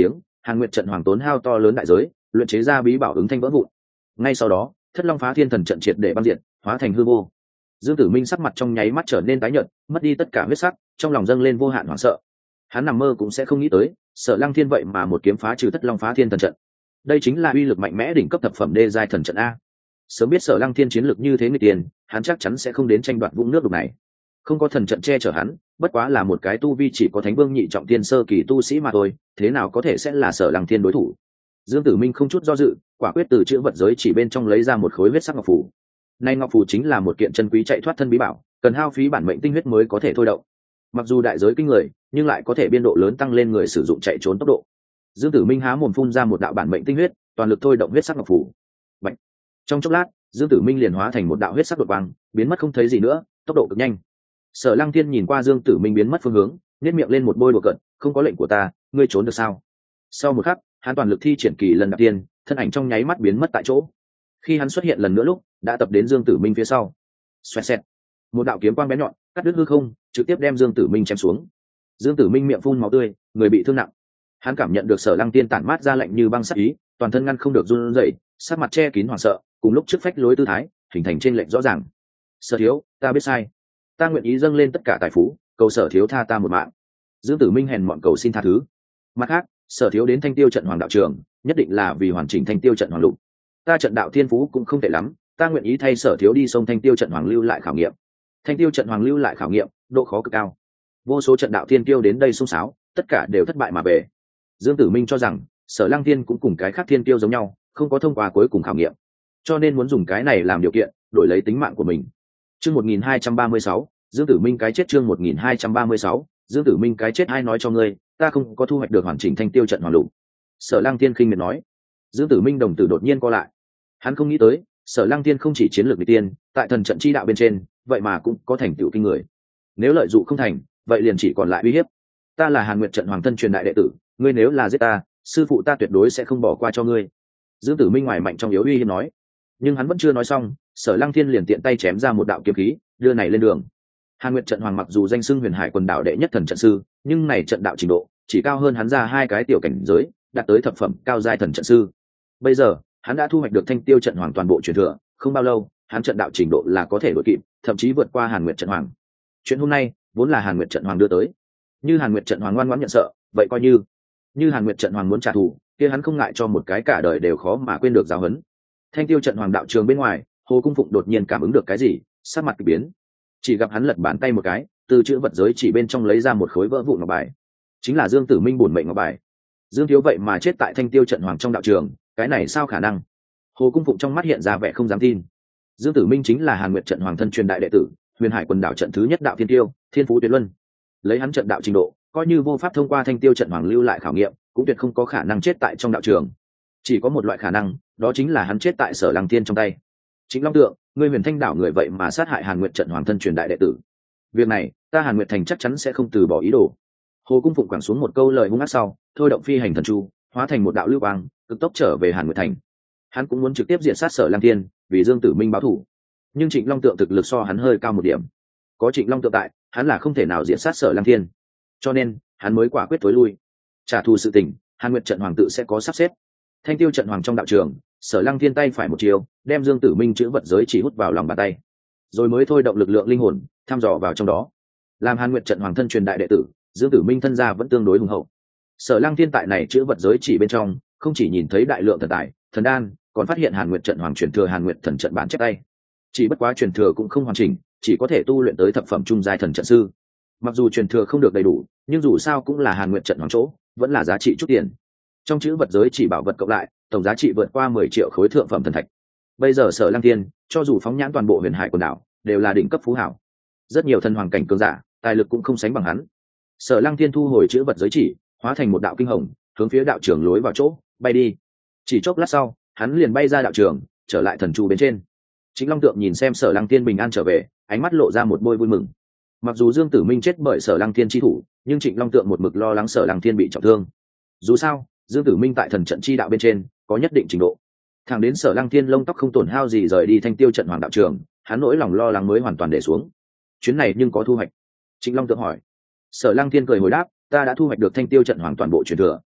Hàn Nguyệt trận hoàng tốn hao to lớn đại giới luyện chế ra bí bảo ứng thanh vỡ vụn. Ngay sau đó thất long phá thiên thần trận triệt để băng diệt, hóa thành hư vô. Dương Tử Minh sắc mặt trong nháy mắt trở nên tái nhợt, mất đi tất cả huyết sắc, trong lòng dâng lên vô hạn hoảng sợ. Hắn nằm mơ cũng sẽ không nghĩ tới, Sở Lăng Thiên vậy mà một kiếm phá trừ thất long phá thiên thần trận. Đây chính là uy lực mạnh mẽ đỉnh cấp thập phẩm đê giai thần trận a. Sớm biết Sở Lăng Thiên chiến lực như thế người tiền, hắn chắc chắn sẽ không đến tranh đoạt vũng nước đục này. Không có thần trận che chở hắn, bất quá là một cái tu vi chỉ có thánh vương nhị trọng thiên sơ kỳ tu sĩ mà thôi, thế nào có thể sẽ là Sở Lăng Thiên đối thủ. Dương Tử Minh không chút do dự, quả quyết từ chữ vật giới chỉ bên trong lấy ra một khối huyết sắc ngọc phù. Nay ngọc phù chính là một kiện chân quý chạy thoát thân bí bảo, cần hao phí bản mệnh tinh huyết mới có thể thôi động. Mặc dù đại giới kinh người, nhưng lại có thể biên độ lớn tăng lên người sử dụng chạy trốn tốc độ. Dương Tử Minh há mồm phun ra một đạo bản mệnh tinh huyết, toàn lực thôi động huyết sắc ngọc phù. Bạch. Trong chốc lát, Dương Tử Minh liền hóa thành một đạo huyết sắc đột quang, biến mất không thấy gì nữa, tốc độ cực nhanh. Sở Lăng Thiên nhìn qua Dương Tử Minh biến mất phương hướng, nhếch miệng lên một bôi đùa cợt, không có lệnh của ta, ngươi trốn được sao? Sau một khắc, hắn toàn lực thi triển kỳ lần đạp tiên, thân ảnh trong nháy mắt biến mất tại chỗ. Khi hắn xuất hiện lần nữa lúc, đã tập đến Dương Tử Minh phía sau. Xoẹt xẹt, một đạo kiếm quang bén nhọn cắt đứt hư không, trực tiếp đem Dương Tử Minh chém xuống. Dương Tử Minh miệng phun máu tươi, người bị thương nặng. Hắn cảm nhận được Sở Lăng Tiên tản mát ra lạnh như băng sát ý, toàn thân ngăn không được run rẩy, sắc mặt che kín hoảng sợ, cùng lúc trước phách lối tư thái, hình thành trên lệnh rõ ràng. Sở thiếu, ta biết sai, ta nguyện ý dâng lên tất cả tài phú, cầu Sở thiếu tha ta một mạng. Dương Tử Minh hèn mọn cầu xin tha thứ. Mặt khác, Sở thiếu đến Thanh Tiêu trận hoàng đạo trường, nhất định là vì hoàn chỉnh Thanh Tiêu trận hoàng lục. Ta trận đạo thiên phú cũng không tệ lắm, ta nguyện ý thay Sở thiếu đi sông Thanh Tiêu trận hoàng lưu lại khảo nghiệm. Thanh Tiêu trận hoàng lưu lại khảo nghiệm, độ khó cực cao. Vô số trận đạo thiên tiêu đến đây xung sáo, tất cả đều thất bại mà về. Dương Tử Minh cho rằng Sở Lăng Thiên cũng cùng cái khác thiên tiêu giống nhau, không có thông qua cuối cùng khảo nghiệm, cho nên muốn dùng cái này làm điều kiện đổi lấy tính mạng của mình. Chương một nghìn hai trăm ba mươi sáu, Dương Tử Minh cái chết. Chương một nghìn hai trăm ba mươi sáu, Dương Tử Minh cái chết. Ai nói cho ngươi, ta không có thu hoạch được hoàn chỉnh Thanh Tiêu trận hoàng lục? Sở Lăng Thiên khinh miệt nói. Dương Tử Minh đồng tử đột nhiên co lại. Hắn không nghĩ tới, Sở Lăng Thiên không chỉ chiến lược vị tiên, tại thần trận chi đạo bên trên, vậy mà cũng có thành tựu kinh người. Nếu lợi dụng không thành, vậy liền chỉ còn lại uy hiếp. Ta là Hàn Nguyệt trận hoàng thân truyền đại đệ tử, ngươi nếu là giết ta, sư phụ ta tuyệt đối sẽ không bỏ qua cho ngươi. Dương Tử Minh ngoài mạnh trong yếu uy hiếp nói. Nhưng hắn vẫn chưa nói xong, Sở Lăng Thiên liền tiện tay chém ra một đạo kiếm khí, đưa này lên đường. Hàn Nguyệt trận hoàng mặc dù danh xưng Huyền Hải quần đảo đệ nhất thần trận sư, nhưng này trận đạo trình độ chỉ cao hơn hắn ra hai cái tiểu cảnh giới, đạt tới thập phẩm cao giai thần trận sư. Bây giờ, hắn đã thu hoạch được Thanh Tiêu trận hoàng toàn bộ truyền thừa, không bao lâu, hắn trận đạo trình độ là có thể đuổi kịp, thậm chí vượt qua Hàn Nguyệt trận hoàng. Chuyện hôm nay vốn là Hàn Nguyệt trận hoàng đưa tới, như Hàn Nguyệt trận hoàng ngoan ngoãn nhận sợ, vậy coi như như Hàn Nguyệt trận hoàng muốn trả thù, kia hắn không ngại cho một cái cả đời đều khó mà quên được giáo huấn. Thanh Tiêu trận hoàng đạo trường bên ngoài, Hồ Cung Phụng đột nhiên cảm ứng được cái gì, sắc mặt kỳ biến. Chỉ gặp hắn lật bàn tay một cái, từ chữ vật giới chỉ bên trong lấy ra một khối vỡ vụn ngọc bài, chính là Dương Tử Minh bổn mệnh ngọc bài. Dương thiếu vậy mà chết tại Thanh Tiêu trận hoàng trong đạo trường, cái này sao khả năng? Hồ Cung Phụng trong mắt hiện ra vẻ không dám tin. Dương Tử Minh chính là Hàn Nguyệt trận hoàng thân truyền đại đệ tử, Huyền Hải quần đảo trận thứ nhất đạo thiên tiêu, thiên phú tuyệt luân. Lấy hắn trận đạo trình độ, coi như vô pháp thông qua Thanh Tiêu trận hoàng lưu lại khảo nghiệm, cũng tuyệt không có khả năng chết tại trong đạo trường. Chỉ có một loại khả năng, đó chính là hắn chết tại Sở Lăng Thiên trong tay. Chính Long Tượng, ngươi Huyền Thanh đảo người vậy mà sát hại Hàn Nguyệt trận hoàng thân truyền đại đệ tử. Việc này, ta Hàn Nguyệt thành chắc chắn sẽ không từ bỏ ý đồ. Hồ Cung Phụng quẳng xuống một câu lời hung ác sau, thôi động phi hành thần chu, hóa thành một đạo lưu quang, cực tốc trở về Hàn Nguyệt thành. Hắn cũng muốn trực tiếp diện sát Sở Lăng Thiên, vì Dương Tử Minh báo thù. Nhưng Trịnh Long Tượng thực lực so hắn hơi cao một điểm. Có Trịnh Long Tượng tại, hắn là không thể nào diện sát Sở Lăng Thiên. Cho nên, hắn mới quả quyết tối lui. Trả thù sự tình, Hàn Nguyệt trận hoàng tự sẽ có sắp xếp. Thanh Tiêu trận hoàng trong đạo trường, Sở Lăng Thiên tay phải một chiều, đem Dương Tử Minh chữ vật giới chỉ hút vào lòng bàn tay, rồi mới thôi động lực lượng linh hồn, thăm dò vào trong đó. Làm Hàn Nguyệt trận hoàng thân truyền đại đệ tử, Dương Tử Minh thân gia vẫn tương đối hùng hậu. Sở Lăng Thiên tại này chữ vật giới chỉ bên trong, không chỉ nhìn thấy đại lượng thần tài, thần đan, còn phát hiện Hàn Nguyệt trận hoàng truyền thừa Hàn Nguyệt thần trận bản chép tay. Chỉ bất quá truyền thừa cũng không hoàn chỉnh, chỉ có thể tu luyện tới thập phẩm trung giai thần trận sư. Mặc dù truyền thừa không được đầy đủ, nhưng dù sao cũng là Hàn Nguyệt trận hoàng chỗ, vẫn là giá trị chút tiền. Trong chữ vật giới chỉ bảo vật cộng lại, tổng giá trị vượt qua mười triệu khối thượng phẩm thần thạch. Bây giờ Sở Lăng Thiên, cho dù phóng nhãn toàn bộ Huyền Hải quần đảo, đều là đỉnh cấp phú hảo. Rất nhiều thần hoàng cảnh cường giả, tài lực cũng không sánh bằng hắn. Sở Lăng Thiên thu hồi chữ vật giới chỉ, hóa thành một đạo kinh hồng, hướng phía đạo trường lối vào chỗ bay đi. Chỉ chốc lát sau, hắn liền bay ra đạo trường, trở lại thần trụ bên trên. Chính Long Tượng nhìn xem Sở Lăng Thiên bình an trở về, ánh mắt lộ ra một bôi vui mừng. Mặc dù Dương Tử Minh chết bởi Sở Lăng Thiên chi thủ, nhưng Trịnh Long Tượng một mực lo lắng Sở Lăng Thiên bị trọng thương. Dù sao, Dương Tử Minh tại thần trận chi đạo bên trên có nhất định trình độ. Thẳng đến Sở Lăng Thiên lông tóc không tổn hao gì rời đi Thanh Tiêu trận hoàng đạo trường, hắn nỗi lòng lo lắng mới hoàn toàn để xuống. Chuyến này nhưng có thu hoạch? Trịnh Long Tượng hỏi. Sở Lăng Thiên cười hồi đáp, ta đã thu hoạch được Thanh Tiêu trận hoàng toàn bộ truyền thừa.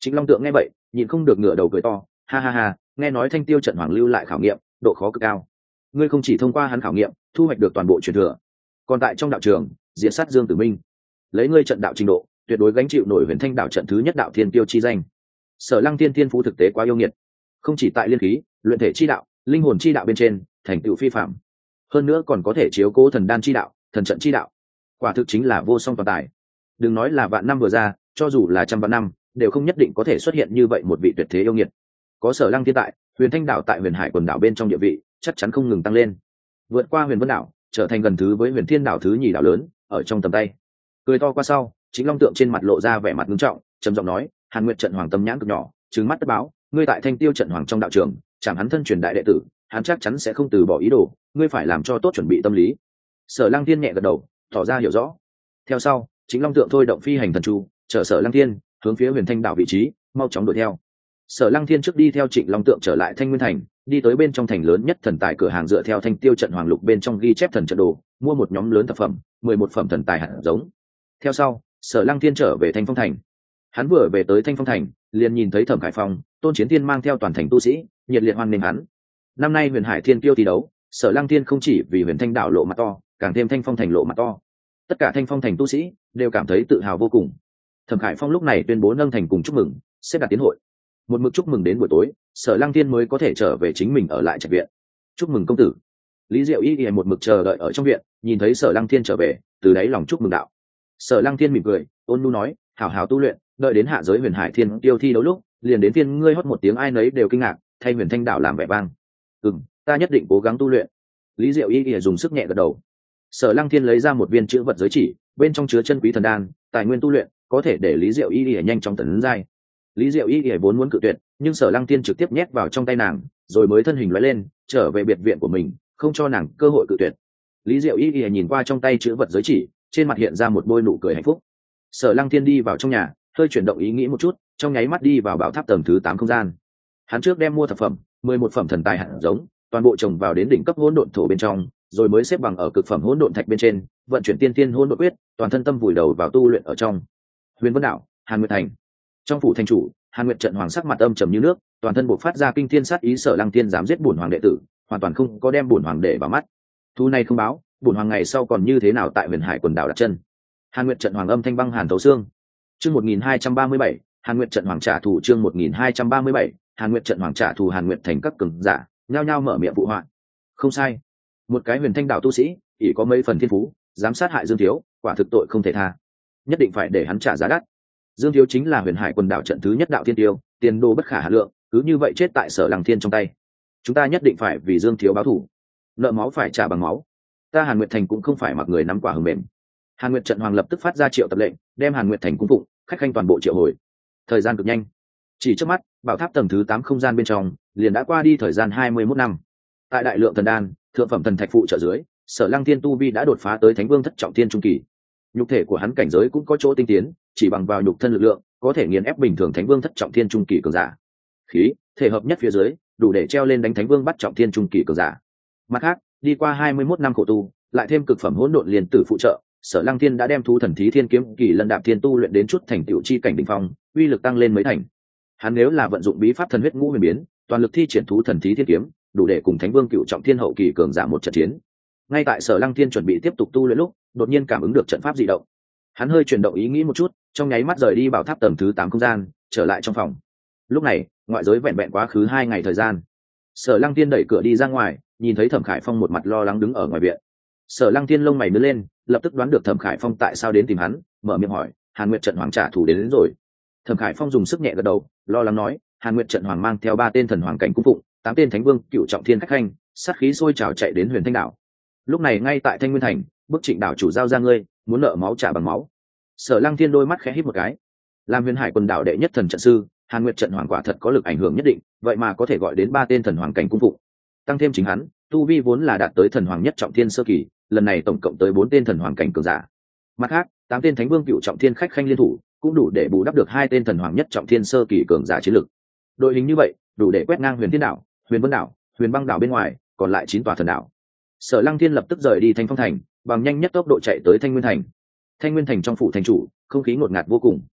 Trịnh Long Tượng nghe vậy nhịn không được ngửa đầu cười to, ha ha ha, nghe nói Thanh Tiêu trận hoàng lưu lại khảo nghiệm độ khó cực cao, ngươi không chỉ thông qua hắn khảo nghiệm thu hoạch được toàn bộ truyền thừa, còn tại trong đạo trường diện sát Dương Tử Minh, lấy ngươi trận đạo trình độ tuyệt đối gánh chịu nổi Huyền Thanh đạo trận thứ nhất đạo thiên tiêu chi danh. Sở Lăng Thiên thiên phú thực tế quá yêu nghiệt, không chỉ tại liên khí, luyện thể chi đạo, linh hồn chi đạo bên trên thành tựu phi phạm, hơn nữa còn có thể chiếu cố thần đan chi đạo, thần trận chi đạo, quả thực chính là vô song toàn tài. Đừng nói là vạn năm vừa ra, cho dù là trăm vạn năm đều không nhất định có thể xuất hiện như vậy một vị tuyệt thế yêu nghiệt. Có Sở Lăng Thiên tại, Huyền Thanh đảo tại Huyền Hải quần đảo bên trong địa vị chắc chắn không ngừng tăng lên, vượt qua Huyền Vân đảo, trở thành gần thứ với Huyền Thiên đảo thứ nhì đảo lớn ở trong tầm tay. Cười to qua sau, Chính Long Tượng trên mặt lộ ra vẻ mặt nghiêm trọng, trầm giọng nói, Hàn Nguyệt trận hoàng tâm nhãn cực nhỏ, trừng mắt tất báo, ngươi tại Thanh Tiêu trận hoàng trong đạo trường chẳng hắn thân truyền đại đệ tử, hắn chắc chắn sẽ không từ bỏ ý đồ, ngươi phải làm cho tốt chuẩn bị tâm lý. Sở Lăng Thiên nhẹ gật đầu, tỏ ra hiểu rõ. Theo sau, Chính Long Tượng thôi động phi hành thần chu, chở Sở Lăng Thiên hướng phía Huyền Thanh đảo vị trí mau chóng đuổi theo. Sở Lăng Thiên trước đi theo Trịnh Long Tượng trở lại Thanh Nguyên thành, đi tới bên trong thành lớn nhất thần tài cửa hàng, dựa theo Thanh Tiêu trận hoàng lục bên trong ghi chép thần trận đồ, mua một nhóm lớn thập phẩm, mười một phẩm thần tài hạt giống. Theo sau, Sở Lăng Thiên trở về Thanh Phong thành. Hắn vừa về tới Thanh Phong thành, liền nhìn thấy Thẩm Khải Phong, Tôn Chiến Thiên mang theo toàn thành tu sĩ, nhiệt liệt hoan nghênh hắn. Năm nay Huyền Hải Thiên Kiêu thi đấu, Sở Lăng Thiên không chỉ vì Huyền Thanh đảo lộ mặt to, càng thêm Thanh Phong thành lộ mặt to. Tất cả Thanh Phong thành tu sĩ đều cảm thấy tự hào vô cùng. Thẩm Khải Phong lúc này tuyên bố nâng thành cùng chúc mừng, xếp đặt tiến hội. Một mực chúc mừng đến buổi tối, Sở Lăng Thiên mới có thể trở về chính mình ở lại trạch viện. Chúc mừng công tử. Lý Diệu Y Y một mực chờ đợi ở trong viện, nhìn thấy Sở Lăng Thiên trở về, từ đáy lòng chúc mừng đạo. Sở Lăng Thiên mỉm cười, ôn nhu nói, hảo hảo tu luyện, đợi đến hạ giới Huyền Hải Thiên Tiêu thi đấu lúc, liền đến phiên ngươi hót một tiếng ai nấy đều kinh ngạc, thay Huyền Thanh đảo làm vẻ vang. Ừm, ta nhất định cố gắng tu luyện. Lý Diệu Y Y dùng sức nhẹ gật đầu. Sở Lăng Thiên lấy ra một viên chữ vật giới chỉ, bên trong chứa chân quý thần đan, tài nguyên tu luyện, có thể để Lý Diệu Y Y nhanh chóng tấn giai. Lý Diệu Y Y vốn muốn cự tuyệt, nhưng Sở Lăng Thiên trực tiếp nhét vào trong tay nàng, rồi mới thân hình lóe lên, trở về biệt viện của mình, không cho nàng cơ hội cự tuyệt. Lý Diệu Y Y nhìn qua trong tay chữ vật giới chỉ, trên mặt hiện ra một bôi nụ cười hạnh phúc. Sở Lăng Thiên đi vào trong nhà, hơi chuyển động ý nghĩ một chút, trong nháy mắt đi vào bảo tháp tầng thứ tám không gian. Hắn trước đem mua thập phẩm, mười một phẩm thần tài hạt giống, toàn bộ trồng vào đến đỉnh cấp hỗn độn thổ bên trong, rồi mới xếp bằng ở cực phẩm hỗn độn thạch bên trên, vận chuyển tiên tiên hỗn độn quyết, toàn thân tâm vùi đầu vào tu luyện ở trong. Huyền Vân đảo, Hàn Nguyệt thành. Trong phủ thành chủ, Hàn Nguyệt trận hoàng sắc mặt âm trầm như nước, toàn thân bộc phát ra kinh thiên sát ý. Sở Lăng Thiên dám giết bổn hoàng đệ tử, hoàn toàn không có đem bổn hoàng đệ vào mắt. Thu này không báo, bổn hoàng ngày sau còn như thế nào tại Huyền Hải quần đảo đặt chân. Hàn Nguyệt trận hoàng âm thanh băng hàn thấu xương. Chương một nghìn hai trăm ba mươi bảy, Hàn Nguyệt trận hoàng trả thù. Chương một nghìn hai trăm ba mươi bảy, Hàn Nguyệt trận hoàng trả thù. Hàn Nguyệt thành các cường giả nhao nhao mở miệng phụ họa. Không sai, một cái Huyền Thanh đảo tu sĩ, ỷ có mấy phần thiên phú, dám sát hại Dương Thiếu, quả thực tội không thể tha, nhất định phải để hắn trả giá đắt. Dương Thiếu chính là Huyền Hải quần đảo trận thứ nhất đạo thiên tiêu, tiền đồ bất khả hà lượng, cứ như vậy chết tại Sở Lăng Thiên trong tay. Chúng ta nhất định phải vì Dương Thiếu báo thù, nợ máu phải trả bằng máu. Ta Hàn Nguyệt thành cũng không phải mặc người nắm quả hờm mềm. Hàn Nguyệt trận hoàng lập tức phát ra triệu tập lệnh, đem Hàn Nguyệt thành cung phụng, khách khanh toàn bộ triệu hồi. Thời gian cực nhanh, chỉ trước mắt, bảo tháp tầng thứ tám không gian bên trong liền đã qua đi thời gian hai mươi mốt năm. Tại đại lượng thần đan, thượng phẩm thần thạch phụ trợ dưới, Sở Lăng Thiên tu vi đã đột phá tới Thánh Vương thất trọng thiên trung kỳ. Nhục thể của hắn cảnh giới cũng có chỗ tinh tiến, chỉ bằng vào nhục thân lực lượng, có thể nghiền ép bình thường Thánh Vương thất trọng thiên trung kỳ cường giả. Khí, thể hợp nhất phía dưới, đủ để treo lên đánh Thánh Vương bắt trọng thiên trung kỳ cường giả. Mặt khác, đi qua hai mươi mốt năm khổ tu, lại thêm cực phẩm hỗn độn liền tử phụ trợ, Sở Lăng Thiên đã đem thú thần thí thiên kiếm kỳ lân đạp thiên tu luyện đến chút thành tựu chi cảnh đỉnh phong, uy lực tăng lên mấy thành. Hắn nếu là vận dụng bí pháp thần huyết ngũ huyền biến, toàn lực thi triển thú thần thí thiên kiếm, đủ để cùng Thánh Vương cựu trọng thiên hậu kỳ cường giả một trận chiến. Ngay tại Sở Lăng Thiên chuẩn bị tiếp tục tu luyện lúc, đột nhiên cảm ứng được trận pháp dị động. Hắn hơi chuyển động ý nghĩ một chút, trong nháy mắt rời đi bảo tháp tầng thứ tám không gian, trở lại trong phòng. Lúc này, ngoại giới vẹn vẹn quá khứ hai ngày thời gian. Sở Lăng Thiên đẩy cửa đi ra ngoài, nhìn thấy Thẩm Khải Phong một mặt lo lắng đứng ở ngoài viện. Sở Lăng Thiên lông mày nhướng lên, lập tức đoán được Thẩm Khải Phong tại sao đến tìm hắn, mở miệng hỏi, Hàn Nguyệt trận hoàng trả thù đến, đến rồi. Thẩm Khải Phong dùng sức nhẹ gật đầu, lo lắng nói, Hàn Nguyệt trận hoàng mang theo ba tên thần hoàng cảnh cung phụng, tám tên Thánh Vương cựu trọng thiên khách khanh, sát khí sôi trào chạy đến Huyền Thanh đảo. Lúc này ngay tại Thanh Nguyên thành, bức Trịnh đảo chủ giao ra ngươi, muốn nợ máu trả bằng máu. Sở Lăng Thiên đôi mắt khẽ híp một cái. Làm Huyền Hải quần đảo đệ nhất thần trận sư, Hàn Nguyệt trận hoàng quả thật có lực ảnh hưởng nhất định, vậy mà có thể gọi đến ba tên thần hoàng cảnh cung phụng. Tăng thêm chính hắn, tu vi vốn là đạt tới thần hoàng nhất trọng thiên sơ kỳ, lần này tổng cộng tới bốn tên thần hoàng cảnh cường giả. Mặt khác, tám tên Thánh Vương cựu trọng thiên khách khanh liên thủ, cũng đủ để bù đắp được hai tên thần hoàng nhất trọng thiên sơ kỳ cường giả chiến lực. Đội hình như vậy, đủ để quét ngang Huyền Thiên đảo, Huyền Vân đảo, Huyền Băng đảo bên ngoài, còn lại chín tòa thần đảo. Sở Lăng Thiên lập tức rời đi Thanh Phong thành, bằng nhanh nhất tốc độ chạy tới Thanh Nguyên thành. Thanh Nguyên thành trong phủ thành chủ, không khí ngột ngạt vô cùng.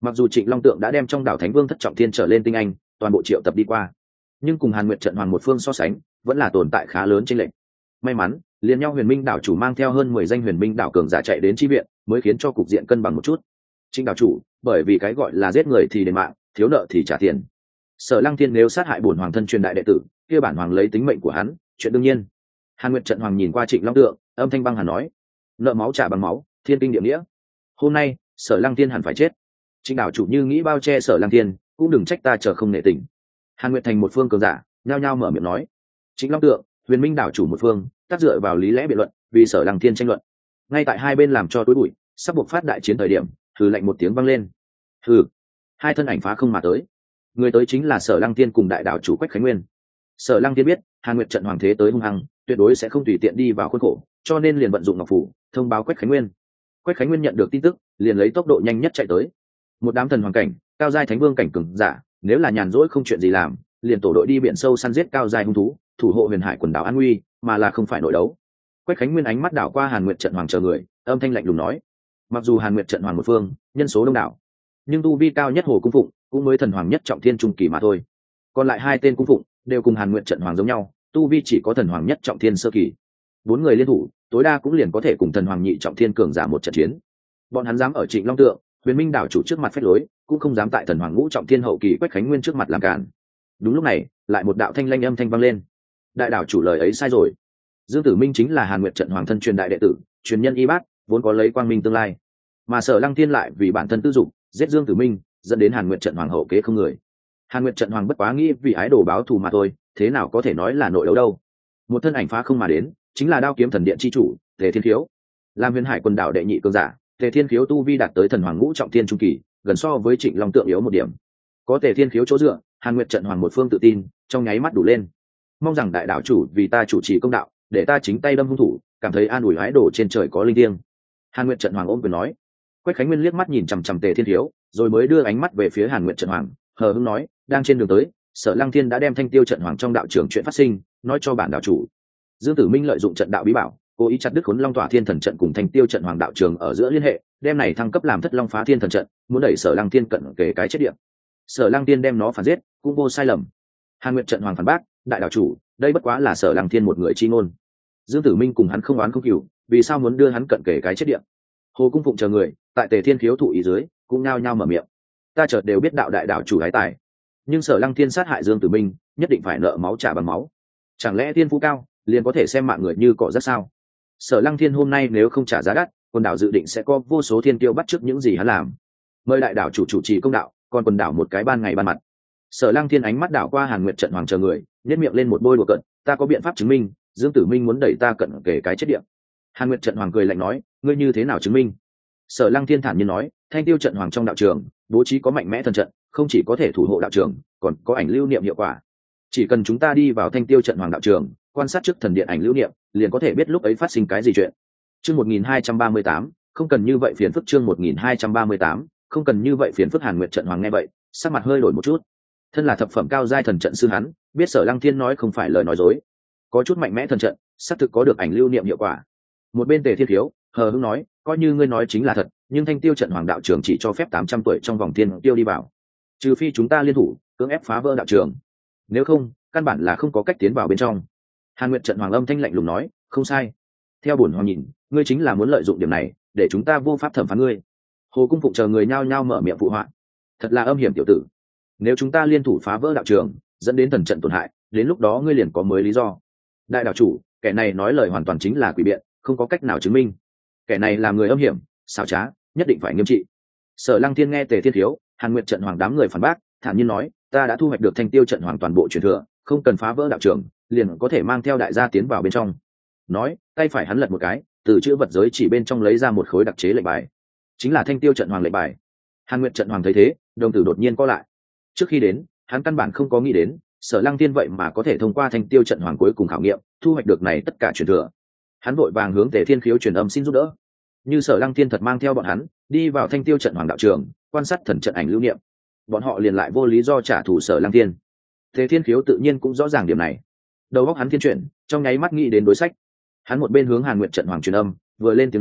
Mặc dù Trịnh Long Tượng đã đem trong đảo Thánh Vương thất trọng thiên trở lên tinh anh toàn bộ triệu tập đi qua, nhưng cùng Hàn Nguyệt trận hoàng một phương so sánh vẫn là tồn tại khá lớn chênh lệch. May mắn liền nhau Huyền Minh đảo chủ mang theo hơn mười danh Huyền Minh đảo cường giả chạy đến chi viện, mới khiến cho cục diện cân bằng một chút. Trịnh đảo chủ, bởi vì cái gọi là giết người thì đền mạng, thiếu nợ thì trả tiền. Sở Lăng Thiên nếu sát hại bổn hoàng thân truyền đại đệ tử, kia bản hoàng lấy tính mệnh của hắn, chuyện đương nhiên. Hàn Nguyệt trận hoàng nhìn qua Trịnh Long Tượng, âm thanh băng hàn nói: nợ máu trả bằng máu, thiên kinh địa nghĩa. Hôm nay Sở Lăng Thiên hẳn phải chết. Trịnh đảo chủ như nghĩ bao che Sở Lăng Thiên, cũng đừng trách ta chờ không nể tình. Hàn Nguyệt thành một phương cường giả nhao nhao mở miệng nói. Trịnh Long Tượng, Huyền Minh đảo chủ một phương, tác dựa vào lý lẽ biện luận, vì Sở Lăng Thiên tranh luận. Ngay tại hai bên làm cho tối bụi, sắp buộc phát đại chiến thời điểm, hừ lạnh một tiếng vang lên. Hừ. Hai thân ảnh phá không mà tới. Người tới chính là Sở Lăng Thiên cùng đại đảo chủ Quách Khánh Nguyên. Sở Lăng Thiên biết Hàn Nguyệt trận hoàng thế tới hung hăng, tuyệt đối sẽ không tùy tiện đi vào khuôn khổ, cho nên liền vận dụng ngọc phủ thông báo Quách Khánh Nguyên. Quách Khánh Nguyên nhận được tin tức, liền lấy tốc độ nhanh nhất chạy tới. Một đám thần hoàng cảnh, cao giai thánh vương cảnh cường giả, nếu là nhàn rỗi không chuyện gì làm, liền tổ đội đi biển sâu săn giết cao giai hung thú, thủ hộ huyền hải quần đảo an nguy, mà là không phải nội đấu. Quách Khánh Nguyên ánh mắt đảo qua Hàn Nguyệt trận hoàng chờ người, âm thanh lạnh lùng nói: mặc dù Hàn Nguyệt trận hoàng một phương nhân số đông đảo, nhưng tu vi cao nhất Hồ Cung Phụng cũng mới thần hoàng nhất trọng thiên trung kỳ mà thôi. Còn lại hai tên cung phụng đều cùng Hàn Nguyệt trận hoàng giống nhau, tu vi chỉ có thần hoàng nhất trọng thiên sơ kỳ. Bốn người liên thủ, tối đa cũng liền có thể cùng thần hoàng nhị trọng thiên cường giả một trận chiến. Bọn hắn dám ở Trịnh Long Tượng, Huyền Minh đảo chủ trước mặt phách lối, cũng không dám tại thần hoàng ngũ trọng thiên hậu kỳ Quách Khánh Nguyên trước mặt làm cản. Đúng lúc này, lại một đạo thanh lanh âm thanh vang lên. Đại đảo chủ lời ấy sai rồi. Dương Tử Minh chính là Hàn Nguyệt trận hoàng thân truyền đại đệ tử, truyền nhân y bát, vốn có lấy quang minh tương lai. Mà Sở Lăng Thiên lại vì bản thân tư dục, giết Dương Tử Minh, dẫn đến Hàn Nguyệt trận hoàng hậu kế không người. Hàn Nguyệt trận hoàng bất quá nghĩ vì ái đồ báo thù mà thôi, thế nào có thể nói là nội đấu đâu. Một thân ảnh phá không mà đến, chính là Đao Kiếm Thần Điện chi chủ, Tề Thiên Khiếu. Làm huyền hải quần đảo đệ nhị cường giả, Tề Thiên Khiếu tu vi đạt tới thần hoàng ngũ trọng thiên trung kỳ, gần so với Trịnh Long Tượng yếu một điểm. Có Tề Thiên Khiếu chỗ dựa, Hàn Nguyệt trận hoàng một phương tự tin, trong nháy mắt đủ lên. Mong rằng đại đảo chủ vì ta chủ trì công đạo, để ta chính tay đâm hung thủ, cảm thấy an ủi ái đồ trên trời có linh thiêng. Hàn Nguyệt trận hoàng ôm quyền nói. Quách Khánh Nguyên liếc mắt nhìn chằm chằm Tề Thiên Khiếu, rồi mới đưa ánh mắt về phía Hàn Nguyệt trận hoàng, hờ hững nói: đang trên đường tới, Sở Lăng Thiên đã đem Thanh Tiêu trận hoàng trong đạo trường chuyện phát sinh nói cho bản đạo chủ. Dương Tử Minh lợi dụng trận đạo bí bảo, cố ý chặt đứt Khốn Long Tỏa Thiên Thần trận cùng Thanh Tiêu trận hoàng đạo trường ở giữa liên hệ, đem này thăng cấp làm Thất Long Phá Thiên Thần trận, muốn đẩy Sở Lăng Thiên cận kề cái chết điểm. Sở Lăng Thiên đem nó phản giết, cũng vô sai lầm. Hàn Nguyệt trận hoàng phản bác: đại đạo chủ, đây bất quá là Sở Lăng Thiên một người chi ngôn. Dương Tử Minh cùng hắn không oán không cừu, vì sao muốn đưa hắn cận kề cái chết điểm? Hồ Cung Phụng chờ người, tại Tề Thiên Khiếu thụ ý dưới, cũng nhao nhao mở miệng. Ta chợt đều biết đạo đại đạo chủ hái tài, nhưng Sở Lăng Thiên sát hại Dương Tử Minh, nhất định phải nợ máu trả bằng máu. Chẳng lẽ thiên phú cao liền có thể xem mạng người như cỏ rác sao? Sở Lăng Thiên hôm nay nếu không trả giá đắt, quần đảo dự định sẽ có vô số thiên tiêu bắt chước những gì hắn làm. Mời đại đảo chủ chủ trì công đạo, còn quần đảo một cái ban ngày ban mặt. Sở Lăng Thiên ánh mắt đảo qua Hàn Nguyệt trận hoàng chờ người, nhếch miệng lên một bôi đùa cợt: ta có biện pháp chứng minh Dương Tử Minh muốn đẩy ta cận kề cái chết điểm. Hàn Nguyệt trận hoàng cười lạnh nói: ngươi như thế nào chứng minh? Sở Lăng Thiên thản nhiên nói: Thanh Tiêu trận hoàng trong đạo trường bố trí có mạnh mẽ thần trận, không chỉ có thể thủ hộ đạo trường, còn có ảnh lưu niệm hiệu quả. Chỉ cần chúng ta đi vào Thanh Tiêu trận hoàng đạo trường, quan sát trước thần điện ảnh lưu niệm, liền có thể biết lúc ấy phát sinh cái gì chuyện. Chương một nghìn hai trăm ba mươi tám, không cần như vậy phiền phức. Chương một nghìn hai trăm ba mươi tám, không cần như vậy phiền phức. Hàn Nguyệt trận hoàng nghe vậy, sắc mặt hơi đổi một chút. Thân là thập phẩm cao giai thần trận sư hắn, biết Sở Lăng Thiên nói không phải lời nói dối, có chút mạnh mẽ thần trận, xác thực có được ảnh lưu niệm hiệu quả. Một bên Tề Thiên Khiếu hờ hững nói: coi như ngươi nói chính là thật, nhưng Thanh Tiêu trận hoàng đạo trường chỉ cho phép tám trăm tuổi trong vòng thiên tiêu đi vào, trừ phi chúng ta liên thủ cưỡng ép phá vỡ đạo trường, nếu không căn bản là không có cách tiến vào bên trong. Hàn Nguyệt trận hoàng âm thanh lạnh lùng nói: không sai, theo bổn hoàng nhìn, ngươi chính là muốn lợi dụng điểm này để chúng ta vô pháp thẩm phán ngươi. Hồ Cung Phụng chờ người nhao nhao mở miệng phụ họa: thật là âm hiểm tiểu tử, nếu chúng ta liên thủ phá vỡ đạo trường, dẫn đến thần trận tổn hại, đến lúc đó ngươi liền có mới lý do. Đại đạo chủ, kẻ này nói lời hoàn toàn chính là quỷ biện, không có cách nào chứng minh. Kẻ này là người âm hiểm, xảo trá, nhất định phải nghiêm trị. Sở Lăng Thiên nghe Tề Thiên Thiếu, Hàn Nguyệt trận hoàng đám người phản bác, thản nhiên nói: ta đã thu hoạch được Thanh Tiêu trận hoàng toàn bộ truyền thừa, không cần phá vỡ đạo trường, liền có thể mang theo đại gia tiến vào bên trong. Nói, tay phải hắn lật một cái, từ chữ vật giới chỉ bên trong lấy ra một khối đặc chế lệnh bài, chính là Thanh Tiêu trận hoàng lệnh bài. Hàn Nguyệt trận hoàng thấy thế, đồng tử đột nhiên co lại. Trước khi đến, hắn căn bản không có nghĩ đến Sở Lăng Thiên vậy mà có thể thông qua Thanh Tiêu trận hoàng cuối cùng khảo nghiệm, thu hoạch được này tất cả truyền thừa. Hắn vội vàng hướng Tề Thiên Khiếu truyền âm xin giúp đỡ. Như Sở Lăng Thiên thật mang theo bọn hắn đi vào Thanh Tiêu trận hoàng đạo trường, quan sát thần trận ảnh lưu niệm, bọn họ liền lại vô lý do trả thù Sở Lăng Thiên. Tề Thiên Khiếu tự nhiên cũng rõ ràng điểm này, đầu óc hắn thiên chuyển, trong nháy mắt nghĩ đến đối sách. Hắn một bên hướng Hàn Nguyệt trận hoàng truyền âm, vừa lên tiếng nói: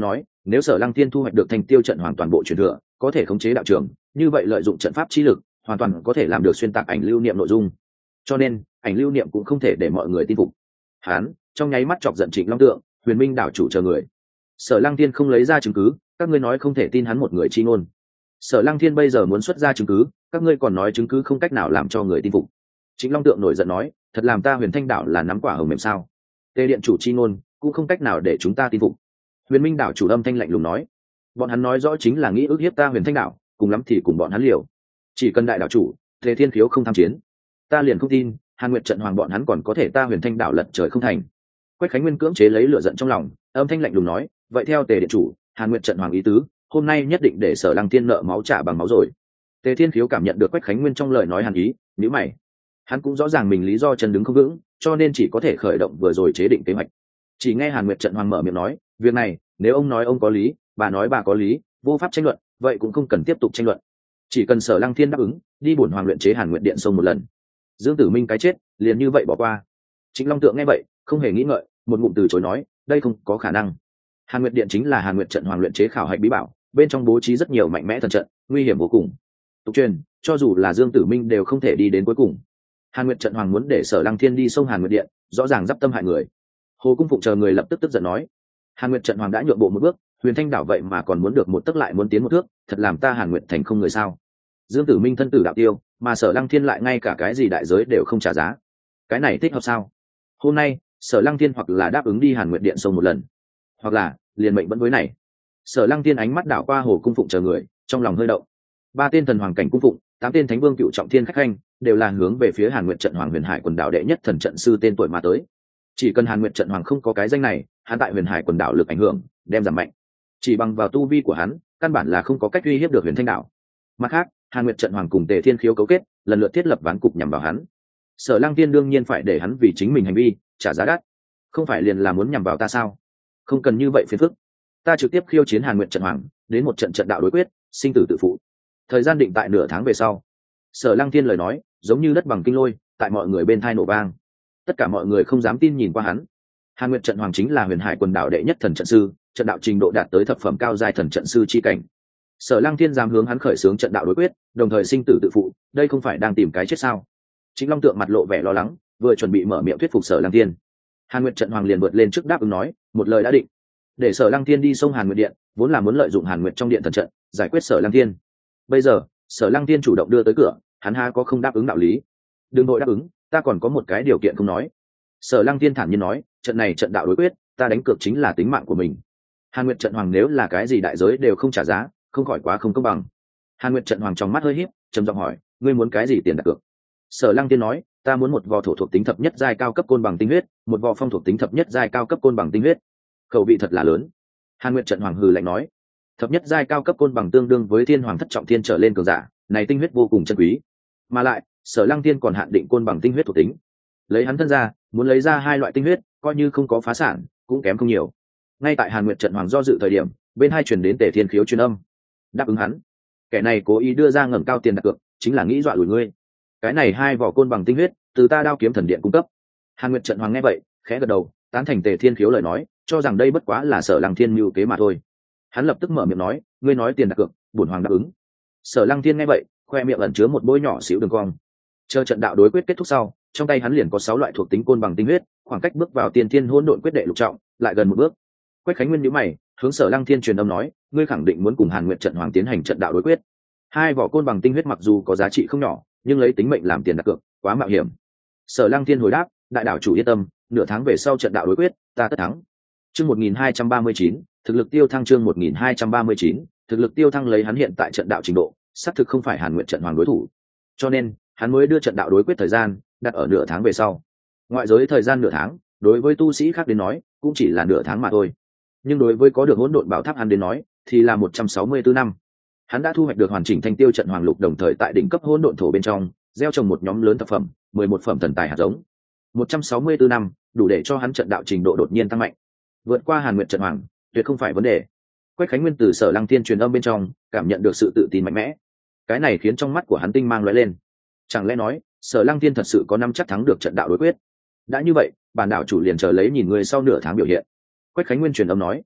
nếu Sở Lăng Thiên thu hoạch được Thanh Tiêu trận hoàn toàn bộ truyền thừa, có thể khống chế đạo trường, như vậy lợi dụng trận pháp chi lực, hoàn toàn có thể làm được xuyên tạc ảnh lưu niệm nội dung. Cho nên, ảnh lưu niệm cũng không thể để mọi người tin phục. Hán, trong nháy mắt chọc giận Trịnh Long Tượng, Huyền Minh đảo chủ chờ người. Sở Lăng Thiên không lấy ra chứng cứ, các ngươi nói không thể tin hắn một người chi ngôn. Sở Lăng Thiên bây giờ muốn xuất ra chứng cứ, các ngươi còn nói chứng cứ không cách nào làm cho người tin phục. Trịnh Long Tượng nổi giận nói, thật làm ta Huyền Thanh đảo là nắm quả hồng mềm sao? Tề điện chủ chi ngôn cũng không cách nào để chúng ta tin phục. Huyền Minh đảo chủ âm thanh lạnh lùng nói, bọn hắn nói rõ chính là nghĩ ức hiếp ta Huyền Thanh đảo, cùng lắm thì cùng bọn hắn liều. Chỉ cần đại đảo chủ Tề Thiên Khiếu không tham chiến, ta liền không tin Hàn Nguyệt trận hoàng bọn hắn còn có thể ta Huyền Thanh đảo lật trời không thành. Quách Khánh Nguyên cưỡng chế lấy lửa giận trong lòng, âm thanh lạnh lùng nói, vậy theo Tề điện chủ, Hàn Nguyệt trận hoàng ý tứ, hôm nay nhất định để Sở Lăng Thiên nợ máu trả bằng máu rồi. Tề Thiên Khiếu cảm nhận được Quách Khánh Nguyên trong lời nói hàn ý, nhíu mày. Hắn cũng rõ ràng mình lý do chân đứng không vững, cho nên chỉ có thể khởi động vừa rồi chế định kế hoạch. Chỉ nghe Hàn Nguyệt trận hoàng mở miệng nói, việc này nếu ông nói ông có lý, bà nói bà có lý, vô pháp tranh luận, vậy cũng không cần tiếp tục tranh luận. Chỉ cần Sở Lăng Thiên đáp ứng, đi bổn hoàng luyện chế Hàn Nguyệt điện sông một lần, Dương Tử Minh cái chết liền như vậy bỏ qua. Trịnh Long Tượng nghe vậy không hề nghĩ ngợi, một ngụm từ chối nói, đây không có khả năng. Hàn Nguyệt điện chính là Hàn Nguyệt trận hoàng luyện chế khảo hạch bí bảo, bên trong bố trí rất nhiều mạnh mẽ thần trận, nguy hiểm vô cùng. Tục truyền, cho dù là Dương Tử Minh đều không thể đi đến cuối cùng. Hàn Nguyệt trận hoàng muốn để Sở Lăng Thiên đi sông Hàn Nguyệt điện, rõ ràng giáp tâm hại người. Hồ Cung Phụng chờ người lập tức tức giận nói, Hàn Nguyệt trận hoàng đã nhượng bộ một bước, Huyền Thanh đảo vậy mà còn muốn được một tấc lại muốn tiến một thước, thật làm ta Hàn Nguyệt thành không người sao? Dương Tử Minh thân tử đạo tiêu, mà Sở Lăng Thiên lại ngay cả cái gì đại giới đều không trả giá. Cái này thích hợp sao? Hôm nay, Sở Lăng Thiên hoặc là đáp ứng đi Hàn Nguyệt điện sông một lần, hoặc là liền mệnh vẫn với này. Sở Lăng Thiên ánh mắt đảo qua Hồ Cung Phụng chờ người, trong lòng hơi động. Ba tên thần hoàng cảnh cung phụng, tám tên thánh vương cựu trọng thiên khách khanh, đều là hướng về phía Hàn Nguyệt trận hoàng Huyền Hải quần đảo đệ nhất thần trận sư tên tuổi mà tới. Chỉ cần Hàn Nguyệt trận hoàng không có cái danh này, hắn tại Huyền Hải quần đảo lực ảnh hưởng đem giảm mạnh. Chỉ bằng vào tu vi của hắn, căn bản là không có cách uy hiếp được Huyền Thanh đảo. Mặt khác, Hàn Nguyệt trận hoàng cùng Tề Thiên Khiếu cấu kết, lần lượt thiết lập ván cục nhằm vào hắn. Sở Lăng Thiên đương nhiên phải để hắn vì chính mình hành vi trả giá đắt. Không phải liền là muốn nhằm vào ta sao? Không cần như vậy phiền phức. Ta trực tiếp khiêu chiến Hàn Nguyệt trận hoàng, đến một trận trận đạo đối quyết, sinh tử tự phụ. Thời gian định tại nửa tháng về sau. Sở Lăng Thiên lời nói giống như đất bằng kinh lôi, tại mọi người bên thai nổ vang. Tất cả mọi người không dám tin nhìn qua hắn. Hàn Nguyệt trận hoàng chính là Huyền Hải quần đảo đệ nhất thần trận sư, trận đạo trình độ đạt tới thập phẩm cao giai thần trận sư chi cảnh. Sở Lăng Thiên dám hướng hắn khởi xướng trận đạo đối quyết, đồng thời sinh tử tự phụ, đây không phải đang tìm cái chết sao? Chính Long Tượng mặt lộ vẻ lo lắng, vừa chuẩn bị mở miệng thuyết phục Sở Lăng Thiên, Hàn Nguyệt trận hoàng liền vượt lên trước đáp ứng nói, một lời đã định, để Sở Lăng Thiên đi sông Hàn Nguyệt điện, vốn là muốn lợi dụng Hàn Nguyệt trong điện thần trận giải quyết Sở Lăng Thiên. Bây giờ Sở Lăng Thiên chủ động đưa tới cửa, hắn ha có không đáp ứng đạo lý? Đừng vội đáp ứng, ta còn có một cái điều kiện không nói. Sở Lăng Thiên thản nhiên nói, trận này trận đạo đối quyết, ta đánh cược chính là tính mạng của mình. Hàn Nguyệt trận hoàng nếu là cái gì đại giới đều không trả giá, không khỏi quá không công bằng. Hàn Nguyệt trận hoàng trong mắt hơi híp, trầm giọng hỏi, ngươi muốn cái gì tiền đặt cược? Sở Lăng Thiên nói, ta muốn một vò thổ thuộc tính thập nhất giai cao cấp côn bằng tinh huyết, một vò phong thuộc tính thập nhất giai cao cấp côn bằng tinh huyết. Khẩu vị thật là lớn. Hàn Nguyệt trận hoàng hừ lạnh nói, thập nhất giai cao cấp côn bằng tương đương với thiên hoàng thất trọng thiên trở lên cường giả, này tinh huyết vô cùng chân quý. Mà lại, Sở Lăng Thiên còn hạn định côn bằng tinh huyết thuộc tính. Lấy hắn thân ra, muốn lấy ra hai loại tinh huyết, coi như không có phá sản, cũng kém không nhiều. Ngay tại Hàn Nguyệt trận hoàng do dự thời điểm, bên hai truyền đến Tề Thiên Khiếu truyền âm, đáp ứng hắn. Kẻ này cố ý đưa ra ngẩng cao tiền đặt cược, chính là nghĩ dọa đuổi ngươi. Cái này hai vỏ côn bằng tinh huyết, từ ta Đao Kiếm Thần Điện cung cấp. Hàn Nguyệt trận hoàng nghe vậy, khẽ gật đầu, tán thành Tề Thiên Khiếu lời nói, cho rằng đây bất quá là Sở Lăng Thiên mưu kế mà thôi. Hắn lập tức mở miệng nói, ngươi nói tiền đặt cược, bổn hoàng đáp ứng. Sở Lăng Thiên nghe vậy, khoe miệng ẩn chứa một bôi nhỏ xíu đường cong. Chờ trận đạo đối quyết kết thúc sau, trong tay hắn liền có sáu loại thuộc tính côn bằng tinh huyết, khoảng cách bước vào tiên thiên hỗn độn quyết đệ lục trọng, lại gần một bước. Quách Khánh Nguyên nhíu mày, hướng Sở Lăng Thiên truyền âm nói, ngươi khẳng định muốn cùng Hàn Nguyệt trận hoàng tiến hành trận đạo đối quyết. Hai vỏ côn bằng tinh huyết mặc dù có giá trị không nhỏ, nhưng lấy tính mệnh làm tiền đặt cược, quá mạo hiểm. Sở Lăng Thiên hồi đáp, đại đảo chủ yên tâm, nửa tháng về sau trận đạo đối quyết, ta tất thắng. Chương một nghìn hai trăm ba mươi chín, thực lực tiêu thăng chương một nghìn hai trăm ba mươi chín, thực lực tiêu thăng lấy hắn hiện tại trận đạo trình độ, xác thực không phải Hàn Nguyệt trận hoàng đối thủ. Cho nên, hắn mới đưa trận đạo đối quyết thời gian đặt ở nửa tháng về sau. Ngoại giới thời gian nửa tháng, đối với tu sĩ khác đến nói, cũng chỉ là nửa tháng mà thôi. Nhưng đối với có được hỗn độn bảo tháp hắn đến nói, thì là một trăm sáu mươi tư năm. Hắn đã thu hoạch được hoàn chỉnh Thanh Tiêu trận hoàng lục, đồng thời tại đỉnh cấp hỗn độn thổ bên trong gieo trồng một nhóm lớn thập phẩm, mười một phẩm thần tài hạt giống. một trăm sáu mươi tư năm, đủ để cho hắn trận đạo trình độ đột nhiên tăng mạnh, vượt qua Hàn Nguyệt trận hoàng, tuyệt không phải vấn đề. Quách Khánh Nguyên từ Sở Lăng Thiên truyền âm bên trong cảm nhận được sự tự tin mạnh mẽ, cái này khiến trong mắt của hắn tinh mang lóe lên. Chẳng lẽ nói, Sở Lăng Thiên thật sự có năm chắc thắng được trận đạo đối quyết? Đã như vậy, bản đảo chủ liền chờ lấy nhìn người sau nửa tháng biểu hiện. Quách Khánh Nguyên truyền âm nói,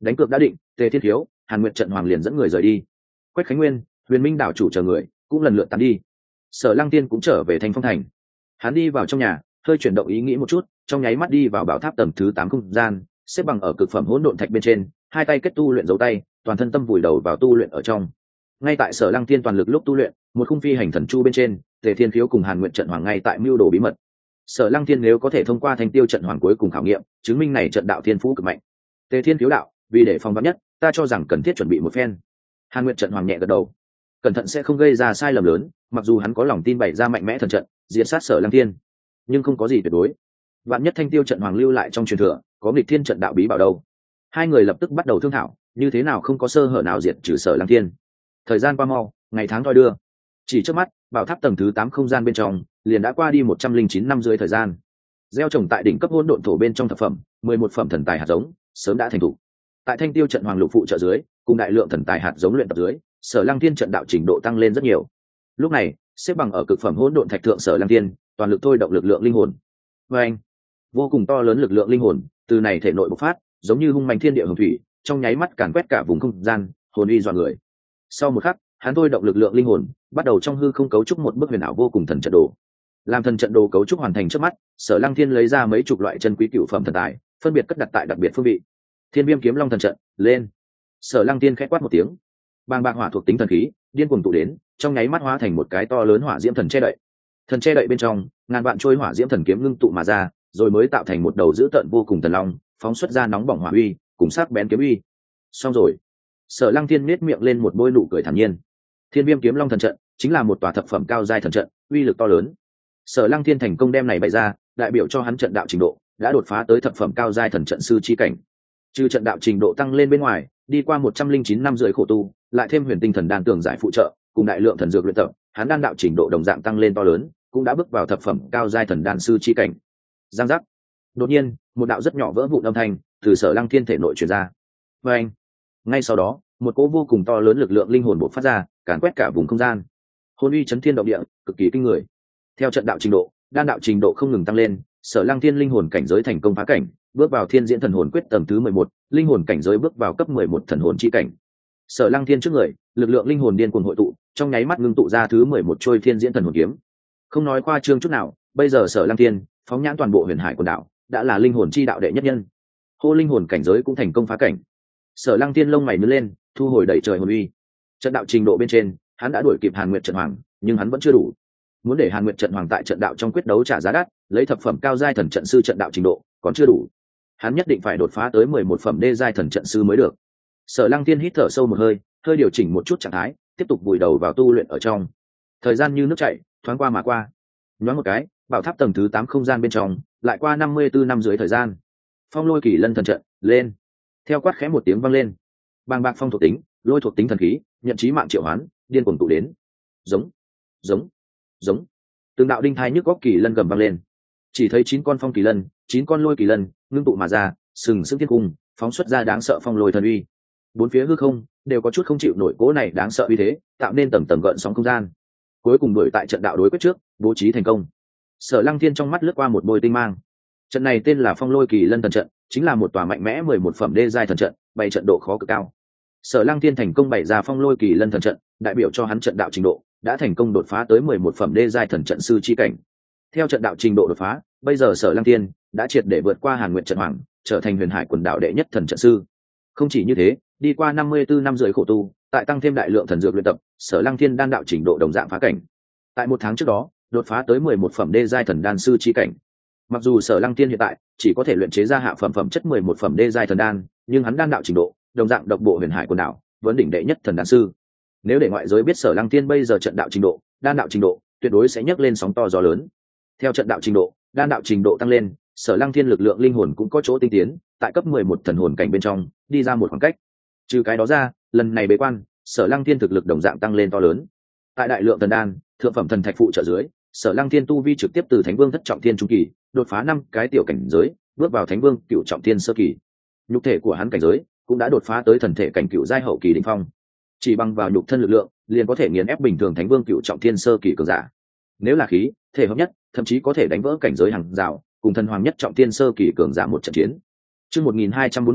Đánh cược đã định, Tề Thiên Thiếu, Hàn Nguyệt trận hoàng liền dẫn người rời đi. Quách Khánh Nguyên, Huyền Minh đảo chủ chờ người cũng lần lượt tán đi. Sở Lăng Tiên cũng trở về Thanh Phong thành. Hắn đi vào trong nhà, hơi chuyển động ý nghĩ một chút, trong nháy mắt đi vào bảo tháp tầng thứ tám không gian, xếp bằng ở cực phẩm hỗn độn thạch bên trên, hai tay kết tu luyện dấu tay, toàn thân tâm vùi đầu vào tu luyện ở trong. Ngay tại Sở Lăng Tiên toàn lực lúc tu luyện, một khung phi hành thần chu bên trên, Tề Thiên Khiếu cùng Hàn Nguyệt trận hoàng ngay tại mưu đồ bí mật. Sở Lăng Tiên nếu có thể thông qua Thanh Tiêu trận hoàng cuối cùng khảo nghiệm, chứng minh này trận đạo thiên phú cực mạnh. Tề Thiên Khiếu đạo, vì để phòng vắn nhất, ta cho rằng cần thiết chuẩn bị một phen. Hàn Nguyệt trận hoàng nhẹ gật đầu, cẩn thận sẽ không gây ra sai lầm lớn, mặc dù hắn có lòng tin bày ra mạnh mẽ thần trận, diệt sát Sở Lăng Tiên, nhưng không có gì tuyệt đối. Vạn nhất Thanh Tiêu trận hoàng lưu lại trong truyền thừa, có nghịch thiên trận đạo bí bảo đâu. Hai người lập tức bắt đầu thương thảo, như thế nào không có sơ hở nào diệt trừ Sở Lăng Tiên. Thời gian qua mau, ngày tháng thoi đưa, chỉ trước mắt bảo tháp tầng thứ tám không gian bên trong liền đã qua đi một trăm linh chín năm dưới thời gian. Gieo trồng tại đỉnh cấp hỗn độn thổ bên trong thập phẩm mười một phẩm thần tài hạt giống sớm đã thành thục. Tại Thanh Tiêu trận hoàng lục phụ trợ dưới, cùng đại lượng thần tài hạt giống luyện tập dưới, Sở Lăng Thiên trận đạo trình độ tăng lên rất nhiều. Lúc này xếp bằng ở cực phẩm hỗn độn thạch thượng Sở Lăng Thiên toàn lực thôi động lực lượng linh hồn. Và anh, vô cùng to lớn lực lượng linh hồn từ này thể nội bộc phát, giống như hung manh thiên địa hồng thủy, trong nháy mắt càn quét cả vùng không gian, hồn uy dọa người. Sau một khắc, hắn thôi động lực lượng linh hồn, bắt đầu trong hư không cấu trúc một bức huyền ảo vô cùng thần trận đồ. Làm thần trận đồ cấu trúc hoàn thành trước mắt, Sở Lăng Thiên lấy ra mấy chục loại chân quý cửu phẩm thần tài, phân biệt cất đặt tại đặc biệt phương vị. Thiên Viêm Kiếm Long thần trận, lên. Sở Lăng Thiên khẽ quát một tiếng, bàng bạc hỏa thuộc tính thần khí điên cuồng tụ đến, trong nháy mắt hóa thành một cái to lớn hỏa diễm thần che đậy. Thần che đậy bên trong, ngàn vạn trôi hỏa diễm thần kiếm ngưng tụ mà ra, rồi mới tạo thành một đầu dữ tợn vô cùng thần long, phóng xuất ra nóng bỏng hỏa uy, cùng sắc bén kiếm uy. Xong rồi. Sở Lăng Thiên nhếch miệng lên một bôi nụ cười thản nhiên. Thiên Viêm Kiếm Long thần trận chính là một tòa thập phẩm cao giai thần trận, uy lực to lớn. Sở Lăng Thiên thành công đem này bày ra, đại biểu cho hắn trận đạo trình độ đã đột phá tới thập phẩm cao giai thần trận sư chi cảnh. Trừ trận đạo trình độ tăng lên bên ngoài, đi qua một trăm linh chín năm rưỡi khổ tu, lại thêm huyền tinh thần đan tường giải phụ trợ, cùng đại lượng thần dược luyện tập, hắn đan đạo trình độ đồng dạng tăng lên to lớn, cũng đã bước vào thập phẩm cao giai thần đan sư chi cảnh. Giang giác. Đột nhiên, một đạo rất nhỏ vỡ vụn âm thanh từ Sở Lăng Thiên thể nội truyền ra. Và anh, ngay sau đó, một cỗ vô cùng to lớn lực lượng linh hồn bộc phát ra, càn quét cả vùng không gian. Hồn uy chấn thiên động địa, cực kỳ kinh người. Theo trận đạo trình độ, đan đạo trình độ không ngừng tăng lên, Sở Lăng Thiên linh hồn cảnh giới thành công phá cảnh, bước vào Thiên Diễn Thần Hồn Quyết tầng thứ mười một, linh hồn cảnh giới bước vào cấp mười một thần hồn chi cảnh. Sở Lăng Thiên trước người, lực lượng linh hồn điên cuồng hội tụ, trong nháy mắt ngưng tụ ra thứ mười một trôi Thiên Diễn Thần Hồn kiếm. Không nói khoa trương chút nào, bây giờ Sở Lăng Thiên phóng nhãn toàn bộ Huyền Hải quần đảo, đã là linh hồn chi đạo đệ nhất nhân. Hô linh hồn cảnh giới cũng thành công phá cảnh. Sở Lăng Thiên lông mày nhướng lên, thu hồi đẩy trời hồn uy. Trận đạo trình độ bên trên, hắn đã đuổi kịp Hàn Nguyệt trận hoàng, nhưng hắn vẫn chưa đủ. Muốn để Hàn Nguyệt trận hoàng tại trận đạo trong quyết đấu trả giá đắt, lấy thập phẩm cao giai thần trận sư trận đạo trình độ, còn chưa đủ. Hắn nhất định phải đột phá tới mười một phẩm đê giai thần trận sư mới được. Sở Lăng Thiên hít thở sâu một hơi, hơi điều chỉnh một chút trạng thái, tiếp tục vùi đầu vào tu luyện ở trong. Thời gian như nước chảy, thoáng qua mà qua. Nhoáng một cái, bảo tháp tầng thứ tám không gian bên trong, lại qua năm mươi tư năm dưới thời gian. Phong Lôi Kỳ Lân thần trận, lên. Theo quát khẽ một tiếng vang lên, bàng bạc phong thuộc tính, lôi thuộc tính thần khí, nhận chí mạng triệu hoán, điên cuồng tụ đến. Giống, giống, giống. Từng đạo đinh thai nhức góc kỳ lân gầm vang lên. Chỉ thấy chín con phong kỳ lân, chín con lôi kỳ lân ngưng tụ mà ra, sừng sững thiên cung, phóng xuất ra đáng sợ phong lôi thần uy. Bốn phía hư không đều có chút không chịu nổi cố này đáng sợ uy thế, tạo nên tầng tầng gợn sóng không gian. Cuối cùng đuổi tại trận đạo đối quyết trước, bố trí thành công. Sở Lăng Thiên trong mắt lướt qua một bôi tinh mang. Trận này tên là Phong Lôi Kỳ Lân thần trận, chính là một tòa mạnh mẽ mười một phẩm đê giai thần trận, bày trận độ khó cực cao. Sở Lăng Thiên thành công bày ra Phong Lôi Kỳ Lân thần trận, đại biểu cho hắn trận đạo trình độ đã thành công đột phá tới mười một phẩm đê giai thần trận sư chi cảnh. Theo trận đạo trình độ đột phá, bây giờ Sở Lăng Thiên đã triệt để vượt qua Hàn Nguyệt trận hoàng, trở thành Huyền Hải quần đảo đệ nhất thần trận sư. Không chỉ như thế, đi qua năm mươi tư năm rưỡi khổ tu, tại tăng thêm đại lượng thần dược luyện tập, Sở Lăng Thiên đan đạo trình độ đồng dạng phá cảnh. Tại một tháng trước đó, đột phá tới mười một phẩm đê giai thần đan sư chi cảnh. Mặc dù Sở Lăng Thiên hiện tại chỉ có thể luyện chế ra hạ phẩm phẩm chất mười một phẩm đê giai thần đan, nhưng hắn đan đạo trình độ đồng dạng độc bộ Huyền Hải quần đảo, vẫn đỉnh đệ nhất thần đan sư. Nếu để ngoại giới biết Sở Lăng Thiên bây giờ trận đạo trình độ, đan đạo trình độ, tuyệt đối sẽ nhấc lên sóng to gió lớn. Theo trận đạo trình độ, đan đạo trình độ tăng lên, Sở Lăng Thiên lực lượng linh hồn cũng có chỗ tinh tiến, tại cấp mười một thần hồn cảnh bên trong, đi ra một khoảng cách. Trừ cái đó ra, lần này bế quan, Sở Lăng Thiên thực lực đồng dạng tăng lên to lớn. Tại đại lượng thần đan, thượng phẩm thần thạch phụ trợ dưới, Sở Lăng Thiên tu vi trực tiếp từ Thánh Vương thất trọng thiên trung kỳ, đột phá năm cái tiểu cảnh giới, bước vào Thánh Vương cửu trọng thiên sơ kỳ. Nhục thể của hắn cảnh giới cũng đã đột phá tới thần thể cảnh cửu giai hậu kỳ đỉnh phong. Chỉ bằng vào nhục thân lực lượng, liền có thể nghiền ép bình thường Thánh Vương cửu trọng thiên sơ kỳ cường giả. Nếu là khí, thể hợp nhất, thậm chí có thể đánh vỡ cảnh giới hàng rào, cùng thần hoàng nhất trọng thiên sơ kỳ cường giả một trận chiến. Chương một nghìn hai trăm bốn mươi,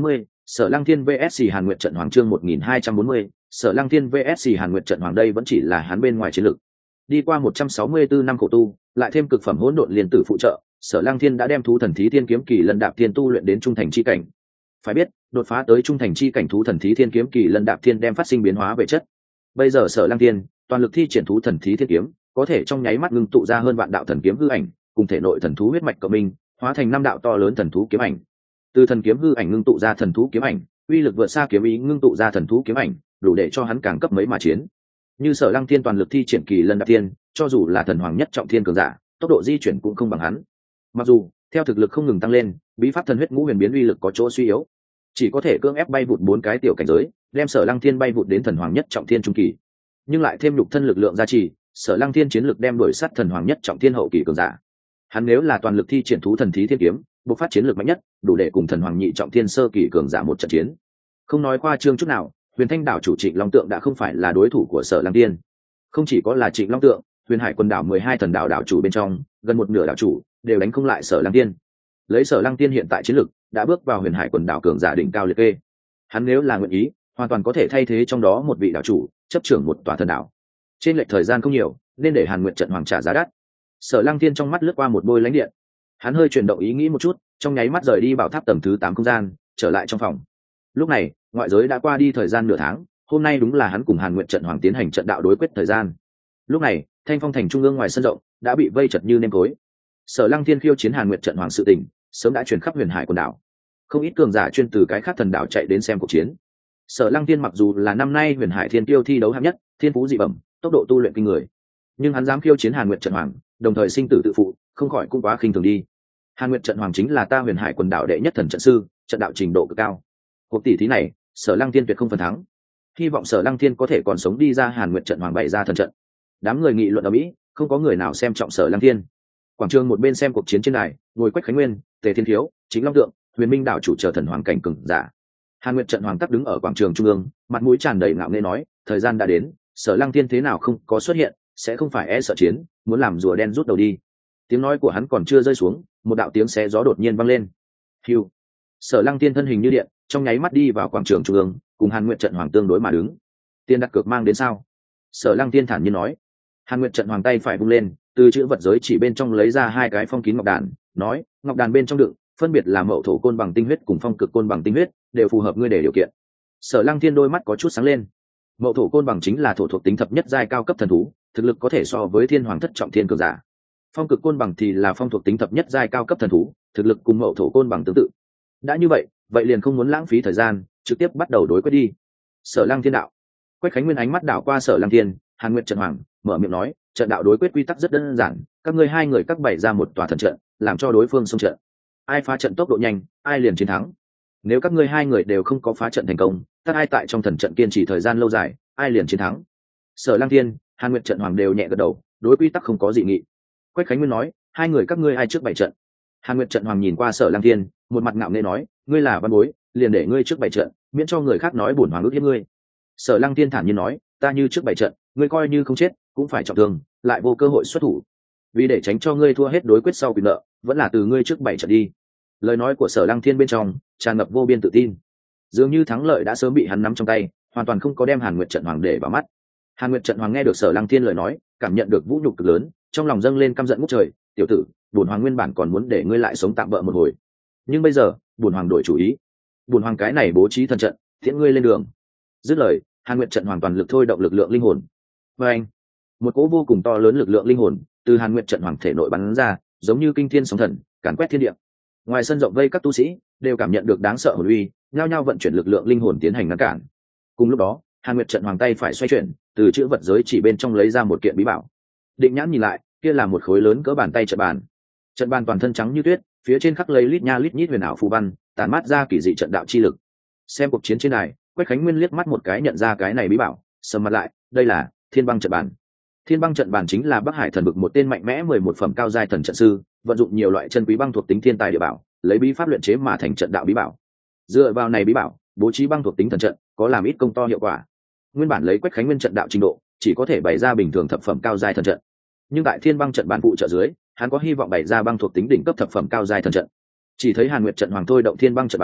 Sở Lăng Thiên vs Hàn Nguyệt trận hoàng chương một nghìn hai trăm bốn mươi, Sở Lăng Thiên vs Hàn Nguyệt trận hoàng đây vẫn chỉ là hắn bên ngoài chiến lược. Đi qua một trăm sáu mươi tư năm khổ tu, lại thêm cực phẩm hỗn độn liên tử phụ trợ, Sở Lăng Thiên đã đem thú thần thí thiên kiếm kỳ lân đạp thiên tu luyện đến trung thành chi cảnh. Phải biết, đột phá tới trung thành chi cảnh thú thần thí thiên kiếm kỳ lân đạp thiên đem phát sinh biến hóa về chất. Bây giờ Sở Lăng Thiên toàn lực thi triển thú thần thí thiên kiếm, có thể trong nháy mắt ngưng tụ ra hơn vạn đạo thần kiếm hư ảnh, cùng thể nội thần thú huyết mạch cộng minh, hóa thành năm đạo to lớn thần thú kiếm ảnh. Từ thần kiếm hư ảnh ngưng tụ ra thần thú kiếm ảnh, uy lực vượt xa kiếm ý ngưng tụ ra thần thú kiếm ảnh, đủ để cho hắn càng cấp mấy mà chiến. Như Sở Lăng Thiên toàn lực thi triển kỳ lân đạp thiên, cho dù là thần hoàng nhất trọng thiên cường giả, tốc độ di chuyển cũng không bằng hắn. Mặc dù theo thực lực không ngừng tăng lên, bí pháp thần huyết ngũ huyền biến uy lực có chỗ suy yếu, chỉ có thể cưỡng ép bay vụt bốn cái tiểu cảnh giới, đem Sở Lăng Thiên bay vụt đến thần hoàng nhất trọng thiên trung kỳ. Nhưng lại thêm nhục thân lực lượng gia trì, Sở Lăng Thiên chiến lực đem đuổi sát thần hoàng nhất trọng thiên hậu kỳ cường giả. Hắn nếu là toàn lực thi triển thú thần thí thiên kiếm, bộc phát chiến lực mạnh nhất, đủ để cùng thần hoàng nhị trọng thiên sơ kỳ cường giả một trận chiến. Không nói qua trương chút nào, Huyền Thanh đảo chủ Trịnh Long Tượng đã không phải là đối thủ của Sở Lăng Thiên. Không chỉ có là Trịnh Long Tượng, Huyền Hải quần đảo mười hai thần đảo đảo chủ bên trong, gần một nửa đảo chủ đều đánh không lại Sở Lăng Thiên. Lấy Sở Lăng Thiên hiện tại chiến lực, đã bước vào Huyền Hải quần đảo cường giả đỉnh cao liệt kê. Hắn nếu là nguyện ý, hoàn toàn có thể thay thế trong đó một vị đảo chủ, chấp trưởng một tòa thần đảo. Trên lệch thời gian không nhiều, nên để Hàn Nguyệt trận hoàng trả giá đắt. Sở Lăng Thiên trong mắt lướt qua một bôi lãnh điện, hắn hơi chuyển động ý nghĩ một chút, trong nháy mắt rời đi bảo tháp tầng thứ tám không gian, trở lại trong phòng. Lúc này, ngoại giới đã qua đi thời gian nửa tháng, hôm nay đúng là hắn cùng Hàn Nguyệt trận hoàng tiến hành trận đạo đối quyết thời gian. Lúc này, Thanh Phong thành trung ương ngoài sân rộng đã bị vây chật như nêm cối. Sở Lăng Thiên khiêu chiến Hàn Nguyệt trận hoàng sự tình, sớm đã truyền khắp Huyền Hải quần đảo. Không ít cường giả chuyên từ cái khác thần đảo chạy đến xem cuộc chiến. Sở Lăng Thiên mặc dù là năm nay Huyền Hải Thiên Tiêu thi đấu hạng nhất, thiên phú dị bẩm, tốc độ tu luyện kinh người, nhưng hắn dám khiêu chiến Hàn Nguyệt trận hoàng, đồng thời sinh tử tự phụ, không khỏi cũng quá khinh thường đi. Hàn Nguyệt trận hoàng chính là ta Huyền Hải quần đảo đệ nhất thần trận sư, trận đạo trình độ cực cao. Cuộc tỷ thí này, Sở Lăng Thiên tuyệt không phần thắng. Hy vọng Sở Lăng Thiên có thể còn sống đi ra Hàn Nguyệt trận hoàng bày ra thần trận. Đám người nghị luận ở mỹ, không có người nào xem trọng Sở Lăng Thiên. Quảng trường một bên xem cuộc chiến trên đài, ngồi Quách Khánh Nguyên, Tề Thiên Thiếu, Chính Long Tượng, Huyền Minh đảo chủ chờ thần hoàng cảnh cường giả. Hàn Nguyệt trận hoàng tắc đứng ở quảng trường trung ương, mặt mũi tràn đầy ngạo nghễ nói, thời gian đã đến, Sở Lăng Thiên thế nào không có xuất hiện, sẽ không phải e sợ chiến, muốn làm rùa đen rút đầu đi. Tiếng nói của hắn còn chưa rơi xuống, một đạo tiếng xé gió đột nhiên vang lên. Hưu. Sở Lăng Thiên thân hình như điện, trong nháy mắt đi vào quảng trường trung ương, cùng Hàn Nguyệt trận hoàng tương đối mà đứng. Tiền đặt cược mang đến sao? Sở Lăng Thiên thản nhiên nói. Hàn Nguyệt trận hoàng tay phải vung lên, từ chữ vật giới chỉ bên trong lấy ra hai cái phong kín ngọc đàn, nói, ngọc đàn bên trong đựng, phân biệt là mậu thổ côn bằng tinh huyết cùng phong cực côn bằng tinh huyết, đều phù hợp ngươi để điều kiện. Sở Lăng Thiên đôi mắt có chút sáng lên. Mậu thổ côn bằng chính là thổ thuộc tính thập nhất giai cao cấp thần thú, thực lực có thể so với thiên hoàng thất trọng thiên cường giả. Phong cực côn bằng thì là phong thuộc tính thập nhất giai cao cấp thần thú, thực lực cùng mậu thổ côn bằng tương tự. Đã như vậy, vậy liền không muốn lãng phí thời gian, trực tiếp bắt đầu đối quyết đi. Sở Lăng Thiên đạo. Quách Khánh Nguyên ánh mắt đảo qua Sở Lăng Thiên, Hàn Nguyệt trận hoàng, mở miệng nói, trận đạo đối quyết quy tắc rất đơn giản, các ngươi hai người các bày ra một tòa thần trận, làm cho đối phương xông trận. Ai phá trận tốc độ nhanh, ai liền chiến thắng. Nếu các ngươi hai người đều không có phá trận thành công, tất ai tại trong thần trận kiên trì thời gian lâu dài, ai liền chiến thắng. Sở Lăng Thiên, Hàn Nguyệt trận hoàng đều nhẹ gật đầu, đối quy tắc không có dị nghị. Quách Khánh Nguyên nói, hai người các ngươi ai trước bày trận? Hàn Nguyệt trận hoàng nhìn qua Sở Lăng Thiên, một mặt ngạo nghễ nói, ngươi là văn bối, liền để ngươi trước bày trận, miễn cho người khác nói bổn hoàng ước hiếp ngươi. Sở Lăng Thiên thản nhiên nói, ta như trước bày trận, ngươi coi như không chết, cũng phải trọng thương, lại vô cơ hội xuất thủ. Vì để tránh cho ngươi thua hết đối quyết sau quyền nợ, vẫn là từ ngươi trước bày trận đi. Lời nói của Sở Lăng Thiên bên trong tràn ngập vô biên tự tin, dường như thắng lợi đã sớm bị hắn nắm trong tay, hoàn toàn không có đem Hàn Nguyệt trận hoàng để vào mắt. Hàn Nguyệt trận hoàng nghe được Sở Lăng Thiên lời nói, cảm nhận được vũ nhục cực lớn, trong lòng dâng lên căm giận ngút trời. Tiểu tử, bổn hoàng nguyên bản còn muốn để ngươi lại sống tạm bỡ một hồi, nhưng bây giờ bổn hoàng đổi chủ ý, bổn hoàng cái này bố trí thần trận, tiễn ngươi lên đường. Dứt lời, Hàn Nguyệt trận hoàng toàn lực thôi động lực lượng linh hồn. Và anh, một cỗ vô cùng to lớn lực lượng linh hồn từ Hàn Nguyệt trận hoàng thể nội bắn ra, giống như kinh thiên sóng thần, càn quét thiên địa. Ngoài sân rộng vây các tu sĩ đều cảm nhận được đáng sợ hồn uy, nhao nhao vận chuyển lực lượng linh hồn tiến hành ngăn cản. Cùng lúc đó, Hàn Nguyệt trận hoàng tay phải xoay chuyển, từ chữ vật giới chỉ bên trong lấy ra một kiện bí bảo. Định nhãn nhìn lại, kia là một khối lớn cỡ bàn tay trận bàn. Trận bàn toàn thân trắng như tuyết, phía trên khắc lấy lít nha lít nhít huyền ảo phù văn, tản mát ra kỳ dị trận đạo chi lực. Xem cuộc chiến trên này, Quách Khánh Nguyên liếc mắt một cái nhận ra cái này bí bảo, sầm mặt lại, đây là Thiên Băng trận bàn. Thiên Băng trận bàn chính là Bắc Hải thần vực một tên mạnh mẽ mười một phẩm cao giai thần trận sư, vận dụng nhiều loại chân quý băng thuộc tính thiên tài địa bảo, lấy bí pháp luyện chế mà thành trận đạo bí bảo. Dựa vào này bí bảo, bố trí băng thuộc tính thần trận, có làm ít công to hiệu quả. Nguyên bản lấy Quách Khánh Nguyên trận đạo trình độ, chỉ có thể bày ra bình thường thập phẩm cao giai thần trận. Nhưng tại Thiên Băng trận bàn phụ trợ dưới, hắn có hy vọng bày ra băng thuộc tính đỉnh cấp thập phẩm cao giai thần trận. Chỉ thấy Hàn Nguyệt trận hoàng thôi động Thiên Băng trận bàn,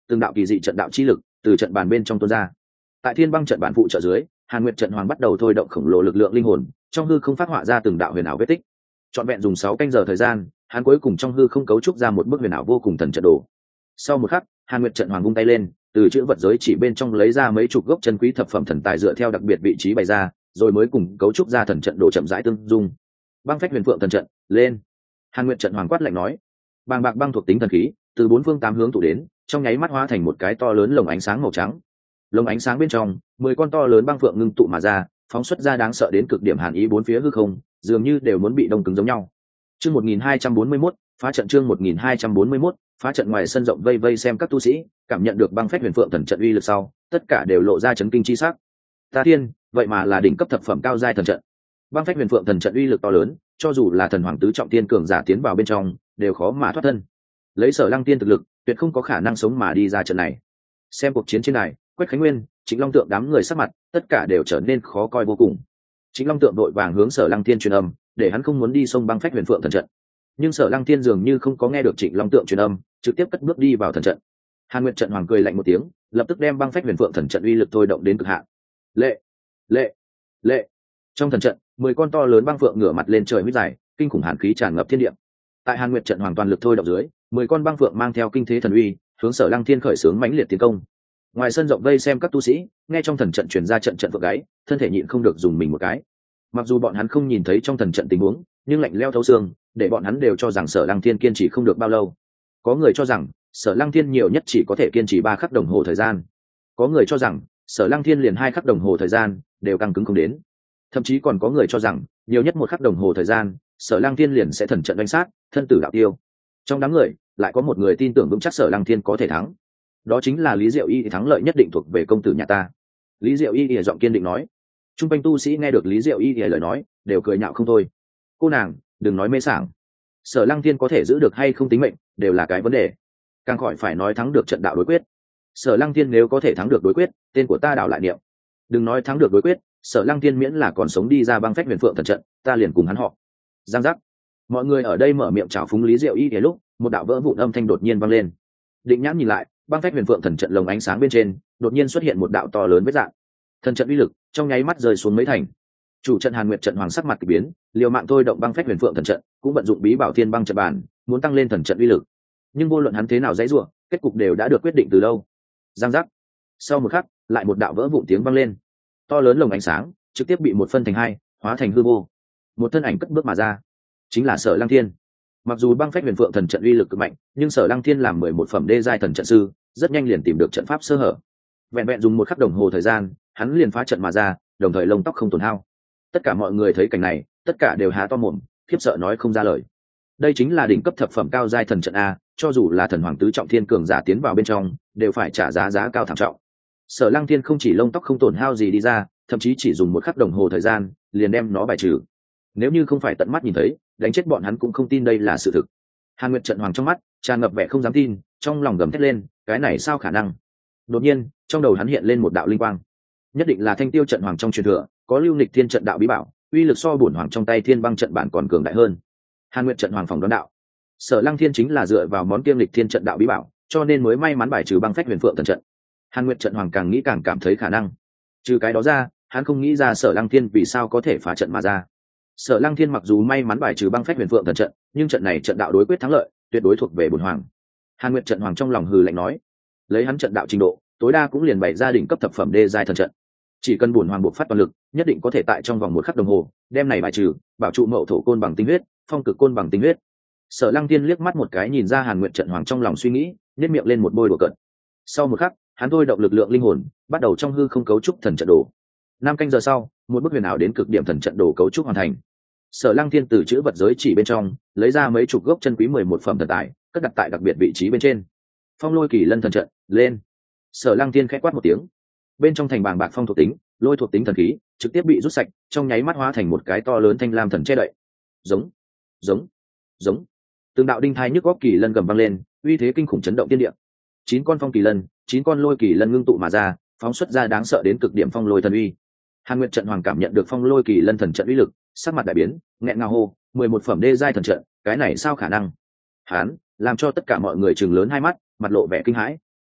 từng đạo kỳ dị trận đạo chi lực từ trận bàn bên trong tuôn ra. Tại thiên băng trận bản phụ trợ dưới, Hàn Nguyệt trận hoàng bắt đầu thôi động khổng lồ lực lượng linh hồn, trong hư không phát họa ra từng đạo huyền ảo vết tích. Trọn vẹn dùng sáu canh giờ thời gian, hắn cuối cùng trong hư không cấu trúc ra một bức huyền ảo vô cùng thần trận đồ. Sau một khắc, Hàn Nguyệt trận hoàng vung tay lên, từ chữ vật giới chỉ bên trong lấy ra mấy chục gốc chân quý thập phẩm thần tài dựa theo đặc biệt vị trí bày ra, rồi mới cùng cấu trúc ra thần trận đồ chậm rãi tương dung. Băng phách huyền phượng thần trận, lên! Hàn Nguyệt trận hoàng quát lạnh nói. Bàng bạc băng thuộc tính thần khí từ bốn phương tám hướng tụ đến, trong nháy mắt hóa thành một cái to lớn lồng ánh sáng màu trắng. Lồng ánh sáng bên trong, mười con to lớn băng phượng ngưng tụ mà ra, phóng xuất ra đáng sợ đến cực điểm hàn ý bốn phía hư không, dường như đều muốn bị đông cứng giống nhau. Chương một nghìn hai trăm bốn mươi mốt, phá trận chương một nghìn hai trăm bốn mươi mốt, phá trận ngoài sân rộng vây vây xem các tu sĩ, cảm nhận được băng phách huyền phượng thần trận uy lực sau, tất cả đều lộ ra chấn kinh chi sắc. Ta thiên, vậy mà là đỉnh cấp thập phẩm cao giai thần trận. Băng phách huyền phượng thần trận uy lực to lớn, cho dù là thần hoàng tứ trọng tiên cường giả tiến vào bên trong, đều khó mà thoát thân. Lấy Sở Lăng Tiên thực lực, tuyệt không có khả năng sống mà đi ra trận này. Xem cuộc chiến trên này, Quách Khánh Nguyên, Trịnh Long Tượng đám người sắc mặt, tất cả đều trở nên khó coi vô cùng. Trịnh Long Tượng đội vàng hướng Sở Lăng Tiên truyền âm, để hắn không muốn đi xông băng phách huyền phượng thần trận. Nhưng Sở Lăng Tiên dường như không có nghe được Trịnh Long Tượng truyền âm, trực tiếp cất bước đi vào thần trận. Hàn Nguyệt trận hoàng cười lạnh một tiếng, lập tức đem băng phách huyền phượng thần trận uy lực thôi động đến cực hạn. Lệ, lệ, lệ. Trong thần trận, mười con to lớn băng phượng ngửa mặt lên trời huyết dài, kinh khủng hàn khí tràn ngập thiên địa. Tại Hàn Nguyệt trận hoàng toàn lực thôi động dưới, mười con băng phượng mang theo kinh thế thần uy, hướng Sở Lăng Thiên khởi xướng mãnh liệt tiến công. Ngoài sân rộng vây xem các tu sĩ, nghe trong thần trận truyền ra trận trận phượng gáy, thân thể nhịn không được dùng mình một cái. Mặc dù bọn hắn không nhìn thấy trong thần trận tình huống, nhưng lạnh lẽo thấu xương, để bọn hắn đều cho rằng Sở Lăng Thiên kiên trì không được bao lâu. Có người cho rằng Sở Lăng Thiên nhiều nhất chỉ có thể kiên trì ba khắc đồng hồ thời gian. Có người cho rằng Sở Lăng Thiên liền hai khắc đồng hồ thời gian đều căng cứng không đến. Thậm chí còn có người cho rằng nhiều nhất một khắc đồng hồ thời gian, Sở Lăng Thiên liền sẽ thần trận đánh sát, thân tử đạo tiêu. Trong đám người, lại có một người tin tưởng vững chắc Sở Lăng Thiên có thể thắng. Đó chính là Lý Diệu Y, thì thắng lợi nhất định thuộc về công tử nhà ta. Lý Diệu Y ỉa giọng kiên định nói. Trung quanh tu sĩ nghe được Lý Diệu Y ỉa lời nói, đều cười nhạo không thôi. Cô nàng, đừng nói mê sảng. Sở Lăng Thiên có thể giữ được hay không tính mệnh, đều là cái vấn đề. Càng khỏi phải nói thắng được trận đạo đối quyết. Sở Lăng Thiên nếu có thể thắng được đối quyết, tên của ta đảo lại niệm. Đừng nói thắng được đối quyết, Sở Lăng Thiên miễn là còn sống đi ra băng phách huyền phượng thần trận, ta liền cùng hắn họ. Giang giác. Mọi người ở đây mở miệng chào phúng Lý Diệu Y ỉa lúc, một đạo vỡ vụn âm thanh đột nhiên vang lên. Định nhãn nhìn lại, băng phách huyền phượng thần trận lồng ánh sáng bên trên đột nhiên xuất hiện một đạo to lớn vết dạng. Thần trận uy lực trong nháy mắt rơi xuống mấy thành. Chủ trận Hàn Nguyệt trận hoàng sắc mặt kỳ biến, liều mạng thôi động băng phách huyền phượng thần trận, cũng vận dụng bí bảo thiên băng trận bản, muốn tăng lên thần trận uy lực. Nhưng vô luận hắn thế nào dãy rủa, kết cục đều đã được quyết định từ lâu. Giang giác. Sau một khắc, lại một đạo vỡ vụn tiếng vang lên. To lớn lồng ánh sáng trực tiếp bị một phân thành hai, hóa thành hư vô. Một thân ảnh cất bước mà ra, chính là Sở Lăng Thiên. Mặc dù băng phách huyền phượng thần trận uy lực cực mạnh, nhưng Sở Lăng Thiên làm mười một phẩm đê giai thần trận sư, rất nhanh liền tìm được trận pháp sơ hở. Vẹn vẹn dùng một khắc đồng hồ thời gian, hắn liền phá trận mà ra, đồng thời lông tóc không tổn hao. Tất cả mọi người thấy cảnh này, tất cả đều há to mồm, khiếp sợ nói không ra lời. Đây chính là đỉnh cấp thập phẩm cao giai thần trận a, cho dù là thần hoàng tứ trọng thiên cường giả tiến vào bên trong, đều phải trả giá giá cao thảm trọng. Sở Lăng Thiên không chỉ lông tóc không tổn hao gì đi ra, thậm chí chỉ dùng một khắc đồng hồ thời gian, liền đem nó bài trừ. Nếu như không phải tận mắt nhìn thấy, đánh chết bọn hắn cũng không tin đây là sự thực. Hàn Nguyệt trận hoàng trong mắt tràn ngập vẻ không dám tin, trong lòng gầm thét lên, cái này sao khả năng? Đột nhiên, trong đầu hắn hiện lên một đạo linh quang, nhất định là Thanh Tiêu trận hoàng trong truyền thừa, có lưu nghịch thiên trận đạo bí bảo, uy lực so bổn hoàng trong tay thiên băng trận bản còn cường đại hơn. Hàn Nguyệt trận hoàng phòng đoán đạo, Sở Lăng Thiên chính là dựa vào món kiêm lịch thiên trận đạo bí bảo, cho nên mới may mắn bài trừ băng phách huyền phượng thần trận. Hàn Nguyệt trận hoàng càng nghĩ càng cảm thấy khả năng. Trừ cái đó ra, hắn không nghĩ ra Sở Lăng Thiên vì sao có thể phá trận mà ra. Sở Lăng Thiên mặc dù may mắn bài trừ băng phách huyền phượng thần trận, nhưng trận này trận đạo đối quyết thắng lợi, tuyệt đối thuộc về bổn hoàng. Hàn Nguyệt trận hoàng trong lòng hừ lạnh nói, lấy hắn trận đạo trình độ, tối đa cũng liền bày ra đỉnh cấp thập phẩm đê giai thần trận. Chỉ cần bổn hoàng buộc phát toàn lực, nhất định có thể tại trong vòng một khắc đồng hồ, đem này bài trừ, bảo trụ mậu thổ côn bằng tinh huyết, phong cực côn bằng tinh huyết. Sở Lăng Thiên liếc mắt một cái nhìn ra Hàn Nguyệt trận hoàng trong lòng suy nghĩ, nhếch miệng lên một bôi đùa cợt. Sau một khắc, hắn thôi động lực lượng linh hồn, bắt đầu trong hư không cấu trúc thần trận đồ. Năm canh giờ sau, một bức huyền ảo đến cực điểm thần trận đồ cấu trúc hoàn thành. Sở Lăng Thiên từ chữ vật giới chỉ bên trong lấy ra mấy chục gốc chân quý mười một phẩm thần tài, cất đặt tại đặc biệt vị trí bên trên. Phong lôi kỳ lân thần trận, lên. Sở Lăng Thiên khẽ quát một tiếng. Bên trong thành bàng bạc phong thuộc tính, lôi thuộc tính thần khí, trực tiếp bị rút sạch, trong nháy mắt hóa thành một cái to lớn thanh lam thần che đậy. Giống, giống, giống. Từng đạo đinh thai nhức góc kỳ lân gầm vang lên, uy thế kinh khủng chấn động thiên địa. Chín con phong kỳ lân, chín con lôi kỳ lân ngưng tụ mà ra, phóng xuất ra đáng sợ đến cực điểm phong lôi thần uy. Hàn Nguyệt trận hoàng cảm nhận được phong lôi kỳ lân thần trận uy lực, sắc mặt đại biến, nghẹn ngào hô, mười một phẩm đê giai thần trận, cái này sao khả năng? Hán, làm cho tất cả mọi người trừng lớn hai mắt, mặt lộ vẻ kinh hãi.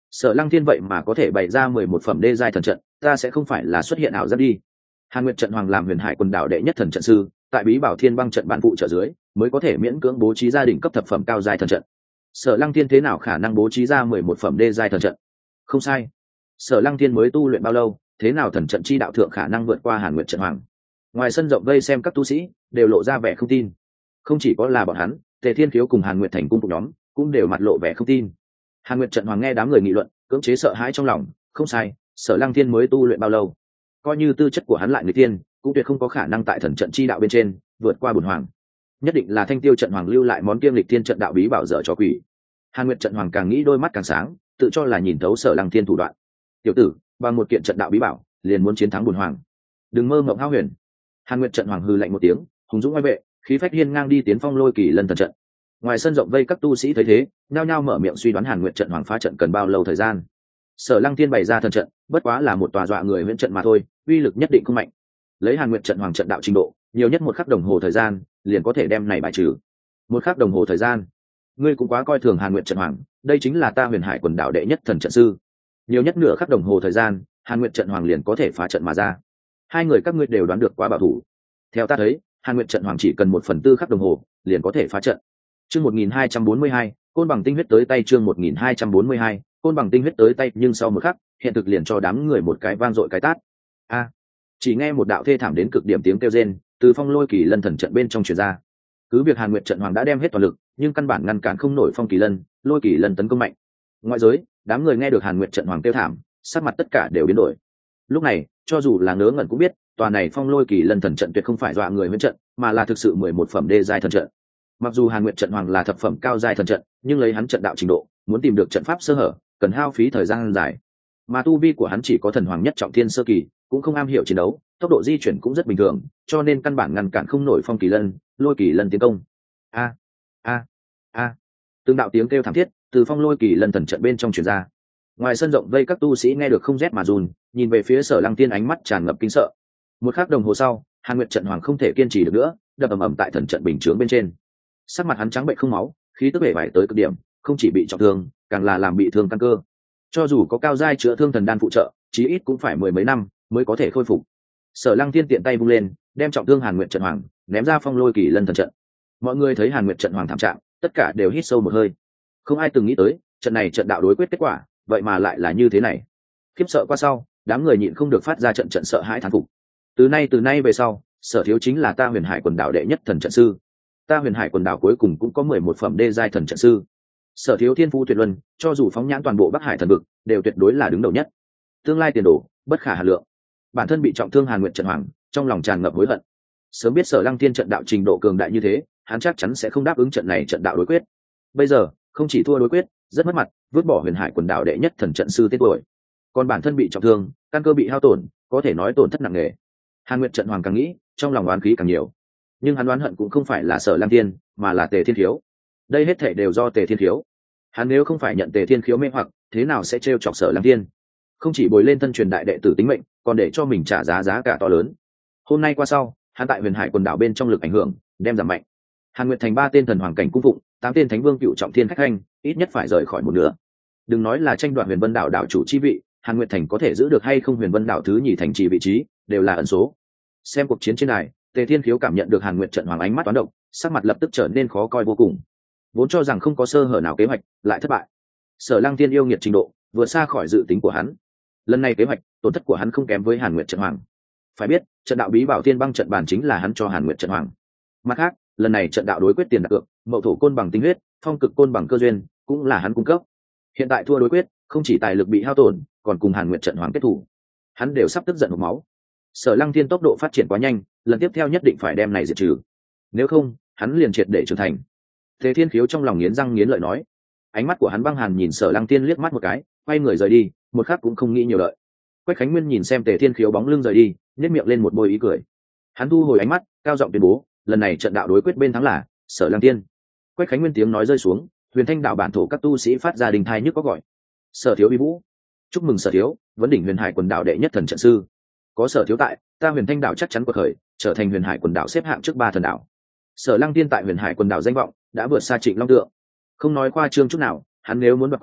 Sở Lăng Thiên vậy mà có thể bày ra mười một phẩm đê giai thần trận, ta sẽ không phải là xuất hiện ảo giác đi. Hàn Nguyệt trận hoàng làm huyền hải quần đảo đệ nhất thần trận sư, tại Bí Bảo Thiên băng trận bản phụ trợ dưới, mới có thể miễn cưỡng bố trí gia đình cấp thập phẩm cao giai thần trận. Sở Lăng Thiên thế nào khả năng bố trí ra mười một phẩm đê giai thần trận? Không sai. Sở Lăng Thiên mới tu luyện bao lâu, thế nào thần trận chi đạo thượng khả năng vượt qua Hàn Nguyệt trận hoàng? Ngoài sân rộng vây xem các tu sĩ đều lộ ra vẻ không tin. Không chỉ có là bọn hắn, Tề Thiên Khiếu cùng Hàn Nguyệt Thành cung phục nhóm cũng đều mặt lộ vẻ không tin. Hàn Nguyệt trận hoàng nghe đám người nghị luận, cưỡng chế sợ hãi trong lòng. Không sai, Sở Lăng Thiên mới tu luyện bao lâu, coi như tư chất của hắn lại người tiên, cũng tuyệt không có khả năng tại thần trận chi đạo bên trên vượt qua bổn hoàng. Nhất định là Thanh Tiêu trận hoàng lưu lại món kiêm lịch thiên trận đạo bí bảo dở cho quỷ. Hàn Nguyệt trận hoàng càng nghĩ đôi mắt càng sáng, tự cho là nhìn thấu Sở Lăng Thiên thủ đoạn. Tiểu tử, bằng một kiện trận đạo bí bảo, liền muốn chiến thắng bổn hoàng, đừng mơ mộng hão huyền. Hàn Nguyệt trận hoàng hừ lạnh một tiếng, hùng dũng oai vệ, khí phách hiên ngang đi tiến phong lôi kỳ lân thần trận. Ngoài sân rộng vây các tu sĩ thấy thế, nhao nhao mở miệng suy đoán Hàn Nguyệt trận hoàng phá trận cần bao lâu thời gian. Sở Lăng Thiên bày ra thần trận, bất quá là một tòa dọa người huyễn trận mà thôi, uy lực nhất định không mạnh. Lấy Hàn Nguyệt trận hoàng trận đạo trình độ, nhiều nhất một khắc đồng hồ thời gian, liền có thể đem này bài trừ. Một khắc đồng hồ thời gian? Ngươi cũng quá coi thường Hàn Nguyệt trận hoàng, đây chính là ta Huyền Hải quần đảo đệ nhất thần trận sư. Nhiều nhất nửa khắc đồng hồ thời gian, Hàn Nguyệt trận hoàng liền có thể phá trận mà ra. Hai người các ngươi đều đoán được quá bảo thủ. Theo ta thấy, Hàn Nguyệt trận hoàng chỉ cần một phần tư khắc đồng hồ, liền có thể phá trận. Chương một nghìn hai trăm bốn mươi hai, côn bằng tinh huyết tới tay. Chương một nghìn hai trăm bốn mươi hai, côn bằng tinh huyết tới tay. Nhưng sau một khắc, hiện thực liền cho đám người một cái vang dội cái tát. A! Chỉ nghe một đạo thê thảm đến cực điểm tiếng kêu rên từ phong lôi kỳ lân thần trận bên trong truyền ra. Cứ việc Hàn Nguyệt trận hoàng đã đem hết toàn lực, nhưng căn bản ngăn cản không nổi phong kỳ lân, lôi kỳ lân tấn công mạnh. Ngoại giới, đám người nghe được Hàn Nguyệt trận hoàng kêu thảm, sắc mặt tất cả đều biến đổi. Lúc này, cho dù là ngớ ngẩn cũng biết, tòa này phong lôi kỳ lân thần trận tuyệt không phải dọa người huyễn trận, mà là thực sự mười một phẩm đê giai thần trận. Mặc dù Hàn Nguyệt trận hoàng là thập phẩm cao giai thần trận, nhưng lấy hắn trận đạo trình độ, muốn tìm được trận pháp sơ hở, cần hao phí thời gian dài. Mà tu vi của hắn chỉ có thần hoàng nhất trọng thiên sơ kỳ, cũng không am hiểu chiến đấu, tốc độ di chuyển cũng rất bình thường, cho nên căn bản ngăn cản không nổi phong kỳ lân, lôi kỳ lân tiến công. A a a! Từng đạo tiếng kêu thảm thiết từ phong lôi kỳ lân thần trận bên trong truyền ra. Ngoài sân rộng vây các tu sĩ nghe được không rét mà run, nhìn về phía Sở Lăng Tiên ánh mắt tràn ngập kinh sợ. Một khắc đồng hồ sau, Hàn Nguyệt trận hoàng không thể kiên trì được nữa, đập ầm ầm tại thần trận bình chướng bên trên. Sắc mặt hắn trắng bệnh không máu, khí tức bể bại tới cực điểm, không chỉ bị trọng thương, càng là làm bị thương căn cơ. Cho dù có cao giai chữa thương thần đan phụ trợ, chí ít cũng phải mười mấy năm mới có thể khôi phục. Sở Lăng Thiên tiện tay vung lên, đem trọng thương Hàn Nguyệt trận hoàng ném ra phong lôi kỳ lân thần trận. Mọi người thấy Hàn Nguyệt trận hoàng thảm trạng, tất cả đều hít sâu một hơi. Không ai từng nghĩ tới, trận này trận đạo đối quyết kết quả, vậy mà lại là như thế này. Khiếp sợ qua sau, đám người nhịn không được phát ra trận trận sợ hãi thán phục. Từ nay từ nay về sau, Sở Thiếu chính là ta Huyền Hải quần đảo đệ nhất thần trận sư. Ta Huyền Hải quần đảo cuối cùng cũng có mười một phẩm đê giai thần trận sư. Sở Thiếu thiên phú tuyệt luân, cho dù phóng nhãn toàn bộ Bắc Hải thần vực, đều tuyệt đối là đứng đầu nhất. Tương lai tiền đồ bất khả hà lượng. Bản thân bị trọng thương Hàn Nguyệt trận hoàng, trong lòng tràn ngập hối hận. Sớm biết Sở Lăng Thiên trận đạo trình độ cường đại như thế, hắn chắc chắn sẽ không đáp ứng trận này trận đạo đối quyết. Bây giờ, không chỉ thua đối quyết, rất mất mặt, vứt bỏ Huyền Hải quần đảo đệ nhất thần trận sư tên tuổi. Còn bản thân bị trọng thương, căn cơ bị hao tổn, có thể nói tổn thất nặng nề. Hàn Nguyệt trận hoàng càng nghĩ, trong lòng oán khí càng nhiều. Nhưng hắn oán hận cũng không phải là Sở Lăng Thiên, mà là Tề Thiên Khiếu. Đây hết thảy đều do Tề Thiên Khiếu. Hắn nếu không phải nhận Tề Thiên Khiếu mê hoặc, thế nào sẽ trêu chọc Sở Lăng Thiên? Không chỉ bồi lên thân truyền đại đệ tử tính mệnh, còn để cho mình trả giá giá cả to lớn. Hôm nay qua sau, hắn tại Huyền Hải quần đảo bên trong lực ảnh hưởng đem giảm mạnh. Hàn Nguyệt thành ba tên thần hoàng cảnh cung phụng, tám tên thánh vương cựu trọng thiên khách hành, ít nhất phải rời khỏi một nửa. Đừng nói là tranh đoạt Huyền Vân đảo đảo chủ chi vị, Hàn Nguyệt thành có thể giữ được hay không Huyền Vân đảo thứ nhì thành trì vị trí, đều là ẩn số. Xem cuộc chiến trên này, Tề Thiên Khiếu cảm nhận được Hàn Nguyệt trận hoàng ánh mắt toán độc, sắc mặt lập tức trở nên khó coi vô cùng. Vốn cho rằng không có sơ hở nào kế hoạch, lại thất bại. Sở Lăng Thiên yêu nghiệt trình độ, vừa xa khỏi dự tính của hắn. Lần này kế hoạch, tổn thất của hắn không kém với Hàn Nguyệt trận hoàng. Phải biết, trận đạo bí bảo Thiên băng trận bản chính là hắn cho Hàn Nguyệt trận hoàng. Mặt khác, lần này trận đạo đối quyết tiền đặt cược, mậu thổ côn bằng tinh huyết, phong cực côn bằng cơ duyên, cũng là hắn cung cấp. Hiện tại thua đối quyết, không chỉ tài lực bị hao tổn, còn cùng Hàn Nguyệt trận hoàng kết thủ. Hắn đều sắp tức giận hộc máu. Sở Lăng Thiên tốc độ phát triển quá nhanh, lần tiếp theo nhất định phải đem này diệt trừ. Nếu không, hắn liền triệt để trưởng thành. Tề Thiên Khiếu trong lòng nghiến răng nghiến lợi nói. Ánh mắt của hắn băng hàn nhìn Sở Lăng Thiên liếc mắt một cái, quay người rời đi, một khắc cũng không nghĩ nhiều lợi. Quách Khánh Nguyên nhìn xem Tề Thiên Khiếu bóng lưng rời đi, nhếch miệng lên một bôi ý cười. Hắn thu hồi ánh mắt, cao giọng tuyên bố, lần này trận đạo đối quyết bên thắng là Sở Lăng Thiên. Quách Khánh Nguyên tiếng nói rơi xuống, Huyền Thanh đạo bản thổ các tu sĩ phát ra đình thai nhức có gọi. Sở Thiếu uy vũ, chúc mừng Sở Thiếu, vấn đỉnh Huyền Hải quần đảo đệ nhất thần trận sư. Có Sở Thiếu tại, ta Huyền Thanh đạo chắc chắn quật khởi, trở thành Huyền Hải quần đảo xếp hạng trước ba thần đảo. Sở Lăng Thiên tại Huyền Hải quần đảo danh vọng đã vượt xa Trịnh Long Tượng. Không nói khoa trương chút nào, hắn nếu muốn đoạt quyền,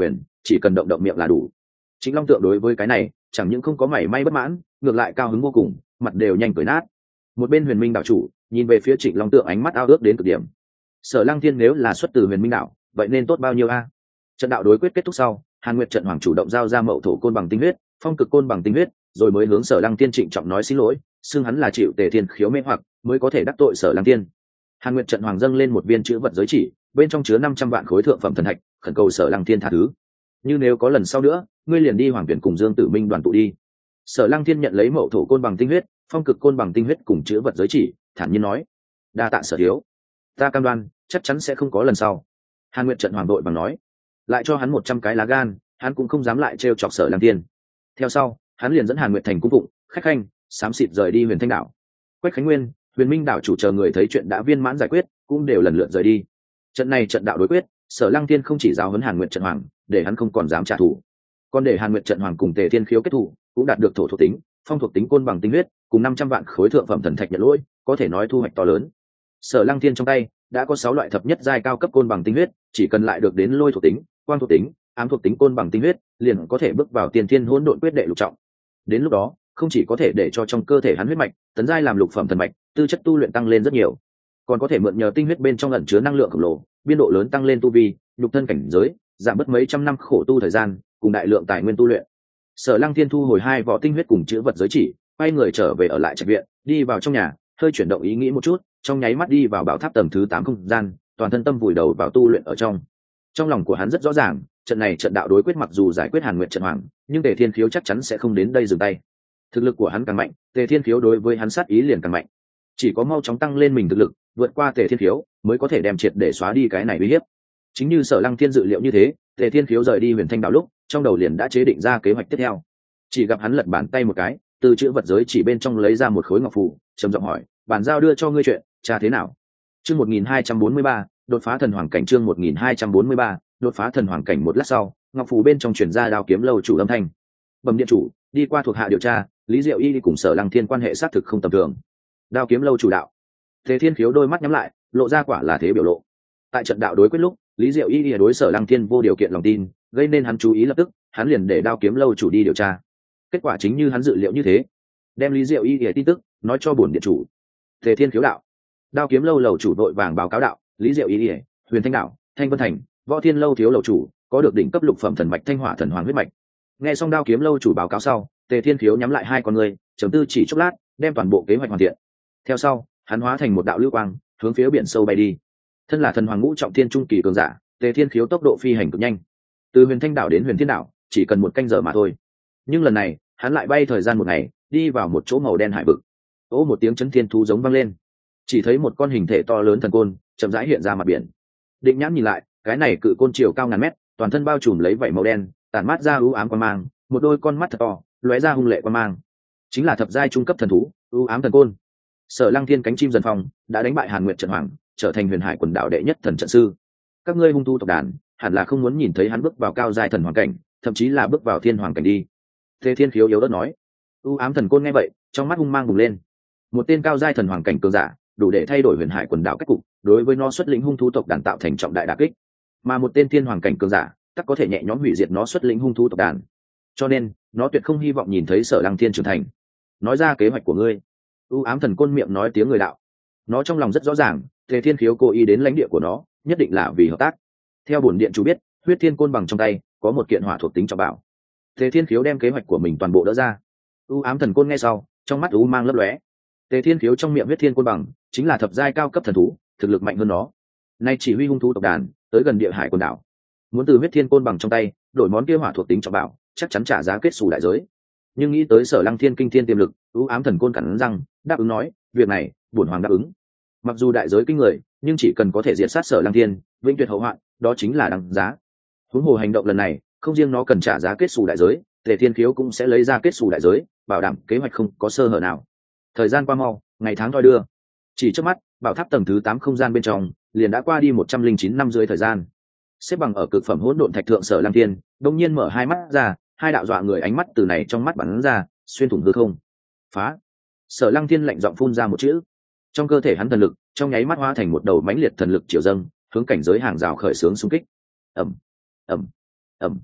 chỉ cần động động miệng là đủ. Trịnh Long Tượng đối với cái này chẳng những không có mảy may bất mãn, ngược lại cao hứng vô cùng, mặt đều nhanh cười nát. Một bên Huyền Minh đạo chủ nhìn về phía Trịnh Long Tượng ánh mắt ao ước đến cực điểm. Sở Lăng Thiên nếu là xuất từ Huyền Minh đạo, vậy nên tốt bao nhiêu a? Trận đạo đối quyết kết thúc sau, Hàn Nguyệt Trận Hoàng chủ động giao ra Mậu Thổ côn bằng tinh huyết, Phong Cực côn bằng tinh huyết, rồi mới hướng Sở Lăng Thiên trịnh trọng nói xin lỗi, xưng hắn là chịu Tề Thiên khiếu mê hoặc, mới có thể đắc tội Sở Lăng Thiên. Hàn Nguyệt Trận Hoàng dâng lên một viên chữ vật giới chỉ, bên trong chứa năm trăm vạn khối thượng phẩm thần thạch, khẩn cầu Sở Lăng Thiên tha thứ. Nhưng nếu có lần sau nữa, ngươi liền đi Hoàng Tuyển cùng Dương Tử Minh đoàn tụ đi. Sở Lăng Thiên nhận lấy Mậu Thổ côn bằng tinh huyết, Phong Cực côn bằng tinh huyết cùng chữ vật giới chỉ, thản nhiên nói: "Đa tạ Sở thiếu, ta cam đoan, chắc chắn sẽ không có lần sau." Hàn Nguyệt Trận Hoàng đội bằng nói, lại cho hắn một trăm cái lá gan, hắn cũng không dám lại trêu chọc Sở Lăng Thiên. Theo sau, hắn liền dẫn Hàn Nguyệt thành cung phụng, khách khanh, xám xịt rời đi Huyền Thanh đảo. Quách Khánh Nguyên, Huyền Minh đảo chủ chờ người thấy chuyện đã viên mãn giải quyết, cũng đều lần lượt rời đi. Trận này trận đạo đối quyết, Sở Lăng Thiên không chỉ giáo huấn Hàn Nguyệt Trận Hoàng, để hắn không còn dám trả thù, còn để Hàn Nguyệt Trận Hoàng cùng Tề Thiên khiếu kết thủ, cũng đạt được thổ thuộc tính, phong thuộc tính côn bằng tinh huyết, cùng năm trăm vạn khối thượng phẩm thần thạch nhận lỗi, có thể nói thu hoạch to lớn. Sở Lăng Thiên trong tay đã có sáu loại thập nhất giai cao cấp côn bằng tinh huyết, chỉ cần lại được đến lôi thuộc tính, quang thuộc tính, ám thuộc tính côn bằng tinh huyết, liền có thể bước vào tiên thiên hỗn độn quyết đệ lục trọng. Đến lúc đó, không chỉ có thể để cho trong cơ thể hắn huyết mạch tấn giai làm lục phẩm thần mạch, tư chất tu luyện tăng lên rất nhiều, còn có thể mượn nhờ tinh huyết bên trong ẩn chứa năng lượng khổng lồ, biên độ lớn tăng lên tu vi, nhục thân cảnh giới, giảm bớt mấy trăm năm khổ tu thời gian, cùng đại lượng tài nguyên tu luyện. Sở Lăng Thiên thu hồi hai vỏ tinh huyết cùng chữ vật giới chỉ, quay người trở về ở lại trạch viện, đi vào trong nhà, hơi chuyển động ý nghĩ một chút, trong nháy mắt đi vào bảo tháp tầng thứ tám không gian, toàn thân tâm vùi đầu vào tu luyện ở trong. Trong lòng của hắn rất rõ ràng, trận này trận đạo đối quyết mặc dù giải quyết Hàn Nguyệt Trận Hoàng, nhưng Tề Thiên khiếu chắc chắn sẽ không đến đây dừng tay. Thực lực của hắn càng mạnh, Tề Thiên khiếu đối với hắn sát ý liền càng mạnh. Chỉ có mau chóng tăng lên mình thực lực, vượt qua Tề Thiên khiếu, mới có thể đem triệt để xóa đi cái này uy hiếp. Chính như Sở Lăng Thiên dự liệu như thế, Tề Thiên khiếu rời đi Huyền Thanh đảo lúc, trong đầu liền đã chế định ra kế hoạch tiếp theo. Chỉ gặp hắn lật bàn tay một cái, từ chữ vật giới chỉ bên trong lấy ra một khối ngọc phù, trầm giọng hỏi: "Bản giao đưa cho ngươi chuyện, tra thế nào?" Chương một nghìn hai trăm bốn mươi ba, đột phá thần hoàng cảnh. Chương một nghìn hai trăm bốn mươi ba, đột phá thần hoàng cảnh. Một lát sau, ngọc phù bên trong truyền ra Đao Kiếm lâu chủ âm thanh: "Bẩm điện chủ, đi qua thuộc hạ điều tra, Lý Diệu Y cùng Sở Lăng Thiên quan hệ xác thực không tầm thường." Đao Kiếm lâu chủ đạo. Tề Thiên khiếu đôi mắt nhắm lại, lộ ra quả là thế biểu lộ. Tại trận đạo đối quyết lúc, Lý Diệu Y đối Sở Lăng Thiên vô điều kiện lòng tin, gây nên hắn chú ý lập tức, hắn liền để Đao Kiếm lâu chủ đi điều tra. Kết quả chính như hắn dự liệu như thế, đem Lý Diệu Y tin tức nói cho bổn điện chủ. Tề Thiên khiếu đạo. Đao Kiếm lâu lầu chủ đội vàng báo cáo đạo: Lý Diệu Y, Huyền Thanh đảo, Thanh Vân thành, Võ Thiên lâu thiếu lầu chủ, có được đỉnh cấp lục phẩm thần mạch Thanh Hỏa thần hoàng huyết mạch. Nghe xong Đao Kiếm lâu chủ báo cáo sau, Tề Thiên khiếu nhắm lại hai con người, trầm tư chỉ chốc lát, đem toàn bộ kế hoạch hoàn thiện. Theo sau, hắn hóa thành một đạo lưu quang, hướng phía biển sâu bay đi. Thân là thần hoàng ngũ trọng thiên trung kỳ cường giả, Tề Thiên khiếu tốc độ phi hành cực nhanh. Từ Huyền Thanh đảo đến Huyền Thiên đảo, chỉ cần một canh giờ mà thôi. Nhưng lần này, hắn lại bay thời gian một ngày, đi vào một chỗ màu đen hải vực. Ố một tiếng chấn thiên thú giống vang lên, chỉ thấy một con hình thể to lớn thần côn chậm rãi hiện ra mặt biển. Định nhãn nhìn lại, cái này cự côn chiều cao ngàn mét, toàn thân bao trùm lấy vảy màu đen, tản mát ra ưu ám quang mang, một đôi con mắt thật to, lóe ra hung lệ quang mang. Chính là thập giai trung cấp thần thú, ưu ám thần côn. Sở Lăng Thiên cánh chim dần phong đã đánh bại Hàn Nguyệt Trận Hoàng, trở thành Huyền Hải quần đảo đệ nhất thần trận sư. Các ngươi hung tu tộc đàn, hẳn là không muốn nhìn thấy hắn bước vào cao giai thần hoàng cảnh, thậm chí là bước vào thiên hoàng cảnh đi. Tề Thiên khiếu yếu ớt nói. U ám thần côn nghe vậy, trong mắt hung mang bùng lên. Một tên cao giai thần hoàng cảnh cường giả, đủ để thay đổi Huyền Hải quần đảo cách cục, đối với nó xuất lĩnh hung thú tộc đàn tạo thành trọng đại đả kích. Mà một tên thiên hoàng cảnh cường giả, tất có thể nhẹ nhõm hủy diệt nó xuất lĩnh hung thú tộc đàn. Cho nên, nó tuyệt không hy vọng nhìn thấy Sở Lăng Thiên trưởng thành. Nói ra kế hoạch của ngươi. U ám thần côn miệng nói tiếng người đạo. Nó trong lòng rất rõ ràng, Tề Thiên khiếu cố ý đến lãnh địa của nó, nhất định là vì hợp tác. Theo bổn điện chủ biết, huyết thiên côn bằng trong tay có một kiện hỏa thuộc tính trọng bảo. Tề Thiên khiếu đem kế hoạch của mình toàn bộ đỡ ra. U ám thần côn nghe sau, trong mắt u mang lấp lóe. Tề Thiên khiếu trong miệng huyết thiên côn bằng chính là thập giai cao cấp thần thú, thực lực mạnh hơn nó. Nay chỉ huy hung thú tộc đàn tới gần địa hải quần đảo, muốn từ huyết thiên côn bằng trong tay đổi món kia hỏa thuộc tính trọng bảo, chắc chắn trả giá kết xù đại giới. Nhưng nghĩ tới Sở Lăng Thiên kinh thiên tiềm lực, u ám thần côn cắn răng đáp ứng nói: việc này bổn hoàng đáp ứng. Mặc dù đại giới kinh người, nhưng chỉ cần có thể diệt sát Sở Lăng Thiên, vĩnh tuyệt hậu hoạn, đó chính là đằng giá. Huống hồ hành động lần này, không riêng nó cần trả giá kết xù đại giới, Tề Thiên khiếu cũng sẽ lấy ra kết xù đại giới, bảo đảm kế hoạch không có sơ hở nào. Thời gian qua mau, ngày tháng thoi đưa. Chỉ trước mắt, bảo tháp tầng thứ tám không gian bên trong liền đã qua đi một trăm linh chín năm dưới thời gian. Xếp bằng ở cực phẩm hỗn độn thạch thượng Sở Lăng Thiên, đông nhiên mở hai mắt ra, hai đạo dọa người ánh mắt từ này trong mắt bắn ra, xuyên thủng hư không. Phá! Sở Lăng Thiên lạnh giọng phun ra một chữ. Trong cơ thể hắn thần lực, trong nháy mắt hóa thành một đầu mãnh liệt thần lực triều dâng, hướng cảnh giới hàng rào khởi xướng xung kích. Ầm, ầm, ầm.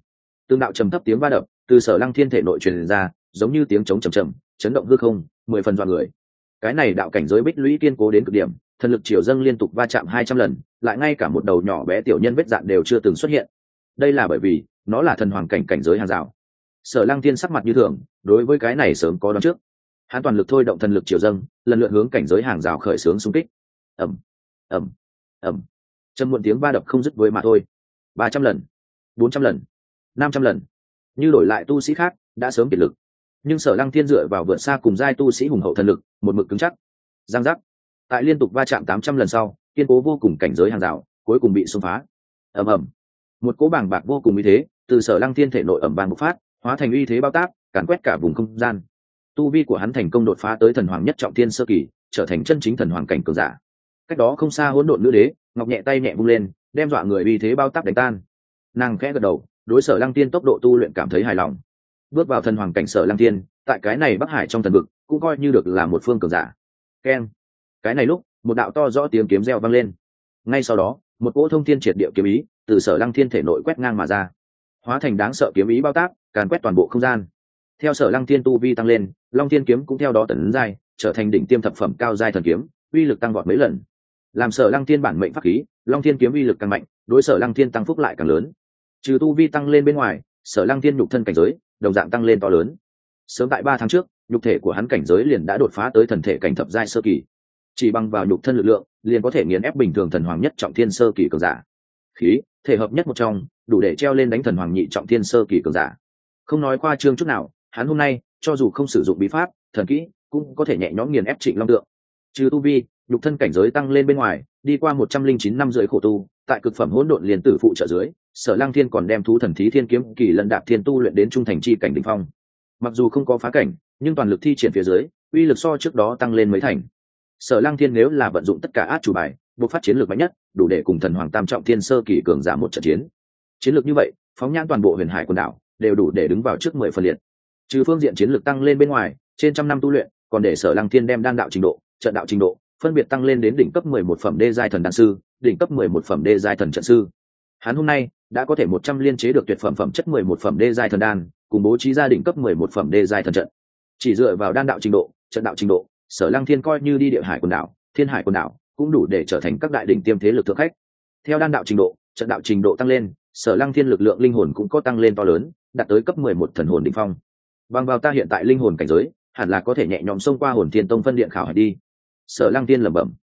Tương đạo trầm thấp tiếng va đập từ Sở Lăng Thiên thể nội truyền ra, giống như tiếng trống trầm trầm, chấn động hư không, mười phần dọa người. Cái này đạo cảnh giới bích lũy kiên cố đến cực điểm, thần lực triều dâng liên tục va chạm hai trăm lần, lại ngay cả một đầu nhỏ bé tiểu nhân vết dạn đều chưa từng xuất hiện. Đây là bởi vì nó là thần hoàng cảnh cảnh giới hàng rào. Sở Lăng Thiên sắc mặt như thường, đối với cái này sớm có đoán trước. Hắn toàn lực thôi động thần lực triều dâng, lần lượt hướng cảnh giới hàng rào khởi xướng xung kích. Ầm, ầm, ầm. Trầm muộn tiếng va đập không dứt với mà thôi. ba trăm lần, bốn trăm lần, năm trăm lần. Như đổi lại tu sĩ khác, đã sớm kiệt lực. Nhưng Sở Lăng Thiên dựa vào vượt xa cùng giai tu sĩ hùng hậu thần lực, một mực cứng chắc. Giang giác. Tại liên tục va chạm tám trăm lần sau, kiên cố vô cùng cảnh giới hàng rào, cuối cùng bị xông phá. Ầm ầm. Một cỗ bàng bạc vô cùng uy thế, từ Sở Lăng Thiên thể nội ầm vang bộc phát, hóa thành uy thế bao tác, càn quét cả vùng không gian. Tu vi của hắn thành công đột phá tới thần hoàng nhất trọng thiên sơ kỳ, trở thành chân chính thần hoàng cảnh cường giả. Cách đó không xa hỗn độn nữ đế, ngọc nhẹ tay nhẹ vung lên, đem dọa người uy thế bao tác đánh tan. Nàng khẽ gật đầu, đối Sở Lăng Thiên tốc độ tu luyện cảm thấy hài lòng. Bước vào thần hoàng cảnh Sở Lăng Thiên, tại cái này Bắc Hải trong thần vực, cũng coi như được là một phương cường giả. Keng. Cái này lúc, một đạo to rõ tiếng kiếm reo vang lên. Ngay sau đó, một cỗ thông thiên triệt địa kiếm ý từ Sở Lăng Thiên thể nội quét ngang mà ra, hóa thành đáng sợ kiếm ý bao tác, càn quét toàn bộ không gian. Theo Sở Lăng Thiên tu vi tăng lên, Long Thiên kiếm cũng theo đó tấn giai, trở thành đỉnh tiêm thập phẩm cao giai thần kiếm, uy lực tăng vọt mấy lần. Làm Sở Lăng Thiên bản mệnh pháp khí, Long Thiên kiếm uy lực càng mạnh, đối Sở Lăng Thiên tăng phúc lại càng lớn. Trừ tu vi tăng lên bên ngoài, Sở Lăng Thiên nhục thân cảnh giới đồng dạng tăng lên to lớn. Sớm tại ba tháng trước, nhục thể của hắn cảnh giới liền đã đột phá tới thần thể cảnh thập giai sơ kỳ. Chỉ bằng vào nhục thân lực lượng, liền có thể nghiền ép bình thường thần hoàng nhất trọng thiên sơ kỳ cường giả. Khí, thể hợp nhất một trong, đủ để treo lên đánh thần hoàng nhị trọng thiên sơ kỳ cường giả. Không nói khoa trương chút nào, hắn hôm nay, cho dù không sử dụng bí pháp, thần kỹ, cũng có thể nhẹ nhõm nghiền ép Trịnh Long Tượng. Trừ tu vi, nhục thân cảnh giới tăng lên bên ngoài, đi qua một trăm linh chín năm rưỡi khổ tu, tại cực phẩm hỗn độn liền tử phụ trợ dưới, Sở Lăng Thiên còn đem thú thần thí thiên kiếm kỳ lân đạp thiên tu luyện đến trung thành chi cảnh đỉnh phong. Mặc dù không có phá cảnh, nhưng toàn lực thi triển phía dưới, uy lực so trước đó tăng lên mấy thành. Sở Lăng Thiên nếu là vận dụng tất cả át chủ bài, buộc phát chiến lược mạnh nhất, đủ để cùng thần hoàng tam trọng thiên sơ kỳ cường giả một trận chiến. Chiến lược như vậy, phóng nhãn toàn bộ huyền hải quần đảo, đều đủ để đứng vào trước mười phần liệt. Trừ phương diện chiến lược tăng lên bên ngoài, trên trăm năm tu luyện, còn để Sở Lăng Thiên đem đan đạo trình độ, trận đạo trình độ, phân biệt tăng lên đến đỉnh cấp mười một phẩm đê giai thần đan sư, đỉnh cấp mười một phẩm đê giai thần trận sư. Hắn hôm nay đã có thể một trăm liên chế được tuyệt phẩm phẩm chất mười một phẩm đê giai thần đan, cùng bố trí ra đỉnh cấp mười một phẩm đê giai thần trận. Chỉ dựa vào đan đạo trình độ, trận đạo trình độ, Sở Lăng Thiên coi như đi địa hải quần đảo, thiên hải quần đảo, cũng đủ để trở thành các đại đỉnh tiêm thế lực thượng khách. Theo đan đạo trình độ, trận đạo trình độ tăng lên, Sở Lăng Thiên lực lượng linh hồn cũng có tăng lên to lớn, đạt tới cấp mười một thần hồn đỉnh phong. Bằng vào ta hiện tại linh hồn cảnh giới, hẳn là có thể nhẹ nhõm xông qua Hồn Thiên Tông phân điện khảo hải đi. Sở Lăng Thiên lẩm bẩm.